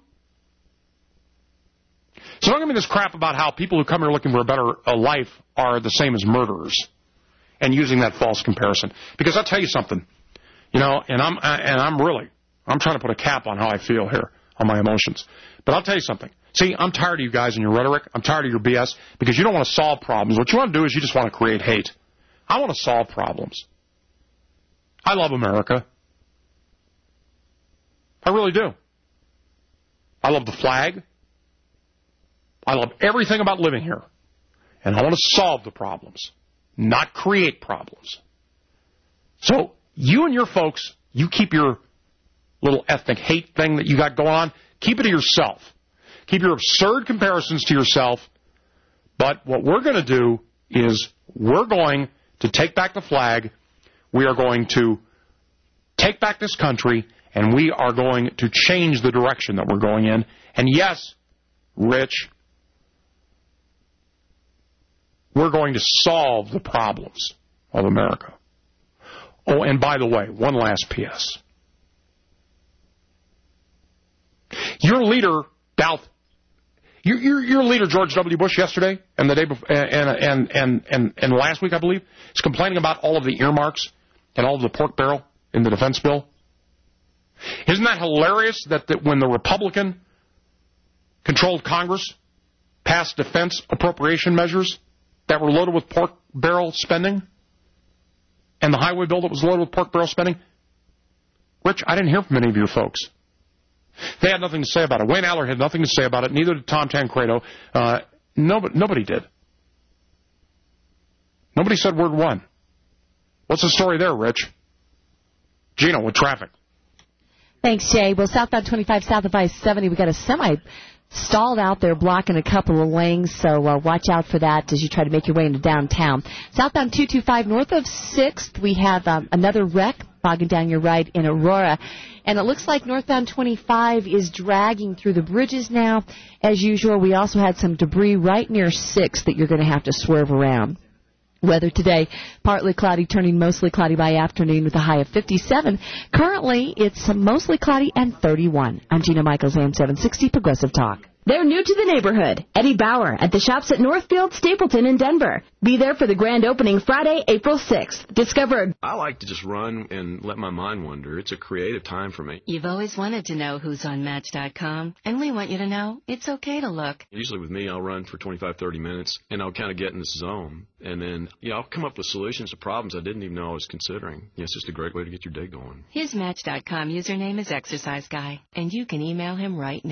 So don't give me this crap about how people who come here looking for a better uh, life are the same as murderers, and using that false comparison. Because I'll tell you something, you know, and I'm uh, and I'm really, I'm trying to put a cap on how I feel here, on my emotions. But I'll tell you something. See, I'm tired of you guys and your rhetoric. I'm tired of your B S, because you don't want to solve problems. What you want to do is you just want to create hate. I want to solve problems. I love America. I really do. I love the flag. I love everything about living here. And I want to solve the problems, not create problems. So you and your folks, you keep your little ethnic hate thing that you got going on, keep it to yourself. Keep your absurd comparisons to yourself. But what we're going to do is we're going to take back the flag. We are going to take back this country, and we are going to change the direction that we're going in. And yes, Rich, we're going to solve the problems of America. Oh, and by the way, one last P S. Your leader, Doubt, your, your, your leader, George W. Bush, yesterday and the day before, and, and, and, and, and last week, I believe, is complaining about all of the earmarks and all of the pork barrel in the defense bill. Isn't that hilarious that, that when the Republican-controlled Congress passed defense appropriation measures that were loaded with pork barrel spending, and the highway bill that was loaded with pork barrel spending, Rich, I didn't hear from any of your folks. They had nothing to say about it. Wayne Allard had nothing to say about it. Neither did Tom Tancredo. Uh, nobody, nobody did. Nobody said word one. What's the story there, Rich? Gino, with traffic. Thanks, Jay. Well, southbound twenty-five south of I seventy, we got a semi stalled out there blocking a couple of lanes, so uh, watch out for that as you try to make your way into downtown. Southbound two twenty-five north of sixth, we have um, another wreck bogging down your ride in Aurora. And it looks like northbound twenty-five is dragging through the bridges now. As usual, we also had some debris right near sixth that you're going to have to swerve around. Weather today, partly cloudy, turning mostly cloudy by afternoon with a high of fifty-seven. Currently, it's mostly cloudy and thirty-one. I'm Gina Michaels, A M seven sixty Progressive Talk. They're new to the neighborhood. Eddie Bauer at the shops at Northfield, Stapleton, and Denver. Be there for the grand opening Friday, April sixth. Discover. I like to just run and let my mind wander. It's a creative time for me. You've always wanted to know who's on Match dot com, and we want you to know it's okay to look. Usually with me, I'll run for twenty-five, thirty minutes, and I'll kind of get in this zone. And then, you know, I'll come up with solutions to problems I didn't even know I was considering. Yeah, it's just a great way to get your day going. His Match dot com username is Exercise Guy, and you can email him right now.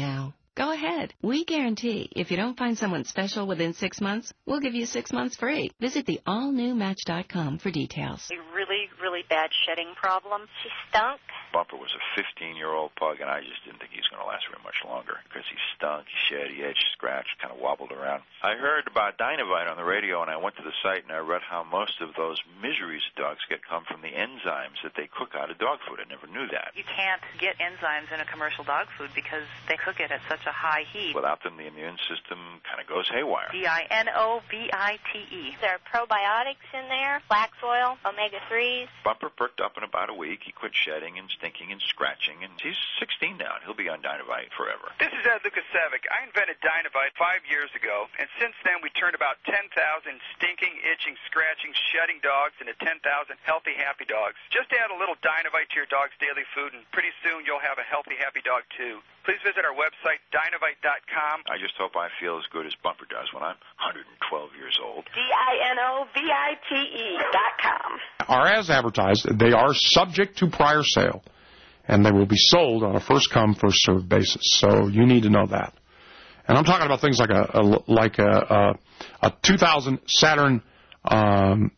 Go ahead. We guarantee if you don't find someone special within six months, we'll give you six months free. Visit the all new match dot com for details. A really, really bad shedding problem. She stunk. Bumper was a fifteen-year-old pug, and I just didn't think he was going to last very much longer because he stunk, he shed, he edged, scratched, kind of wobbled around. I heard about Dynavite on the radio, and I went to the site, and I read how most of those miseries dogs get come from the enzymes that they cook out of dog food. I never knew that. You can't get enzymes in a commercial dog food because they cook it at such a high heat. Without them, the immune system kind of goes haywire. D I N O V I T E. There are probiotics in there, flax oil, omega threes. Bumper perked up in about a week. He quit shedding and stinking and scratching, and he's sixteen now, and he'll be on Dynavite forever. This is Ed Lukasevic. I invented Dynavite five years ago, and since then we turned about ten thousand stinking, itching, scratching, shedding dogs into ten thousand healthy, happy dogs. Just add a little Dynavite to your dog's daily food, and pretty soon you'll have a healthy, happy dog, too. Please visit our website, Dynavite dot com. I just hope I feel as good as Bumper does when I'm one hundred twelve years old. D I N O V I T E dot com. Are as advertised. They are subject to prior sale, and they will be sold on a first-come, first-served basis. So you need to know that. And I'm talking about things like a, a like a, a, a two thousand Saturn um,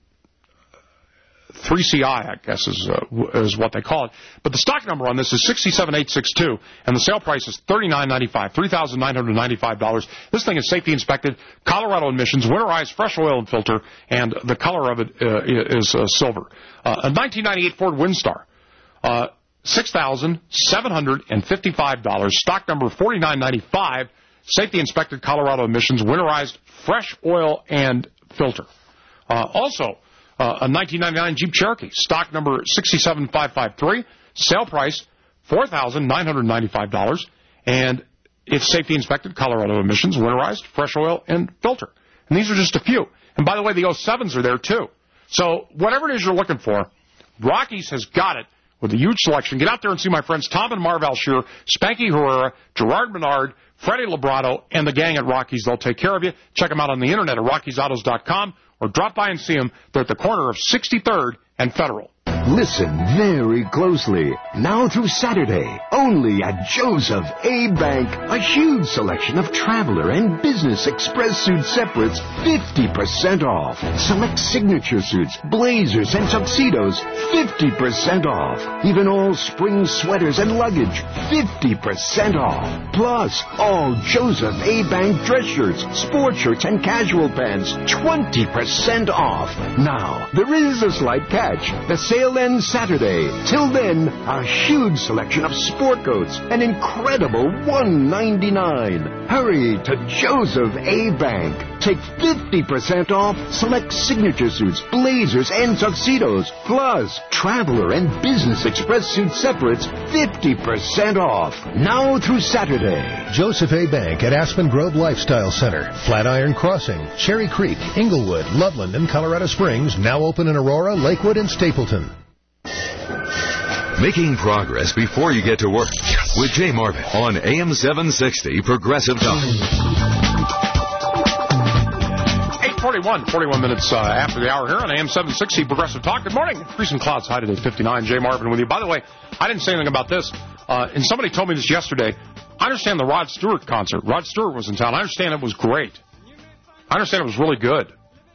three C I, I guess is uh, is what they call it. But the stock number on this is six seven eight six two, and the sale price is thirty-nine ninety-five, three thousand nine hundred ninety-five dollars. This thing is safety inspected, Colorado emissions, winterized, fresh oil and filter, and the color of it uh, is uh, silver. Uh, a nineteen ninety-eight Ford Windstar, uh, six thousand seven hundred fifty-five dollars. Stock number forty-nine ninety-five, safety inspected, Colorado emissions, winterized, fresh oil and filter. Uh, also, Uh, a nineteen ninety-nine Jeep Cherokee, stock number six seven five five three, sale price four thousand nine hundred ninety-five dollars, and it's safety inspected, Colorado emissions, winterized, fresh oil, and filter. And these are just a few. And by the way, the oh sevens are there too. So whatever it is you're looking for, Rockies has got it with a huge selection. Get out there and see my friends Tom and Marv Alshear, Spanky Herrera, Gerard Menard, Freddie Labrato, and the gang at Rockies. They'll take care of you. Check them out on the internet at Rockies Autos dot com. Or drop by and see them. They're at the corner of sixty-third and Federal. Listen very closely. Now through Saturday, only at Joseph A. Bank, a huge selection of Traveler and Business Express suit separates, fifty percent off. Select signature suits, blazers, and tuxedos, fifty percent off. Even all spring sweaters and luggage, fifty percent off. Plus, all Joseph A. Bank dress shirts, sport shirts, and casual pants, twenty percent off. Now, there is a slight catch. The sale ends Saturday. Till then, a huge selection of sport coats, an incredible one ninety-nine. Hurry to Joseph A. Bank. Take fifty percent off select signature suits, blazers, and tuxedos. Plus, Traveler and Business Express suit separates, fifty percent off. Now through Saturday. Joseph A. Bank at Aspen Grove Lifestyle Center, Flatiron Crossing, Cherry Creek, Inglewood, Loveland, and Colorado Springs, now open in Aurora, Lakewood, and Stapleton. Making progress before you get to work with Jay Marvin on A M seven sixty Progressive Talk. eight forty-one, forty-one minutes uh, after the hour here on A M seven sixty Progressive Talk. Good morning. Increasing clouds high today, fifty-nine. Jay Marvin with you. By the way, I didn't say anything about this, uh, and somebody told me this yesterday. I understand the Rod Stewart concert. Rod Stewart was in town. I understand it was great. I understand it was really good.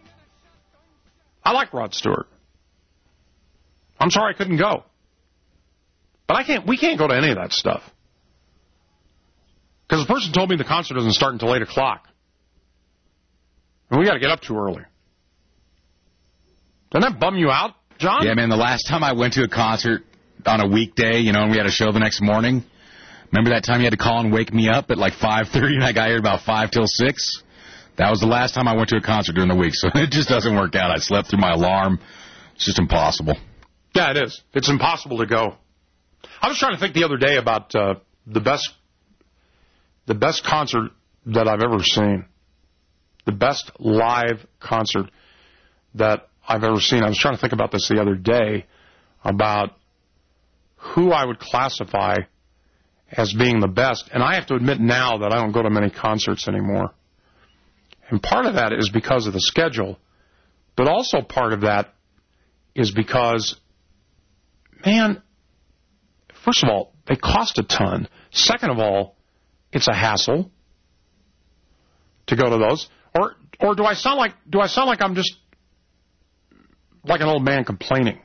I like Rod Stewart. I'm sorry I couldn't go. But I can't. We can't go to any of that stuff. Because the person told me the concert doesn't start until eight o'clock. And we got to get up too early. Doesn't that bum you out, John? Yeah, man, the last time I went to a concert on a weekday, you know, and we had a show the next morning, remember that time you had to call and wake me up at like five thirty and I got here about five till six? That was the last time I went to a concert during the week, so it just doesn't work out. I slept through my alarm. It's just impossible. Yeah, it is. It's impossible to go. I was trying to think the other day about uh, the best the best concert that I've ever seen. The best live concert that I've ever seen. I was trying to think about this the other day, about who I would classify as being the best. And I have to admit now that I don't go to many concerts anymore. And part of that is because of the schedule. But also part of that is because, man, first of all, they cost a ton. Second of all, it's a hassle to go to those. Or or do I sound like do I sound like I'm just like an old man complaining?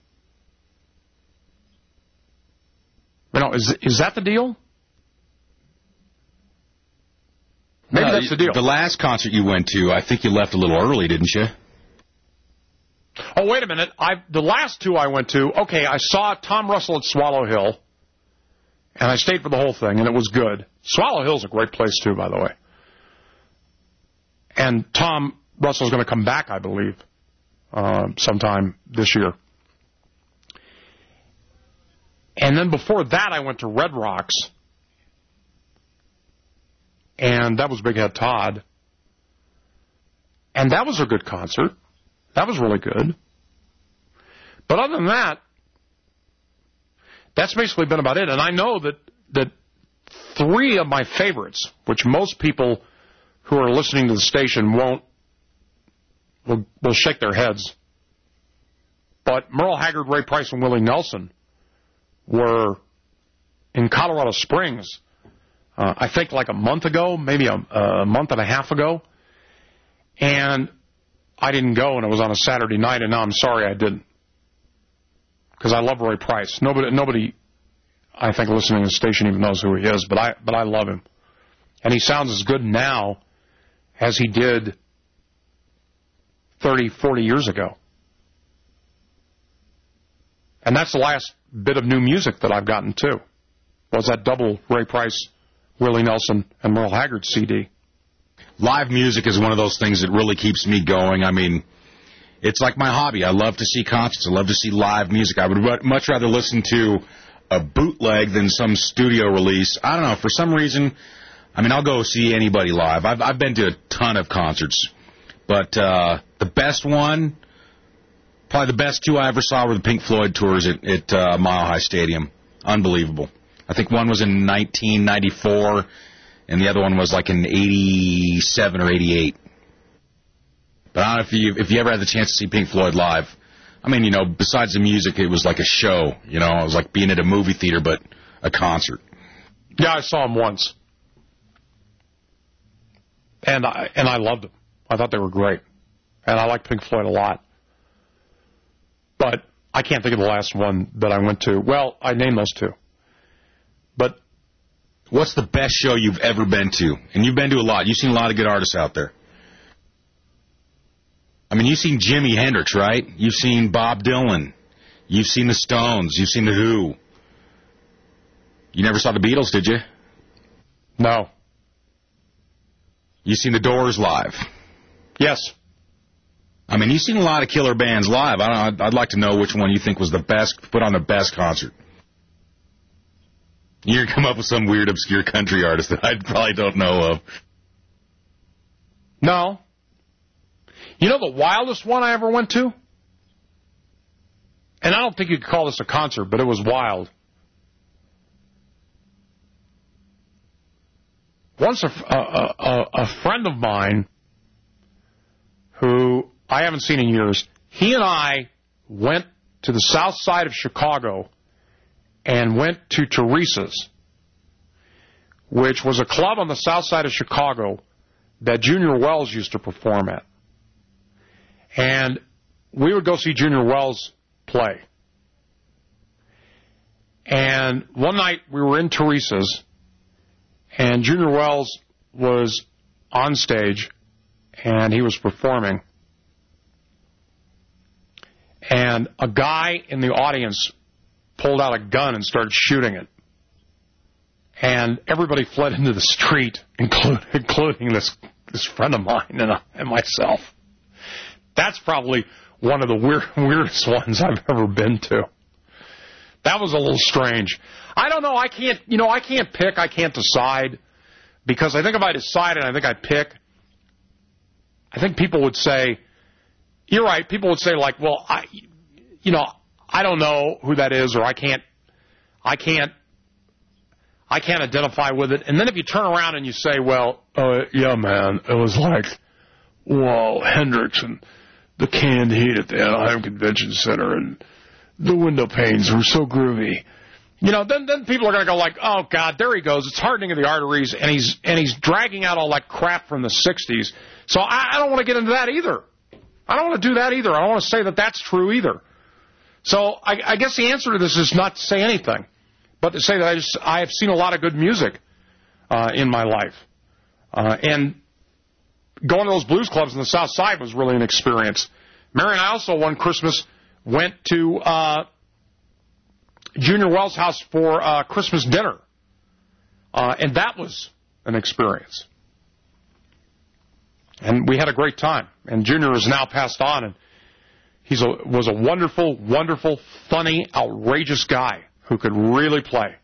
You know, is is that the deal? Maybe no, that's the deal. The last concert you went to, I think you left a little early, didn't you? Oh, wait a minute. I the last two I went to, okay, I saw Tom Russell at Swallow Hill, and I stayed for the whole thing, and it was good. Swallow Hill's a great place, too, by the way. And Tom Russell's going to come back, I believe, uh, sometime this year. And then before that, I went to Red Rocks, and that was Big Head Todd. And that was a good concert. That was really good. But other than that, that's basically been about it. And I know that, that three of my favorites, which most people who are listening to the station won't, will, will shake their heads. But Merle Haggard, Ray Price, and Willie Nelson were in Colorado Springs, uh, I think like a month ago, maybe a, a month and a half ago. And I didn't go, and it was on a Saturday night, and now I'm sorry I didn't. Because I love Ray Price. Nobody, nobody, I think, listening to the station even knows who he is, but I, but I love him. And he sounds as good now as he did thirty, forty years ago. And that's the last bit of new music that I've gotten, too, was that double Ray Price, Willie Nelson, and Merle Haggard C D. Live music is one of those things that really keeps me going. I mean, it's like my hobby. I love to see concerts. I love to see live music. I would much rather listen to a bootleg than some studio release. I don't know. For some reason, I mean, I'll go see anybody live. I've, I've been to a ton of concerts. But uh, the best one, probably the best two I ever saw were the Pink Floyd tours at, at uh, Mile High Stadium. Unbelievable. I think one was in nineteen ninety-four, and the other one was like in eighty-seven or eighty-eight. But I don't know if you if you ever had the chance to see Pink Floyd live. I mean, you know, besides the music, it was like a show. You know, it was like being at a movie theater, but a concert. Yeah, I saw them once. And I, and I loved them. I thought they were great. And I like Pink Floyd a lot. But I can't think of the last one that I went to. Well, I named those two. But what's the best show you've ever been to? And you've been to a lot. You've seen a lot of good artists out there. I mean, you've seen Jimi Hendrix, right? You've seen Bob Dylan. You've seen the Stones. You've seen the Who. You never saw the Beatles, did you? No. You've seen the Doors live? Yes. I mean, you've seen a lot of killer bands live. I don't know, I'd like to know which one you think was the best, put on the best concert. You're going to come up with some weird, obscure country artist that I probably don't know of. No. You know the wildest one I ever went to? And I don't think you could call this a concert, but it was wild. Once a, a, a, a friend of mine who I haven't seen in years, he and I went to the south side of Chicago and went to Teresa's, which was a club on the south side of Chicago that Junior Wells used to perform at. And we would go see Junior Wells play. And one night we were in Teresa's, and Junior Wells was on stage, and he was performing. And a guy in the audience pulled out a gun and started shooting it. And everybody fled into the street, including, including this, this friend of mine and, uh, and myself. That's probably one of the weird, weirdest ones I've ever been to. That was a little strange. I don't know. I can't, you know, I can't pick. I can't decide. Because I think if I decided, I think I'd pick. I think people would say, you're right. People would say, like, well, I, you know, I don't know who that is, or I can't, I can't, I can't identify with it. And then if you turn around and you say, well, uh, yeah, man, it was like, whoa, Hendrix and the canned heat at the Anaheim Convention Center, and the window panes were so groovy. You know, then then people are going to go like, oh, God, there he goes. It's hardening of the arteries, and he's and he's dragging out all that crap from the sixties. So I, I don't want to get into that either. I don't want to do that either. I don't want to say that that's true either. So I, I guess the answer to this is not to say anything, but to say that I, just, I have seen a lot of good music uh, in my life. Uh, and going to those blues clubs in the South Side was really an experience. Mary and I also one Christmas went to uh, Junior Wells' house for uh, Christmas dinner. Uh, and that was an experience. And we had a great time. And Junior is now passed on, and he was a wonderful, wonderful, funny, outrageous guy who could really play.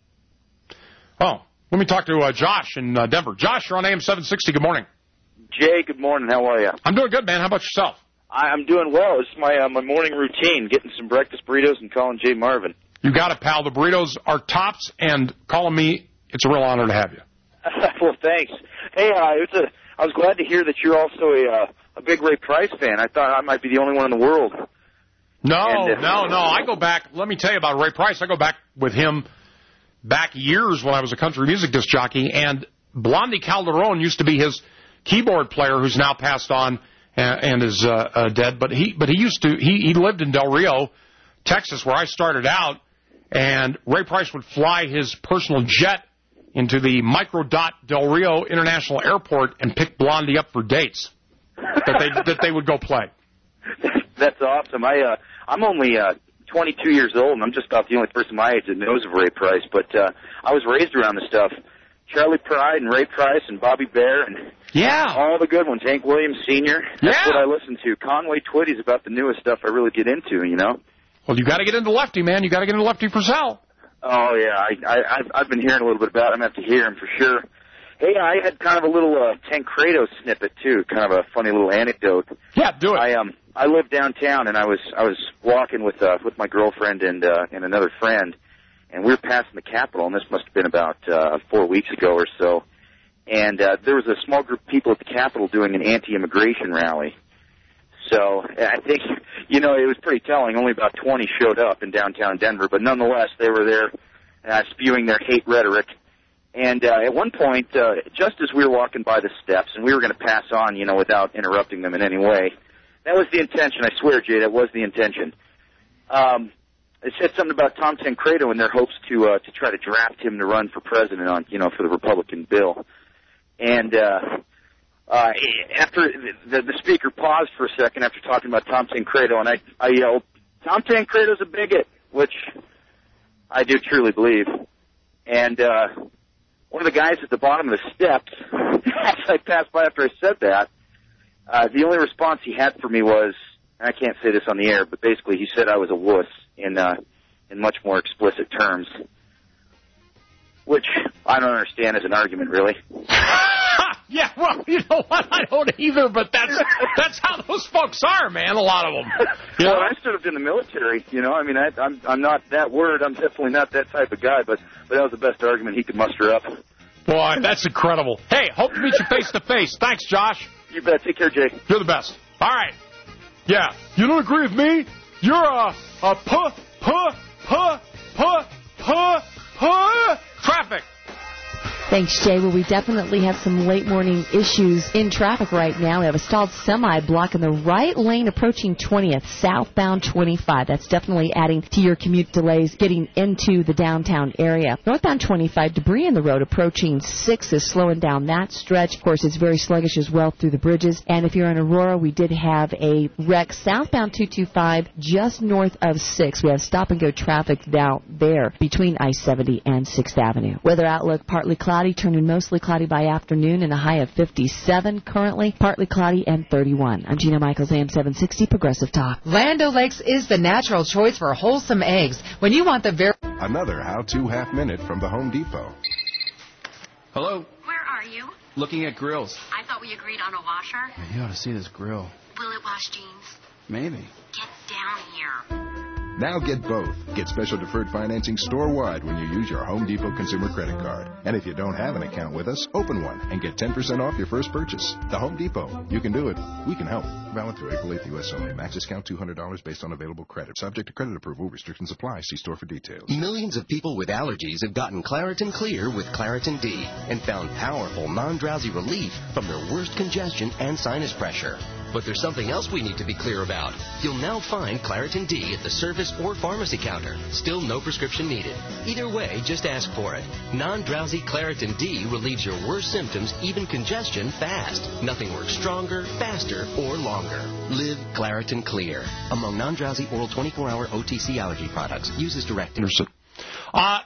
Oh, let me talk to uh, Josh in uh, Denver. Josh, you're on A M seven sixty. Good morning. Jay, good morning. How are you? I'm doing good, man. How about yourself? I'm doing well. It's my uh, my morning routine, getting some breakfast burritos and calling Jay Marvin. You got it, pal. The burritos are tops, and calling me, it's a real honor to have you. Well, thanks. Hey, uh, it's a, I was glad to hear that you're also a, uh, a big Ray Price fan. I thought I might be the only one in the world. No, and, uh, no, no. I go back, let me tell you about Ray Price. I go back with him back years when I was a country music disc jockey, and Blondie Calderon used to be his keyboard player, who's now passed on and, and is uh, uh, dead. But he, but he used to, he, he lived in Del Rio, Texas, where I started out, and Ray Price would fly his personal jet into the Microdot Del Rio International Airport and pick Blondie up for dates that they that they would go play. That's awesome. I uh, I'm only uh, twenty-two years old, and I'm just about the only person my age that knows of Ray Price. But uh, I was raised around this stuff. Charlie Pride and Ray Price and Bobby Bare and yeah, all the good ones. Hank Williams Senior That's yeah. what I listen to. Conway Twitty's about the newest stuff I really get into. You know. Well, you got to get into Lefty, man. You got to get into Lefty for Sal. Oh, yeah, I, I, I've, I've been hearing a little bit about him. I have to hear him for sure. Hey, I had kind of a little uh, Tancredo snippet, too, kind of a funny little anecdote. Yeah, do it. I, um, I live downtown, and I was I was walking with uh, with my girlfriend and uh, and another friend, and we were passing the Capitol, and this must have been about uh, four weeks ago or so, and uh, there was a small group of people at the Capitol doing an anti-immigration rally. So I think, you know, it was pretty telling. Only about twenty showed up in downtown Denver, but nonetheless, they were there uh, spewing their hate rhetoric. And uh, at one point, uh, just as we were walking by the steps, and we were going to pass on, you know, without interrupting them in any way, that was the intention. I swear, Jay, that was the intention. Um, it said something about Tom Tancredo and their hopes to uh, to try to draft him to run for president on, you know, for the Republican bill. And uh, uh, after the, the speaker paused for a second after talking about Tom Tancredo, and I, I yelled, "Tom Tancredo's a bigot," which I do truly believe. And uh, one of the guys at the bottom of the steps, as I passed by after I said that, uh, the only response he had for me was, and I can't say this on the air, but basically he said I was a wuss in uh, in much more explicit terms, which I don't understand as an argument, really. Yeah, well, you know what? I don't either, but that's that's how those folks are, man. A lot of them. You know, well, I stood up in the military. You know, I mean, I, I'm I'm not that word. I'm definitely not that type of guy. But but that was the best argument he could muster up. Boy, that's incredible. Hey, hope to meet you face to face. Thanks, Josh. You bet. Take care, Jay. You're the best. All right. Yeah. You don't agree with me? You're a a puh puh puh puh puh puh traffic. Thanks, Jay. Well, we definitely have some late morning issues in traffic right now. We have a stalled semi blocking the right lane approaching twentieth, southbound twenty-five. That's definitely adding to your commute delays getting into the downtown area. Northbound twenty-five, debris in the road approaching six is slowing down that stretch. Of course, it's very sluggish as well through the bridges. And if you're in Aurora, we did have a wreck southbound two twenty-five just north of six. We have stop-and-go traffic down there between I seventy and sixth Avenue. Weather outlook, partly cloudy. Turning mostly cloudy by afternoon and a high of fifty-seven currently, partly cloudy and thirty-one. I'm Gina Michaels, A M seven sixty Progressive Talk. Land O'Lakes is the natural choice for wholesome eggs. When you want the very... Another how-to half minute from the Home Depot. Hello? Where are you? Looking at grills. I thought we agreed on a washer. Man, you ought to see this grill. Will it wash jeans? Maybe. Get down here. Now get both. Get special deferred financing store-wide when you use your Home Depot consumer credit card. And if you don't have an account with us, open one and get ten percent off your first purchase. The Home Depot. You can do it. We can help. Valid through April eighth, U S only. Max discount two hundred dollars based on available credit. Subject to credit approval. Restrictions apply. See store for details. Millions of people with allergies have gotten Claritin Clear with Claritin D and found powerful, non-drowsy relief from their worst congestion and sinus pressure. But there's something else we need to be clear about. You'll now find Claritin D at the service or pharmacy counter. Still no prescription needed. Either way, just ask for it. Non-drowsy Claritin D relieves your worst symptoms, even congestion, fast. Nothing works stronger, faster, or longer. Live Claritin Clear. Among non-drowsy oral twenty-four hour O T C allergy products. Use as directed. Uh,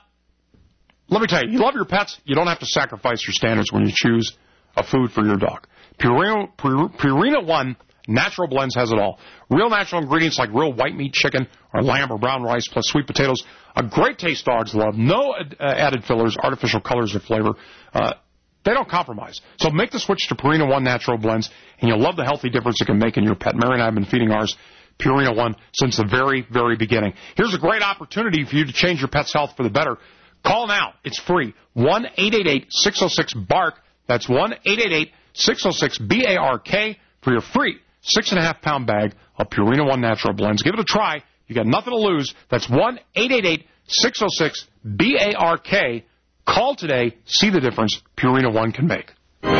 let me tell you, you love your pets, you don't have to sacrifice your standards when you choose a food for your dog. Purina, Purina One Natural Blends has it all. Real natural ingredients like real white meat chicken or lamb or brown rice plus sweet potatoes. A great taste dogs love. No uh, added fillers, artificial colors or flavor. Uh, they don't compromise. So make the switch to Purina One Natural Blends, and you'll love the healthy difference it can make in your pet. Mary and I have been feeding ours Purina One since the very, very beginning. Here's a great opportunity for you to change your pet's health for the better. Call now. It's free. one eight eight eight, six oh six, B A R K. That's one eight eight eight, six oh six, B A R K for your free six and a half pound bag of Purina One Natural Blends. Give it a try. You got nothing to lose. That's one eight eight eight, six oh six, B A R K. Call today. See the difference Purina One can make.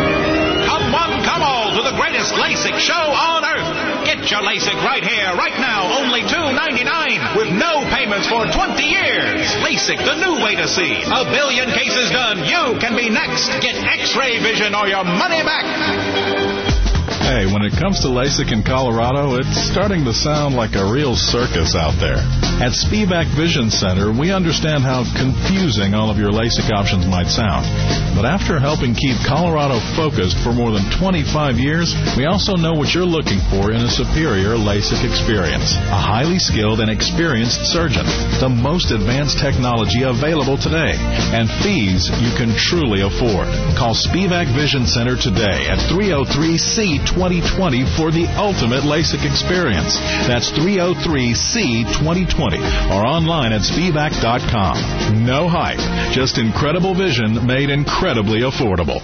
Come one, come all to the greatest LASIK show on earth. Get your LASIK right here, right now, only two ninety-nine with no payments for twenty years. LASIK, the new way to see. A billion cases done. You can be next. Get X-ray vision or your money back. Hey, when it comes to LASIK in Colorado, it's starting to sound like a real circus out there. At Spivak Vision Center, we understand how confusing all of your LASIK options might sound. But after helping keep Colorado focused for more than twenty-five years, we also know what you're looking for in a superior LASIK experience. A highly skilled and experienced surgeon, the most advanced technology available today, and fees you can truly afford. Call Spivak Vision Center today at three oh three C twenty twenty for the ultimate LASIK experience. That's three oh three C twenty twenty or online at Spivak dot com. No hype, just incredible vision made incredibly affordable.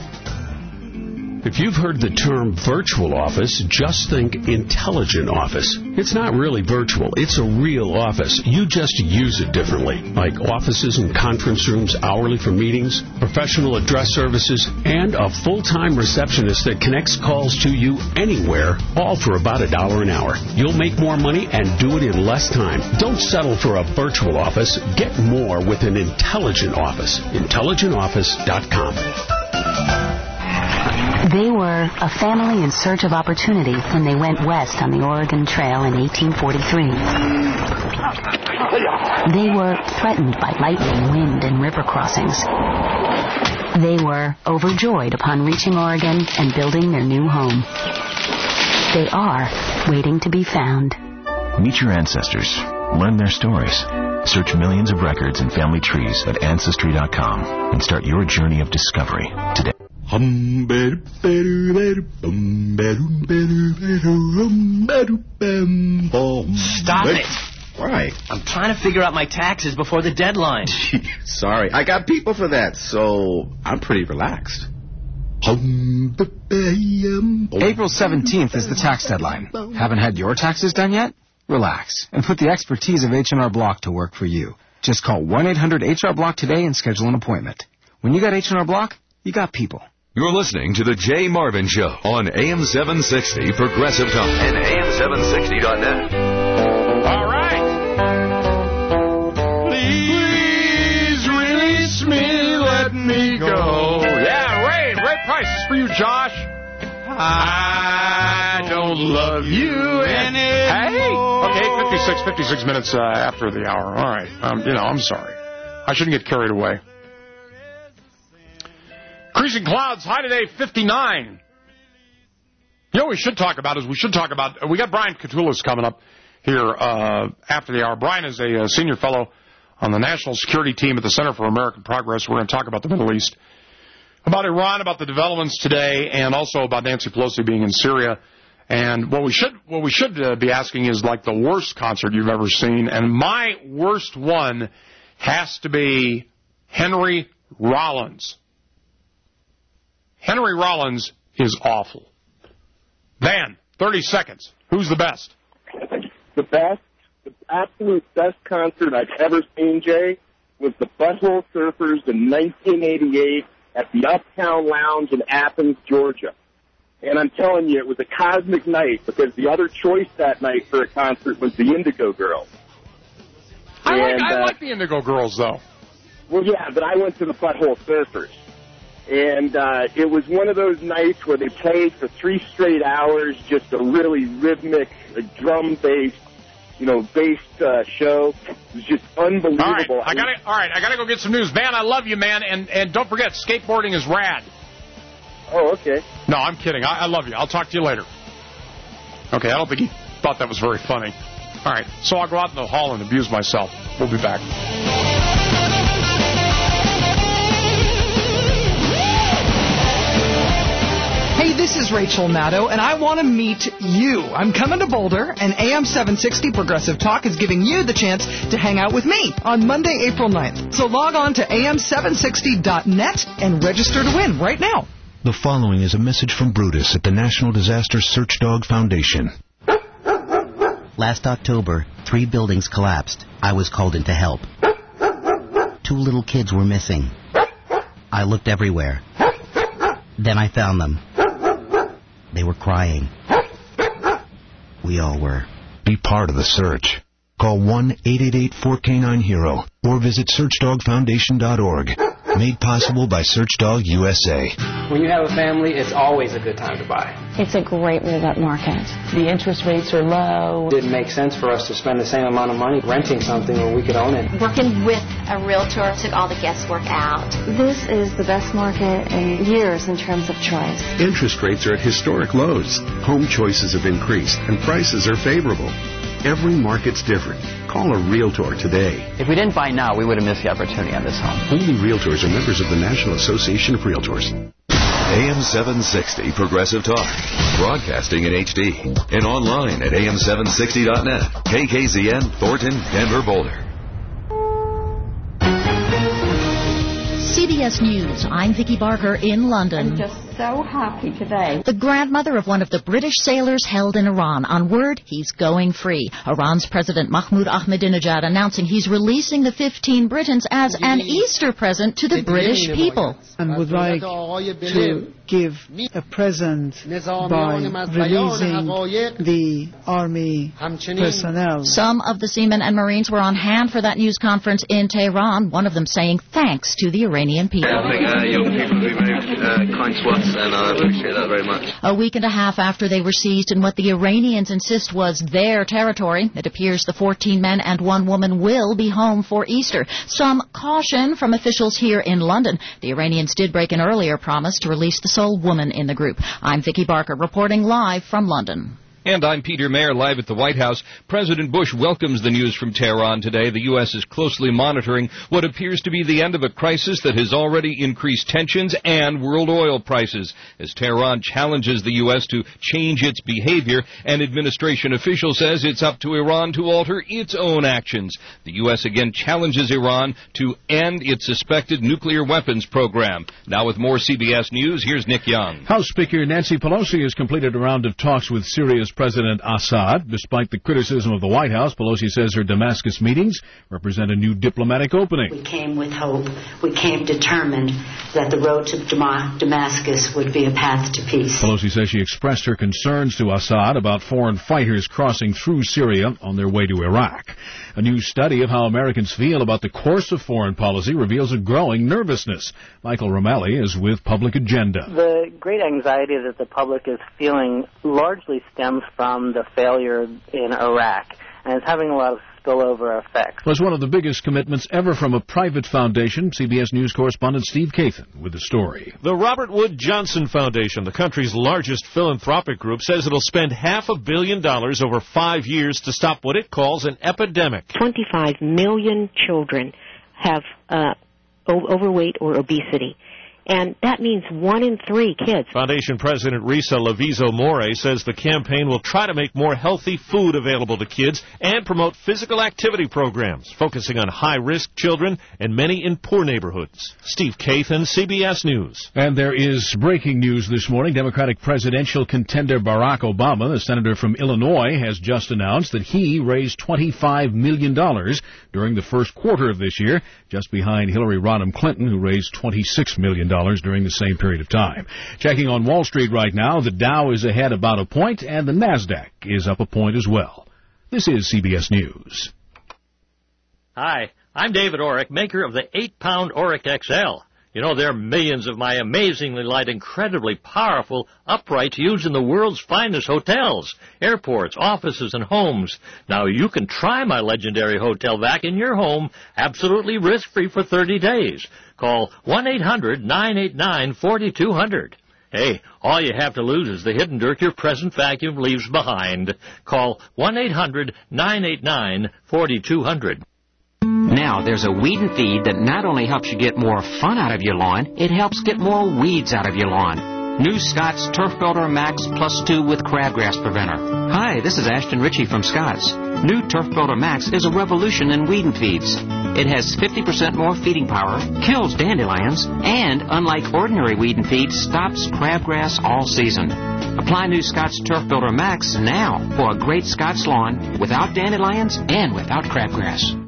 If you've heard the term virtual office, just think intelligent office. It's not really virtual. It's a real office. You just use it differently, like offices and conference rooms hourly for meetings, professional address services, and a full-time receptionist that connects calls to you anywhere, all for about a dollar an hour. You'll make more money and do it in less time. Don't settle for a virtual office. Get more with an intelligent office. intelligent office dot com. They were a family in search of opportunity when they went west on the Oregon Trail in eighteen forty-three. They were threatened by lightning, wind, and river crossings. They were overjoyed upon reaching Oregon and building their new home. They are waiting to be found. Meet your ancestors. Learn their stories. Search millions of records and family trees at Ancestry dot com and start your journey of discovery today. Stop it. Why? I'm trying to figure out my taxes before the deadline. Sorry, I got people for that, so I'm pretty relaxed. April seventeenth is the tax deadline. Haven't had your taxes done yet? Relax and put the expertise of H and R Block to work for you. Just call one eight hundred H R Block today and schedule an appointment. When you got H and R Block, you got people. You're listening to The Jay Marvin Show on A M seven sixty Progressive Talk and A M seven sixty dot net. All right. Please release me, let me go. Yeah, Ray, Ray Price is for you, Josh. I don't love you anymore. Hey. Okay, fifty-six, fifty-six minutes uh, after the hour. All right. Um, you know, I'm sorry. I shouldn't get carried away. Increasing clouds, high today, fifty-nine. You know what we should talk about is we should talk about, we got Brian Katulis coming up here uh, after the hour. Brian is a, a senior fellow on the national security team at the Center for American Progress. We're going to talk about the Middle East, about Iran, about the developments today, and also about Nancy Pelosi being in Syria And what we should what we should uh, be asking is like the worst concert you've ever seen. And my worst one has to be Henry Rollins. Henry Rollins is awful. Van, thirty seconds. Who's the best? The best, the absolute best concert I've ever seen, Jay, was the Butthole Surfers in nineteen eighty-eight at the Uptown Lounge in Athens, Georgia. And I'm telling you, it was a cosmic night because the other choice that night for a concert was the Indigo Girls. I, and, like, I uh, like the Indigo Girls, though. Well, yeah, but I went to the Butthole Surfers. And uh, it was one of those nights where they played for three straight hours, just a really rhythmic, uh, drum-based, you know, based uh, show. It was just unbelievable. All right, I gotta, all right, I gotta go get some news. Van, I love you, man, and, and don't forget, skateboarding is rad. Oh, okay. No, I'm kidding. I, I love you. I'll talk to you later. Okay, I don't think he thought that was very funny. All right, so I'll go out in the hall and abuse myself. We'll be back. Hey, this is Rachel Maddow, and I want to meet you. I'm coming to Boulder, and A M seven sixty Progressive Talk is giving you the chance to hang out with me on Monday, April ninth. So log on to A M seven sixty dot net and register to win right now. The following is a message from Brutus at the National Disaster Search Dog Foundation. Last October, three buildings collapsed. I was called in to help. Two little kids were missing. I looked everywhere. Then I found them. They were crying. We all were. Be part of the search. Call one eight eight eight four K nine HERO or visit search dog foundation dot org. Made possible by Searchdog U S A. When you have a family, it's always a good time to buy. It's a great move-up market. The interest rates are low. It didn't make sense for us to spend the same amount of money renting something where we could own it. Working with a realtor took all the guesswork out. This is the best market in years in terms of choice. Interest rates are at historic lows. Home choices have increased, and prices are favorable. Every market's different. Call a Realtor today. If we didn't buy now, we would have missed the opportunity on this home. Only Realtors are members of the National Association of Realtors. A M seven sixty Progressive Talk. Broadcasting in H D. And online at A M seven sixty dot net. K K Z N, Thornton, Denver, Boulder. C B S News, I'm Vicki Barker in London. I'm just so happy today. The grandmother of one of the British sailors held in Iran. On word, he's going free. Iran's President Mahmoud Ahmadinejad announcing he's releasing the fifteen Britons as an Easter present to the British people. And would like to give a present by releasing the army personnel. Some of the seamen and Marines were on hand for that news conference in Tehran, one of them saying thanks to the Iranian people. I think uh, young people who moved uh, kind to us, and I appreciate that very much. A week and a half after they were seized in what the Iranians insist was their territory, it appears the fourteen men and one woman will be home for Easter. Some caution from officials here in London. The Iranians did break an earlier promise to release the sole woman in the group. I'm Vicki Barker reporting live from London. And I'm Peter Mayer, live at the White House. President Bush welcomes the news from Tehran today. The U S is closely monitoring what appears to be the end of a crisis that has already increased tensions and world oil prices. As Tehran challenges the U S to change its behavior, an administration official says it's up to Iran to alter its own actions. The U S again challenges Iran to end its suspected nuclear weapons program. Now with more C B S News, here's Nick Young. House Speaker Nancy Pelosi has completed a round of talks with Syria's President Assad. Despite the criticism of the White House, Pelosi says her Damascus meetings represent a new diplomatic opening. We came with hope. We came determined that the road to Damascus would be a path to peace. Pelosi says she expressed her concerns to Assad about foreign fighters crossing through Syria on their way to Iraq. A new study of how Americans feel about the course of foreign policy reveals a growing nervousness. Michael Romelli is with Public Agenda. The great anxiety that the public is feeling largely stems from the failure in Iraq, and it's having a lot of spillover effects. It was one of the biggest commitments ever from a private foundation. C B S News correspondent Steve Kathan with the story. The Robert Wood Johnson Foundation, the country's largest philanthropic group, says it'll spend half a billion dollars over five years to stop what it calls an epidemic. twenty-five million children have uh, o- overweight or obesity. and that means one in three kids. Foundation President Risa Lavizo More says the campaign will try to make more healthy food available to kids and promote physical activity programs, focusing on high-risk children and many in poor neighborhoods. Steve Kathan, C B S News. And there is breaking news this morning. Democratic presidential contender Barack Obama, the senator from Illinois, has just announced that he raised twenty-five million dollars during the first quarter of this year, just behind Hillary Rodham Clinton, who raised twenty-six million dollars during the same period of time. Checking on Wall Street right now, the Dow is ahead about a point, and the Nasdaq is up a point as well. This is C B S News. Hi, I'm David Orrick, maker of the eight pound Orrick X L. You know, there are millions of my amazingly light, incredibly powerful uprights used in the world's finest hotels, airports, offices, and homes. Now, you can try my legendary hotel vac in your home absolutely risk-free for thirty days. Call one eight hundred nine eight nine four two zero zero. Hey, all you have to lose is the hidden dirt your present vacuum leaves behind. Call one eight hundred nine eight nine four two zero zero. Now, there's a weed and feed that not only helps you get more fun out of your lawn, it helps get more weeds out of your lawn. New Scott's Turf Builder Max Plus two with Crabgrass Preventer. Hi, this is Ashton Ritchie from Scott's. New Turf Builder Max is a revolution in weed and feeds. It has fifty percent more feeding power, kills dandelions, and, unlike ordinary weed and feed, stops crabgrass all season. Apply New Scott's Turf Builder Max now for a great Scott's lawn without dandelions and without crabgrass.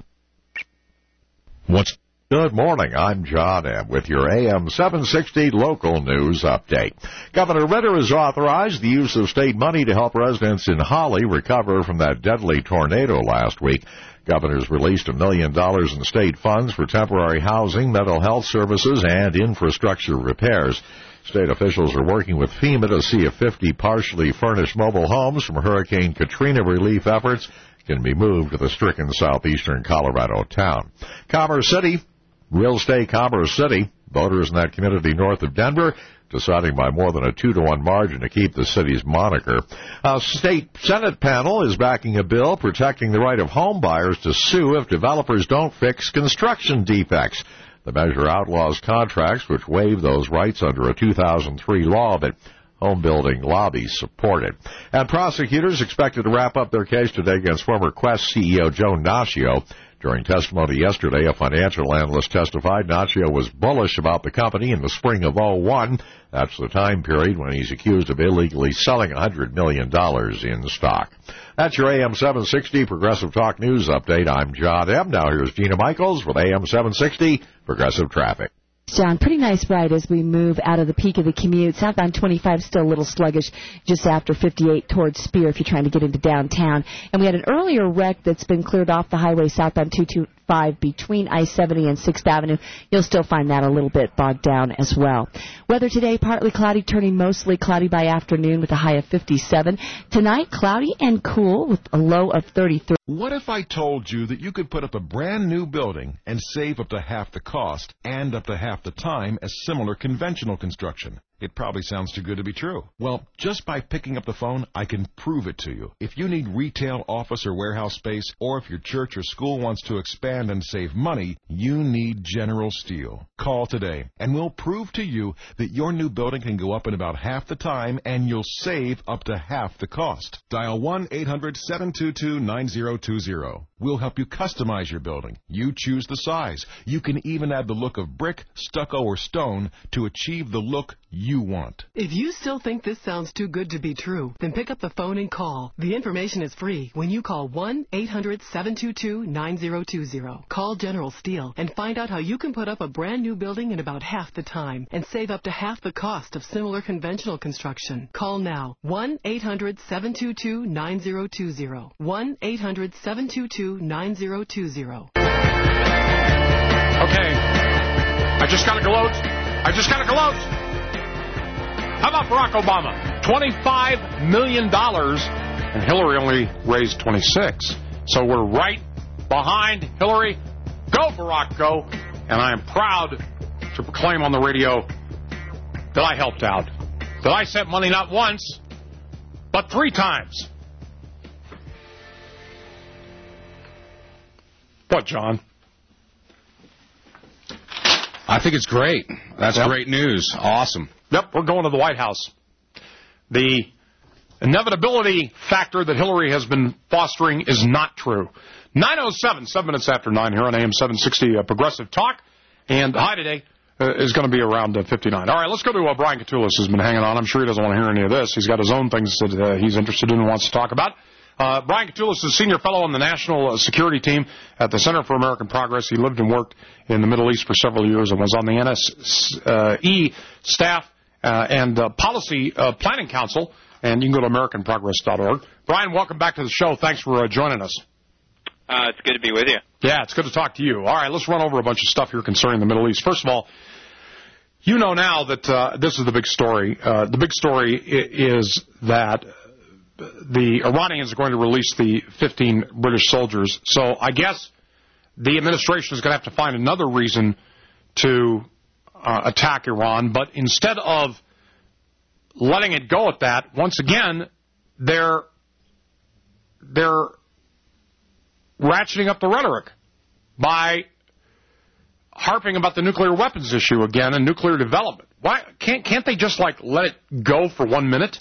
What's Good morning. I'm John M. with your A M seven sixty local news update. Governor Ritter has authorized the use of state money to help residents in Holly recover from that deadly tornado last week. Governors released a million dollars in state funds for temporary housing, mental health services, and infrastructure repairs. State officials are working with FEMA to see if fifty partially furnished mobile homes from Hurricane Katrina relief efforts can be moved to the stricken southeastern Colorado town. Commerce City, Real Estate Commerce City, voters in that community north of Denver deciding by more than a two to one margin to keep the city's moniker. A state Senate panel is backing a bill protecting the right of home buyers to sue if developers don't fix construction defects. The measure outlaws contracts which waive those rights under a two thousand three law that home building lobbies supported. And prosecutors expected to wrap up their case today against former Quest C E O Joe Naccio. During testimony yesterday, a financial analyst testified Naccio was bullish about the company in the spring of oh one. That's the time period when he's accused of illegally selling one hundred million dollars in stock. That's your A M seven sixty Progressive Talk News Update. I'm John M. Now here's Gina Michaels with A M seven sixty Progressive Traffic. John, pretty nice ride as we move out of the peak of the commute. Southbound twenty-five still a little sluggish just after fifty-eight towards Spear if you're trying to get into downtown. And we had an earlier wreck that's been cleared off the highway southbound two twenty-five between I seventy and sixth Avenue. You'll still find that a little bit bogged down as well. Weather today, partly cloudy, turning mostly cloudy by afternoon with a high of fifty-seven. Tonight, cloudy and cool with a low of thirty-three. What if I told you that you could put up a brand new building and save up to half the cost and up to half the time as similar conventional construction? It probably sounds too good to be true. Well, just by picking up the phone, I can prove it to you. If you need retail, office, or warehouse space, or if your church or school wants to expand and save money, you need General Steel. Call today, and we'll prove to you that your new building can go up in about half the time, and you'll save up to half the cost. Dial one eight hundred seven two two nine zero two zero. We'll help you customize your building. You choose the size. You can even add the look of brick, stucco, or stone to achieve the look you want. If you still think this sounds too good to be true, then pick up the phone and call. The information is free when you call one eight hundred seven two two nine zero two zero. Call General Steel and find out how you can put up a brand new building in about half the time and save up to half the cost of similar conventional construction. Call now. one eight hundred seven two two nine zero two zero. one eight hundred seven two two nine zero two zero. Okay. I just got a gloat. I just got a gloat. How about Barack Obama? twenty-five million dollars, and Hillary only raised twenty-six. So we're right behind Hillary. Go, Barack, go. And I am proud to proclaim on the radio that I helped out. That I sent money not once, but three times. What, John? I think it's great. That's yep. great news. Awesome. Yep, we're going to the White House. The inevitability factor that Hillary has been fostering is not true. nine oh seven, seven minutes after nine here on A M seven sixty uh, Progressive Talk. And high today uh, is going to be around uh, fifty-nine. All right, let's go to uh, Brian Katulis, who's been hanging on. I'm sure he doesn't want to hear any of this. He's got his own things that uh, he's interested in and wants to talk about. Uh, Brian Katulis is senior fellow on the National Security Team at the Center for American Progress. He lived and worked in the Middle East for several years and was on the N S E staff uh, and uh, Policy uh, Planning Council. And you can go to American Progress dot org. Brian, welcome back to the show. Thanks for uh, joining us. Uh, it's good to be with you. Yeah, it's good to talk to you. All right, let's run over a bunch of stuff here concerning the Middle East. First of all, you know now that uh, this is the big story. Uh, the big story is that the Iranians are going to release the fifteen British soldiers. So I guess the administration is going to have to find another reason to uh, attack Iran. But instead of letting it go at that, once again, they're they're ratcheting up the rhetoric by harping about the nuclear weapons issue again and nuclear development. Why can't can't they just like let it go for one minute?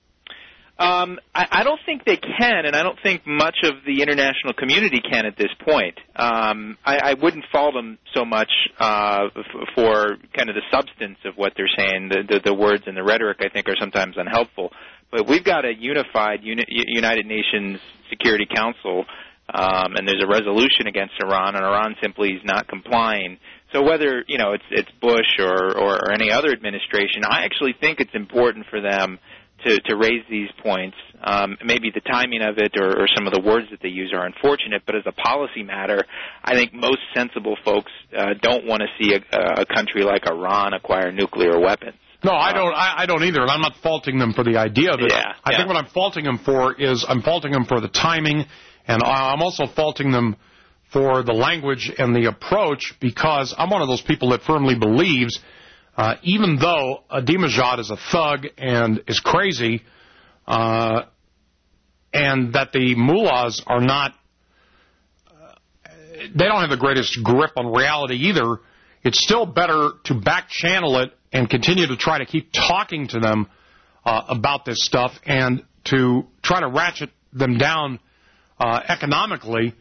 Um, I, I don't think they can, and I don't think much of the international community can at this point. Um, I, I wouldn't fault them so much uh, f- for kind of the substance of what they're saying. The, the, the words and the rhetoric, I think, are sometimes unhelpful. But we've got a unified uni- United Nations Security Council, um, and there's a resolution against Iran, and Iran simply is not complying. So whether, you know, it's it's Bush or, or, or any other administration, I actually think it's important for them to, to raise these points. Um, maybe the timing of it or, or some of the words that they use are unfortunate, but as a policy matter, I think most sensible folks uh, don't want to see a, a country like Iran acquire nuclear weapons. No, I don't. I, I don't either, and I'm not faulting them for the idea of it. Yeah, I yeah. think what I'm faulting them for is I'm faulting them for the timing, and I'm also faulting them for the language and the approach, because I'm one of those people that firmly believes, uh, even though Ahmadinejad is a thug and is crazy, uh, and that the mullahs are not, uh, they don't have the greatest grip on reality either, it's still better to back channel it and continue to try to keep talking to them uh, about this stuff and to try to ratchet them down uh, economically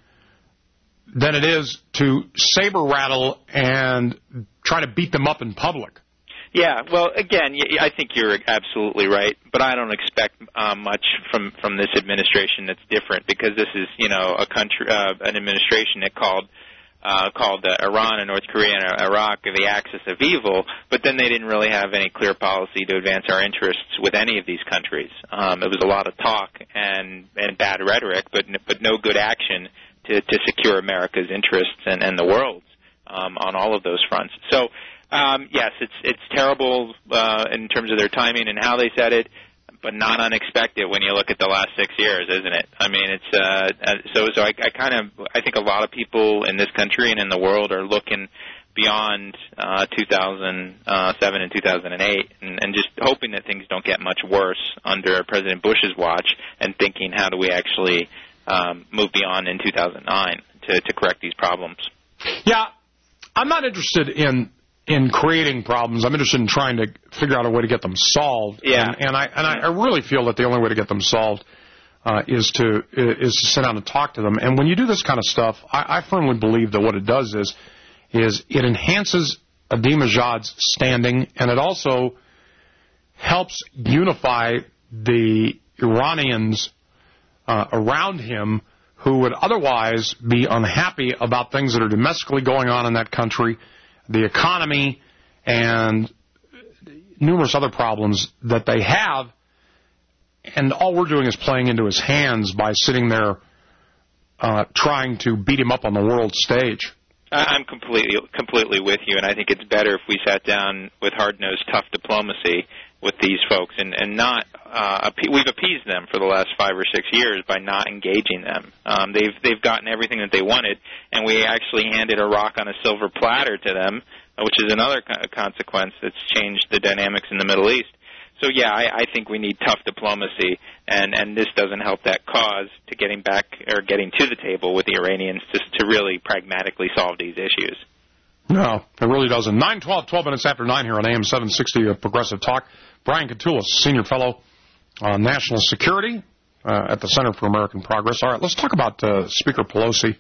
than it is to saber rattle and try to beat them up in public. Yeah, well, again, I think you're absolutely right, but I don't expect uh, much from, from this administration that's different, because this is, you know, a country, uh, an administration that called uh, called uh, Iran and North Korea and Iraq the axis of evil, but then they didn't really have any clear policy to advance our interests with any of these countries. Um, it was a lot of talk and, and bad rhetoric, but but no good action to, to secure America's interests and, and the world's um, on all of those fronts. So, um, yes, it's it's terrible uh, in terms of their timing and how they said it, but not unexpected when you look at the last six years, isn't it? I mean, it's uh, so. So I, I kind of I think a lot of people in this country and in the world are looking beyond uh, two thousand seven and two thousand eight, and, and just hoping that things don't get much worse under President Bush's watch, and thinking, how do we actually um, move beyond in two thousand nine to, to correct these problems? Yeah, I'm not interested in. in creating problems. I'm interested in trying to figure out a way to get them solved. Yeah. And, and I and I really feel that the only way to get them solved uh, is to is to sit down and talk to them. And when you do this kind of stuff, I, I firmly believe that what it does is is it enhances Ahmadinejad's standing, and it also helps unify the Iranians uh, around him who would otherwise be unhappy about things that are domestically going on in that country, the economy, and numerous other problems that they have, and all we're doing is playing into his hands by sitting there uh, trying to beat him up on the world stage. I'm completely completely with you, and I think it's better if we sat down with hard-nosed, tough diplomacy with these folks, and, and not uh, we've appeased them for the last five or six years by not engaging them. Um, they've they've gotten everything that they wanted, and we actually handed a rock on a silver platter to them, which is another co- consequence that's changed the dynamics in the Middle East. So yeah, I, I think we need tough diplomacy, and, and this doesn't help that cause to getting back or getting to the table with the Iranians to to really pragmatically solve these issues. No, it really doesn't. nine twelve, twelve minutes after nine here on A M seven sixty of Progressive Talk. Brian Katulis, Senior Fellow on National Security uh, at the Center for American Progress. All right, let's talk about uh, Speaker Pelosi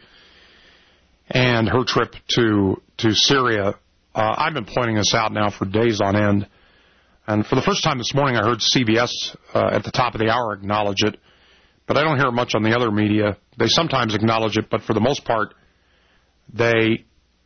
and her trip to to Syria. Uh, I've been pointing this out now for days on end. And for the first time this morning, I heard C B S uh, at the top of the hour acknowledge it. But I don't hear much on the other media. They sometimes acknowledge it, but for the most part, they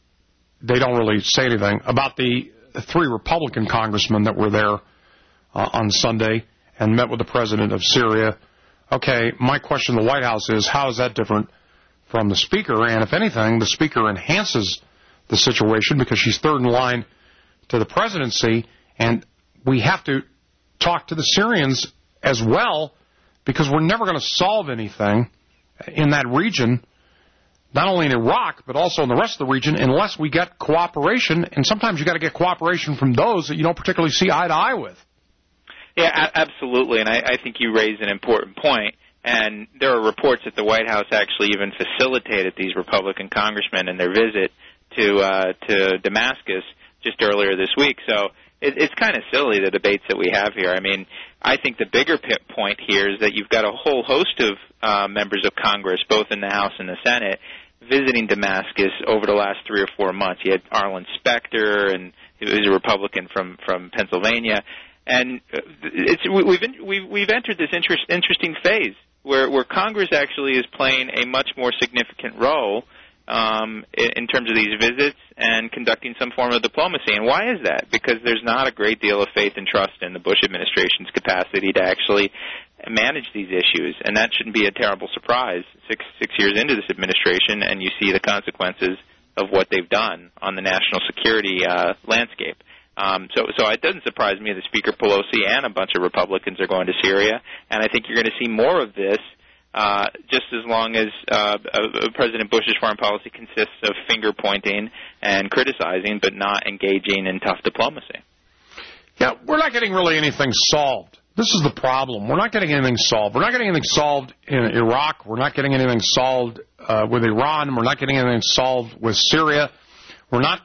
they don't really say anything. About the three Republican congressmen that were there uh, on Sunday and met with the president of Syria. Okay, my question to the White House is, how is that different from the speaker? And if anything, the speaker enhances the situation because she's third in line to the presidency, and we have to talk to the Syrians as well because we're never going to solve anything in that region, not only in Iraq, but also in the rest of the region, unless we get cooperation. And sometimes you got to get cooperation from those that you don't particularly see eye to eye with. Yeah, a- absolutely. And I, I think you raise an important point. And there are reports that the White House actually even facilitated these Republican congressmen in their visit to uh, to Damascus just earlier this week. So it, it's kind of silly, the debates that we have here. I mean, I think the bigger p- point here is that you've got a whole host of uh, members of Congress, both in the House and the Senate, visiting Damascus over the last three or four months. You had Arlen Specter, and he was a Republican from, from Pennsylvania. And it's, we've, we've, we've entered this interest, interesting phase where, where Congress actually is playing a much more significant role um, in, in terms of these visits and conducting some form of diplomacy. And why is that? Because there's not a great deal of faith and trust in the Bush administration's capacity to actually manage these issues. And that shouldn't be a terrible surprise six, six years into this administration, and you see the consequences of what they've done on the national security uh, landscape. Um, so, so it doesn't surprise me that Speaker Pelosi and a bunch of Republicans are going to Syria, and I think you're going to see more of this uh, just as long as uh, uh, President Bush's foreign policy consists of finger-pointing and criticizing, but not engaging in tough diplomacy. Yeah, we're not getting really anything solved. This is the problem. We're not getting anything solved. We're not getting anything solved in Iraq. We're not getting anything solved uh, with Iran. We're not getting anything solved with Syria. We're not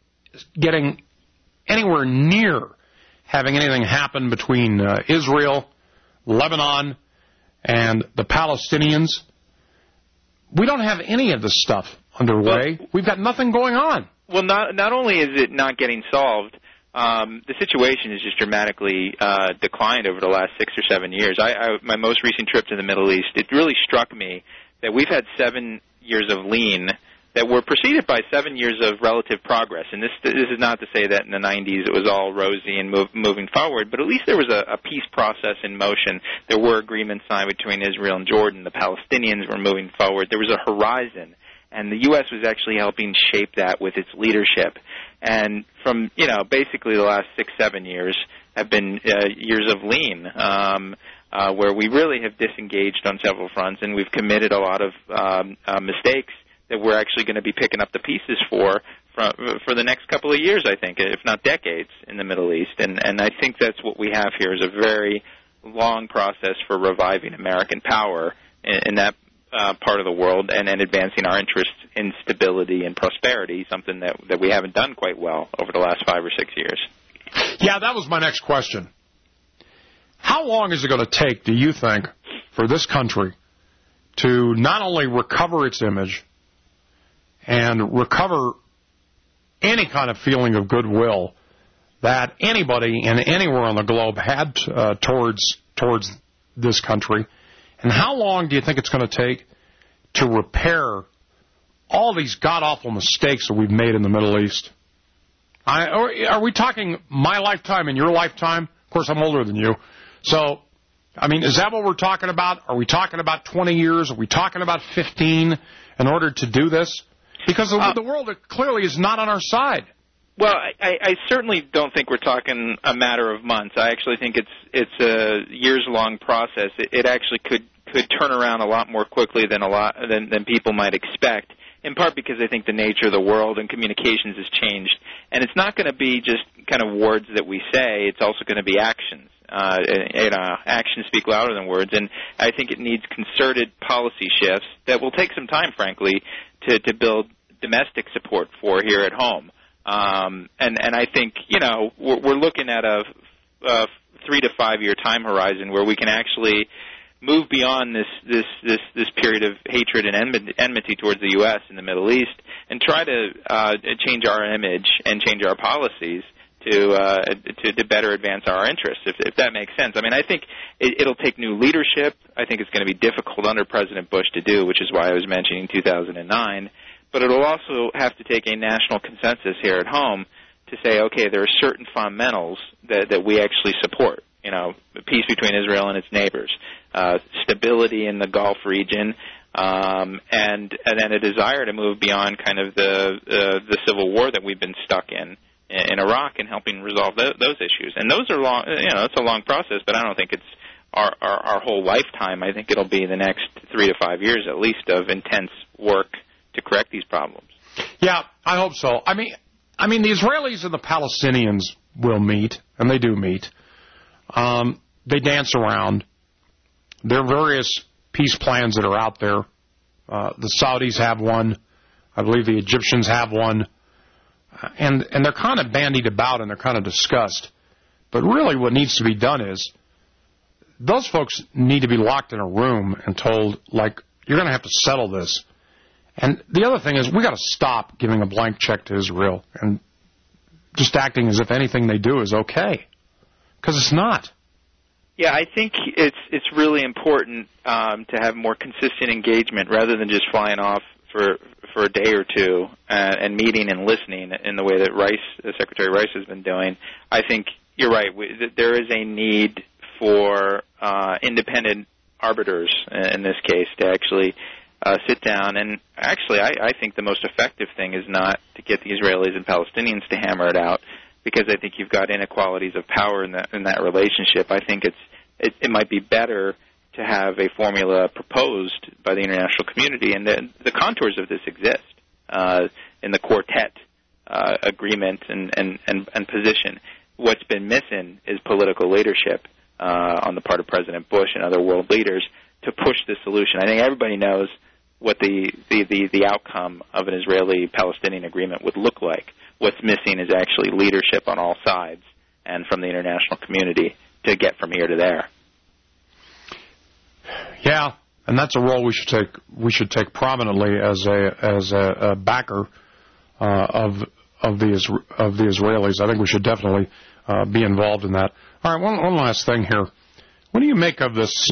getting anywhere near having anything happen between uh, Israel, Lebanon, and the Palestinians. We don't have any of this stuff underway. Well, we've got nothing going on. Well, not not only is it not getting solved, um, the situation has just dramatically uh, declined over the last six or seven years. I, I, my most recent trip to the Middle East, it really struck me that we've had seven years of lean that were preceded by seven years of relative progress. And this this is not to say that in the nineties it was all rosy and move, moving forward, but at least there was a, a peace process in motion. There were agreements signed between Israel and Jordan. The Palestinians were moving forward. There was a horizon, and the U S was actually helping shape that with its leadership. And from, you know, basically the last six, seven years have been uh, years of lean, um, uh, where we really have disengaged on several fronts, and we've committed a lot of um, uh, mistakes that we're actually going to be picking up the pieces for, for for the next couple of years, I think, if not decades, in the Middle East. And, and I think that's what we have here is a very long process for reviving American power in, in that uh, part of the world and, and advancing our interests in stability and prosperity, something that, that we haven't done quite well over the last five or six years. Yeah, that was my next question. How long is it going to take, do you think, for this country to not only recover its image and recover any kind of feeling of goodwill that anybody and anywhere on the globe had uh, towards towards this country? And how long do you think it's going to take to repair all these god-awful mistakes that we've made in the Middle East? I, are, are we talking my lifetime and your lifetime? Of course, I'm older than you. So, I mean, is that what we're talking about? Are we talking about twenty years? Are we talking about fifteen in order to do this? Because the, uh, the world clearly is not on our side. Well, I, I certainly don't think we're talking a matter of months. I actually think it's it's a years-long process. It, it actually could could turn around a lot more quickly than a lot than, than people might expect. In part because I think the nature of the world and communications has changed, and it's not going to be just kind of words that we say. It's also going to be actions. Uh, you know, actions speak louder than words, and I think it needs concerted policy shifts that will take some time, frankly, to, to build domestic support for here at home. Um, and, and I think, you know, we're, we're looking at a, a three to five year time horizon where we can actually move beyond this, this, this, this period of hatred and enmity towards the U S in the Middle East and try to uh, change our image and change our policies to, uh, to to better advance our interests, if, if that makes sense. I mean, I think it, it'll take new leadership. I think it's going to be difficult under President Bush to do, which is why I was mentioning two thousand nine. But it'll also have to take a national consensus here at home to say, okay, there are certain fundamentals that, that we actually support. You know, peace between Israel and its neighbors, uh, stability in the Gulf region, um, and and then a desire to move beyond kind of the uh, the civil war that we've been stuck in in Iraq and helping resolve th- those issues. And those are long, you know, it's a long process, but I don't think it's our, our our whole lifetime. I think it'll be the next three to five years at least of intense work to correct these problems. Yeah, I hope so. I mean, I mean, the Israelis and the Palestinians will meet, and they do meet. Um, they dance around. There are various peace plans that are out there. Uh, the Saudis have one. I believe the Egyptians have one. Uh, and, and they're kind of bandied about and they're kind of discussed. But really what needs to be done is those folks need to be locked in a room and told, like, you're going to have to settle this. And the other thing is we got to stop giving a blank check to Israel and just acting as if anything they do is okay. Because it's not. Yeah, I think it's it's really important um, to have more consistent engagement rather than just flying off for for a day or two uh, and meeting and listening in the way that Rice, uh, Secretary Rice, has been doing. I think you're right. We, that there is a need for uh, independent arbiters in this case to actually uh, sit down. And actually, I, I think the most effective thing is not to get the Israelis and Palestinians to hammer it out, because I think you've got inequalities of power in that in that relationship. I think it's it, it might be better to have a formula proposed by the international community, and the, the contours of this exist uh, in the quartet uh, agreement and, and, and, and position. What's been missing is political leadership uh, on the part of President Bush and other world leaders to push this solution. I think everybody knows what the, the, the, the outcome of an Israeli-Palestinian agreement would look like. What's missing is actually leadership on all sides and from the international community to get from here to there. Yeah, and that's a role we should take. We should take prominently as a as a, a backer uh, of of the of the Israelis. I think we should definitely uh, be involved in that. All right, one one last thing here. What do you make of this?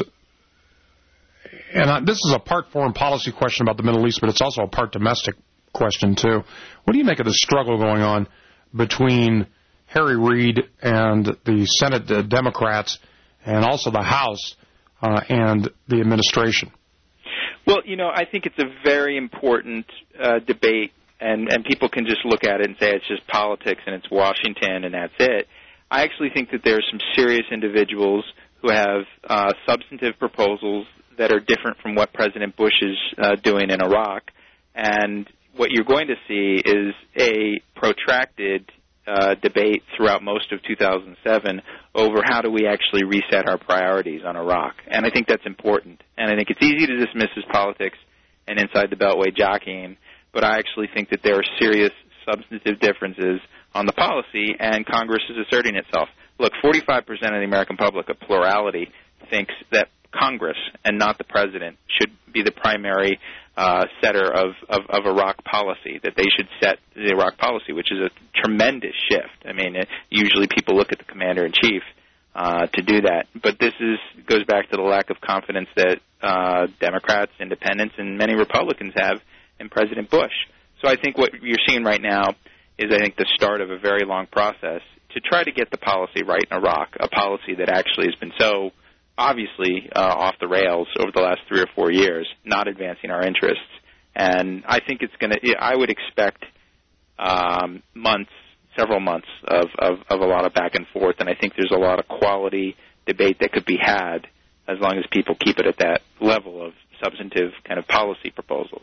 And I, this is a part foreign policy question about the Middle East, but it's also a part domestic question too. What do you make of the struggle going on between Harry Reid and the Senate Democrats, and also the House uh, and the administration? Well, you know, I think it's a very important uh, debate, and, and people can just look at it and say it's just politics and it's Washington and that's it. I actually think that there are some serious individuals who have uh, substantive proposals that are different from what President Bush is uh, doing in Iraq, and what you're going to see is a protracted uh, debate throughout most of two thousand seven over how do we actually reset our priorities on Iraq. And I think that's important. And I think it's easy to dismiss as politics and inside the Beltway jockeying, but I actually think that there are serious substantive differences on the policy, and Congress is asserting itself. Look, forty-five percent of the American public, a plurality, thinks that Congress and not the president should be the primary uh, setter of, of, of Iraq policy, that they should set the Iraq policy, which is a tremendous shift. I mean, it, usually people look at the commander-in-chief uh, to do that. But this is goes back to the lack of confidence that uh, Democrats, independents, and many Republicans have in President Bush. So I think what you're seeing right now is, I think, the start of a very long process to try to get the policy right in Iraq, a policy that actually has been so obviously uh, off the rails over the last three or four years, not advancing our interests. And I think it's going to, I would expect um, months, several months of, of, of a lot of back and forth, and I think there's a lot of quality debate that could be had as long as people keep it at that level of substantive kind of policy proposals.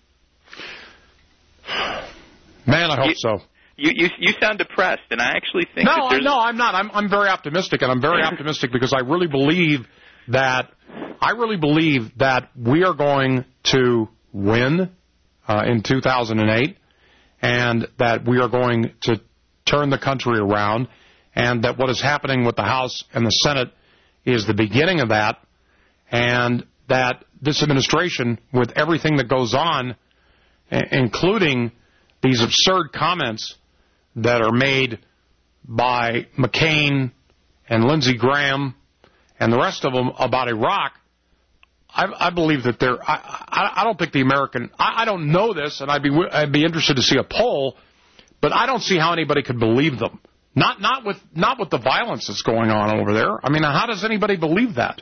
Man, I hope you, so. You, you you sound depressed, and I actually think no, that there's... no, I'm not. I'm I'm very optimistic, and I'm very optimistic because I really believe that I really believe that we are going to win uh, in two thousand eight, and that we are going to turn the country around, and that what is happening with the House and the Senate is the beginning of that, and that this administration, with everything that goes on, including these absurd comments that are made by McCain and Lindsey Graham and the rest of them about Iraq, I, I believe that they're. I, I, I don't think the American. I, I don't know this, and I'd be I'd be interested to see a poll, but I don't see how anybody could believe them. Not not with not with the violence that's going on over there. I mean, how does anybody believe that?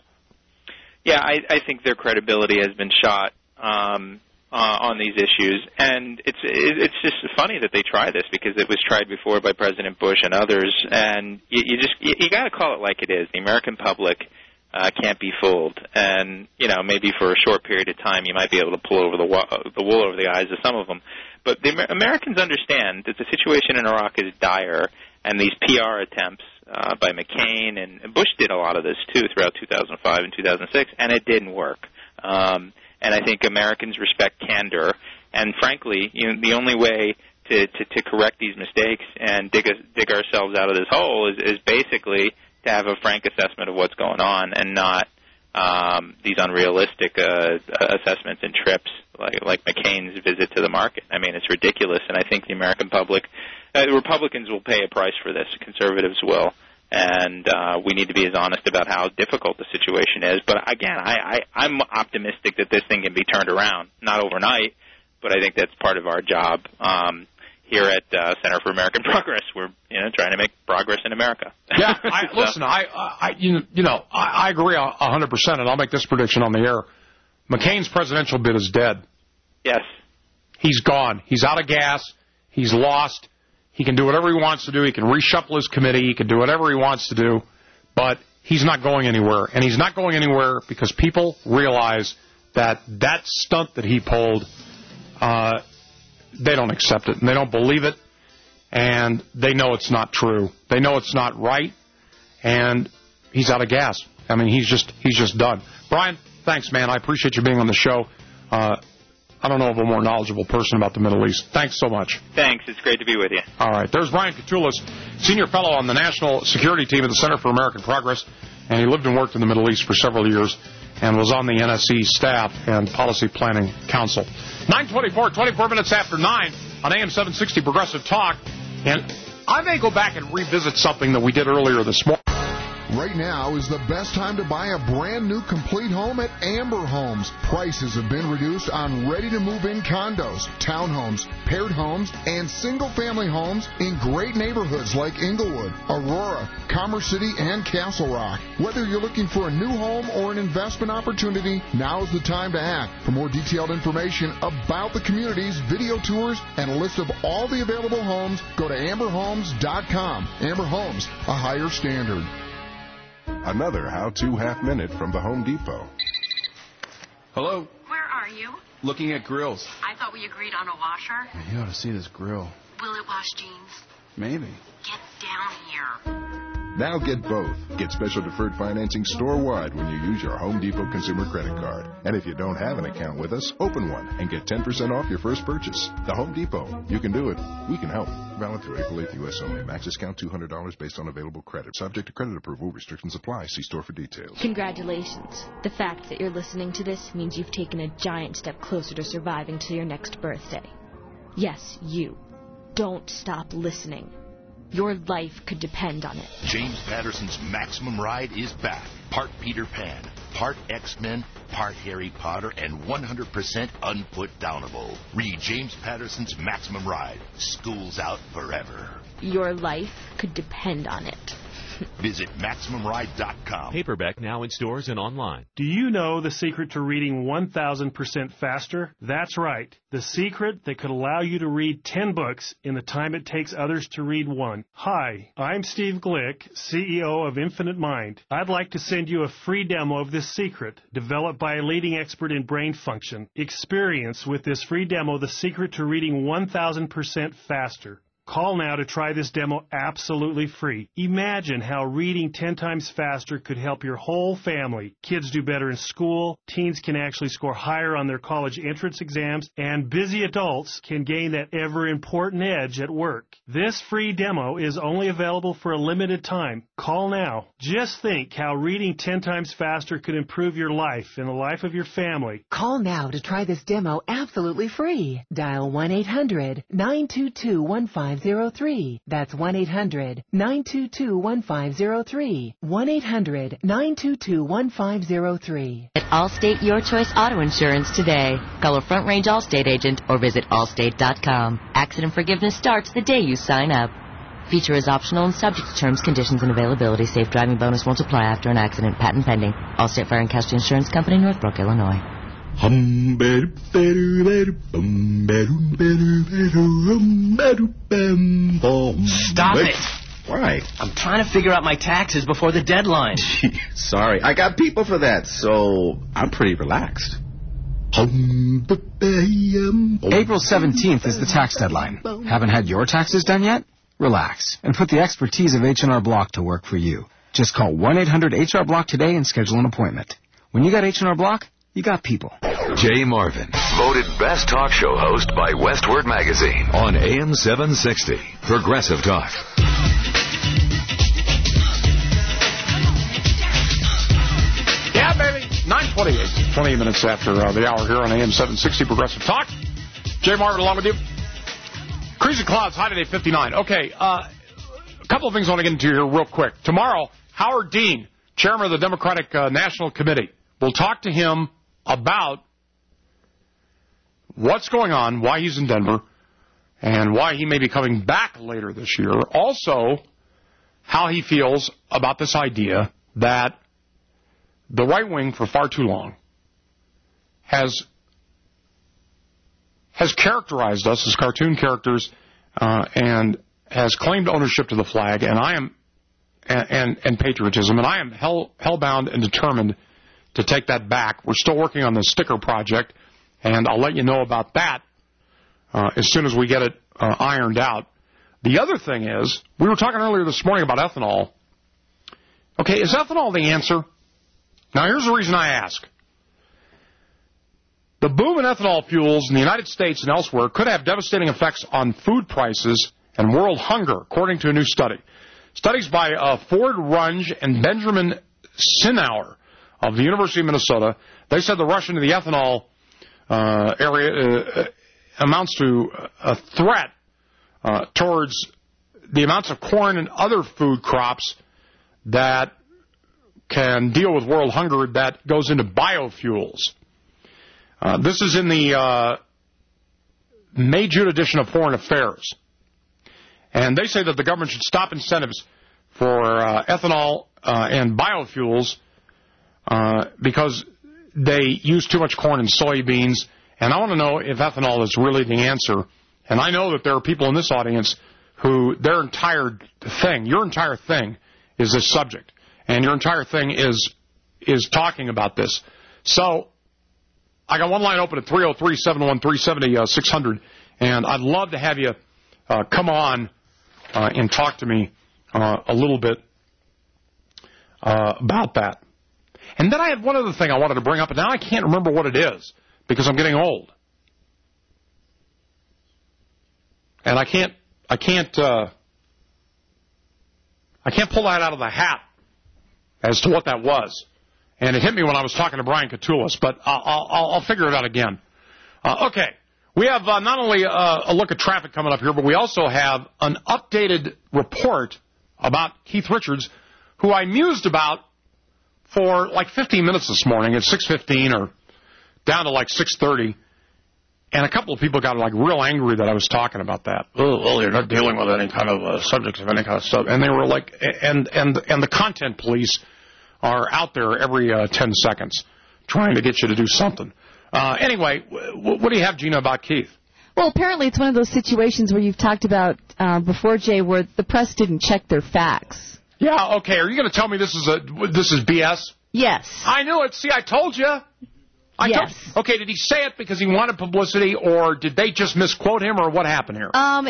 Yeah, I, I think their credibility has been shot um, uh, on these issues, and it's it, it's just funny that they try this because it was tried before by President Bush and others, and you, you just you, you got to call it like it is. The American public uh, can't be fooled, and you know maybe for a short period of time you might be able to pull over the wo- the wool over the eyes of some of them, but the Amer- Americans understand that the situation in Iraq is dire, and these P R attempts uh, by McCain and Bush did a lot of this too throughout two thousand five and two thousand six, and it didn't work. Um, and I think Americans respect candor, and frankly, you know, the only way to, to, to correct these mistakes and dig us, dig ourselves out of this hole is, is basically to have a frank assessment of what's going on, and not um, these unrealistic uh, assessments and trips like like McCain's visit to the market. I mean, it's ridiculous, and I think the American public, uh, Republicans will pay a price for this. Conservatives will. And uh, we need to be as honest about how difficult the situation is. But again, I, I, I'm optimistic that this thing can be turned around, not overnight, but I think that's part of our job um, here at uh, Center for American Progress. We're you know trying to make progress in America. Yeah, I, so. listen, I, I you, you know, I, I agree a hundred percent, and I'll make this prediction on the air. McCain's presidential bid is dead. Yes, he's gone. He's out of gas. He's lost. He can do whatever he wants to do. He can reshuffle his committee. He can do whatever he wants to do. But he's not going anywhere. And he's not going anywhere because people realize that that stunt that he pulled, uh, they don't accept it. And they don't believe it. And they know it's not true. They know it's not right. And he's out of gas. I mean, he's just he's just done. Brian, thanks, man. I appreciate you being on the show. Uh I don't know of a more knowledgeable person about the Middle East. Thanks so much. Thanks. It's great to be with you. All right. There's Brian Katulis, Senior Fellow on the National Security Team at the Center for American Progress, and he lived and worked in the Middle East for several years and was on the N S C staff and Policy Planning Council. nine twenty-four, twenty-four minutes after nine on A M seven sixty Progressive Talk, and I may go back and revisit something that we did earlier this morning. Right now is the best time to buy a brand new complete home at Amber Homes. Prices have been reduced on ready-to-move-in condos, townhomes, paired homes, and single-family homes in great neighborhoods like Inglewood, Aurora, Commerce City, and Castle Rock. Whether you're looking for a new home or an investment opportunity, now is the time to act. For more detailed information about the communities, video tours, and a list of all the available homes, go to amber homes dot com. Amber Homes, a higher standard. Another how-to half minute from the Home Depot. Hello? Where are you? Looking at grills. I thought we agreed on a washer. You ought to see this grill. Will it wash jeans? Maybe. Get down here. Now get both. Get special deferred financing store-wide when you use your Home Depot consumer credit card. And if you don't have an account with us, open one and get ten percent off your first purchase. The Home Depot. You can do it. We can help. Valid through April eighth, U S only. Max discount two hundred dollars based on available credit. Subject to credit approval. Restrictions apply. See store for details. Congratulations. The fact that you're listening to this means you've taken a giant step closer to surviving till your next birthday. Yes, you. Don't stop listening. Your life could depend on it. James Patterson's Maximum Ride is back. Part Peter Pan, part X-Men, part Harry Potter, and one hundred percent unput-downable. Read James Patterson's Maximum Ride. School's out forever. Your life could depend on it. Visit Maximum Ride dot com. Paperback now in stores and online. Do you know the secret to reading one thousand percent faster? That's right. The secret that could allow you to read ten books in the time it takes others to read one. Hi, I'm Steve Glick, C E O of Infinite Mind. I'd like to send you a free demo of this secret, developed by a leading expert in brain function. Experience with this free demo the secret to reading one thousand percent faster. Call now to try this demo absolutely free. Imagine how reading ten times faster could help your whole family. Kids do better in school, teens can actually score higher on their college entrance exams, and busy adults can gain that ever-important edge at work. This free demo is only available for a limited time. Call now. Just think how reading ten times faster could improve your life and the life of your family. Call now to try this demo absolutely free. Dial one eight hundred nine two two one five zero three. That's one eight hundred nine two two one five zero three. one eight hundred nine two two one five zero three. At Allstate Your Choice Auto Insurance today. Call a Front Range Allstate agent or visit allstate dot com. Accident forgiveness starts the day you sign up. Feature is optional and subject to terms, conditions, and availability. Safe driving bonus won't apply after an accident. Patent pending. Allstate Fire and Casualty Insurance Company, Northbrook, Illinois. Stop it. Why? I'm trying to figure out my taxes before the deadline. Sorry, I got people for that, so I'm pretty relaxed. April seventeenth is the tax deadline. Haven't had your taxes done yet? Relax and put the expertise of H and R Block to work for you. Just call one eight hundred H R Block today and schedule an appointment. When you got H and R Block, you got people. Jay Marvin, voted best talk show host by Westword Magazine on A M seven sixty. Progressive Talk. Yeah, baby. nine twenty-eight, twenty minutes after uh, the hour here on A M seven sixty Progressive Talk. Jay Marvin along with you. Crazy clouds, high today, fifty-nine. Okay, uh, a couple of things I want to get into here real quick. Tomorrow, Howard Dean, chairman of the Democratic uh, National Committee, we'll talk to him about what's going on, why he's in Denver, and why he may be coming back later this year. Also, how he feels about this idea that the right wing, for far too long, has has characterized us as cartoon characters uh, and has claimed ownership to the flag, and I am and and, and patriotism, and I am hell hellbound and determined to take that back. We're still working on the sticker project, and I'll let you know about that uh, as soon as we get it uh, ironed out. The other thing is, we were talking earlier this morning about ethanol. Okay, is ethanol the answer? Now, here's the reason I ask. The boom in ethanol fuels in the United States and elsewhere could have devastating effects on food prices and world hunger, according to a new study. Studies by uh, Ford Runge and Benjamin Sinauer of the University of Minnesota, they said the rush into the ethanol uh, area uh, amounts to a threat uh, towards the amounts of corn and other food crops that can deal with world hunger that goes into biofuels. Uh, this is in the uh, May-June edition of Foreign Affairs. And they say that the government should stop incentives for uh, ethanol uh, and biofuels uh, because they use too much corn and soybeans. And I want to know if ethanol is really the answer. And I know that there are people in this audience who their entire thing, your entire thing, is this subject. And your entire thing is is talking about this. So I got one line open at three oh three, seven one three, seven oh six hundred, and I'd love to have you uh, come on uh, and talk to me uh, a little bit uh, about that. And then I had one other thing I wanted to bring up, and now I can't remember what it is because I'm getting old. And I can't, I can't, uh, I can't pull that out of the hat as to what that was. And it hit me when I was talking to Brian Katulis, but I'll, I'll, I'll figure it out again. Uh, okay, we have uh, not only uh, a look at traffic coming up here, but we also have an updated report about Keith Richards, who I mused about for like fifteen minutes this morning at six fifteen or down to like six thirty. And a couple of people got like real angry that I was talking about that. Oh, well, you're not dealing with any kind of uh, subjects of any kind of stuff. And they were like, and and and the content police are out there every uh, ten seconds trying to get you to do something. Uh, anyway, w- what do you have, Gina, about Keith? Well, apparently it's one of those situations where you've talked about uh, before, Jay, where the press didn't check their facts. Yeah, okay. Are you going to tell me this is a this is B S? Yes. I knew it. See, I told you. I yes. Told, okay, did he say it because he wanted publicity, or did they just misquote him, or what happened here? Um,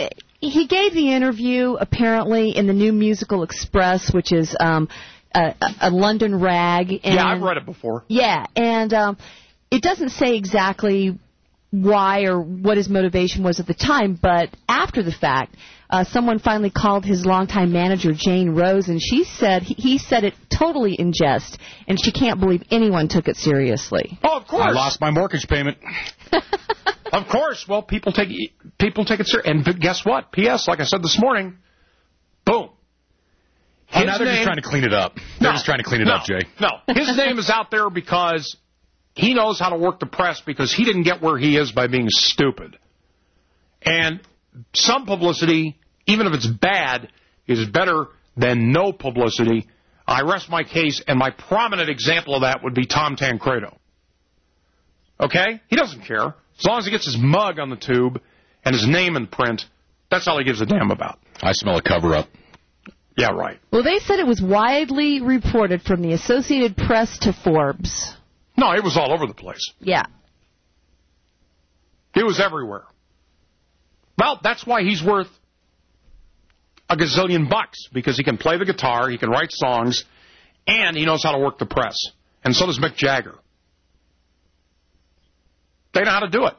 he gave the interview, apparently, in the New Musical Express, which is um, a, a London rag. And, yeah, I've read it before. Yeah, and um, it doesn't say exactly why or what his motivation was at the time, but after the fact, uh, someone finally called his longtime manager, Jane Rose, and she said he, he said it totally in jest, and she can't believe anyone took it seriously. Oh, of course. I lost my mortgage payment. Of course. Well, people take people take it seriously. And guess what? P S. Like I said this morning, boom. Oh, now they're name, just trying to clean it up. They're no, just trying to clean it no, up, Jay. No, his name is out there because he knows how to work the press because he didn't get where he is by being stupid. And some publicity, even if it's bad, is better than no publicity. I rest my case, and my prominent example of that would be Tom Tancredo. Okay? He doesn't care. As long as he gets his mug on the tube and his name in print, that's all he gives a damn about. I smell a cover-up. Yeah, right. Well, they said it was widely reported from the Associated Press to Forbes. No, it was all over the place. Yeah. It was everywhere. Well, that's why he's worth a gazillion bucks, because he can play the guitar, he can write songs, and he knows how to work the press. And so does Mick Jagger. They know how to do it.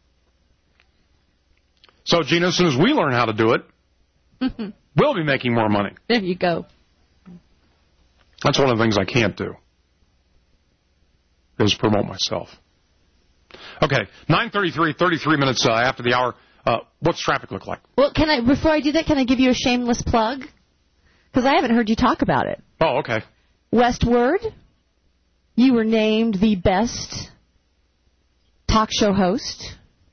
So, Gina, as soon as we learn how to do it, we'll be making more money. There you go. That's one of the things I can't do, is promote myself. Okay, nine thirty-three, thirty-three minutes uh, after the hour. Uh, what's traffic look like? Well, can I before I do that, can I give you a shameless plug? Because I haven't heard you talk about it. Oh, okay. Westward, you were named the best talk show host,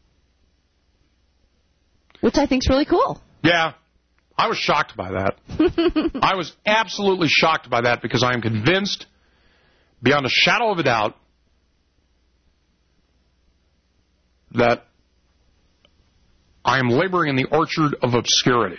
which I think is really cool. Yeah, I was shocked by that. I was absolutely shocked by that because I am convinced, beyond a shadow of a doubt, that I am laboring in the orchard of obscurity.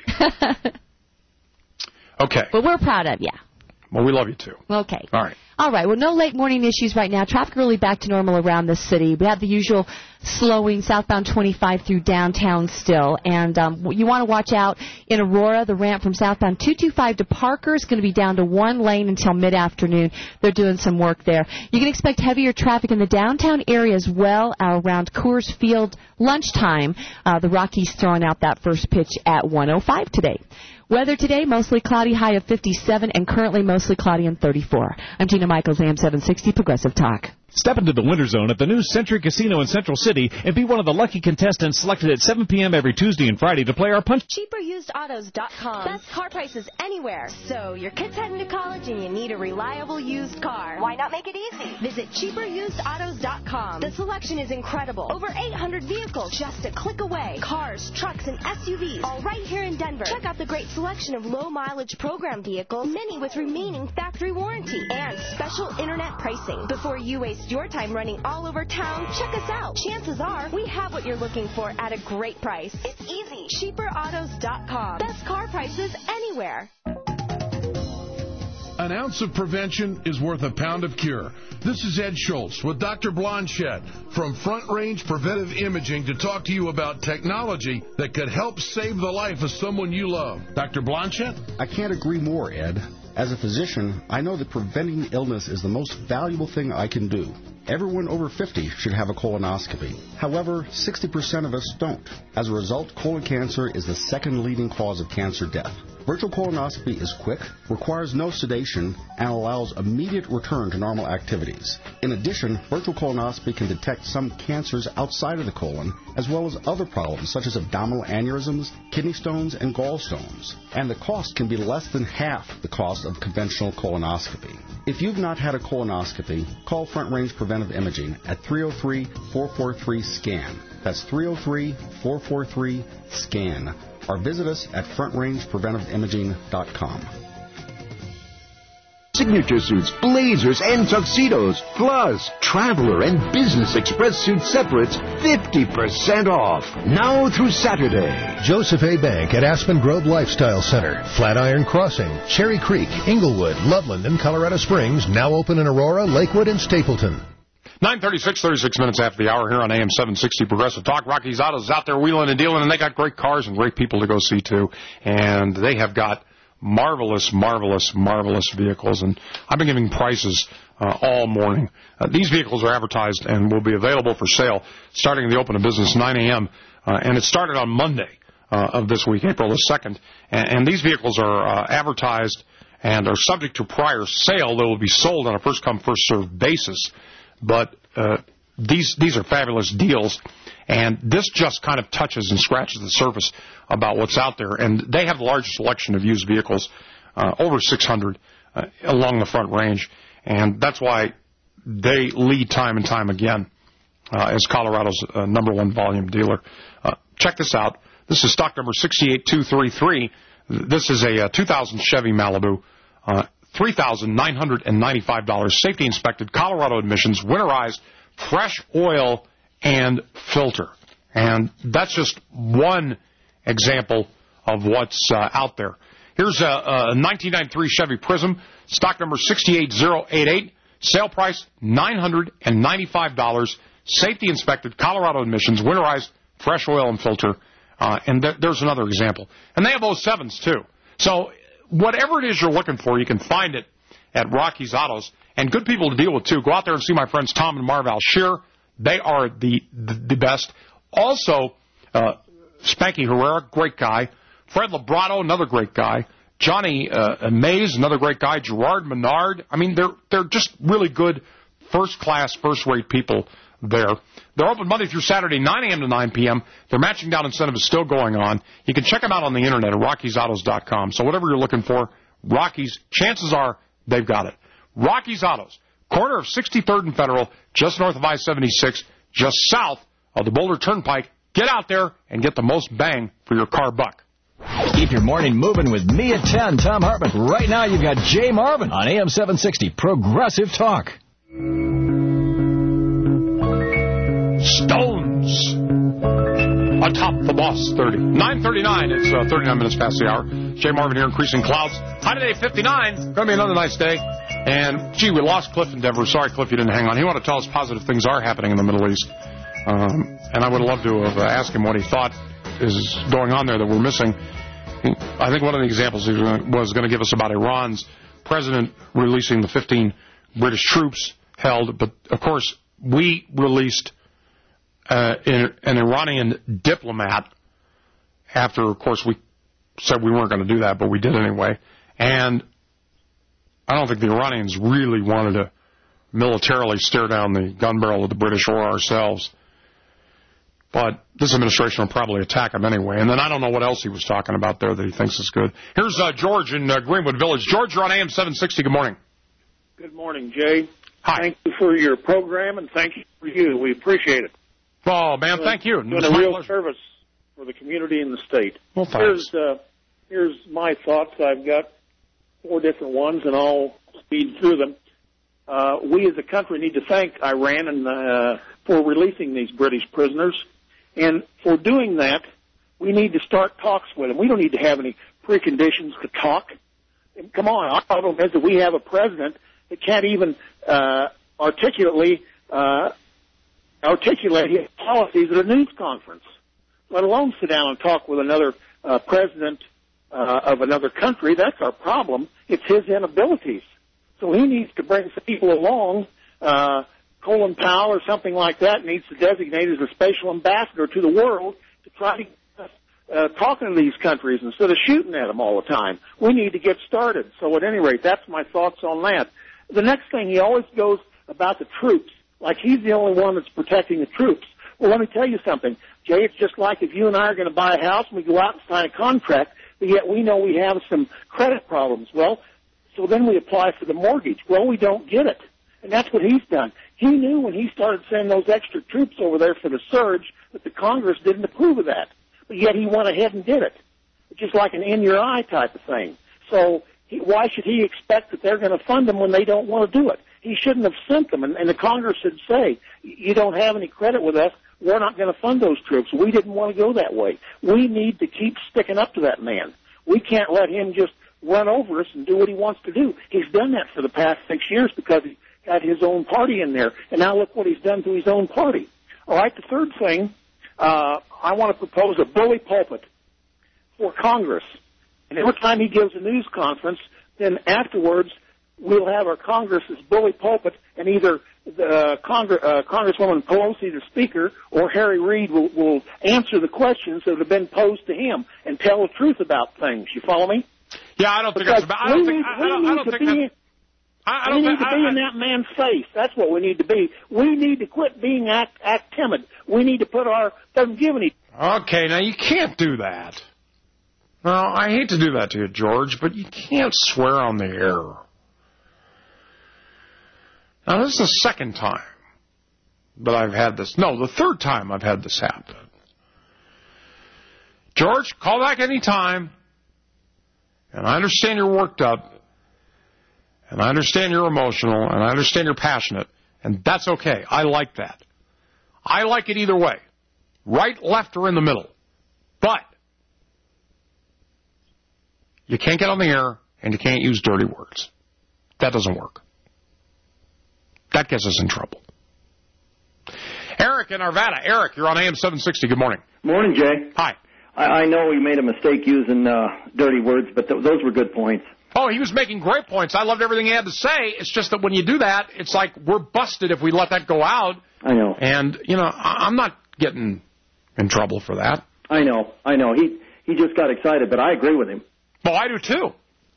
Okay. But we're proud of you. Well, we love you, too. Okay. All right. All right. Well, no late morning issues right now. Traffic really back to normal around the city. We have the usual slowing southbound twenty-five through downtown still. And um, you want to watch out in Aurora. The ramp from southbound two twenty-five to Parker is going to be down to one lane until mid-afternoon. They're doing some work there. You can expect heavier traffic in the downtown area as well uh, around Coors Field lunchtime. Uh, the Rockies throwing out that first pitch at one oh five today. Weather today, mostly cloudy, high of fifty-seven, and currently mostly cloudy and thirty-four. I'm Gina Michaels, A M seven sixty, Progressive Talk. Step into the Winter Zone at the new Century Casino in Central City and be one of the lucky contestants selected at seven p.m. every Tuesday and Friday to play our punch. cheaper used autos dot com. Best car prices anywhere. So your kid's heading to college and you need a reliable used car. Why not make it easy? Visit cheaper used autos dot com. The selection is incredible. Over eight hundred vehicles just a click away. Cars, trucks, and S U Vs, all right here in Denver. Check out the great selection of low-mileage program vehicles, many with remaining factory warranty, and special internet pricing. Before you waste your time running all over town, check us out. Chances are we have what you're looking for at a great price. It's easy. cheaper autos dot com. Best car prices anywhere. An ounce of prevention is worth a pound of cure. This is Ed Schultz with Doctor Blanchette from Front Range Preventive Imaging to talk to you about technology that could help save the life of someone you love. Doctor Blanchette? I can't agree more, Ed. As a physician, I know that preventing illness is the most valuable thing I can do. Everyone over fifty should have a colonoscopy. However, sixty percent of us don't. As a result, colon cancer is the second leading cause of cancer death. Virtual colonoscopy is quick, requires no sedation, and allows immediate return to normal activities. In addition, virtual colonoscopy can detect some cancers outside of the colon, as well as other problems such as abdominal aneurysms, kidney stones, and gallstones. And the cost can be less than half the cost of conventional colonoscopy. If you've not had a colonoscopy, call Front Range Preventive Imaging at three oh three, four four three, SCAN. That's three oh three, four four three, SCAN. Or visit us at front range preventive imaging dot com. Signature suits, blazers, and tuxedos, plus Traveler and Business Express suit separates fifty percent off. Now through Saturday. Joseph A. Bank at Aspen Grove Lifestyle Center, Flatiron Crossing, Cherry Creek, Inglewood, Loveland, and Colorado Springs, now open in Aurora, Lakewood, and Stapleton. nine thirty-six, thirty-six minutes after the hour here on A M seven sixty Progressive Talk. Rocky's Autos is out there wheeling and dealing, and they got great cars and great people to go see, too. And they have got marvelous, marvelous, marvelous vehicles. And I've been giving prices uh, all morning. Uh, these vehicles are advertised and will be available for sale starting the open of business nine a.m. Uh, and it started on Monday uh, of this week, April the second. And, and these vehicles are uh, advertised and are subject to prior sale. They will be sold on a first-come, first-served basis. But uh, these these are fabulous deals, and this just kind of touches and scratches the surface about what's out there. And they have the largest selection of used vehicles, uh, over six hundred, uh, along the Front Range. And that's why they lead time and time again uh, as Colorado's uh, number one volume dealer. Uh, check this out. This is stock number six eight two three three. This is a uh, two thousand Chevy Malibu. Uh, three thousand nine hundred ninety-five dollars, safety inspected, Colorado emissions, winterized, fresh oil, and filter. And that's just one example of what's uh, out there. Here's a, a nineteen ninety-three Chevy Prism, stock number six eight zero eight eight, sale price nine hundred ninety-five dollars, safety inspected, Colorado emissions, winterized, fresh oil, and filter. Uh, and th- there's another example. And they have oh sevens, too. So whatever it is you're looking for, you can find it at Rocky's Autos. And good people to deal with, too. Go out there and see my friends Tom and Marv Alshear. They are the the, the best. Also, uh, Spanky Herrera, great guy. Fred Labrato, another great guy. Johnny uh, Mays, another great guy. Gerard Menard. I mean, they're they're just really good, first-class, first-rate people there. They're open Monday through Saturday, nine a.m. to nine p.m. Their matching down incentive is still going on. You can check them out on the internet at rockies autos dot com. So whatever you're looking for, Rockies, chances are they've got it. Rockies Autos, corner of sixty-third and Federal, just north of I seventy-six, just south of the Boulder Turnpike. Get out there and get the most bang for your car buck. Keep your morning moving with me at ten, Tom Hartman. Right now you've got Jay Marvin on A M seven sixty Progressive Talk. Stones atop the Boss thirty. nine thirty-nine, it's uh, thirty-nine minutes past the hour. Jay Marvin here, increasing clouds. High today, fifty-nine. Going to be another nice day. And, gee, we lost Cliff in Denver. Sorry, Cliff, you didn't hang on. He wanted to tell us positive things are happening in the Middle East. Um, and I would love to have asked him what he thought is going on there that we're missing. I think one of the examples he was going to give us about Iran's president releasing the fifteen British troops held. But, of course, we released uh, an Iranian diplomat after, of course, we said we weren't going to do that, but we did anyway. And I don't think the Iranians really wanted to militarily stare down the gun barrel of the British or ourselves. But this administration will probably attack him anyway. And then I don't know what else he was talking about there that he thinks is good. Here's uh, George in uh, Greenwood Village. George, you're on A M seven sixty. Good morning. Good morning, Jay. Hi. Thank you for your program, and thank you for you. We appreciate it. Oh, man, doing, thank you. Doing a real pleasure. Service for the community and the state. Well, thanks. Here's, uh, here's my thoughts. I've got four different ones, and I'll speed through them. Uh, we as a country need to thank Iran and, uh, for releasing these British prisoners. And for doing that, we need to start talks with them. We don't need to have any preconditions to talk. And come on, our problem is that we have a president that can't even uh, articulately uh, articulate his policies at a news conference, let alone sit down and talk with another uh, president uh, of another country. That's our problem. It's his inabilities. So he needs to bring some people along. Uh, Colin Powell or something like that needs to designate as a special ambassador to the world to try to uh, talking to these countries instead of shooting at them all the time. We need to get started. So at any rate, that's my thoughts on that. The next thing, he always goes about the troops, like he's the only one that's protecting the troops. Well, let me tell you something, Jay. It's just like if you and I are going to buy a house and we go out and sign a contract, but yet we know we have some credit problems. Well, so then we apply for the mortgage. Well, we don't get it. And that's what he's done. He knew when he started sending those extra troops over there for the surge that the Congress didn't approve of that. But yet he went ahead and did it. It's just like an in-your-eye type of thing. So he, why should he expect that they're going to fund them when they don't want to do it? He shouldn't have sent them. And, and the Congress should say, you don't have any credit with us. We're not going to fund those troops. We didn't want to go that way. We need to keep sticking up to that man. We can't let him just run over us and do what he wants to do. He's done that for the past six years because he got his own party in there. And now look what he's done to his own party. All right, the third thing, uh, I want to propose a bully pulpit for Congress. And every time he gives a news conference, then afterwards we'll have our Congress's bully pulpit, and either the uh, Congress, uh, Congresswoman Pelosi, the Speaker, or Harry Reid will, will answer the questions that have been posed to him and tell the truth about things. You follow me? Yeah, I don't think that's about. I don't think. I don't, I don't think. That, I don't we need think, to be I, in that man's face. That's what we need to be. We need to quit being act, act timid. We need to put our doesn't give any. Okay, now you can't do that. Well, I hate to do that to you, George, but you can't swear on the air. Now, this is the second time that I've had this. No, the third time I've had this happen. George, call back any time. And I understand you're worked up. And I understand you're emotional. And I understand you're passionate. And that's okay. I like that. I like it either way. Right, left, or in the middle. But you can't get on the air and you can't use dirty words. That doesn't work. That gets us in trouble. Eric in Arvada. Eric, you're on A M seven sixty. Good morning. Morning, Jay. Hi. I, I know he made a mistake using uh, dirty words, but th- those were good points. Oh, he was making great points. I loved everything he had to say. It's just that when you do that, it's like we're busted if we let that go out. I know. And, you know, I- I'm not getting in trouble for that. I know. I know. He he just got excited, but I agree with him. Well, I do, too.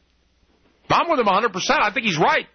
I'm with him one hundred percent. I think he's right.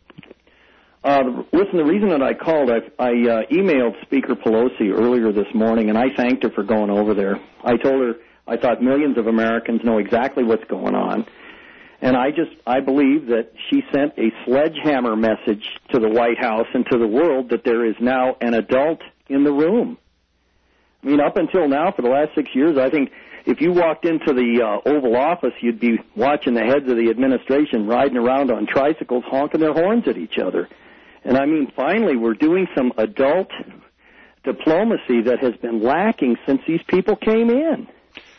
Uh, listen, the reason that I called, I, I uh, emailed Speaker Pelosi earlier this morning, and I thanked her for going over there. I told her I thought millions of Americans know exactly what's going on, and I just I believe that she sent a sledgehammer message to the White House and to the world that there is now an adult in the room. I mean, up until now, for the last six years, I think if you walked into the uh, Oval Office, you'd be watching the heads of the administration riding around on tricycles, honking their horns at each other. And I mean, finally, we're doing some adult diplomacy that has been lacking since these people came in.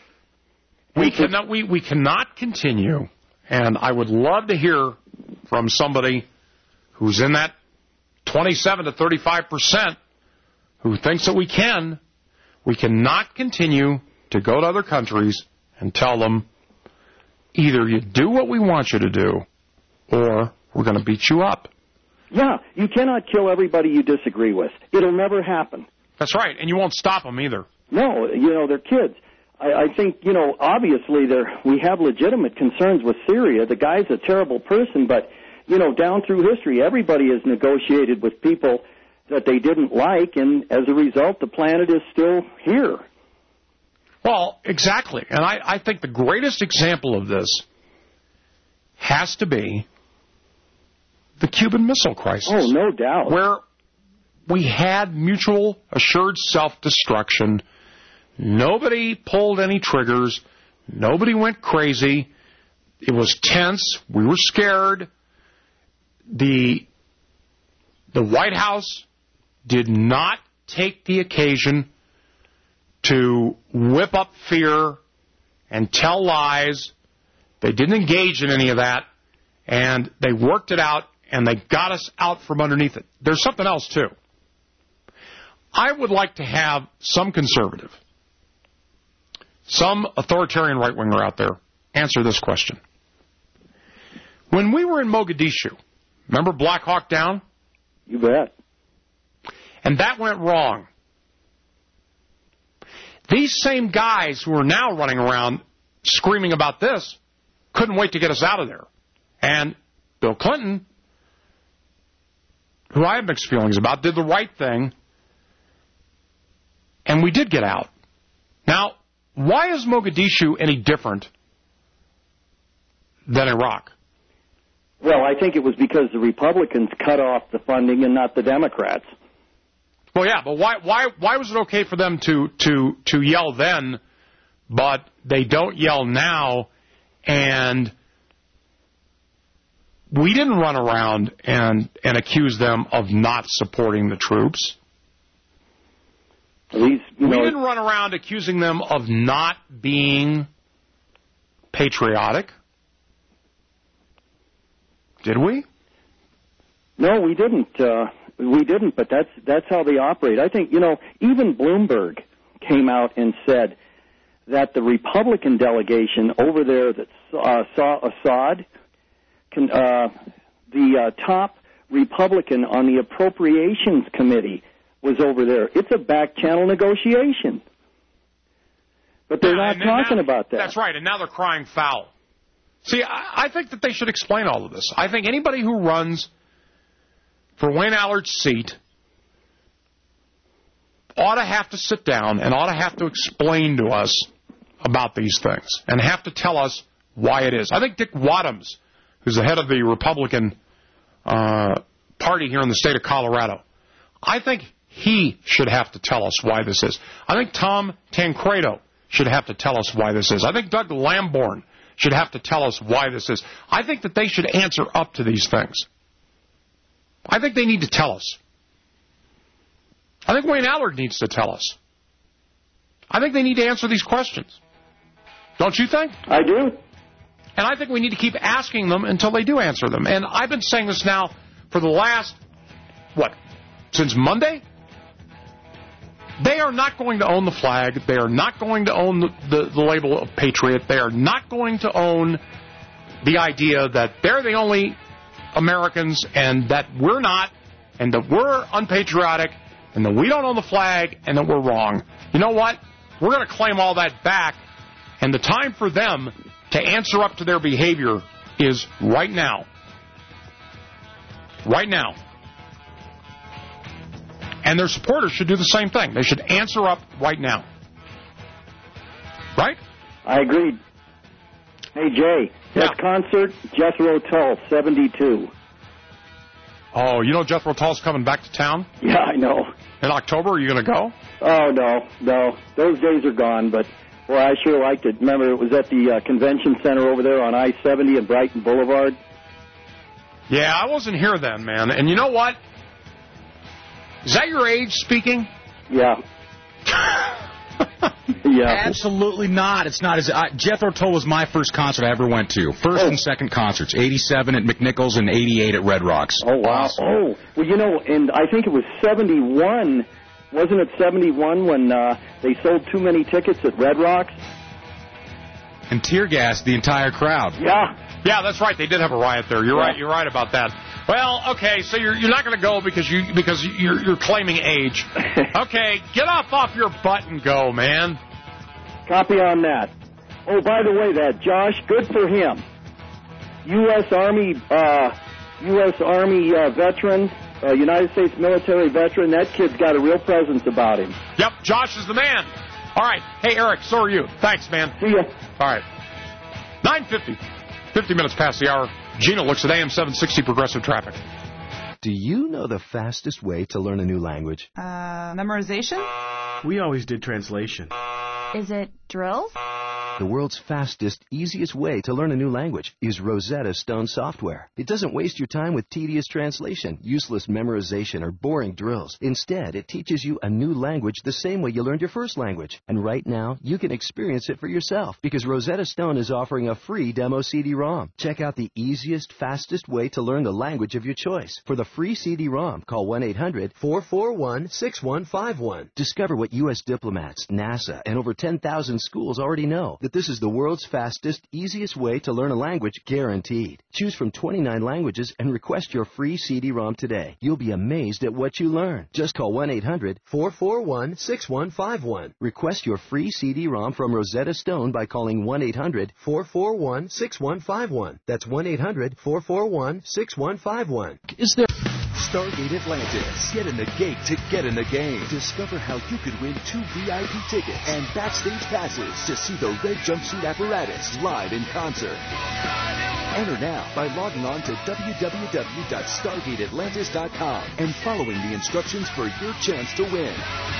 We cannot, we, we cannot continue, and I would love to hear from somebody who's in that twenty-seven to thirty-five percent who thinks that we can. We cannot continue to go to other countries and tell them, either you do what we want you to do, or we're going to beat you up. Yeah, you cannot kill everybody you disagree with. It'll never happen. That's right, and you won't stop them either. No, you know, they're kids. I, I think, you know, obviously there we have legitimate concerns with Syria. The guy's a terrible person, but, you know, down through history, everybody has negotiated with people that they didn't like, and as a result, the planet is still here. Well, exactly. And I, I think the greatest example of this has to be the Cuban Missile Crisis. Oh, no doubt. Where we had mutual assured self-destruction. Nobody pulled any triggers. Nobody went crazy. It was tense. We were scared. The, the White House did not take the occasion to whip up fear and tell lies. They didn't engage in any of that, and they worked it out, and they got us out from underneath it. There's something else, too. I would like to have some conservative, some authoritarian right-winger out there answer this question. When we were in Mogadishu, remember Black Hawk Down? You bet. And that went wrong. These same guys who are now running around screaming about this couldn't wait to get us out of there. And Bill Clinton, who I have mixed feelings about, did the right thing, and we did get out. Now, why is Mogadishu any different than Iraq? Well, I think it was because the Republicans cut off the funding and not the Democrats. Well, yeah, but why why why was it okay for them to, to, to yell then, but they don't yell now, and we didn't run around and, and accuse them of not supporting the troops. These, you we know, didn't run around accusing them of not being patriotic. Did we? No, we didn't. Uh, we didn't, but that's that's how they operate. I think, you know, even Bloomberg came out and said that the Republican delegation over there that uh, saw Assad, can, uh, the uh, top Republican on the Appropriations Committee was over there. It's a back-channel negotiation. But they're yeah, not talking now, about that. That's right, and now they're crying foul. See, I, I think that they should explain all of this. I think anybody who runs for Wayne Allard's seat ought to have to sit down and ought to have to explain to us about these things and have to tell us why it is. I think Dick Wadhams, who's the head of the Republican uh, Party here in the state of Colorado, I think he should have to tell us why this is. I think Tom Tancredo should have to tell us why this is. I think Doug Lamborn should have to tell us why this is. I think that they should answer up to these things. I think they need to tell us. I think Wayne Allard needs to tell us. I think they need to answer these questions. Don't you think? I do. And I think we need to keep asking them until they do answer them. And I've been saying this now for the last, what, since Monday? They are not going to own the flag. They are not going to own the, the, the label of patriot. They are not going to own the idea that they're the only Americans and that we're not, and that we're unpatriotic, and that we don't own the flag, and that we're wrong. You know what? We're going to claim all that back, and the time for them to answer up to their behavior is right now. Right now. And their supporters should do the same thing. They should answer up right now. Right? I agree. Hey, Jay, yeah. that concert, Jethro Tull, seventy-two. Oh, you know Jethro Tull's coming back to town? Yeah, I know. In October, are you going to go? Oh, no, no. Those days are gone, but, well, I sure liked it. Remember, it was at the uh, convention center over there on I seventy and Brighton Boulevard? Yeah, I wasn't here then, man. And you know what? Is that your age speaking? Yeah. Yeah. Absolutely not. It's not. As I, Jethro Tull was my first concert I ever went to. First oh. and second concerts. eighty-seven at McNichols and eighty-eight at Red Rocks. Oh, wow. Awesome. Oh, well, you know, and I think it was seventy-one. Wasn't it seventy-one when uh, they sold too many tickets at Red Rocks? And tear gassed the entire crowd. Yeah. Yeah, that's right. They did have a riot there. You're yeah. right. You're right about that. Well, okay, so you're you're not going to go because you because you're you're claiming age. Okay, get off off your butt and go, man. Copy on that. Oh, by the way, that Josh, good for him. U S Army, uh, U S Army uh, veteran, uh, United States military veteran. That kid's got a real presence about him. Yep, Josh is the man. All right, hey Eric, so are you. Thanks, man. See ya. All right, nine fifty, fifty minutes past the hour. Gina looks at A M seven sixty Progressive Traffic. Do you know the fastest way to learn a new language? Uh, memorization? We always did translation. Is it drills? The world's fastest, easiest way to learn a new language is Rosetta Stone software. It doesn't waste your time with tedious translation, useless memorization, or boring drills. Instead, it teaches you a new language the same way you learned your first language. And right now, you can experience it for yourself because Rosetta Stone is offering a free demo C D ROM. Check out the easiest, fastest way to learn the language of your choice. For the free C D ROM, call one eight hundred, four four one, six one five one. Discover what U S diplomats, NASA, and over ten thousand schools already know, that this is the world's fastest, easiest way to learn a language, guaranteed. Choose from twenty-nine languages and request your free C D ROM today. You'll be amazed at what you learn. Just call one eight hundred, four four one, six one five one. Request your free C D ROM from Rosetta Stone by calling one eight hundred, four four one, six one five one. That's one eight hundred, four four one, six one five one. Is there... Stargate Atlantis. Get in the gate to get in the game. Discover how you could win two V I P tickets and backstage passes to see the Red Jumpsuit Apparatus live in concert. Enter now by logging on to w w w dot stargate atlantis dot com and following the instructions for your chance to win.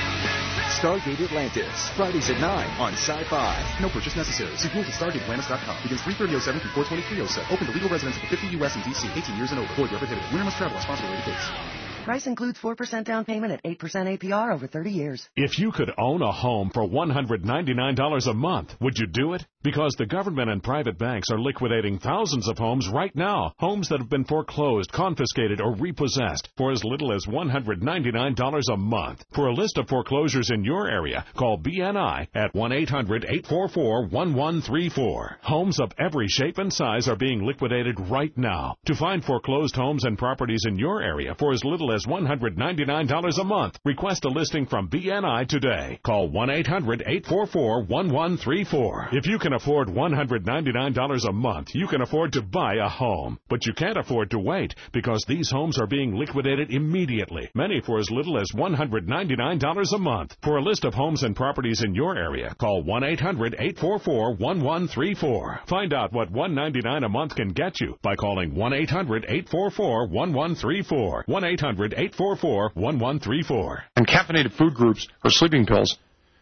Stargate Atlantis, Fridays at nine on Sci-Fi. No purchase necessary. See rules at stargate atlantis dot com. Begins three thirty oh seven through four twenty-three oh seven. Open to legal residents of the fifty U S and D C. eighteen years and over. Void where prohibited. Winner must travel on sponsor-related dates. Price includes four percent down payment at eight percent A P R over thirty years. If you could own a home for one hundred ninety-nine dollars a month, would you do it? Because the government and private banks are liquidating thousands of homes right now. Homes that have been foreclosed, confiscated, or repossessed for as little as one hundred ninety-nine dollars a month. For a list of foreclosures in your area, call B N I at one eight hundred eight four four one one three four. Homes of every shape and size are being liquidated right now. To find foreclosed homes and properties in your area for as little as one hundred ninety-nine dollars a month, request a listing from B N I today. Call one eight hundred eight four four one one three four. If you can afford one hundred ninety-nine dollars a month, you can afford to buy a home. But you can't afford to wait because these homes are being liquidated immediately, many for as little as one hundred ninety-nine dollars a month. For a list of homes and properties in your area, call one eight hundred eight four four one one three four. Find out what one hundred ninety-nine dollars a month can get you by calling one eight hundred eight four four one one three four. one eight hundred eight four four one one three four. And caffeinated food groups or sleeping pills.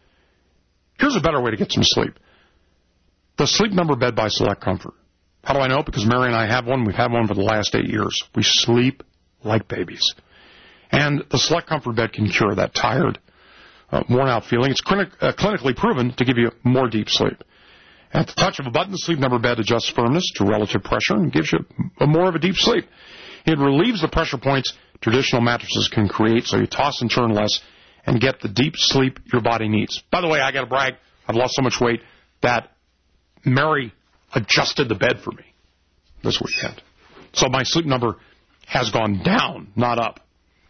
Here's a better way to get some sleep. The Sleep Number bed by Select Comfort. How do I know? Because Mary and I have one. We've had one for the last eight years. We sleep like babies. And the Select Comfort bed can cure that tired, uh, worn-out feeling. It's clinic, uh, clinically proven to give you more deep sleep. At the touch of a button, the Sleep Number bed adjusts firmness to relative pressure and gives you a more of a deep sleep. It relieves the pressure points traditional mattresses can create, so you toss and turn less and get the deep sleep your body needs. By the way, I got to brag. I've lost so much weight that Mary adjusted the bed for me this weekend. So my Sleep Number has gone down, not up.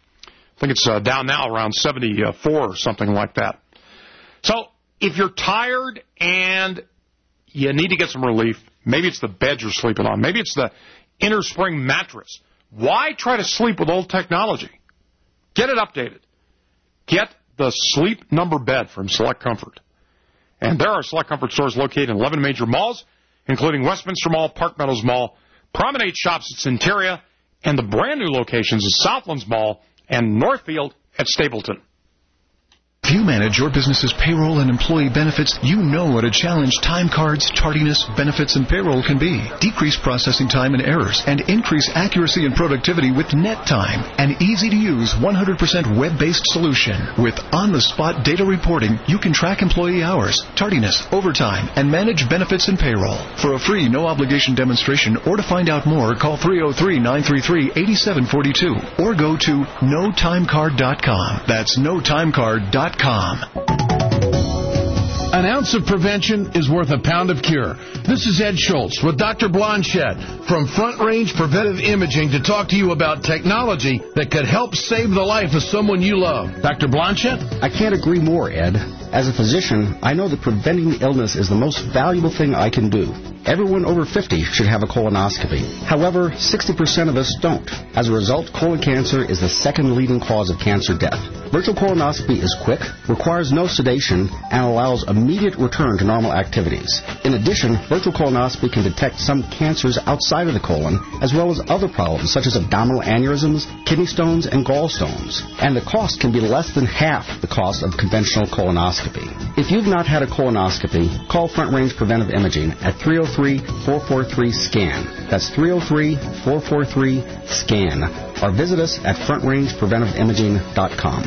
I think it's uh, down now around seventy-four or something like that. So if you're tired and you need to get some relief, maybe it's the bed you're sleeping on, maybe it's the inner spring mattress. Why try to sleep with old technology? Get it updated. Get the Sleep Number bed from Select Comfort. And there are Select Comfort stores located in eleven major malls, including Westminster Mall, Park Meadows Mall, Promenade Shops at Centeria, and the brand new locations at Southlands Mall and Northfield at Stapleton. If you manage your business's payroll and employee benefits, you know what a challenge time cards, tardiness, benefits, and payroll can be. Decrease processing time and errors, and increase accuracy and productivity with NetTime, an easy-to-use one hundred percent web-based solution. With on-the-spot data reporting, you can track employee hours, tardiness, overtime, and manage benefits and payroll. For a free, no-obligation demonstration or to find out more, call three oh three, nine three three, eight seven four two or go to no time card dot com. That's no time card dot com. An ounce of prevention is worth a pound of cure. This is Ed Schultz with Doctor Blanchette from Front Range Preventive Imaging to talk to you about technology that could help save the life of someone you love. Doctor Blanchette? I can't agree more, Ed. As a physician, I know that preventing illness is the most valuable thing I can do. Everyone over fifty should have a colonoscopy. However, sixty percent of us don't. As a result, colon cancer is the second leading cause of cancer death. Virtual colonoscopy is quick, requires no sedation, and allows immediate return to normal activities. In addition, virtual colonoscopy can detect some cancers outside of the colon, as well as other problems such as abdominal aneurysms, kidney stones, and gallstones. And the cost can be less than half the cost of conventional colonoscopy. If you've not had a colonoscopy, call Front Range Preventive Imaging at three oh three, four four three, SCAN. That's three oh three, four four three, SCAN. Or visit us at front range preventive imaging dot com.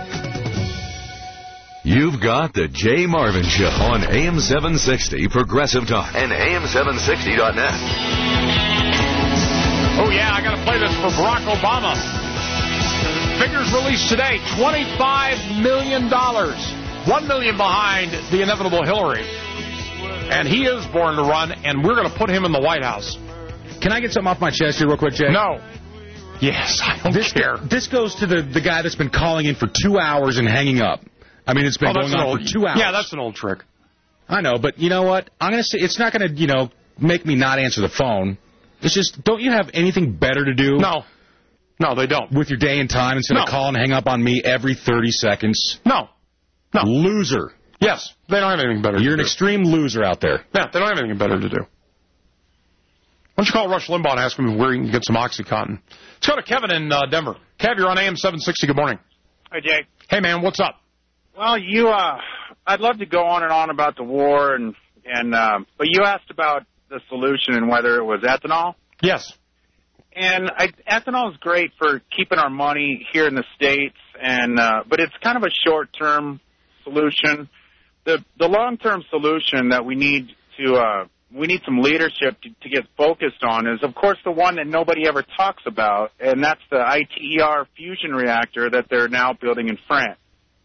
You've got the Jay Marvin Show on A M seven sixty Progressive Talk and A M seven sixty dot net. Oh, yeah, I got to play this for Barack Obama. Figures released today, twenty-five million dollars. One million behind the inevitable Hillary. And he is born to run, and we're going to put him in the White House. Can I get something off my chest here real quick, Jay? No. Yes, I don't this, care. This goes to the, the guy that's been calling in for two hours and hanging up. I mean, it's been oh, going on old, for two hours. Yeah, that's an old trick. I know, but you know what? I'm going to say it's not going to, you know, make me not answer the phone. It's just, don't you have anything better to do? No. No, they don't. With your day and time instead no. of calling and hang up on me every thirty seconds? No. No. Loser. Yes, they don't have anything better You're to do. You're an extreme loser out there. Yeah, they don't have anything better to do. Why don't you call Rush Limbaugh and ask him where you can get some OxyContin? Let's go to Kevin in uh, Denver. Kev, you're on A M seven sixty. Good morning. Hi, Jay. Hey, man, what's up? Well, you, uh, I'd love to go on and on about the war, and, and uh, but you asked about the solution and whether it was ethanol. Yes. And I, ethanol is great for keeping our money here in the States, and uh, but it's kind of a short-term solution. The the long-term solution that we need to uh, we need some leadership to, to get focused on is, of course, the one that nobody ever talks about, and that's the I T E R fusion reactor that they're now building in France.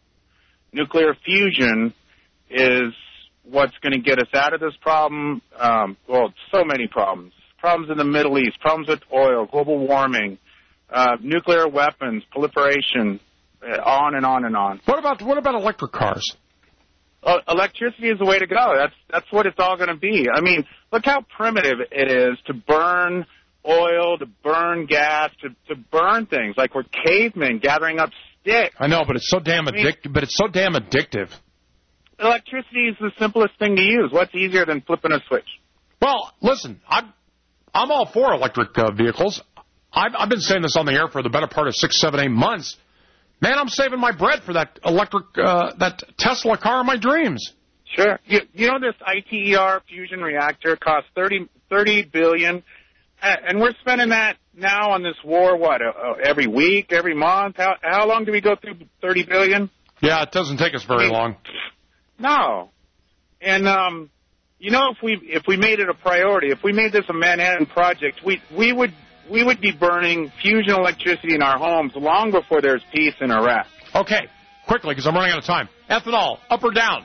Nuclear fusion is what's going to get us out of this problem. Um, well, so many problems. Problems in the Middle East, problems with oil, global warming, uh, nuclear weapons, proliferation, uh, on and on and on. What about what about electric cars? Uh, electricity is the way to go. That's that's what it's all going to be. I mean, look how primitive it is to burn oil, to burn gas, to, to burn things like we're cavemen gathering up sticks. I know, but it's so damn I mean, addictive. But it's so damn addictive. Electricity is the simplest thing to use. What's easier than flipping a switch? Well, listen, I'm I'm all for electric uh, vehicles. I've, I've been saying this on the air for the better part of six, seven, eight months. Man, I'm saving my bread for that electric, uh, that Tesla car of my dreams. Sure. You, you know this I T E R fusion reactor costs thirty, thirty billion dollars, and we're spending that now on this war, what, uh, every week, every month? How how long do we go through thirty billion dollars? Yeah, it doesn't take us very I mean, long. No. And, um, you know, if we if we made it a priority, if we made this a Manhattan project, we we would we would be burning fusion electricity in our homes long before there's peace in Iraq. Okay, quickly, because I'm running out of time. Ethanol, up or down?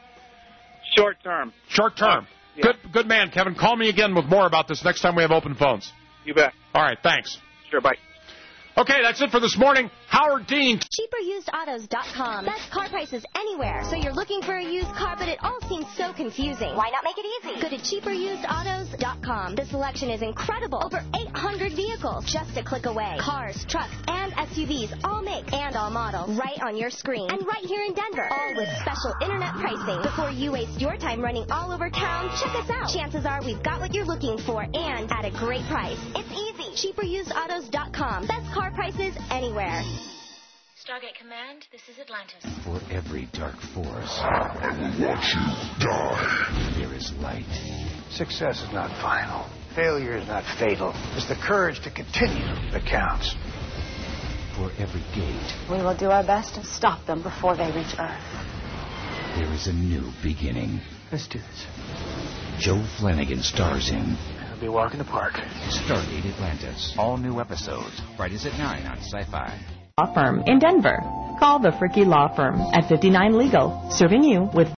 Short term. Short term. Yeah. Good, good man, Kevin. Call me again with more about this next time we have open phones. You bet. All right, thanks. Sure, bye. Okay, that's it for this morning. Howard Dean. cheaper used autos dot com. Best car prices anywhere. So you're looking for a used car, but it all seems so confusing. Why not make it easy? Go to cheaper used autos dot com. The selection is incredible. Over eight hundred vehicles just a click away. Cars, trucks, and S U Vs, all make and all model, right on your screen. And right here in Denver. All with special internet pricing. Before you waste your time running all over town, check us out. Chances are we've got what you're looking for and at a great price. It's easy. cheaper used autos dot com. Best car prices anywhere. Stargate Command, this is Atlantis. For every dark force, I will watch you die. There is light. Success is not final. Failure is not fatal. It's the courage to continue that counts. For every gate, we will do our best to stop them before they reach Earth. There is a new beginning. Let's do this. Joe Flanagan stars in I'll be walking the park. Stargate Atlantis. All new episodes. Fridays at nine on Sci-Fi. Law firm in Denver. Call the Fricky Law Firm at fifty-nine Legal, serving you with